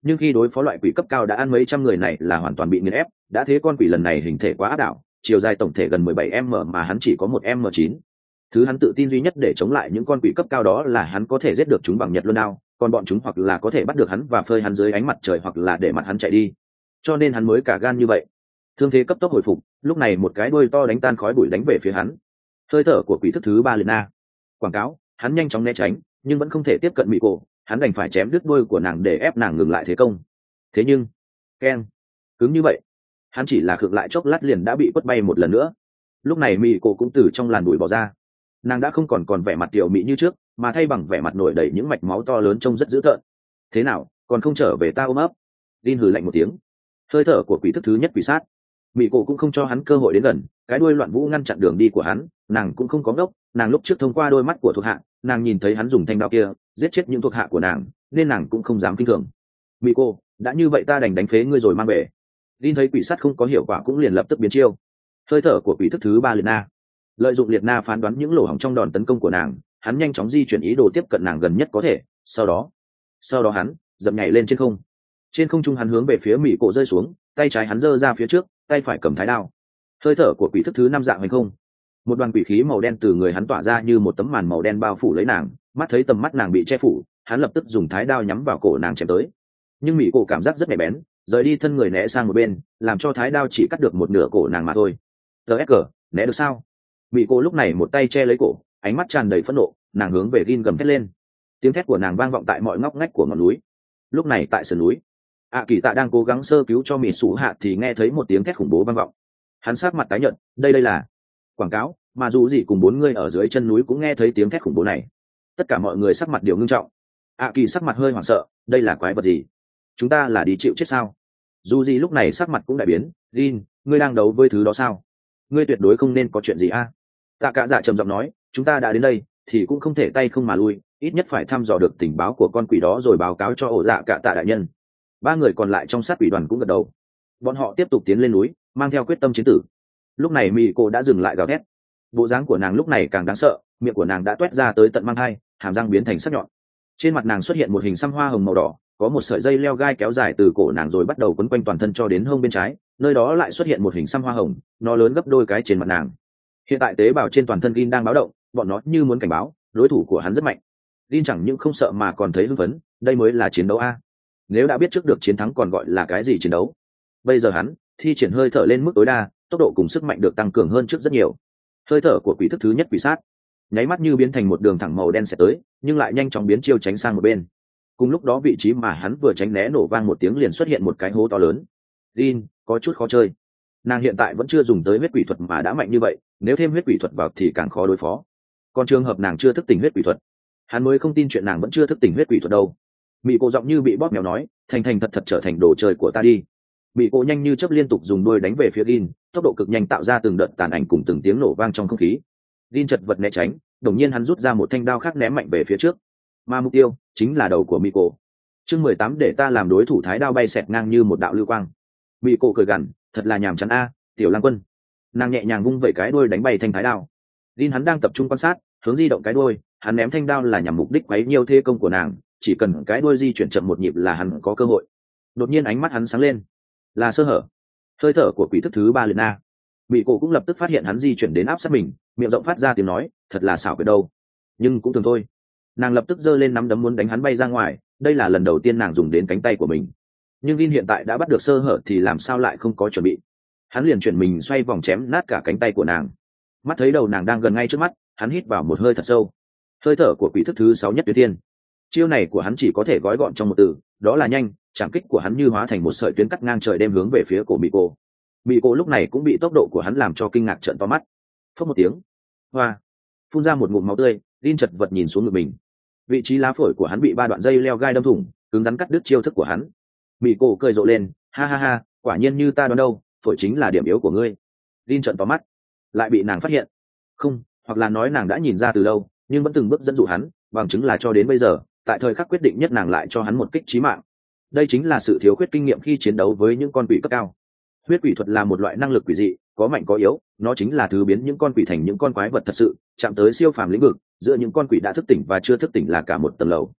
nhưng khi đối phó loại quỷ cấp cao đã ăn mấy trăm người này là hoàn toàn bị nghiền ép. Đã thế con quỷ lần này hình thể quá áp đảo, chiều dài tổng thể gần mười bảy m mà hắn chỉ có một m chín. Thứ hắn tự tin duy nhất để chống lại những con quỷ cấp cao đó là hắn có thể giết được chúng bằng nhật luân đao, còn bọn chúng hoặc là có thể bắt được hắn và phơi hắn dưới ánh mặt trời, hoặc là để mặt hắn chạy đi. Cho nên hắn mới cả gan như vậy. Thương thế cấp tốc hồi phục, lúc này một cái đuôi to đánh tan khói bụi đánh về phía hắn. Hơi thở của quỷ thức thứ ba liền na. Quảng cáo, hắn nhanh chóng né tránh, nhưng vẫn không thể tiếp cận Mị Cổ, hắn đành phải chém đứt đuôi của nàng để ép nàng ngừng lại thế công. Thế nhưng, keng, cứng như vậy, hắn chỉ là khựng lại chốc lát liền đã bị quất bay một lần nữa. Lúc này Mị Cổ cũng từ trong làn bụi bỏ ra. Nàng đã không còn còn vẻ mặt tiểu mị như trước, mà thay bằng vẻ mặt nổi đầy những mạch máu to lớn trông rất dữ tợn. Thế nào, còn không trở về ta ôm ấp? Linh hừ lạnh một tiếng. Hơi thở của quỷ thức thứ nhất quỷ sát. Mị Cổ cũng không cho hắn cơ hội đến gần, cái đuôi loạn vũ ngăn chặn đường đi của hắn. Nàng cũng không có ngốc, nàng lúc trước thông qua đôi mắt của thuộc hạ, nàng nhìn thấy hắn dùng thanh đao kia giết chết những thuộc hạ của nàng, nên nàng cũng không dám kinh thường. Mị Cổ, đã như vậy ta đành đánh phế ngươi rồi mang về. Linh thấy quỷ sát không có hiệu quả cũng liền lập tức biến chiêu. Hơi thở của quỷ thức thứ ba liệt na. Lợi dụng liệt na phán đoán những lỗ hổng trong đòn tấn công của nàng, hắn nhanh chóng di chuyển ý đồ tiếp cận nàng gần nhất có thể. Sau đó, sau đó hắn dậm nhảy lên trên không. Trên không trung hắn hướng về phía Mị Cổ rơi xuống, tay trái hắn giơ ra phía trước, tay phải cầm thái đao. Hơi thở của quỷ thức thứ năm dạng hành không. Một đoàn quỷ khí màu đen từ người hắn tỏa ra như một tấm màn màu đen bao phủ lấy nàng, mắt thấy tầm mắt nàng bị che phủ, hắn lập tức dùng thái đao nhắm vào cổ nàng chém tới. Nhưng Mị Cổ cảm giác rất nhạy bén, rời đi thân người né sang một bên, làm cho thái đao chỉ cắt được một nửa cổ nàng mà thôi. tê ét giê, né được sao? Mị Cổ lúc này một tay che lấy cổ, ánh mắt tràn đầy phẫn nộ, nàng hướng về Gin gầm thét lên. Tiếng thét của nàng vang vọng tại mọi ngóc ngách của ngọn núi. Lúc này tại sườn núi, ạ kỳ tạ đang cố gắng sơ cứu cho Mị Sủ Hạ thì nghe thấy một tiếng thét khủng bố vang vọng. Hắn sát mặt tái nhợt, đây đây là quảng cáo, mà dù gì cùng bốn người ở dưới chân núi cũng nghe thấy tiếng thét khủng bố này. Tất cả mọi người sắc mặt đều ngưng trọng. ạ kỳ sắc mặt hơi hoảng sợ, đây là quái vật gì? Chúng ta là đi chịu chết sao? Dù gì lúc này sắc mặt cũng đại biến. Gin, ngươi đang đấu với thứ đó sao? Ngươi tuyệt đối không nên có chuyện gì a. Tạ Cả Dạ trầm giọng nói, chúng ta đã đến đây thì cũng không thể tay không mà lui, ít nhất phải thăm dò được tình báo của con quỷ đó rồi báo cáo cho ổ dạ cả tạ đại nhân. Ba người còn lại trong sát quỷ đoàn cũng gật đầu. Bọn họ tiếp tục tiến lên núi, mang theo quyết tâm chiến tử. Lúc này Mị Cổ đã dừng lại gào thét. Bộ dáng của nàng lúc này càng đáng sợ, miệng của nàng đã toét ra tới tận mang hai, hàm răng biến thành sắc nhọn. Trên mặt nàng xuất hiện một hình xăm hoa hồng màu đỏ, có một sợi dây leo gai kéo dài từ cổ nàng rồi bắt đầu quấn quanh toàn thân cho đến hông bên trái, nơi đó lại xuất hiện một hình xăm hoa hồng, nó lớn gấp đôi cái trên mặt nàng. Hiện tại tế bào trên toàn thân Gin đang báo động, bọn nó như muốn cảnh báo, đối thủ của hắn rất mạnh. Gin chẳng những không sợ mà còn thấy hưng phấn, đây mới là chiến đấu a. Nếu đã biết trước được chiến thắng còn gọi là cái gì chiến đấu? Bây giờ hắn thi triển hơi thở lên mức tối đa, tốc độ cùng sức mạnh được tăng cường hơn trước rất nhiều. Hơi thở của quỷ thức thứ nhất quỷ sát, nháy mắt như biến thành một đường thẳng màu đen sẽ tới, nhưng lại nhanh chóng biến chiêu tránh sang một bên. Cùng lúc đó vị trí mà hắn vừa tránh né nổ vang một tiếng liền xuất hiện một cái hố to lớn. Gin có chút khó chơi. Nàng hiện tại vẫn chưa dùng tới huyết quỷ thuật mà đã mạnh như vậy, nếu thêm huyết quỷ thuật vào thì càng khó đối phó. Còn trường hợp nàng chưa thức tỉnh huyết quỷ thuật, hắn mới không tin chuyện nàng vẫn chưa thức tỉnh huyết quỷ thuật đâu. Mị Cổ giọng như bị bóp méo nói, thành thành thật thật trở thành đồ chơi của ta đi. Mị Cổ nhanh như chớp liên tục dùng đuôi đánh về phía Gin, tốc độ cực nhanh tạo ra từng đợt tàn ảnh cùng từng tiếng nổ vang trong không khí. Gin chật vật né tránh, đột nhiên hắn rút ra một thanh đao khác ném mạnh về phía trước, mà mục tiêu chính là đầu của Mị Cổ. Chương mười tám để ta làm đối thủ, thái đao bay xẹt ngang như một đạo lưu quang. Mị Cổ cười gằn, thật là nhàm chán a, tiểu lang quân. Nàng nhẹ nhàng vung vẩy cái đuôi đánh bay thanh thái đao. Gin hắn đang tập trung quan sát, hướng di động cái đuôi, hắn ném thanh đao là nhằm mục đích quấy nhiều thế công của nàng, chỉ cần cái đuôi di chuyển chậm một nhịp là hắn có cơ hội. Đột nhiên ánh mắt hắn sáng lên, là sơ hở. Hơi thở của quỷ thức thứ ba liền na. Mị Cổ cũng lập tức phát hiện hắn di chuyển đến áp sát mình, miệng rộng phát ra tiếng nói, thật là xảo quyệt đâu. Nhưng cũng thường thôi. Nàng lập tức giơ lên nắm đấm muốn đánh hắn bay ra ngoài, đây là lần đầu tiên nàng dùng đến cánh tay của mình. Nhưng Gin hiện tại đã bắt được sơ hở thì làm sao lại không có chuẩn bị. Hắn liền chuyển mình xoay vòng chém nát cả cánh tay của nàng. Mắt thấy đầu nàng đang gần ngay trước mắt, hắn hít vào một hơi thật sâu. Hơi thở của quỷ thức thứ sáu nhất tuyệt thiên. Chiêu này của hắn chỉ có thể gói gọn trong một từ, đó là nhanh. Trảm kích của hắn như hóa thành một sợi tuyến cắt ngang trời đem hướng về phía cổ Mị Cổ. Mị Cổ lúc này cũng bị tốc độ của hắn làm cho kinh ngạc trợn to mắt. Phốc một tiếng, hoa, phun ra một ngụm máu tươi. Gin chật vật nhìn xuống ngực mình, vị trí lá phổi của hắn bị ba đoạn dây leo gai đâm thủng, cứng rắn cắt đứt chiêu thức của hắn. Mị Cổ cười rộ lên, ha ha ha, quả nhiên như ta đoán đâu, phổi chính là điểm yếu của ngươi. Gin trợn to mắt, lại bị nàng phát hiện. Không, hoặc là nói nàng đã nhìn ra từ lâu, nhưng vẫn từng bước dẫn dụ hắn, bằng chứng là cho đến bây giờ, tại thời khắc quyết định nhất nàng lại cho hắn một kích chí mạng. Đây chính là sự thiếu khuyết kinh nghiệm khi chiến đấu với những con quỷ cấp cao. Huyết quỷ thuật là một loại năng lực quỷ dị, có mạnh có yếu, nó chính là thứ biến những con quỷ thành những con quái vật thật sự, chạm tới siêu phàm lĩnh vực, giữa những con quỷ đã thức tỉnh và chưa thức tỉnh là cả một tầng lầu.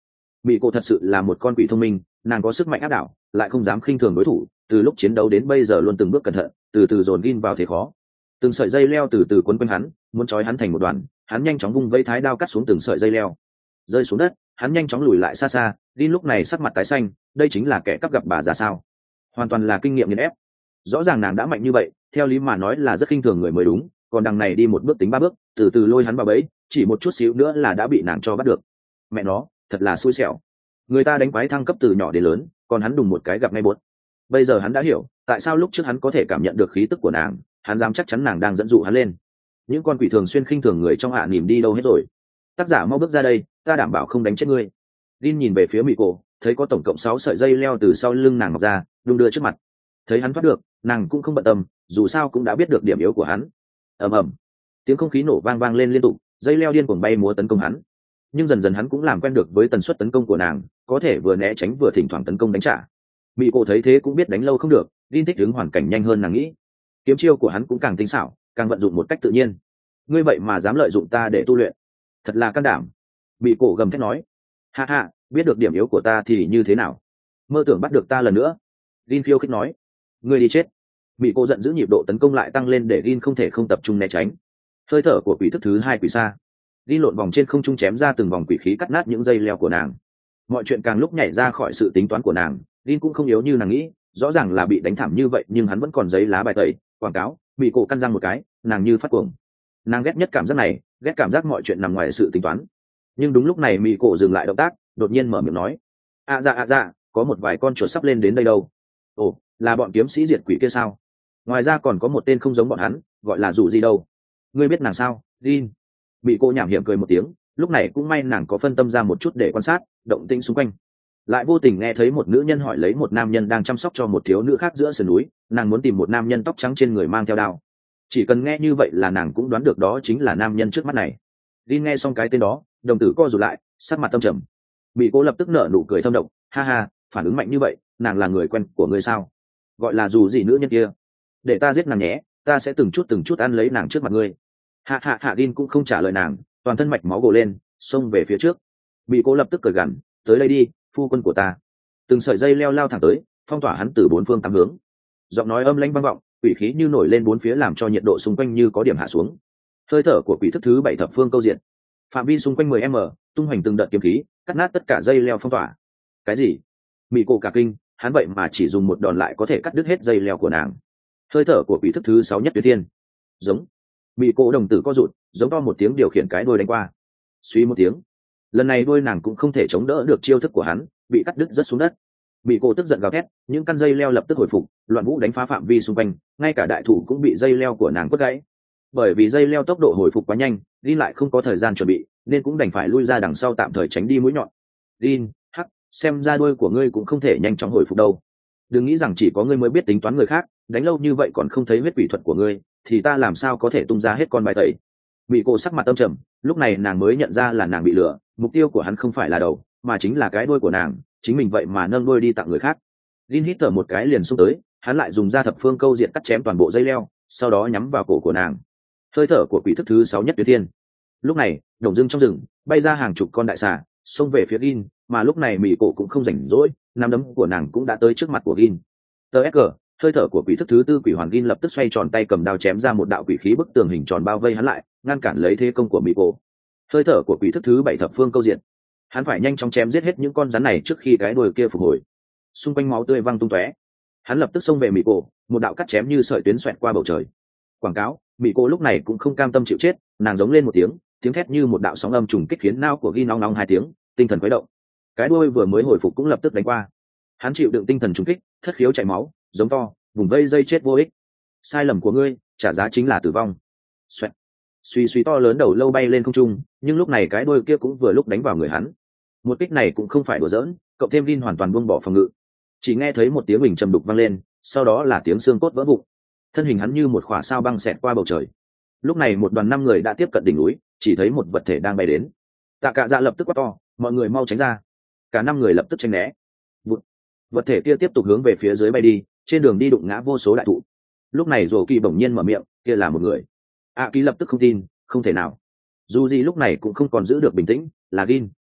mỹ cổ thật sự là một con quỷ thông minh, nàng có sức mạnh áp đảo, lại không dám khinh thường đối thủ, từ lúc chiến đấu đến bây giờ luôn từng bước cẩn thận, từ từ dồn Gin vào thế khó. Từng sợi dây leo từ từ quấn quanh hắn, muốn trói hắn thành một đoàn, hắn nhanh chóng vung vẫy thái đao cắt xuống từng sợi dây leo. Rơi xuống đất, hắn nhanh chóng lùi lại xa xa, Gin lúc này sắc mặt tái xanh, đây chính là kẻ cắp gặp bà già sao? Hoàn toàn là kinh nghiệm nghiền ép. Rõ ràng nàng đã mạnh như vậy, theo lý mà nói là rất khinh thường người mới đúng, còn đằng này đi một bước tính ba bước, từ từ lôi hắn vào bẫy, chỉ một chút xíu nữa là đã bị nàng cho bắt được. Mẹ nó, thật là xui xẻo. Người ta đánh quái thăng cấp từ nhỏ đến lớn, còn hắn đùng một cái gặp ngay buốt. Bây giờ hắn đã hiểu, tại sao lúc trước hắn có thể cảm nhận được khí tức của nàng, hắn dám chắc chắn nàng đang dẫn dụ hắn lên. Những con quỷ thường xuyên khinh thường người trong hạ nỉm đi đâu hết rồi. Tác giả mau bước ra đây, ta đảm bảo không đánh chết ngươi. Linh nhìn về phía Mị Cổ, thấy có tổng cộng sáu sợi dây leo từ sau lưng nàng mọc ra, đung đưa trước mặt. Thấy hắn thoát được, nàng cũng không bận tâm, dù sao cũng đã biết được điểm yếu của hắn. Ầm ầm, tiếng không khí nổ vang vang lên liên tục, dây leo điên cuồng bay múa tấn công hắn. Nhưng dần dần hắn cũng làm quen được với tần suất tấn công của nàng, có thể vừa né tránh vừa thỉnh thoảng tấn công đánh trả. Mị Cổ thấy thế cũng biết đánh lâu không được, Linh thích ứng hoàn cảnh nhanh hơn nàng nghĩ. Kiếm chiêu của hắn cũng càng tinh xảo, càng vận dụng một cách tự nhiên. Ngươi vậy mà dám lợi dụng ta để tu luyện, thật là can đảm. Mị Cổ gầm thét nói, ha ha, biết được điểm yếu của ta thì như thế nào? Mơ tưởng bắt được ta lần nữa? Linh khiêu khích nói, ngươi đi chết. Mị Cổ giận dữ, nhịp độ tấn công lại tăng lên để Linh không thể không tập trung né tránh. Hơi thở của quỷ thức thứ hai quỷ xa, Linh lộn vòng trên không trung chém ra từng vòng quỷ khí cắt nát những dây leo của nàng. Mọi chuyện càng lúc nhảy ra khỏi sự tính toán của nàng, Linh cũng không yếu như nàng nghĩ, rõ ràng là bị đánh thảm như vậy nhưng hắn vẫn còn giấy lá bài tẩy, quảng cáo. Mị Cổ căn răng một cái, nàng như phát cuồng. Nàng ghét nhất cảm giác này, ghét cảm giác mọi chuyện nằm ngoài sự tính toán. Nhưng đúng lúc này Mị Cổ dừng lại động tác, đột nhiên mở miệng nói, à dạ à dạ, có một vài con chuột sắp lên đến đây đâu. Ồ, là bọn kiếm sĩ diệt quỷ kia sao? Ngoài ra còn có một tên không giống bọn hắn, gọi là dù gì đâu. Ngươi biết nàng sao, Linh? Mị Cổ nhảm hiểm cười một tiếng, lúc này cũng may nàng có phân tâm ra một chút để quan sát động tĩnh xung quanh, lại vô tình nghe thấy một nữ nhân hỏi lấy một nam nhân đang chăm sóc cho một thiếu nữ khác giữa sườn núi. Nàng muốn tìm một nam nhân tóc trắng trên người mang theo đao. Chỉ cần nghe như vậy là nàng cũng đoán được đó chính là nam nhân trước mắt này. Linh nghe xong cái tên đó, đồng tử co rụt lại, sắc mặt tâm trầm. Mị Cổ lập tức nở nụ cười thâm độc, ha ha, phản ứng mạnh như vậy, nàng là người quen của ngươi sao? Gọi là dù gì nữ nhân kia? Để ta giết nàng nhé, ta sẽ từng chút từng chút ăn lấy nàng trước mặt ngươi. Hạ hạ hạ. Linh cũng không trả lời nàng, toàn thân mạch máu gồ lên, xông về phía trước. Mị Cổ lập tức cười gằn, tới đây đi, phu quân của ta. Từng sợi dây leo lao thẳng tới, phong tỏa hắn từ bốn phương tám hướng. Giọng nói âm lãnh vang vọng, quỷ khí như nổi lên bốn phía làm cho nhiệt độ xung quanh như có điểm hạ xuống. Hơi thở của quỷ thức thứ bảy thập phương câu diện, phạm vi xung quanh mười m, tung hoành từng đợt kiếm khí, cắt nát tất cả dây leo phong tỏa. Cái gì? Mị Cổ cả kinh, hắn vậy mà chỉ dùng một đòn lại có thể cắt đứt hết dây leo của nàng. Hơi thở của quỷ thức thứ sáu nhất tuyệt thiên, giống. Mị Cổ đồng tử co rụt, giống to một tiếng điều khiển cái đuôi đánh qua. Suy một tiếng, lần này đuôi nàng cũng không thể chống đỡ được chiêu thức của hắn, bị cắt đứt rất xuống đất. Mị Cổ tức giận gào thét, những căn dây leo lập tức hồi phục, loạn vũ đánh phá phạm vi xung quanh, ngay cả đại thủ cũng bị dây leo của nàng quất gãy. Bởi vì dây leo tốc độ hồi phục quá nhanh, Linh lại không có thời gian chuẩn bị, nên cũng đành phải lui ra đằng sau tạm thời tránh đi mũi nhọn. Linh, hắc, xem ra đuôi của ngươi cũng không thể nhanh chóng hồi phục đâu. Đừng nghĩ rằng chỉ có ngươi mới biết tính toán người khác, đánh lâu như vậy còn không thấy huyết quỷ thuật của ngươi, thì ta làm sao có thể tung ra hết con bài tẩy. Mị Cổ sắc mặt âm trầm, lúc này nàng mới nhận ra là nàng bị lừa, mục tiêu của hắn không phải là đầu, mà chính là cái đuôi của nàng, chính mình vậy mà nâng đuôi đi tặng người khác. Linh hít thở một cái liền xông tới, hắn lại dùng ra thập phương câu diện cắt chém toàn bộ dây leo, sau đó nhắm vào cổ của nàng. Hơi thở của quỷ thức thứ sáu nhất tuyệt thiên. Lúc này, đồng dưng trong rừng bay ra hàng chục con đại xà, xông về phía Linh, mà lúc này Mị Cổ cũng không rảnh rỗi, nắm đấm của nàng cũng đã tới trước mặt của Linh. tê ét giê, hơi thở của quỷ thức thứ tư quỷ hoàn Linh lập tức xoay tròn tay cầm đao chém ra một đạo quỷ khí bức tường hình tròn bao vây hắn lại, ngăn cản lấy thế công của Mị Cổ. Hơi thở của quỷ thức thứ bảy thập phương câu diện, hắn phải nhanh chóng chém giết hết những con rắn này trước khi cái đuôi kia phục hồi. Xung quanh máu tươi văng tung tóe, hắn lập tức xông về Mị Cổ, một đạo cắt chém như sợi tuyến xoẹt qua bầu trời. Quảng cáo. Mị Cổ lúc này cũng không cam tâm chịu chết, nàng giống lên một tiếng, tiếng thét như một đạo sóng âm trùng kích khiến não của Ghi nóng nóng hai tiếng, tinh thần khuấy động. Cái đuôi vừa mới hồi phục cũng lập tức đánh qua. Hắn chịu đựng tinh thần trùng kích, thất khiếu chảy máu, giống to, vùng vây dây chết vô ích. Sai lầm của ngươi, trả giá chính là tử vong. Xoẹt. Suy suy to lớn đầu lâu bay lên không trung, nhưng lúc này cái đuôi kia cũng vừa lúc đánh vào người hắn. Một kích này cũng không phải đùa giỡn, cộng thêm Gin hoàn toàn buông bỏ phòng ngự, chỉ nghe thấy một tiếng bình trầm đục vang lên, sau đó là tiếng xương cốt vỡ vụn. Thân hình hắn như một khỏa sao băng xẹt qua bầu trời. Lúc này một đoàn năm người đã tiếp cận đỉnh núi, chỉ thấy một vật thể đang bay đến. Tạ Cạ Dạ lập tức quát to, mọi người mau tránh ra. Cả năm người lập tức tránh né. Vụt. Vật thể kia tiếp tục hướng về phía dưới bay đi, trên đường đi đụng ngã vô số đại thụ. Lúc này Rồ Kỳ bỗng nhiên mở miệng, kia là một người. A Kỳ lập tức không tin, không thể nào. Dù gì lúc này cũng không còn giữ được bình tĩnh, là Gin.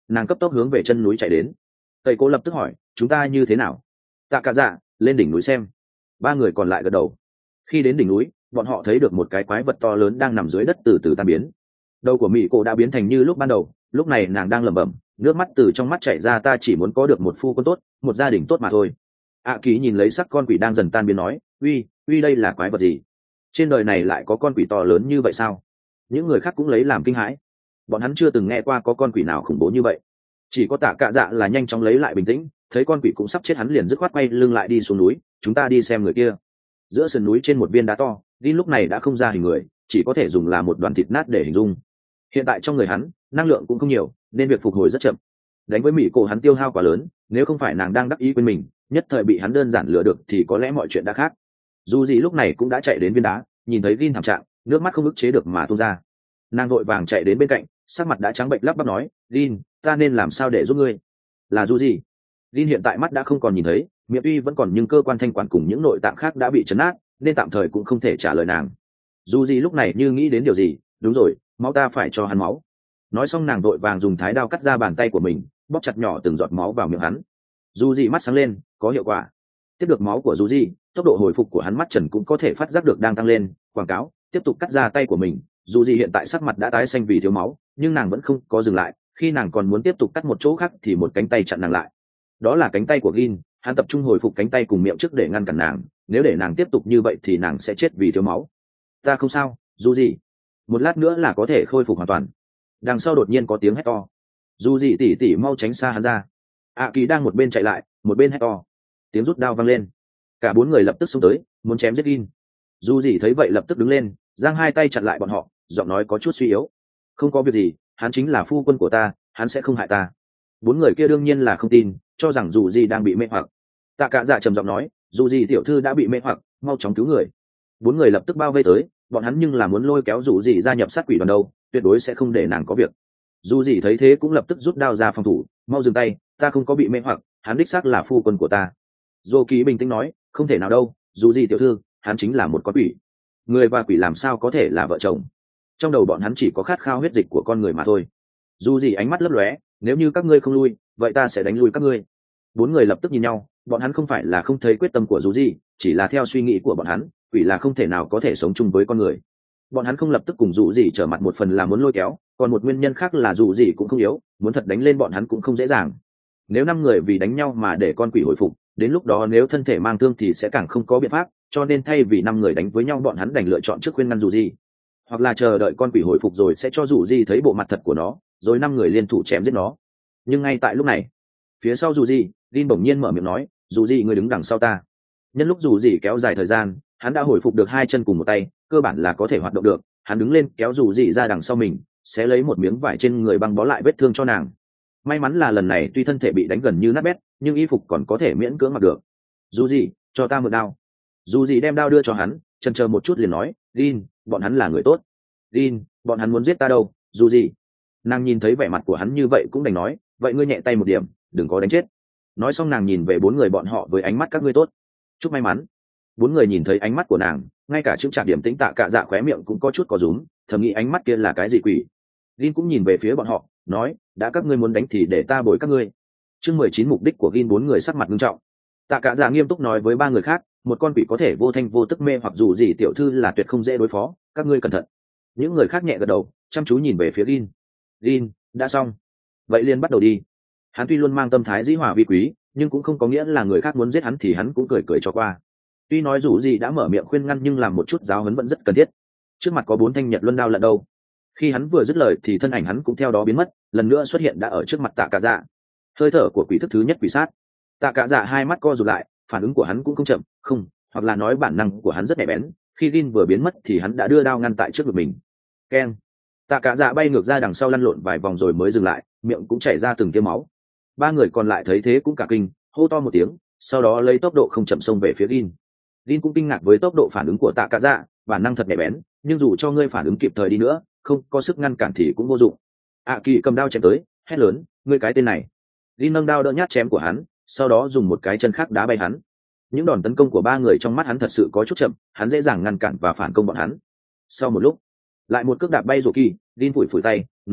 nàng cấp tốc hướng về chân núi chạy đến. Tây Cố lập tức hỏi, chúng ta như thế nào? Tạ Cả Dạ, lên đỉnh núi xem. Ba người còn lại gật đầu. Khi đến đỉnh núi, bọn họ thấy được một cái quái vật to lớn đang nằm dưới đất từ từ tan biến. Đầu của mỹ cổ đã biến thành như lúc ban đầu, lúc này nàng đang lẩm bẩm, nước mắt từ trong mắt chảy ra, ta chỉ muốn có được một phu quân tốt, một gia đình tốt mà thôi. ạ Kỳ nhìn lấy sắc con quỷ đang dần tan biến nói, uy uy đây là quái vật gì? Trên đời này lại có con quỷ to lớn như vậy sao? Những người khác cũng lấy làm kinh hãi. Bọn hắn chưa từng nghe qua có con quỷ nào khủng bố như vậy. Chỉ có Tạ Cả Dạ là nhanh chóng lấy lại bình tĩnh, thấy con quỷ cũng sắp chết hắn liền dứt khoát quay lưng lại đi xuống núi, chúng ta đi xem người kia. Giữa sườn núi trên một viên đá to, Linh lúc này đã không ra hình người, chỉ có thể dùng là một đoàn thịt nát để hình dung. Hiện tại trong người hắn năng lượng cũng không nhiều, nên việc phục hồi rất chậm. Đánh với mỹ cổ hắn tiêu hao quá lớn, nếu không phải nàng đang đắc ý quên mình, nhất thời bị hắn đơn giản lừa được thì có lẽ mọi chuyện đã khác. Dù gì lúc này cũng đã chạy đến viên đá, nhìn thấy Linh thảm trạng, nước mắt không ức chế được mà tuôn ra. Nàng vội vàng chạy đến bên cạnh, sắc mặt đã trắng bệch lắp bắp nói, Linh, ta nên làm sao để giúp ngươi? Là dù gì? Linh hiện tại mắt đã không còn nhìn thấy, miệng tuy vẫn còn nhưng cơ quan thanh quản cùng những nội tạng khác đã bị chấn át, nên tạm thời cũng không thể trả lời nàng. Dù gì lúc này như nghĩ đến điều gì, đúng rồi, máu ta phải cho hắn máu. Nói xong nàng vội vàng dùng thái đao cắt ra bàn tay của mình, bóp chặt nhỏ từng giọt máu vào miệng hắn. Dù gì mắt sáng lên, có hiệu quả. Tiếp được máu của dù gì, tốc độ hồi phục của hắn mắt trần cũng có thể phát giác được đang tăng lên. Quảng cáo, tiếp tục cắt ra tay của mình. Dù gì hiện tại sắc mặt đã tái xanh vì thiếu máu, nhưng nàng vẫn không có dừng lại. Khi nàng còn muốn tiếp tục cắt một chỗ khác thì một cánh tay chặn nàng lại. Đó là cánh tay của Gin. Hắn tập trung hồi phục cánh tay cùng miệng trước để ngăn cản nàng. Nếu để nàng tiếp tục như vậy thì nàng sẽ chết vì thiếu máu. Ta không sao, dù gì, một lát nữa là có thể khôi phục hoàn toàn. Đằng sau đột nhiên có tiếng hét to, dù gì tỉ tỉ mau tránh xa hắn ra. ạ Kỳ đang một bên chạy lại, một bên hét to. Tiếng rút đao vang lên, cả bốn người lập tức xông tới, muốn chém giết Gin. Dù gì thấy vậy lập tức đứng lên, giang hai tay chặn lại bọn họ, giọng nói có chút suy yếu. Không có việc gì, hắn chính là phu quân của ta, hắn sẽ không hại ta. Bốn người kia đương nhiên là không tin, cho rằng dù gì đang bị mê hoặc. Tạ Cả Dạ trầm giọng nói, dù gì tiểu thư đã bị mê hoặc, mau chóng cứu người. Bốn người lập tức bao vây tới, bọn hắn nhưng là muốn lôi kéo dù gì gia nhập sát quỷ đoàn đâu, tuyệt đối sẽ không để nàng có việc. Dù gì thấy thế cũng lập tức rút đao ra phòng thủ, mau dừng tay, ta không có bị mê hoặc, hắn đích xác là phu quân của ta. Dô Ký bình tĩnh nói, không thể nào đâu, dù gì tiểu thư, hắn chính là một con quỷ. Người và quỷ làm sao có thể là vợ chồng? Trong đầu bọn hắn chỉ có khát khao huyết dịch của con người mà thôi. Dù gì ánh mắt lấp lóe, nếu như các ngươi không lui, vậy ta sẽ đánh lui các ngươi. Bốn người lập tức nhìn nhau, bọn hắn không phải là không thấy quyết tâm của dù gì, chỉ là theo suy nghĩ của bọn hắn, quỷ là không thể nào có thể sống chung với con người. Bọn hắn không lập tức cùng dù gì trở mặt, một phần là muốn lôi kéo, còn một nguyên nhân khác là dù gì cũng không yếu, muốn thật đánh lên bọn hắn cũng không dễ dàng. Nếu năm người vì đánh nhau mà để con quỷ hồi phục, đến lúc đó nếu thân thể mang thương thì sẽ càng không có biện pháp, cho nên thay vì năm người đánh với nhau, bọn hắn đành lựa chọn trước khuyên ngăn dù gì, hoặc là chờ đợi con quỷ hồi phục rồi sẽ cho dù gì thấy bộ mặt thật của nó, rồi năm người liên thủ chém giết nó. Nhưng ngay tại lúc này, phía sau dù gì, Linh bỗng nhiên mở miệng nói, dù gì người đứng đằng sau ta. Nhân lúc dù gì kéo dài thời gian, hắn đã hồi phục được hai chân cùng một tay, cơ bản là có thể hoạt động được. Hắn đứng lên kéo dù gì ra đằng sau mình, sẽ lấy một miếng vải trên người băng bó lại vết thương cho nàng. May mắn là lần này tuy thân thể bị đánh gần như nát bét, nhưng y phục còn có thể miễn cưỡng mặc được. Dù gì, cho ta mượn đao. Dù gì đem đao đưa cho hắn, chần chờ một chút liền nói, Linh, bọn hắn là người tốt. Linh, bọn hắn muốn giết ta đâu? Dù gì. Nàng nhìn thấy vẻ mặt của hắn như vậy cũng đành nói, vậy ngươi nhẹ tay một điểm, đừng có đánh chết. Nói xong nàng nhìn về bốn người bọn họ với ánh mắt các ngươi tốt, chúc may mắn. Bốn người nhìn thấy ánh mắt của nàng, ngay cả chững chạc điểm tĩnh Tạ Cả Dạ khóe miệng cũng có chút có rúm, thầm nghĩ ánh mắt kia là cái gì quỷ. Gin cũng nhìn về phía bọn họ, nói, đã các ngươi muốn đánh thì để ta bồi các ngươi. Chương mười chín mục đích của Gin. Bốn người sắc mặt nghiêm trọng. Tạ Cả Dạ nghiêm túc nói với ba người khác, một con quỷ có thể vô thanh vô tức mê hoặc dù gì tiểu thư là tuyệt không dễ đối phó, các ngươi cẩn thận. Những người khác nhẹ gật đầu, chăm chú nhìn về phía Gin. Gin, đã xong. Vậy liền bắt đầu đi. Hắn tuy luôn mang tâm thái dĩ hòa vi quý, nhưng cũng không có nghĩa là người khác muốn giết hắn thì hắn cũng cười cười cho qua. Tuy nói dù gì đã mở miệng khuyên ngăn nhưng làm một chút giáo huấn vẫn rất cần thiết. Trước mặt có bốn thanh nhật luân đao lận đâu. Khi hắn vừa dứt lời thì thân ảnh hắn cũng theo đó biến mất, lần nữa xuất hiện đã ở trước mặt Tạ Cả Dạ. Hơi thở của quỷ thức thứ nhất quỷ sát. Tạ Cả Dạ hai mắt co rụt lại, phản ứng của hắn cũng không chậm, không, hoặc là nói bản năng của hắn rất nhạy bén. Khi Gin vừa biến mất thì hắn đã đưa đao ngăn tại trước ngực mình. Keng. Tạ Cả Dạ bay ngược ra đằng sau lăn lộn vài vòng rồi mới dừng lại, miệng cũng chảy ra từng tia máu. Ba người còn lại thấy thế cũng cả kinh, hô to một tiếng, sau đó lấy tốc độ không chậm xông về phía Gin. Gin cũng kinh ngạc với tốc độ phản ứng của Tạ Cả Dạ, bản năng thật nhạy bén, nhưng dù cho ngươi phản ứng kịp thời đi nữa, không có sức ngăn cản thì cũng vô dụng. ạ Kỳ cầm đao chém tới, hét lớn, ngươi cái tên này. Gin nâng đao đỡ nhát chém của hắn, sau đó dùng một cái chân khác đá bay hắn. Những đòn tấn công của ba người trong mắt hắn thật sự có chút chậm, hắn dễ dàng ngăn cản và phản công bọn hắn. Sau một lúc, lại một cước đạp bay Rồ Kỳ, Gin phủi phủi tay, nói,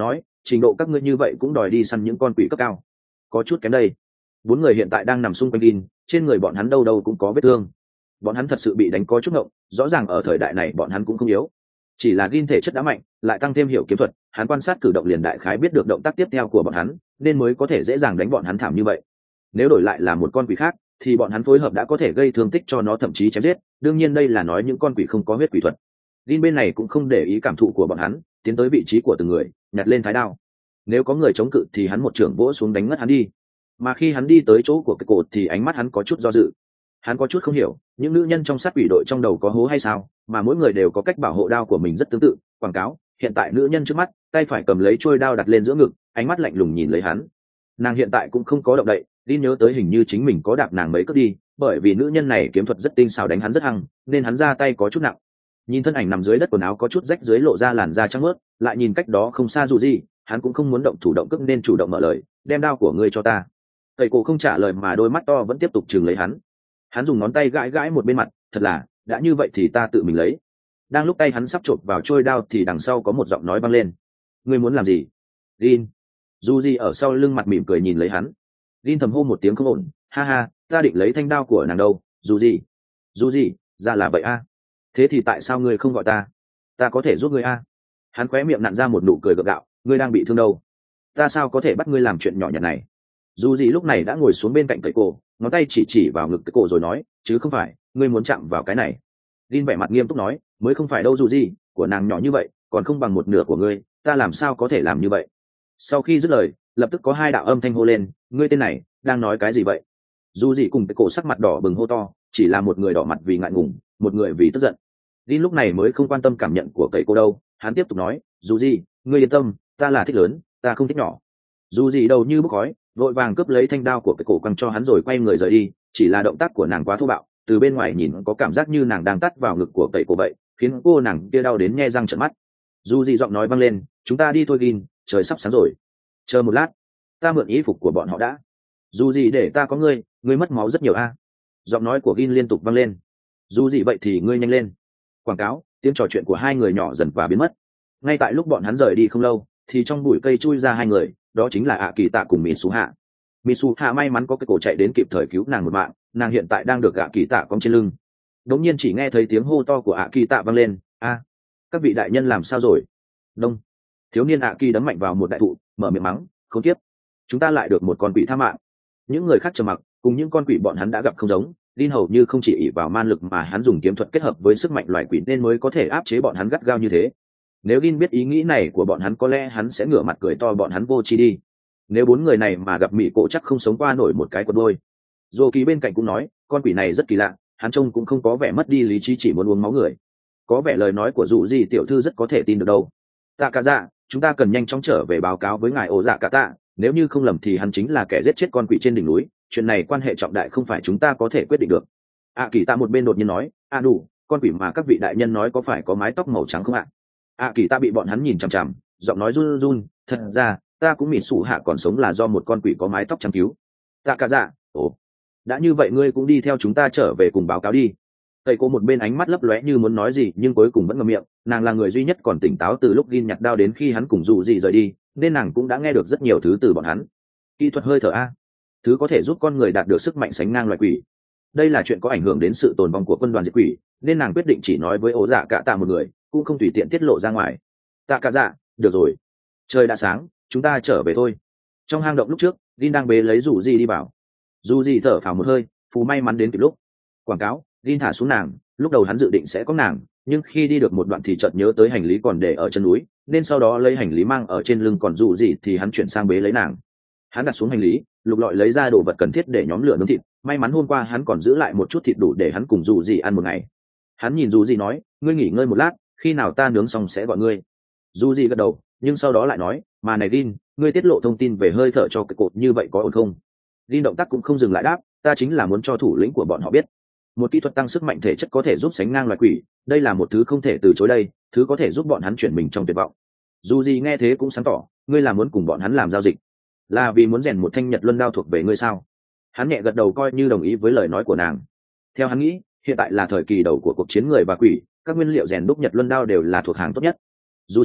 trình độ các ngươi như vậy cũng đòi đi săn những con quỷ cấp cao, có chút kém đây. Bốn người hiện tại đang nằm xung quanh Gin, trên người bọn hắn đâu đâu cũng có vết thương. Bọn hắn thật sự bị đánh có chút ngộng, rõ ràng ở thời đại này bọn hắn cũng không yếu. Chỉ là Gin thể chất đã mạnh, lại tăng thêm hiểu kiếm thuật, hắn quan sát cử động liền đại khái biết được động tác tiếp theo của bọn hắn, nên mới có thể dễ dàng đánh bọn hắn thảm như vậy. Nếu đổi lại là một con quỷ khác, thì bọn hắn phối hợp đã có thể gây thương tích cho nó, thậm chí chém giết. Đương nhiên đây là nói những con quỷ không có huyết quỷ thuật. Gin bên này cũng không để ý cảm thụ của bọn hắn, tiến tới vị trí của từng người, nhặt lên thái đao. Nếu có người chống cự thì hắn một trưởng vỗ xuống đánh ngất hắn đi. Mà khi hắn đi tới chỗ của cái cột thì ánh mắt hắn có chút do dự. Hắn có chút không hiểu, những nữ nhân trong sát quỷ đội trong đầu có hố hay sao, mà mỗi người đều có cách bảo hộ đao của mình rất tương tự. Quảng cáo, hiện tại nữ nhân trước mắt, tay phải cầm lấy chuôi đao đặt lên giữa ngực, ánh mắt lạnh lùng nhìn lấy hắn. Nàng hiện tại cũng không có động đậy, đi nhớ tới hình như chính mình có đạp nàng mấy cước đi, bởi vì nữ nhân này kiếm thuật rất tinh xảo, đánh hắn rất hăng, nên hắn ra tay có chút nặng. Nhìn thân ảnh nằm dưới đất, quần áo có chút rách dưới lộ ra làn da trắng mướt, lại nhìn cách đó không xa dù gì, hắn cũng không muốn động thủ động cước nên chủ động mở lời, đem đao của ngươi cho ta. Thầy cổ không trả lời mà đôi mắt to vẫn tiếp tục chừng lấy hắn. Hắn dùng ngón tay gãi gãi một bên mặt, thật là, đã như vậy thì ta tự mình lấy. Đang lúc tay hắn sắp chộp vào trôi đao thì đằng sau có một giọng nói vang lên. Ngươi muốn làm gì? Gin. Dù gì ở sau lưng mặt mỉm cười nhìn lấy hắn. Gin thầm hô một tiếng không ổn, ha ha, ta định lấy thanh đao của nàng đâu, dù gì? Dù gì, ra là vậy a. Thế thì tại sao ngươi không gọi ta? Ta có thể giúp ngươi a. Hắn khóe miệng nặn ra một nụ cười gượng gạo, ngươi đang bị thương đâu? Ta sao có thể bắt ngươi làm chuyện nhỏ nhặt này? Dù gì lúc này đã ngồi xuống bên cạnh cậy cổ, ngón tay chỉ chỉ vào ngực cái cổ rồi nói, chứ không phải, ngươi muốn chạm vào cái này. Gin vẻ mặt nghiêm túc nói, mới không phải đâu dù gì, của nàng nhỏ như vậy, còn không bằng một nửa của ngươi, ta làm sao có thể làm như vậy? Sau khi dứt lời, lập tức có hai đạo âm thanh hô lên, ngươi tên này, đang nói cái gì vậy? Dù gì cùng cái cổ sắc mặt đỏ bừng hô to, chỉ là một người đỏ mặt vì ngại ngùng, một người vì tức giận. Gin lúc này mới không quan tâm cảm nhận của cậy cô đâu, hắn tiếp tục nói, dù gì, ngươi yên tâm, ta là thích lớn, ta không thích nhỏ. Dù gì đầu như bốc khói, vội vàng cướp lấy thanh đao của cái cổ quăng cho hắn rồi quay người rời đi. Chỉ là động tác của nàng quá thô bạo, từ bên ngoài nhìn có cảm giác như nàng đang tắt vào ngực của cậy cổ vậy, khiến cô nàng kia đau đến nhe răng trợn mắt. Dù gì giọng nói vang lên, chúng ta đi thôi Gin, trời sắp sáng rồi. Chờ một lát, ta mượn y phục của bọn họ đã. Dù gì để ta có ngươi, ngươi mất máu rất nhiều a. Giọng nói của Gin liên tục vang lên. Dù gì vậy thì ngươi nhanh lên. Quảng cáo, tiếng trò chuyện của hai người nhỏ dần và biến mất. Ngay tại lúc bọn hắn rời đi không lâu, thì trong bụi cây chui ra hai người, đó chính là ạ kỳ tạ cùng mỹ su hạ. Mỹ su hạ may mắn có cái cổ chạy đến kịp thời cứu nàng một mạng, nàng hiện tại đang được ạ kỳ tạ cong trên lưng. Đống nhiên chỉ nghe thấy tiếng hô to của ạ kỳ tạ vang lên, a, các vị đại nhân làm sao rồi? Đông. Thiếu niên ạ kỳ đấm mạnh vào một đại thụ, mở miệng mắng, không tiếp, chúng ta lại được một con quỷ tha mạng. Những người khác trầm mặc, cùng những con quỷ bọn hắn đã gặp không giống. Đin hầu như không chỉ ỷ vào man lực mà hắn dùng kiếm thuật kết hợp với sức mạnh loài quỷ nên mới có thể áp chế bọn hắn gắt gao như thế. Nếu Gin biết ý nghĩ này của bọn hắn có lẽ hắn sẽ ngửa mặt cười to bọn hắn vô chi đi. Nếu bốn người này mà gặp Mị Cổ chắc không sống qua nổi một cái quật đôi. Dô Kỳ bên cạnh cũng nói, con quỷ này rất kỳ lạ, hắn trông cũng không có vẻ mất đi lý trí, chỉ muốn uống máu người. Có vẻ lời nói của dụ gì tiểu thư rất có thể tin được đâu. Tạ cả dạ, chúng ta cần nhanh chóng trở về báo cáo với ngài ổ dạ cả tạ, nếu như không lầm thì hắn chính là kẻ giết chết con quỷ trên đỉnh núi, chuyện này quan hệ trọng đại không phải chúng ta có thể quyết định được. A Kỳ Tạ một bên đột nhiên nói, a đủ, con quỷ mà các vị đại nhân nói có phải có mái tóc màu trắng không ạ? A Kỳ Tạ bị bọn hắn nhìn chằm chằm, giọng nói run run, thật ra ta cũng mịt sụ hạ còn sống là do một con quỷ có mái tóc trắng cứu. Tạ cả dạ, ồ, đã như vậy ngươi cũng đi theo chúng ta trở về cùng báo cáo đi. Tây cô một bên ánh mắt lấp lóe như muốn nói gì nhưng cuối cùng vẫn ngậm miệng, nàng là người duy nhất còn tỉnh táo từ lúc Gin nhặt đao đến khi hắn cùng dụ gì rời đi, nên nàng cũng đã nghe được rất nhiều thứ từ bọn hắn. Kỹ thuật hơi thở a, thứ có thể giúp con người đạt được sức mạnh sánh ngang loài quỷ. Đây là chuyện có ảnh hưởng đến sự tồn vong của quân đoàn diệt quỷ, nên nàng quyết định chỉ nói với ố dạ cả tạ một người, cũng không tùy tiện tiết lộ ra ngoài. Tạ cả dạ, được rồi, trời đã sáng, chúng ta trở về thôi. Trong hang động lúc trước, Gin đang bế lấy dù gì đi vào. Dù gì thở phào một hơi, phù may mắn đến kịp lúc. Quảng cáo, Gin thả xuống nàng, lúc đầu hắn dự định sẽ có nàng, nhưng khi đi được một đoạn thì chợt nhớ tới hành lý còn để ở chân núi, nên sau đó lấy hành lý mang ở trên lưng, còn dù gì thì hắn chuyển sang bế lấy nàng. Hắn đặt xuống hành lý, lục lọi lấy ra đồ vật cần thiết để nhóm lửa nướng thịt, may mắn hôm qua hắn còn giữ lại một chút thịt đủ để hắn cùng dù gì ăn một ngày. Hắn nhìn dù gì nói, ngươi nghỉ ngơi một lát, khi nào ta nướng xong sẽ gọi ngươi. Dù gì gật đầu, nhưng sau đó lại nói, mà này Gin, ngươi tiết lộ thông tin về hơi thở cho cái cột như vậy có ổn không? Gin động tác cũng không dừng lại đáp, ta chính là muốn cho thủ lĩnh của bọn họ biết, một kỹ thuật tăng sức mạnh thể chất có thể giúp sánh ngang loài quỷ, đây là một thứ không thể từ chối đây, thứ có thể giúp bọn hắn chuyển mình trong tuyệt vọng. Dù gì nghe thế cũng sáng tỏ, ngươi là muốn cùng bọn hắn làm giao dịch, là vì muốn rèn một thanh Nhật Luân đao thuộc về ngươi sao? Hắn nhẹ gật đầu coi như đồng ý với lời nói của nàng. Theo hắn nghĩ, hiện tại là thời kỳ đầu của cuộc chiến người và quỷ, các nguyên liệu rèn đúc Nhật Luân đao đều là thuộc hàng tốt nhất. Dù sao,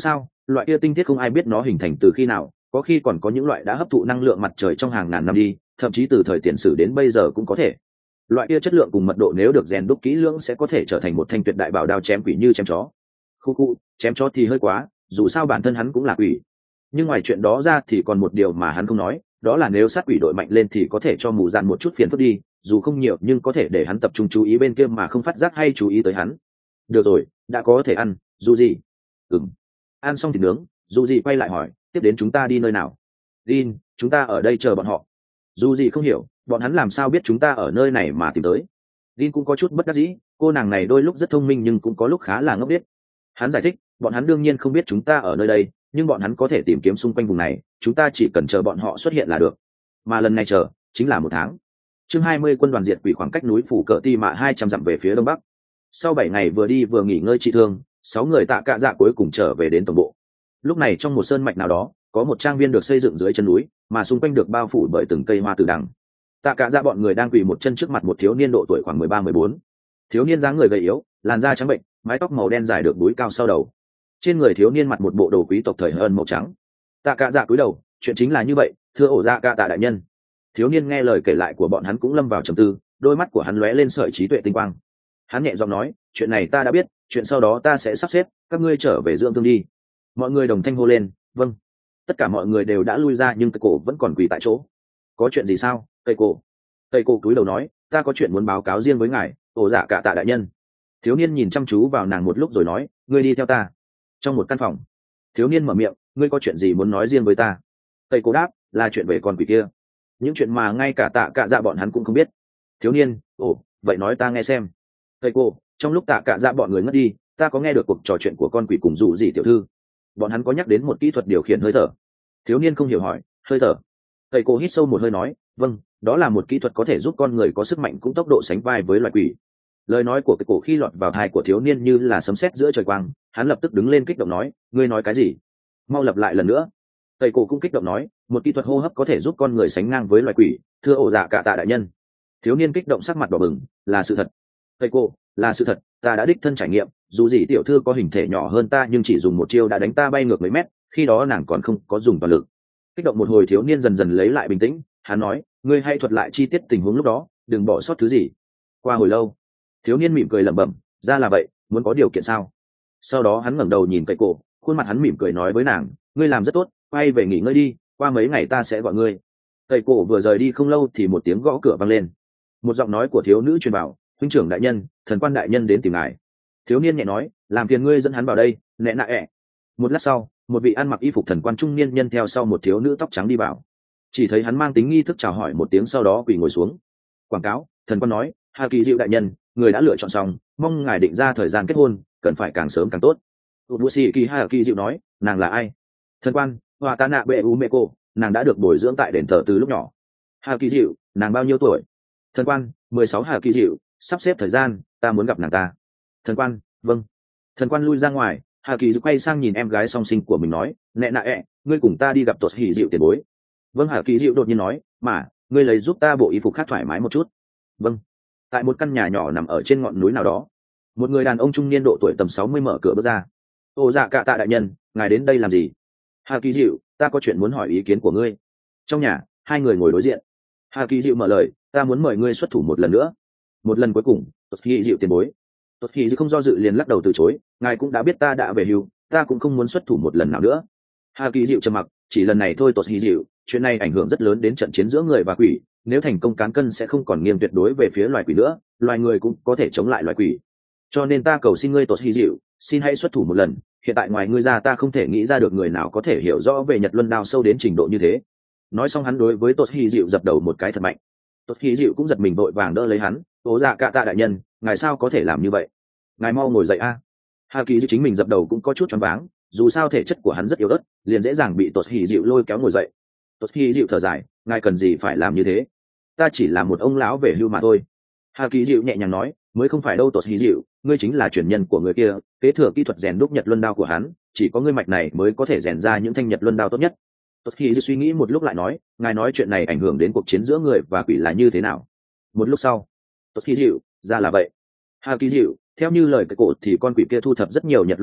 loại kia tinh thiết không ai biết nó hình thành từ khi nào, có khi còn có những loại đã hấp thụ năng lượng mặt trời trong hàng ngàn năm đi, thậm chí từ thời tiền sử đến bây giờ cũng có thể. Loại kia chất lượng cùng mật độ nếu được rèn đúc kỹ lưỡng sẽ có thể trở thành một thanh tuyệt đại bảo đao chém quỷ như chém chó. Khu khu, chém chó thì hơi quá, dù sao bản thân hắn cũng là quỷ. Nhưng ngoài chuyện đó ra thì còn một điều mà hắn không nói, đó là nếu sát quỷ đội mạnh lên thì có thể cho mù dạn một chút phiền phức đi, dù không nhiều nhưng có thể để hắn tập trung chú ý bên kia mà không phát giác hay chú ý tới hắn. Được rồi, đã có thể ăn, dù gì. Ừm. Ăn xong thịt nướng, dù gì quay lại hỏi, tiếp đến chúng ta đi nơi nào? Din, chúng ta ở đây chờ bọn họ. Dù gì không hiểu, bọn hắn làm sao biết chúng ta ở nơi này mà tìm tới. Din cũng có chút bất đắc dĩ, cô nàng này đôi lúc rất thông minh nhưng cũng có lúc khá là ngốc nghếch. Hắn giải thích, bọn hắn đương nhiên không biết chúng ta ở nơi đây, nhưng bọn hắn có thể tìm kiếm xung quanh vùng này, chúng ta chỉ cần chờ bọn họ xuất hiện là được. Mà lần này chờ chính là một tháng. Chương hai mươi quân đoàn diệt quỷ khoảng cách núi phủ cờ ti mạ hai trăm dặm về phía đông bắc. Sau bảy ngày vừa đi vừa nghỉ ngơi trị thương, sáu người Tạ Cạ Dạ cuối cùng trở về đến tổng bộ. Lúc này trong một sơn mạch nào đó, có một trang viên được xây dựng dưới chân núi, mà xung quanh được bao phủ bởi từng cây hoa tử đằng. Tạ Cạ Dạ bọn người đang quỳ một chân trước mặt một thiếu niên độ tuổi khoảng mười ba mười bốn. Thiếu niên dáng người gầy yếu, làn da trắng bệnh, mái tóc màu đen dài được búi cao sau đầu. Trên người thiếu niên mặt một bộ đồ quý tộc thời hơn màu trắng. Tạ Cạ Dạ cúi đầu, chuyện chính là như vậy, thưa ổ dạ Cạ Tạ đại nhân. Thiếu niên nghe lời kể lại của bọn hắn cũng lâm vào trầm tư, đôi mắt của hắn lóe lên sợi trí tuệ tinh quang. Hắn nhẹ giọng nói, chuyện này ta đã biết, chuyện sau đó ta sẽ sắp xếp, các ngươi trở về dưỡng thương đi. Mọi người đồng thanh hô lên, vâng. Tất cả mọi người đều đã lui ra nhưng cây cổ vẫn còn quỳ tại chỗ. Có chuyện gì sao, cây cổ? Cây cổ cúi đầu nói, ta có chuyện muốn báo cáo riêng với ngài, ổ dạ Cạ Tạ đại nhân. Thiếu niên nhìn chăm chú vào nàng một lúc rồi nói, ngươi đi theo ta. Trong một căn phòng, thiếu niên mở miệng, ngươi có chuyện gì muốn nói riêng với ta? Cây cổ đáp, là chuyện về con quỷ kia, những chuyện mà ngay cả Tạ Cạ Dạ bọn hắn cũng không biết. Thiếu niên, ồ, vậy nói ta nghe xem. Cây cô, trong lúc Tạ Cạ Dạ bọn người ngất đi, ta có nghe được cuộc trò chuyện của con quỷ cùng dụ gì tiểu thư. Bọn hắn có nhắc đến một kỹ thuật điều khiển hơi thở. Thiếu niên không hiểu hỏi, hơi thở? Cây cô hít sâu một hơi nói, vâng, đó là một kỹ thuật có thể giúp con người có sức mạnh cũng tốc độ sánh vai với loài quỷ. Lời nói của cây cổ khi lọt vào tai của thiếu niên như là sấm sét giữa trời quang, hắn lập tức đứng lên kích động nói, ngươi nói cái gì? Mau lặp lại lần nữa. Cây cổ cũng kích động nói, một kỹ thuật hô hấp có thể giúp con người sánh ngang với loài quỷ, thưa ổ dạ Cạ Tạ đại nhân. Thiếu niên kích động sắc mặt đỏ bừng, là sự thật. Cây cổ, là sự thật, ta đã đích thân trải nghiệm, dù gì tiểu thư có hình thể nhỏ hơn ta nhưng chỉ dùng một chiêu đã đánh ta bay ngược mấy mét, khi đó nàng còn không có dùng toàn lực. Kích động một hồi thiếu niên dần dần lấy lại bình tĩnh, hắn nói, ngươi hãy thuật lại chi tiết tình huống lúc đó, đừng bỏ sót thứ gì. Qua hồi lâu, thiếu niên mỉm cười lẩm bẩm, ra là vậy, muốn có điều kiện sao? Sau đó hắn ngẩng đầu nhìn cây cổ, khuôn mặt hắn mỉm cười nói với nàng, ngươi làm rất tốt, quay về nghỉ ngơi đi, qua mấy ngày ta sẽ gọi ngươi. Cây cổ vừa rời đi không lâu thì một tiếng gõ cửa vang lên. Một giọng nói của thiếu nữ truyền vào, huynh trưởng đại nhân, thần quan đại nhân đến tìm ngài. Thiếu niên nhẹ nói, làm phiền ngươi dẫn hắn vào đây, nệ nạ ẹ. Một lát sau, một vị ăn mặc y phục thần quan trung niên nhân theo sau một thiếu nữ tóc trắng đi vào. Chỉ thấy hắn mang tính nghi thức chào hỏi một tiếng sau đó quỳ ngồi xuống. Quảng cáo, thần quan nói, Hà Kỳ Diệu đại nhân, người đã lựa chọn xong, mong ngài định ra thời gian kết hôn, cần phải càng sớm càng tốt. Đỗ Sĩ Kỳ Hà Kỳ Diệu nói, nàng là ai? Thần quan, Hoa Ta Nạ Bệ U Mê Cô, nàng đã được bồi dưỡng tại đền thờ từ lúc nhỏ. Hà Kỳ Diệu, nàng bao nhiêu tuổi? Thần quan, mười sáu. Hà Kỳ Diệu, sắp xếp thời gian, ta muốn gặp nàng ta. Thần quan, vâng. Thần quan lui ra ngoài, Hà Kỳ Diệu quay sang nhìn em gái song sinh của mình nói, nệ nạ ẹ, ngươi cùng ta đi gặp Tuột Hỉ Diệu tiền bối. Vâng. Hà Kỳ Diệu đột nhiên nói, mà ngươi lấy giúp ta bộ y phục khác thoải mái một chút. Vâng. Tại một căn nhà nhỏ nằm ở trên ngọn núi nào đó, một người đàn ông trung niên độ tuổi tầm sáu mươi mở cửa bước ra. Ô dạ Cạ Tạ đại nhân, ngài đến đây làm gì? Hà Kỳ Diệu, ta có chuyện muốn hỏi ý kiến của ngươi. Trong nhà, hai người ngồi đối diện. Hà Kỳ Diệu mở lời, ta muốn mời ngươi xuất thủ một lần nữa, một lần cuối cùng. Tuột Hỉ Diệu tiền bối. Tuột Hỉ Diệu không do dự liền lắc đầu từ chối, ngài cũng đã biết ta đã về hưu, ta cũng không muốn xuất thủ một lần nào nữa. Hà Kỳ Diệu trầm mặc, chỉ lần này thôi. Tuột Hỉ Diệu, chuyện này ảnh hưởng rất lớn đến trận chiến giữa người và quỷ, nếu thành công cán cân sẽ không còn nghiêng tuyệt đối về phía loài quỷ nữa, loài người cũng có thể chống lại loài quỷ. Cho nên ta cầu xin ngươi Tuột Hỉ Diệu, xin hãy xuất thủ một lần, hiện tại ngoài ngươi ra ta không thể nghĩ ra được người nào có thể hiểu rõ về Nhật Luân Đao sâu đến trình độ như thế. Nói xong hắn đối với Tuột Hỉ Diệu dập đầu một cái thật mạnh. Tuột Hỉ Diệu cũng giật mình vội vàng đỡ lấy hắn, Ô dạ Cạ Tạ đại nhân, ngài sao có thể làm như vậy? Ngài mau ngồi dậy a. Hà Kỳ Diệu chính mình dập đầu cũng có chút choáng váng, dù sao thể chất của hắn rất yếu ớt, liền dễ dàng bị Tuột Hỉ Diệu lôi kéo ngồi dậy. Tuột Hỉ Diệu thở dài, ngài cần gì phải làm như thế? Ta chỉ là một ông lão về hưu mà thôi. Hà Kỳ Diệu nhẹ nhàng nói, mới không phải đâu Tuột Hỉ Diệu, ngươi chính là truyền nhân của người kia, kế thừa kỹ thuật rèn đúc Nhật Luân Đao của hắn, chỉ có ngươi mạch này mới có thể rèn ra những thanh Nhật Luân Đao tốt nhất. Tuột Hỉ Diệu suy nghĩ một lúc lại nói, ngài nói chuyện này ảnh hưởng đến cuộc chiến giữa người và quỷ là như thế nào? Một lúc sau, Tuột Hỉ Diệu, ra là vậy. Hà Kỳ Diệu, theo như lời cái cổ thì con quỷ kia thu thập rất nhiều Nhật Luân Đao,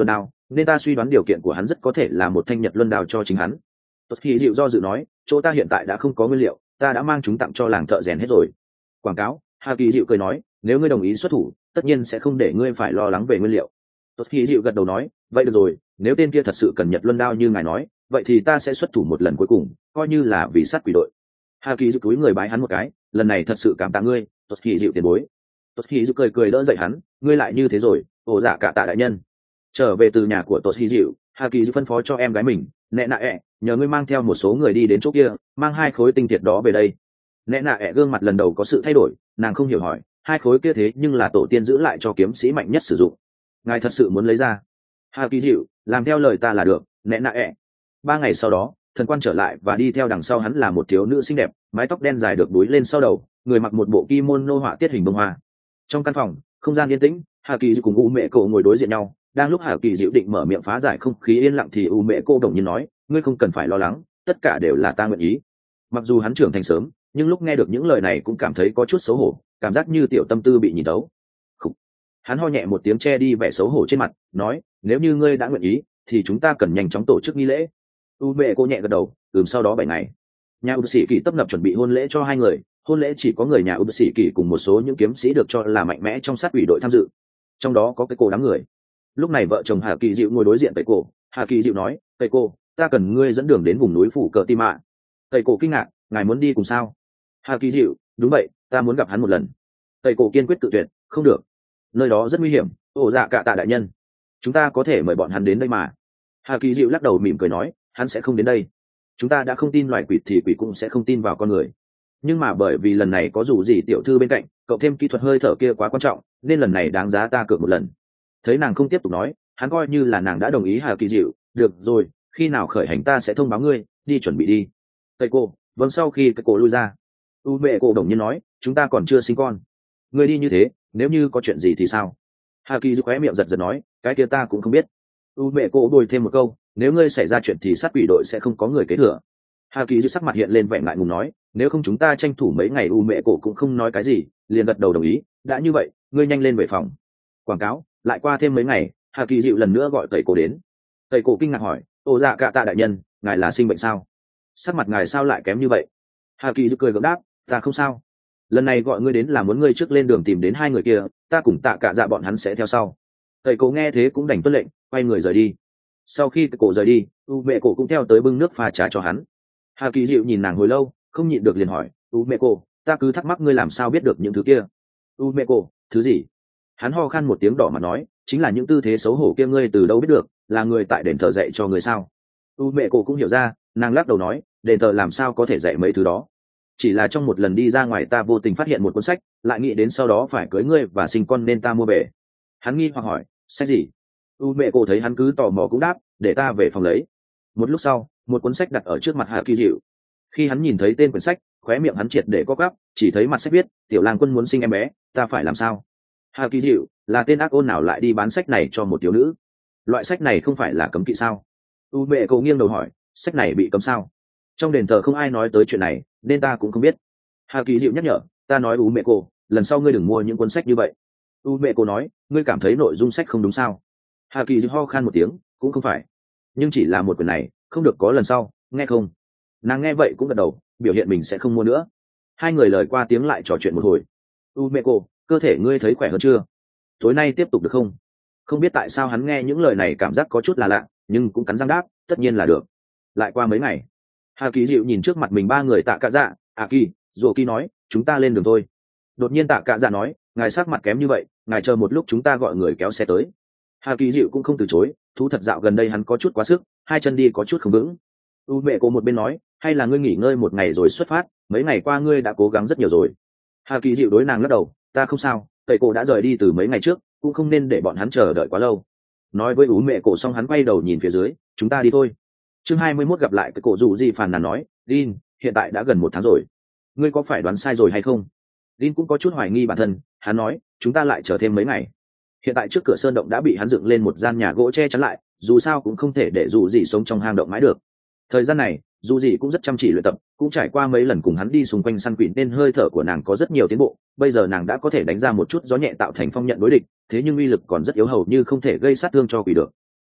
nên ta suy đoán điều kiện của hắn rất có thể là một thanh nhật luân đao cho chính hắn. Tốt khi dịu do dự nói, chỗ ta hiện tại đã không có nguyên liệu, ta đã mang chúng tặng cho làng thợ rèn hết rồi. Quảng cáo. Hà Kỳ dịu cười nói, nếu ngươi đồng ý xuất thủ, tất nhiên sẽ không để ngươi phải lo lắng về nguyên liệu. Tốt khi dịu gật đầu nói, vậy được rồi, nếu tên kia thật sự cần nhật luân đao như ngài nói, vậy thì ta sẽ xuất thủ một lần cuối cùng, coi như là vì sát quỷ đội. Hà Kỳ dịu cúi người bái hắn một cái, lần này thật sự cảm tạ ngươi, Tốt khi dịu tiền bối. Tốt khi dịu cười cười đỡ dậy hắn, ngươi lại như thế rồi, ồ dạ cả tạ đại nhân. Trở về từ nhà của Tốt khi dịu, Hà Kỳ dịu phân phó cho em gái mình, nẹ nạ ẹ, nhờ ngươi mang theo một số người đi đến chỗ kia, mang hai khối tinh thiệt đó về đây. Nẹ nạ ẹ gương mặt lần đầu có sự thay đổi, nàng không hiểu hỏi, hai khối kia thế nhưng là tổ tiên giữ lại cho kiếm sĩ mạnh nhất sử dụng, ngài thật sự muốn lấy ra? Hà Kỳ dịu, làm theo lời ta là được, nẹ nạ ẹ. Ba ngày sau đó, thần quan trở lại và đi theo đằng sau hắn là một thiếu nữ xinh đẹp, mái tóc đen dài được đuối lên sau đầu, người mặc một bộ kimono họa tiết hình bông hoa. Trong căn phòng, không gian yên tĩnh, Hà Kỳ dịu cùng u mẹ cổ ngồi đối diện nhau. Đang lúc Hà Kỳ dịu định mở miệng phá giải không khí yên lặng thì u mẹ cô đồng nhiên nói, ngươi không cần phải lo lắng, tất cả đều là ta nguyện ý. Mặc dù hắn trưởng thành sớm, nhưng lúc nghe được những lời này cũng cảm thấy có chút xấu hổ, cảm giác như tiểu tâm tư bị nhìn tấu. Khủ. Hắn ho nhẹ một tiếng che đi vẻ xấu hổ trên mặt, nói, nếu như ngươi đã nguyện ý thì chúng ta cần nhanh chóng tổ chức nghi lễ. U mẹ cô nhẹ gật đầu, ừm. Sau đó bảy ngày, nhà u sĩ kỳ tấp nập chuẩn bị hôn lễ cho hai người. Hôn lễ chỉ có người nhà u sĩ kỳ cùng một số những kiếm sĩ được cho là mạnh mẽ trong sát ủy đội tham dự, trong đó có cái cô đám người. Lúc này vợ chồng Hà Kỳ dịu ngồi đối diện tây cổ. Hà Kỳ dịu nói, tây cô, ta cần ngươi dẫn đường đến vùng núi phủ cờ tim ạ. Tây cổ kinh ngạc, ngài muốn đi cùng sao? Hà Kỳ dịu, đúng vậy, ta muốn gặp hắn một lần. Tây cổ kiên quyết tự tuyệt, không được, nơi đó rất nguy hiểm. Ồ dạ cả tạ đại nhân, chúng ta có thể mời bọn hắn đến đây mà. Hà Kỳ dịu lắc đầu mỉm cười nói, hắn sẽ không đến đây. Chúng ta đã không tin loài quỷ thì quỷ cũng sẽ không tin vào con người. Nhưng mà bởi vì lần này có dù gì tiểu thư bên cạnh, cậu thêm kỹ thuật hơi thở kia quá quan trọng, nên lần này đáng giá ta cược một lần. Thấy nàng không tiếp tục nói, hắn coi như là nàng đã đồng ý. Hà Kỳ dịu, được rồi, khi nào khởi hành ta sẽ thông báo ngươi, đi chuẩn bị đi. Tây cô, vâng. Sau khi cái cổ lui ra, u mẹ cổ đồng nhiên nói, chúng ta còn chưa sinh con, ngươi đi như thế, nếu như có chuyện gì thì sao? Hà Kỳ dịu khóe miệng giật giật nói, cái kia ta cũng không biết. U mẹ cổ đôi thêm một câu, nếu ngươi xảy ra chuyện thì sát quỷ đội sẽ không có người kế thừa. Hà Kỳ dịu sắc mặt hiện lên vẻ ngại ngùng nói, nếu không chúng ta tranh thủ mấy ngày. U mẹ cổ cũng không nói cái gì, liền gật đầu đồng ý. Đã như vậy, ngươi nhanh lên về phòng. Quảng cáo. Lại qua thêm mấy ngày, Hà Kỳ dịu lần nữa gọi tẩy cổ đến. Tẩy cổ kinh ngạc hỏi, ồ dạ cả tạ đại nhân, ngài là sinh bệnh sao? Sắc mặt ngài sao lại kém như vậy? Hà Kỳ dịu cười gượng đáp, ta không sao. Lần này gọi ngươi đến là muốn ngươi trước lên đường tìm đến hai người kia, ta cùng tạ cả dạ bọn hắn sẽ theo sau. Tẩy cổ nghe thế cũng đành tuân lệnh, quay người rời đi. Sau khi tẩy cổ rời đi, u mẹ cổ cũng theo tới bưng nước pha trà cho hắn. Hà Kỳ dịu nhìn nàng hồi lâu, không nhịn được liền hỏi, u mẹ cổ, ta cứ thắc mắc ngươi làm sao biết được những thứ kia? U mẹ cổ, thứ gì? Hắn ho khan một tiếng đỏ mà nói, chính là những tư thế xấu hổ kia ngươi từ đâu biết được, là người tại đền thờ dạy cho người sao? U mẹ cổ cũng hiểu ra, nàng lắc đầu nói, đền thờ làm sao có thể dạy mấy thứ đó? Chỉ là trong một lần đi ra ngoài ta vô tình phát hiện một cuốn sách, lại nghĩ đến sau đó phải cưới ngươi và sinh con nên ta mua về. Hắn nghi hoặc hỏi, sách gì? U mẹ cổ thấy hắn cứ tò mò cũng đáp, để ta về phòng lấy. Một lúc sau, một cuốn sách đặt ở trước mặt Hà Kỳ dịu. Khi hắn nhìn thấy tên quyển sách, khóe miệng hắn triệt để co quắp, chỉ thấy mặt sách viết, tiểu lang quân muốn sinh em bé, ta phải làm sao? Hà Kỳ dịu, là tên ác ôn nào lại đi bán sách này cho một thiếu nữ? Loại sách này không phải là cấm kỵ sao? U mẹ cổ nghiêng đầu hỏi, sách này bị cấm sao? Trong đền thờ không ai nói tới chuyện này, nên ta cũng không biết. Hà Kỳ dịu nhắc nhở, ta nói U mẹ cổ, lần sau ngươi đừng mua những cuốn sách như vậy. U mẹ cổ nói, ngươi cảm thấy nội dung sách không đúng sao? Hà Kỳ dịu ho khan một tiếng, cũng không phải, nhưng chỉ là một quyển này, không được có lần sau, nghe không? Nàng nghe vậy cũng gật đầu, biểu hiện mình sẽ không mua nữa. Hai người lời qua tiếng lại trò chuyện một hồi. U mẹ cổ, cơ thể ngươi thấy khỏe hơn chưa? Tối nay tiếp tục được không? Không biết tại sao hắn nghe những lời này cảm giác có chút là lạ, nhưng cũng cắn răng đáp, tất nhiên là được. Lại qua mấy ngày, Hà Kỳ dịu nhìn trước mặt mình ba người Tạ Cả Dạ, A Kỳ, Dô Kỳ nói, chúng ta lên đường thôi. Đột nhiên Tạ Cả Dạ nói, ngài sắc mặt kém như vậy, ngài chờ một lúc chúng ta gọi người kéo xe tới. Hà Kỳ dịu cũng không từ chối, thú thật dạo gần đây hắn có chút quá sức, hai chân đi có chút không vững. U mẹ cô một bên nói, hay là ngươi nghỉ ngơi một ngày rồi xuất phát, mấy ngày qua ngươi đã cố gắng rất nhiều rồi. Hà Kỳ dịu đối nàng lắc đầu, ta không sao, tẩy cổ đã rời đi từ mấy ngày trước, cũng không nên để bọn hắn chờ đợi quá lâu. Nói với U mẹ cổ xong hắn quay đầu nhìn phía dưới, chúng ta đi thôi. Chương hai mươi mốt gặp lại cái cổ dù gì phàn nàn nói, Lin, hiện tại đã gần một tháng rồi, ngươi có phải đoán sai rồi hay không? Lin cũng có chút hoài nghi bản thân, hắn nói, chúng ta lại chờ thêm mấy ngày. Hiện tại trước cửa sơn động đã bị hắn dựng lên một gian nhà gỗ che chắn lại, dù sao cũng không thể để dù gì sống trong hang động mãi được. Thời gian này, dù gì cũng rất chăm chỉ luyện tập, cũng trải qua mấy lần cùng hắn đi xung quanh săn quỷ nên hơi thở của nàng có rất nhiều tiến bộ. Bây giờ nàng đã có thể đánh ra một chút gió nhẹ tạo thành phong nhận đối địch, thế nhưng uy lực còn rất yếu, hầu như không thể gây sát thương cho quỷ được.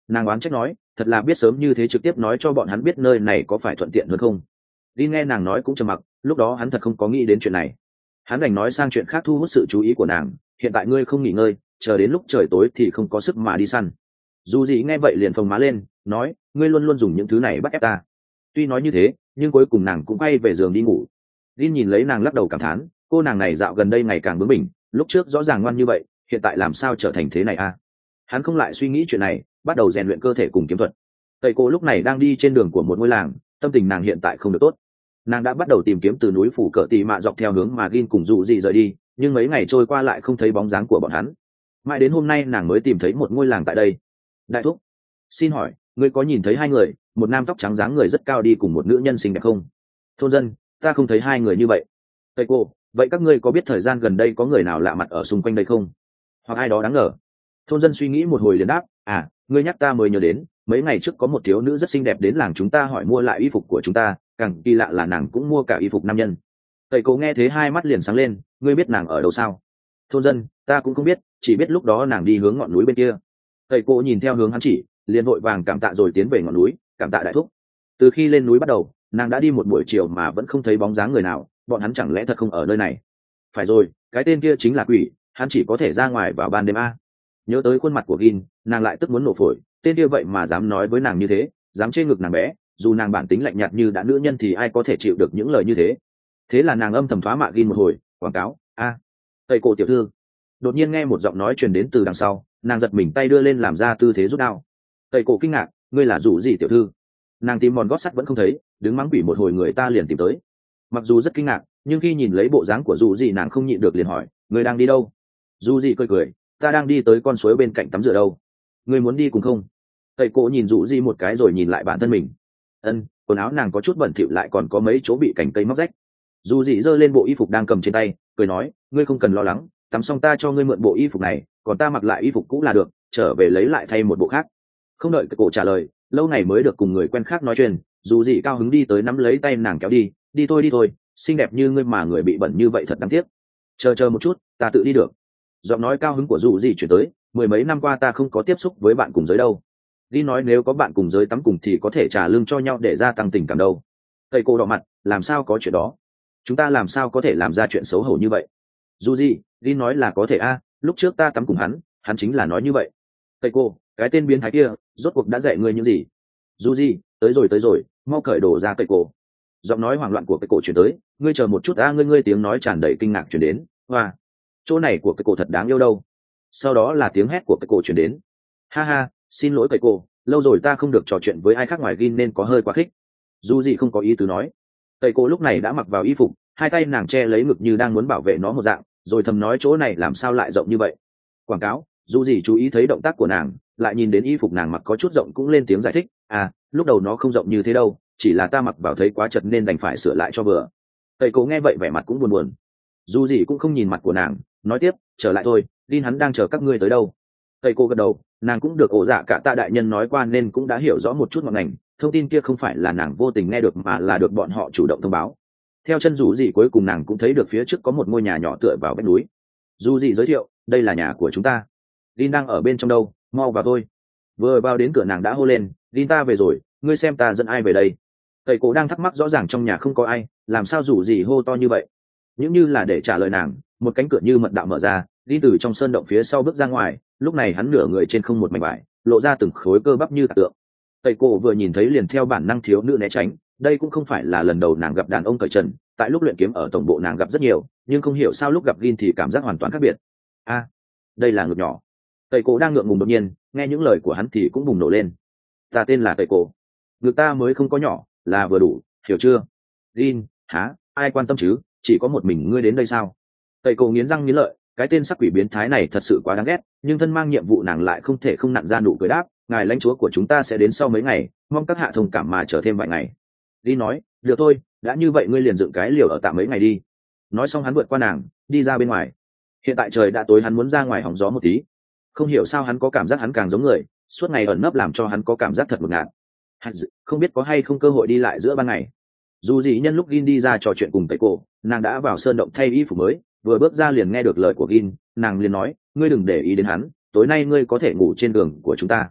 Nàng oán trách nói, thật là biết sớm như thế trực tiếp nói cho bọn hắn biết nơi này có phải thuận tiện hơn không. Đi nghe nàng nói cũng trầm mặc, lúc đó hắn thật không có nghĩ đến chuyện này. Hắn đành nói sang chuyện khác thu hút sự chú ý của nàng, hiện tại ngươi không nghỉ ngơi, chờ đến lúc trời tối thì không có sức mà đi săn. Dù gì nghe vậy liền phồng má lên, nói, ngươi luôn luôn dùng những thứ này bắt ép ta. Tuy nói như thế, nhưng cuối cùng nàng cũng quay về giường đi ngủ. Linh nhìn lấy nàng lắc đầu cảm thán, cô nàng này dạo gần đây ngày càng bướng bỉnh, lúc trước rõ ràng ngoan như vậy, hiện tại làm sao trở thành thế này a? Hắn không lại suy nghĩ chuyện này, bắt đầu rèn luyện cơ thể cùng kiếm thuật. Tây cô lúc này đang đi trên đường của một ngôi làng, tâm tình nàng hiện tại không được tốt. Nàng đã bắt đầu tìm kiếm từ núi phủ cỡ tì mạ dọc theo hướng mà Gin cùng dụ gì rời đi, nhưng mấy ngày trôi qua lại không thấy bóng dáng của bọn hắn. Mãi đến hôm nay nàng mới tìm thấy một ngôi làng tại đây. Đại thúc, xin hỏi, ngươi có nhìn thấy hai người, một nam tóc trắng dáng người rất cao đi cùng một nữ nhân xinh đẹp không? Thôn dân, ta không thấy hai người như vậy. Tây cô, vậy các ngươi có biết thời gian gần đây có người nào lạ mặt ở xung quanh đây không? Hoặc ai đó đáng ngờ. Thôn dân suy nghĩ một hồi liền đáp, à, ngươi nhắc ta mới nhớ đến, mấy ngày trước có một thiếu nữ rất xinh đẹp đến làng chúng ta hỏi mua lại y phục của chúng ta, càng kỳ lạ là nàng cũng mua cả y phục nam nhân. Tây cô nghe thế hai mắt liền sáng lên, ngươi biết nàng ở đâu sao? Thôn dân, ta cũng không biết, chỉ biết lúc đó nàng đi hướng ngọn núi bên kia. Tây cô nhìn theo hướng hắn chỉ, liền vội vàng cảm tạ rồi tiến về ngọn núi, cảm tạ đại thúc. Từ khi lên núi bắt đầu, nàng đã đi một buổi chiều mà vẫn không thấy bóng dáng người nào, bọn hắn chẳng lẽ thật không ở nơi này? Phải rồi, cái tên kia chính là quỷ, hắn chỉ có thể ra ngoài vào ban đêm a. Nhớ tới khuôn mặt của Gin, nàng lại tức muốn nổ phổi, tên kia vậy mà dám nói với nàng như thế, dám chê ngực nàng bé, dù nàng bản tính lạnh nhạt như đã nữ nhân thì ai có thể chịu được những lời như thế. Thế là nàng âm thầm thoá mạ Gin một hồi, quảng cáo, a, tây cổ tiểu thư. Đột nhiên nghe một giọng nói truyền đến từ đằng sau, nàng giật mình tay đưa lên làm ra tư thế rút đao. Tây cổ kinh ngạc, ngươi là dụ gì tiểu thư? Nàng tìm mòn gót sắt vẫn không thấy, đứng mắng quỷ một hồi người ta liền tìm tới. Mặc dù rất kinh ngạc, nhưng khi nhìn lấy bộ dáng của dụ gì nàng không nhịn được liền hỏi, ngươi đang đi đâu? Dụ gì cười cười, ta đang đi tới con suối bên cạnh tắm rửa đâu. Ngươi muốn đi cùng không? Tây cổ nhìn dụ gì một cái rồi nhìn lại bản thân mình. Ân, quần áo nàng có chút bẩn thỉu lại còn có mấy chỗ bị cành cây móc rách. Dụ gì giơ lên bộ y phục đang cầm trên tay, cười nói, ngươi không cần lo lắng, tắm xong ta cho ngươi mượn bộ y phục này, còn ta mặc lại y phục cũ là được, trở về lấy lại thay một bộ khác. Không đợi cái cổ trả lời, lâu ngày mới được cùng người quen khác nói chuyện, dù gì cao hứng đi tới nắm lấy tay nàng kéo đi, đi thôi đi thôi, xinh đẹp như ngươi mà người bị bẩn như vậy thật đáng tiếc. Chờ chờ một chút, ta tự đi được. Giọng nói cao hứng của dù gì chuyển tới, mười mấy năm qua ta không có tiếp xúc với bạn cùng giới đâu. Đi nói nếu có bạn cùng giới tắm cùng thì có thể trả lương cho nhau để gia tăng tình cảm đâu. Thầy cô đỏ mặt, làm sao có chuyện đó? Chúng ta làm sao có thể làm ra chuyện xấu hổ như vậy? Dù gì, đi nói là có thể a, lúc trước ta tắm cùng hắn, hắn chính là nói như vậy. Thầy cô, cái tên biến thái kia, rốt cuộc đã dạy ngươi những gì? Dù gì, tới rồi tới rồi, mau cởi đồ ra cây cổ. Giọng nói hoảng loạn của cái cổ chuyển tới, ngươi chờ một chút a, ngươi ngươi tiếng nói tràn đầy kinh ngạc chuyển đến, hoa, chỗ này của cái cổ thật đáng yêu đâu. Sau đó là tiếng hét của cái cổ chuyển đến, ha ha, xin lỗi cây cổ, lâu rồi ta không được trò chuyện với ai khác ngoài Gin nên có hơi quá khích. Dù gì không có ý tứ nói. Cây cổ lúc này đã mặc vào y phục, hai tay nàng che lấy ngực như đang muốn bảo vệ nó một dạng, rồi thầm nói chỗ này làm sao lại rộng như vậy. Quảng cáo, dù gì chú ý thấy động tác của nàng, lại nhìn đến y phục nàng mặc có chút rộng cũng lên tiếng giải thích, à, lúc đầu nó không rộng như thế đâu, chỉ là ta mặc vào thấy quá chật nên đành phải sửa lại cho vừa. Tây cố nghe vậy vẻ mặt cũng buồn buồn. Dù gì cũng không nhìn mặt của nàng, nói tiếp, trở lại thôi, Linh hắn đang chờ các ngươi tới đâu. Tây cô gật đầu, nàng cũng được ổ dạ cả tạ đại nhân nói qua nên cũng đã hiểu rõ một chút ngọn ngành, thông tin kia không phải là nàng vô tình nghe được mà là được bọn họ chủ động thông báo. Theo chân dù gì cuối cùng nàng cũng thấy được phía trước có một ngôi nhà nhỏ tựa vào vách núi. Dù gì giới thiệu, đây là nhà của chúng ta. Linh đang ở bên trong đâu, mau vào thôi. Vừa vào đến cửa nàng đã hô lên, Linh ta về rồi, ngươi xem ta dẫn ai về đây. Tây cổ đang thắc mắc rõ ràng trong nhà không có ai, làm sao dù gì hô to như vậy. Những như là để trả lời nàng, một cánh cửa như mật đạo mở ra, đi từ trong sơn động phía sau bước ra ngoài, lúc này hắn nửa người trên không một mảnh vải, lộ ra từng khối cơ bắp như tạc tượng. Tây cổ vừa nhìn thấy liền theo bản năng thiếu nữ né tránh, đây cũng không phải là lần đầu nàng gặp đàn ông cởi trần, tại lúc luyện kiếm ở tổng bộ nàng gặp rất nhiều, nhưng không hiểu sao lúc gặp Gin thì cảm giác hoàn toàn khác biệt. A, đây là ngực nhỏ. Tây cổ đang ngượng ngùng đột nhiên, nghe những lời của hắn thì cũng bùng nổ lên. Ta tên là Tây cổ. Ngực ta mới không có nhỏ, là vừa đủ, hiểu chưa? Gin, hả? Ai quan tâm chứ? Chỉ có một mình ngươi đến đây sao? Tây cổ nghiến răng nghiến lợi, cái tên sắc quỷ biến thái này thật sự quá đáng ghét, nhưng thân mang nhiệm vụ nàng lại không thể không nặn ra nụ cười đáp, ngài lãnh chúa của chúng ta sẽ đến sau mấy ngày, mong các hạ thông cảm mà chờ thêm vài ngày. Gin nói, được thôi, đã như vậy ngươi liền dựng cái liều ở tạm mấy ngày đi. Nói xong hắn vượt qua nàng, đi ra bên ngoài. Hiện tại trời đã tối, hắn muốn ra ngoài hóng gió một tí. Không hiểu sao hắn có cảm giác hắn càng giống người, suốt ngày ẩn nấp làm cho hắn có cảm giác thật ngột ngạt. Không biết có hay không cơ hội đi lại giữa ban ngày. Dù gì nhân lúc Gin đi ra trò chuyện cùng Tây cổ, nàng đã vào sơn động thay y phục mới, vừa bước ra liền nghe được lời của Gin, nàng liền nói, ngươi đừng để ý đến hắn, tối nay ngươi có thể ngủ trên đường của chúng ta.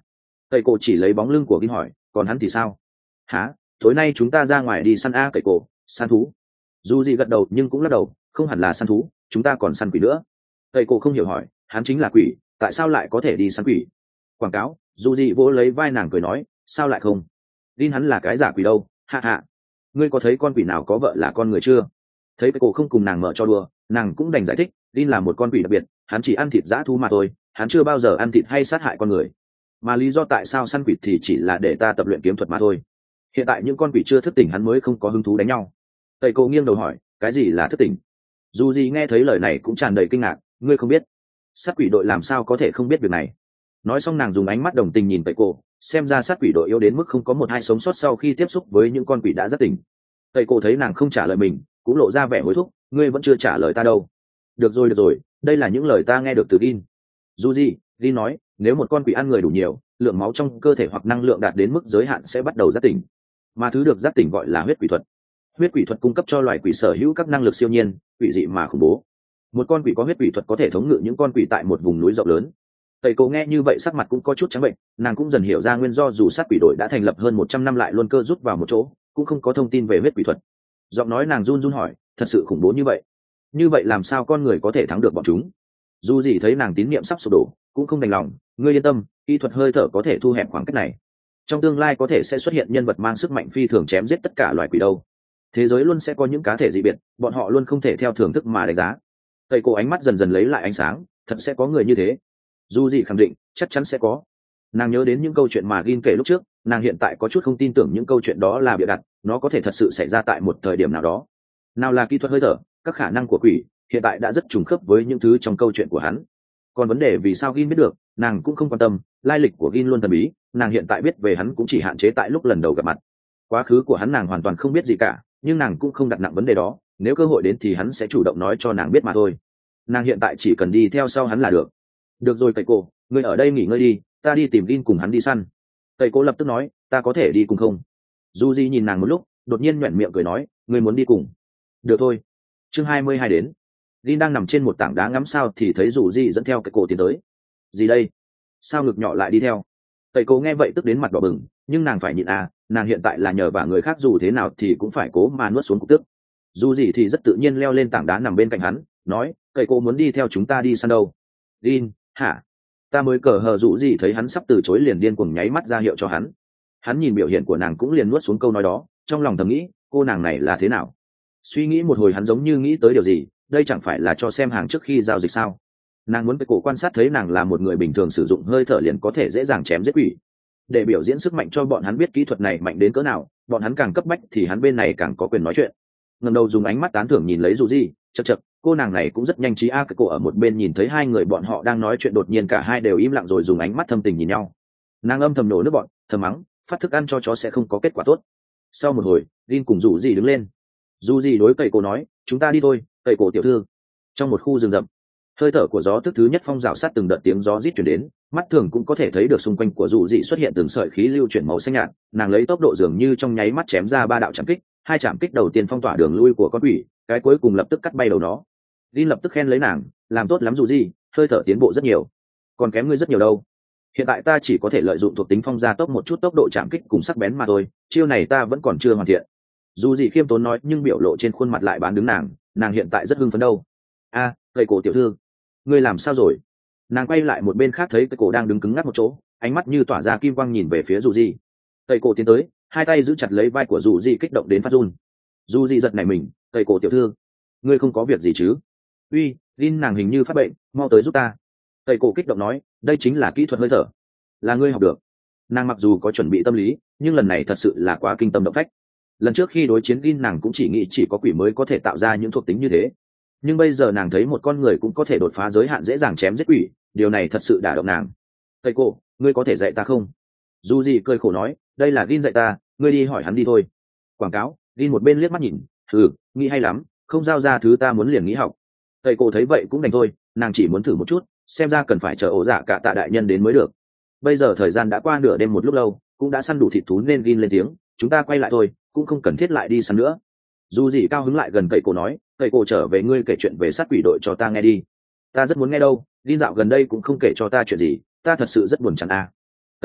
Cậy cổ chỉ lấy bóng lưng của Gin hỏi, còn hắn thì sao? Hả? Tối nay chúng ta ra ngoài đi săn a? Cậy cổ, săn thú. Dù gì gật đầu nhưng cũng lắc đầu, không hẳn là săn thú, chúng ta còn săn quỷ nữa. Cậy cổ không hiểu hỏi, hắn chính là quỷ, tại sao lại có thể đi săn quỷ? Quảng cáo. Dù gì vỗ lấy vai nàng cười nói, sao lại không? Gin hắn là cái giả quỷ đâu, hạ hạ. Ngươi có thấy con quỷ nào có vợ là con người chưa? Thấy Cậy cổ không cùng nàng mở cho đùa, nàng cũng đành giải thích, Gin là một con quỷ đặc biệt, hắn chỉ ăn thịt dã thú mà thôi, hắn chưa bao giờ ăn thịt hay sát hại con người. Mà lý do tại sao săn quỷ thì chỉ là để ta tập luyện kiếm thuật mà thôi. Hiện tại những con quỷ chưa thức tỉnh hắn mới không có hứng thú đánh nhau. Tây cô nghiêng đầu hỏi, cái gì là thức tỉnh? Dù gì nghe thấy lời này cũng tràn đầy kinh ngạc, ngươi không biết? Sát quỷ đội làm sao có thể không biết việc này? Nói xong nàng dùng ánh mắt đồng tình nhìn Tây cô, xem ra sát quỷ đội yếu đến mức không có một hai sống sót sau khi tiếp xúc với những con quỷ đã rất tỉnh. Tây cô thấy nàng không trả lời mình, cũng lộ ra vẻ hối thúc, ngươi vẫn chưa trả lời ta đâu. Được rồi được rồi, đây là những lời ta nghe được từ Gin. Dù gì, Gin nói, nếu một con quỷ ăn người đủ nhiều, lượng máu trong cơ thể hoặc năng lượng đạt đến mức giới hạn sẽ bắt đầu giác tỉnh, mà thứ được giác tỉnh gọi là huyết quỷ thuật. Huyết quỷ thuật cung cấp cho loài quỷ sở hữu các năng lực siêu nhiên, quỷ dị mà khủng bố. Một con quỷ có huyết quỷ thuật có thể thống ngự những con quỷ tại một vùng núi rộng lớn. Tây cô nghe như vậy sắc mặt cũng có chút trắng bệnh, nàng cũng dần hiểu ra nguyên do dù sát quỷ đội đã thành lập hơn một trăm năm lại luôn cơ rút vào một chỗ, cũng không có thông tin về huyết quỷ thuật. Giọng nói nàng run run hỏi, thật sự khủng bố như vậy? Như vậy làm sao con người có thể thắng được bọn chúng? Dù gì thấy nàng tín niệm sắp sụp đổ, cũng không đành lòng, ngươi yên tâm, kỹ thuật hơi thở có thể thu hẹp khoảng cách này. Trong tương lai có thể sẽ xuất hiện nhân vật mang sức mạnh phi thường chém giết tất cả loài quỷ đâu. Thế giới luôn sẽ có những cá thể dị biệt, bọn họ luôn không thể theo thưởng thức mà đánh giá. Tây cô ánh mắt dần dần lấy lại ánh sáng, thật sẽ có người như thế. Dù gì khẳng định, chắc chắn sẽ có. Nàng nhớ đến những câu chuyện mà Gin kể lúc trước, nàng hiện tại có chút không tin tưởng những câu chuyện đó là bịa đặt, nó có thể thật sự xảy ra tại một thời điểm nào đó. Nào là kỹ thuật hơi thở, các khả năng của quỷ, hiện tại đã rất trùng khớp với những thứ trong câu chuyện của hắn. Còn vấn đề vì sao Gin biết được, nàng cũng không quan tâm, lai lịch của Gin luôn thần bí, nàng hiện tại biết về hắn cũng chỉ hạn chế tại lúc lần đầu gặp mặt. Quá khứ của hắn nàng hoàn toàn không biết gì cả, nhưng nàng cũng không đặt nặng vấn đề đó, nếu cơ hội đến thì hắn sẽ chủ động nói cho nàng biết mà thôi. Nàng hiện tại chỉ cần đi theo sau hắn là được. Được rồi Tây cô, ngươi ở đây nghỉ ngơi đi, ta đi tìm Gin cùng hắn đi săn. Tây cô lập tức nói, ta có thể đi cùng không? Du Di nhìn nàng một lúc, đột nhiên nhoẻn miệng cười nói, ngươi muốn đi cùng? Được thôi. Chương hai mươi hai đến. Gin đang nằm trên một tảng đá ngắm sao thì thấy Dù Di dẫn theo cái cổ tiến tới. Gì đây? Sao ngực nhỏ lại đi theo? Tây cô nghe vậy tức đến mặt đỏ bừng, nhưng nàng phải nhịn à, nàng hiện tại là nhờ vả người khác dù thế nào thì cũng phải cố mà nuốt xuống cục tức. Dù gì thì rất tự nhiên leo lên tảng đá nằm bên cạnh hắn, nói, Tây cô muốn đi theo chúng ta đi săn đâu? Gin, hả? Ta mới cờ hờ Dù gì thấy hắn sắp từ chối liền điên cuồng nháy mắt ra hiệu cho hắn. Hắn nhìn biểu hiện của nàng cũng liền nuốt xuống câu nói đó, trong lòng thầm nghĩ, cô nàng này là thế nào? Suy nghĩ một hồi hắn giống như nghĩ tới điều gì, đây chẳng phải là cho xem hàng trước khi giao dịch sao? Nàng muốn cái cổ quan sát thấy nàng là một người bình thường sử dụng hơi thở liền có thể dễ dàng chém giết quỷ. Để biểu diễn sức mạnh cho bọn hắn biết kỹ thuật này mạnh đến cỡ nào, bọn hắn càng cấp bách thì hắn bên này càng có quyền nói chuyện. Ngẩng đầu dùng ánh mắt tán thưởng nhìn lấy Dù Di, chậc chậc, cô nàng này cũng rất nhanh trí a. Cái cổ ở một bên nhìn thấy hai người bọn họ đang nói chuyện đột nhiên cả hai đều im lặng rồi dùng ánh mắt thâm tình nhìn nhau. Nàng âm thầm nổ nước bọn, thầm mắng, phát thức ăn cho chó sẽ không có kết quả tốt. Sau một hồi, Gin cùng Dù Di đứng lên. Dù Di đối cậy cổ nói, chúng ta đi thôi, cậy cổ tiểu thư. Trong một khu rừng rậm, hơi thở của gió thức thứ nhất phong rào sát từng đợt tiếng gió rít chuyển đến, mắt thường cũng có thể thấy được xung quanh của Dù Dị xuất hiện từng sợi khí lưu chuyển màu xanh nhạt. Nàng lấy tốc độ dường như trong nháy mắt chém ra ba đạo chạm kích, hai chạm kích đầu tiên phong tỏa đường lui của con quỷ, cái cuối cùng lập tức cắt bay đầu nó. Linh lập tức khen lấy nàng, làm tốt lắm Dù Dị, hơi thở tiến bộ rất nhiều. Còn kém ngươi rất nhiều đâu. Hiện tại ta chỉ có thể lợi dụng thuộc tính phong gia tốc một chút tốc độ chạm kích cùng sắc bén mà thôi, chiêu này ta vẫn còn chưa hoàn thiện. Dù Dị khiêm tốn nói nhưng biểu lộ trên khuôn mặt lại bán đứng nàng, nàng hiện tại rất hưng phấn đâu. A, gầy cổ tiểu thư, ngươi làm sao rồi? Nàng quay lại một bên khác thấy cái cổ đang đứng cứng ngắc một chỗ, ánh mắt như tỏa ra kim quang nhìn về phía Dù Dị. Tây cổ tiến tới, hai tay giữ chặt lấy vai của Dù Dị kích động đến phát run. Dù Dị giật nảy mình, Tây cổ tiểu thư, ngươi không có việc gì chứ? Uy, Lin nàng hình như phát bệnh, mau tới giúp ta. Tây cổ kích động nói, đây chính là kỹ thuật hơi thở, là ngươi học được. Nàng mặc dù có chuẩn bị tâm lý, nhưng lần này thật sự là quá kinh tâm động phách. Lần trước khi đối chiến Lin nàng cũng chỉ nghĩ chỉ có quỷ mới có thể tạo ra những thuộc tính như thế, nhưng bây giờ nàng thấy một con người cũng có thể đột phá giới hạn dễ dàng chém giết quỷ, điều này thật sự đả động nàng. Thầy cô, ngươi có thể dạy ta không? Dù gì cười khổ nói, đây là Gin dạy ta, ngươi đi hỏi hắn đi thôi. Quảng cáo. Gin một bên liếc mắt nhìn, ừ, nghĩ hay lắm, không giao ra thứ ta muốn liền nghĩ học. Thầy cô thấy vậy cũng đành thôi, nàng chỉ muốn thử một chút, xem ra cần phải chờ ổ dạ cả tạ đại nhân đến mới được. Bây giờ thời gian đã qua nửa đêm một lúc lâu, cũng đã săn đủ thịt thú nên Gin lên tiếng, chúng ta quay lại thôi, cũng không cần thiết lại đi săn nữa. Dù gì cao hứng lại gần cậy cổ nói, cậy cổ trở về ngươi kể chuyện về sát quỷ đội cho ta nghe đi. Ta rất muốn nghe đâu, đi dạo gần đây cũng không kể cho ta chuyện gì, ta thật sự rất buồn chán à.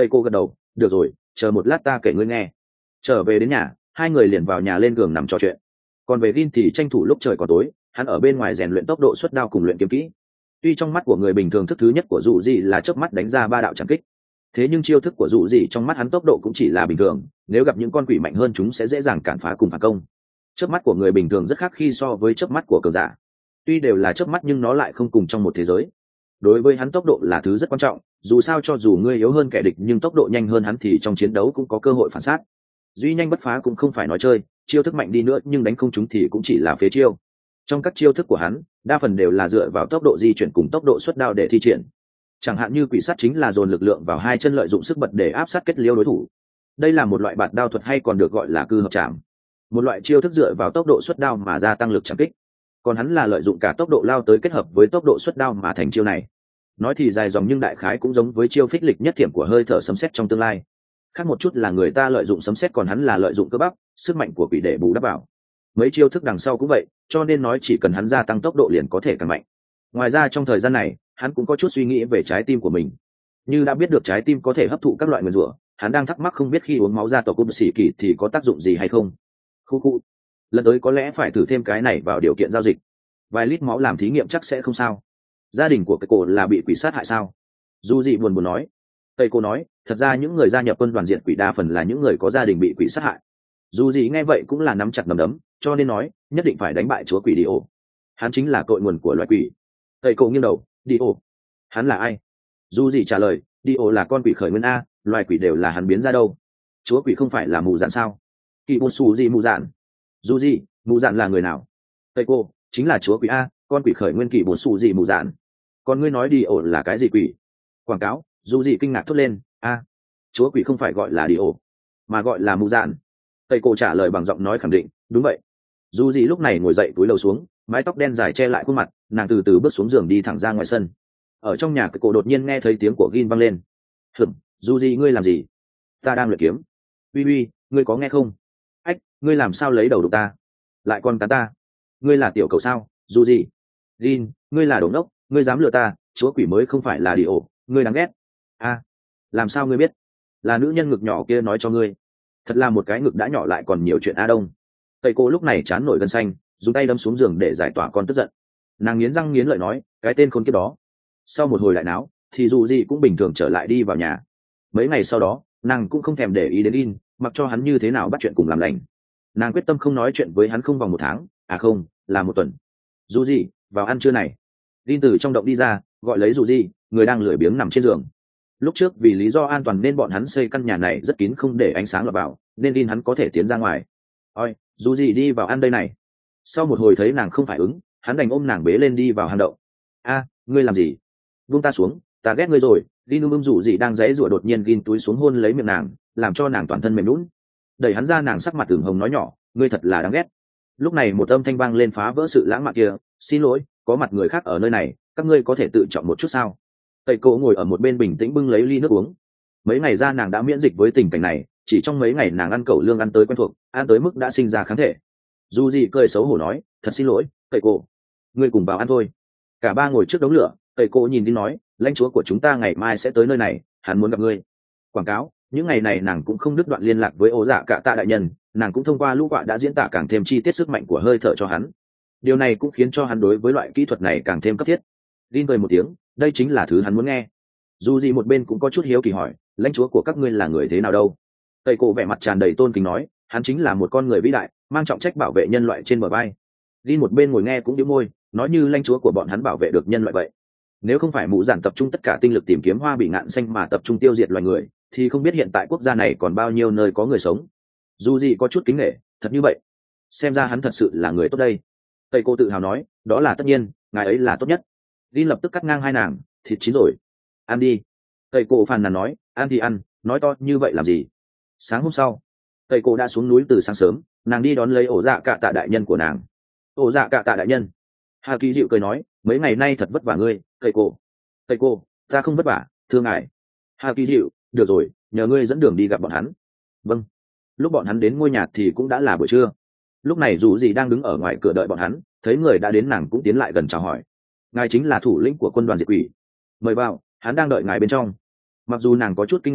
Tây cô gật đầu, được rồi, chờ một lát ta kể ngươi nghe. Trở về đến nhà, hai người liền vào nhà lên giường nằm trò chuyện. Còn về Gin thì tranh thủ lúc trời còn tối, hắn ở bên ngoài rèn luyện tốc độ xuất đao cùng luyện kiếm kỹ. Tuy trong mắt của người bình thường thức thứ nhất của dụ gì là chớp mắt đánh ra ba đạo chẳng kích, thế nhưng chiêu thức của dụ gì trong mắt hắn tốc độ cũng chỉ là bình thường, nếu gặp những con quỷ mạnh hơn chúng sẽ dễ dàng cản phá cùng phản công. Chớp mắt của người bình thường rất khác khi so với chớp mắt của cường giả. Tuy đều là chớp mắt nhưng nó lại không cùng trong một thế giới. Đối với hắn tốc độ là thứ rất quan trọng, dù sao cho dù ngươi yếu hơn kẻ địch nhưng tốc độ nhanh hơn hắn thì trong chiến đấu cũng có cơ hội phản sát. Duy nhanh bất phá cũng không phải nói chơi, chiêu thức mạnh đi nữa nhưng đánh không trúng thì cũng chỉ là phế chiêu. Trong các chiêu thức của hắn, đa phần đều là dựa vào tốc độ di chuyển cùng tốc độ xuất đao để thi triển. Chẳng hạn như quỷ sát chính là dồn lực lượng vào hai chân, lợi dụng sức bật để áp sát kết liễu đối thủ. Đây là một loại bạt đao thuật hay còn được gọi là cư hợp trảm, một loại chiêu thức dựa vào tốc độ xuất đao mà gia tăng lực chạm kích. Còn hắn là lợi dụng cả tốc độ lao tới kết hợp với tốc độ xuất đao mà thành chiêu này. Nói thì dài dòng nhưng đại khái cũng giống với chiêu phích lịch nhất thiểm của hơi thở sấm sét trong tương lai. Khác một chút là người ta lợi dụng sấm sét còn hắn là lợi dụng cơ bắp, sức mạnh của quỷ để bù đắp vào. Mấy chiêu thức đằng sau cũng vậy, cho nên nói chỉ cần hắn gia tăng tốc độ liền có thể càng mạnh. Ngoài ra trong thời gian này, hắn cũng có chút suy nghĩ về trái tim của mình. Như đã biết được trái tim có thể hấp thụ các loại nguyên rủa, hắn đang thắc mắc không biết khi uống máu ra tổ cụm xỉ kỳ thì có tác dụng gì hay không. Khu khu. Lần tới có lẽ phải thử thêm cái này vào điều kiện giao dịch. Vài lít máu làm thí nghiệm chắc sẽ không sao. Gia đình của cái cô là bị quỷ sát hại sao? Du dị buồn buồn nói. Tây cô nói, thật ra những người gia nhập quân đoàn diện quỷ đa phần là những người có gia đình bị quỷ sát hại. Dù gì nghe vậy cũng là nắm chặt nắm đấm, cho nên nói nhất định phải đánh bại chúa quỷ Đi Ô. Hắn chính là cội nguồn của loài quỷ. Tây cô nghiêng đầu, Đi Ô, hắn là ai? Dù gì trả lời, Đi Ô là con quỷ khởi nguyên a, loài quỷ đều là hắn biến ra đâu. Chúa quỷ không phải là mù dạn sao? Kỳ bôn xù gì mù dạn? Dù gì, mù dạn là người nào? Tây cô, chính là chúa quỷ a, con quỷ khởi nguyên kỳ bôn xù gì mù dạn. Còn ngươi nói Đi Ô là cái gì quỷ? Quảng cáo. Dù gì kinh ngạc thốt lên, a, chúa quỷ không phải gọi là Đi Ô, mà gọi là mù dạn. Tây cô trả lời bằng giọng nói khẳng định, đúng vậy. Dù gì lúc này ngồi dậy túi lầu xuống, mái tóc đen dài che lại khuôn mặt, nàng từ từ bước xuống giường đi thẳng ra ngoài sân. Ở trong nhà, cô đột nhiên nghe thấy tiếng của Gin vang lên. Hửm, dù gì ngươi làm gì? Ta đang luyện kiếm. Uy uy, ngươi có nghe không? Ách, ngươi làm sao lấy đầu đục ta? Lại còn cắn ta? Ngươi là tiểu cầu sao? Dù gì? Gin, ngươi là đồ ngốc, ngươi dám lừa ta? Chúa quỷ mới không phải là Đi Ô, ngươi đáng ghét. A, làm sao ngươi biết? Là nữ nhân ngực nhỏ kia nói cho ngươi. Thật là một cái ngực đã nhỏ lại còn nhiều chuyện a đông. Tây cô lúc này chán nổi gân xanh, dùng tay đâm xuống giường để giải tỏa con tức giận. Nàng nghiến răng nghiến lợi nói, cái tên khốn kiếp đó. Sau một hồi lại náo, thì dù gì cũng bình thường trở lại đi vào nhà. Mấy ngày sau đó, nàng cũng không thèm để ý đến In, mặc cho hắn như thế nào bắt chuyện cùng làm lành. Nàng quyết tâm không nói chuyện với hắn không vòng một tháng, à không, là một tuần. Dù gì, vào ăn trưa này. In từ trong động đi ra, gọi lấy dù gì, người đang lười biếng nằm trên giường. Lúc trước vì lý do an toàn nên bọn hắn xây căn nhà này rất kín không để ánh sáng lọt vào, nên In hắn có thể tiến ra ngoài. Ôi, dù gì đi vào ăn đây này. Sau một hồi thấy nàng không phải ứng, hắn đành ôm nàng bế lên đi vào hang động. A, ngươi làm gì? Buông ta xuống, ta ghét ngươi rồi. Gin ôm rủ gì đang giãy giụa đột nhiên Gin túi xuống hôn lấy miệng nàng, làm cho nàng toàn thân mềm nhũn. Đẩy hắn ra, nàng sắc mặt ửng hồng nói nhỏ, ngươi thật là đáng ghét. Lúc này một âm thanh vang lên phá vỡ sự lãng mạn kia, xin lỗi, có mặt người khác ở nơi này, các ngươi có thể tự trọng một chút sao? Tây cô ngồi ở một bên bình tĩnh bưng lấy ly nước uống. Mấy ngày ra nàng đã miễn dịch với tình cảnh này, chỉ trong mấy ngày nàng ăn cẩu lương ăn tới quen thuộc, ăn tới mức đã sinh ra kháng thể. Dù gì cười xấu hổ nói, thật xin lỗi, Tây cô, ngươi cùng vào ăn thôi. Cả ba ngồi trước đống lửa, Tây cô nhìn đi nói, lãnh chúa của chúng ta ngày mai sẽ tới nơi này, hắn muốn gặp ngươi. Quảng cáo, những ngày này nàng cũng không đứt đoạn liên lạc với Ô Dạ Cả Tạ đại nhân, nàng cũng thông qua lũ quạ đã diễn tả càng thêm chi tiết sức mạnh của hơi thở cho hắn. Điều này cũng khiến cho hắn đối với loại kỹ thuật này càng thêm cấp thiết. Linh cười một tiếng, đây chính là thứ hắn muốn nghe. Dù gì một bên cũng có chút hiếu kỳ hỏi, lãnh chúa của các ngươi là người thế nào đâu? Tây cổ vẻ mặt tràn đầy tôn kính nói, hắn chính là một con người vĩ đại, mang trọng trách bảo vệ nhân loại trên bờ vai. Linh một bên ngồi nghe cũng nhíu môi, nói như lãnh chúa của bọn hắn bảo vệ được nhân loại vậy. Nếu không phải mụ giản tập trung tất cả tinh lực tìm kiếm hoa bị ngạn xanh mà tập trung tiêu diệt loài người, thì không biết hiện tại quốc gia này còn bao nhiêu nơi có người sống. Dù gì có chút kính nể, thật như vậy. Xem ra hắn thật sự là người tốt đây. Tây cô tự hào nói, đó là tất nhiên, ngài ấy là tốt nhất. Linh lập tức cắt ngang hai nàng, thịt chín rồi, ăn đi. Tây cô phàn nàn nói, ăn thì ăn, nói to như vậy làm gì? Sáng hôm sau, Tây cô đã xuống núi từ sáng sớm, nàng đi đón lấy ổ dạ cả tạ đại nhân của nàng. Ổ dạ cả tạ đại nhân. Hà Kỳ dịu cười nói, mấy ngày nay thật vất vả ngươi, Tây cô. Tây cô, ta không vất vả, thưa ngài. Hà Kỳ dịu, được rồi, nhờ ngươi dẫn đường đi gặp bọn hắn. Vâng. Lúc bọn hắn đến ngôi nhà thì cũng đã là buổi trưa. Lúc này dù gì đang đứng ở ngoài cửa đợi bọn hắn, thấy người đã đến nàng cũng tiến lại gần chào hỏi. Ngài chính là thủ lĩnh của quân đoàn diệt quỷ, mời vào, hắn đang đợi ngài bên trong. Mặc dù nàng có chút kinh ngạc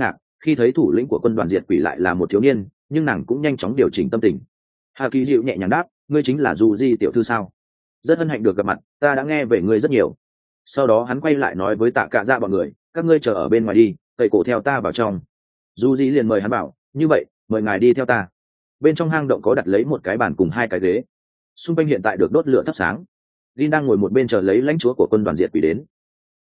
khi thấy thủ lĩnh của quân đoàn diệt quỷ lại là một thiếu niên, nhưng nàng cũng nhanh chóng điều chỉnh tâm tình. Hà Kỳ dịu nhẹ nhàng đáp, ngươi chính là Du Di tiểu thư sao? Rất hân hạnh được gặp mặt, ta đã nghe về ngươi rất nhiều. Sau đó hắn quay lại nói với Tạ Cả Dạ bọn người, các ngươi chờ ở bên ngoài đi, cậy cổ theo ta vào trong. Du Di liền mời hắn bảo, như vậy, mời ngài đi theo ta. Bên trong hang động có đặt lấy một cái bàn cùng hai cái ghế, xung quanh hiện tại được đốt lửa thắp sáng. Linh đang ngồi một bên chờ lấy lãnh chúa của quân đoàn diệt quỷ đến.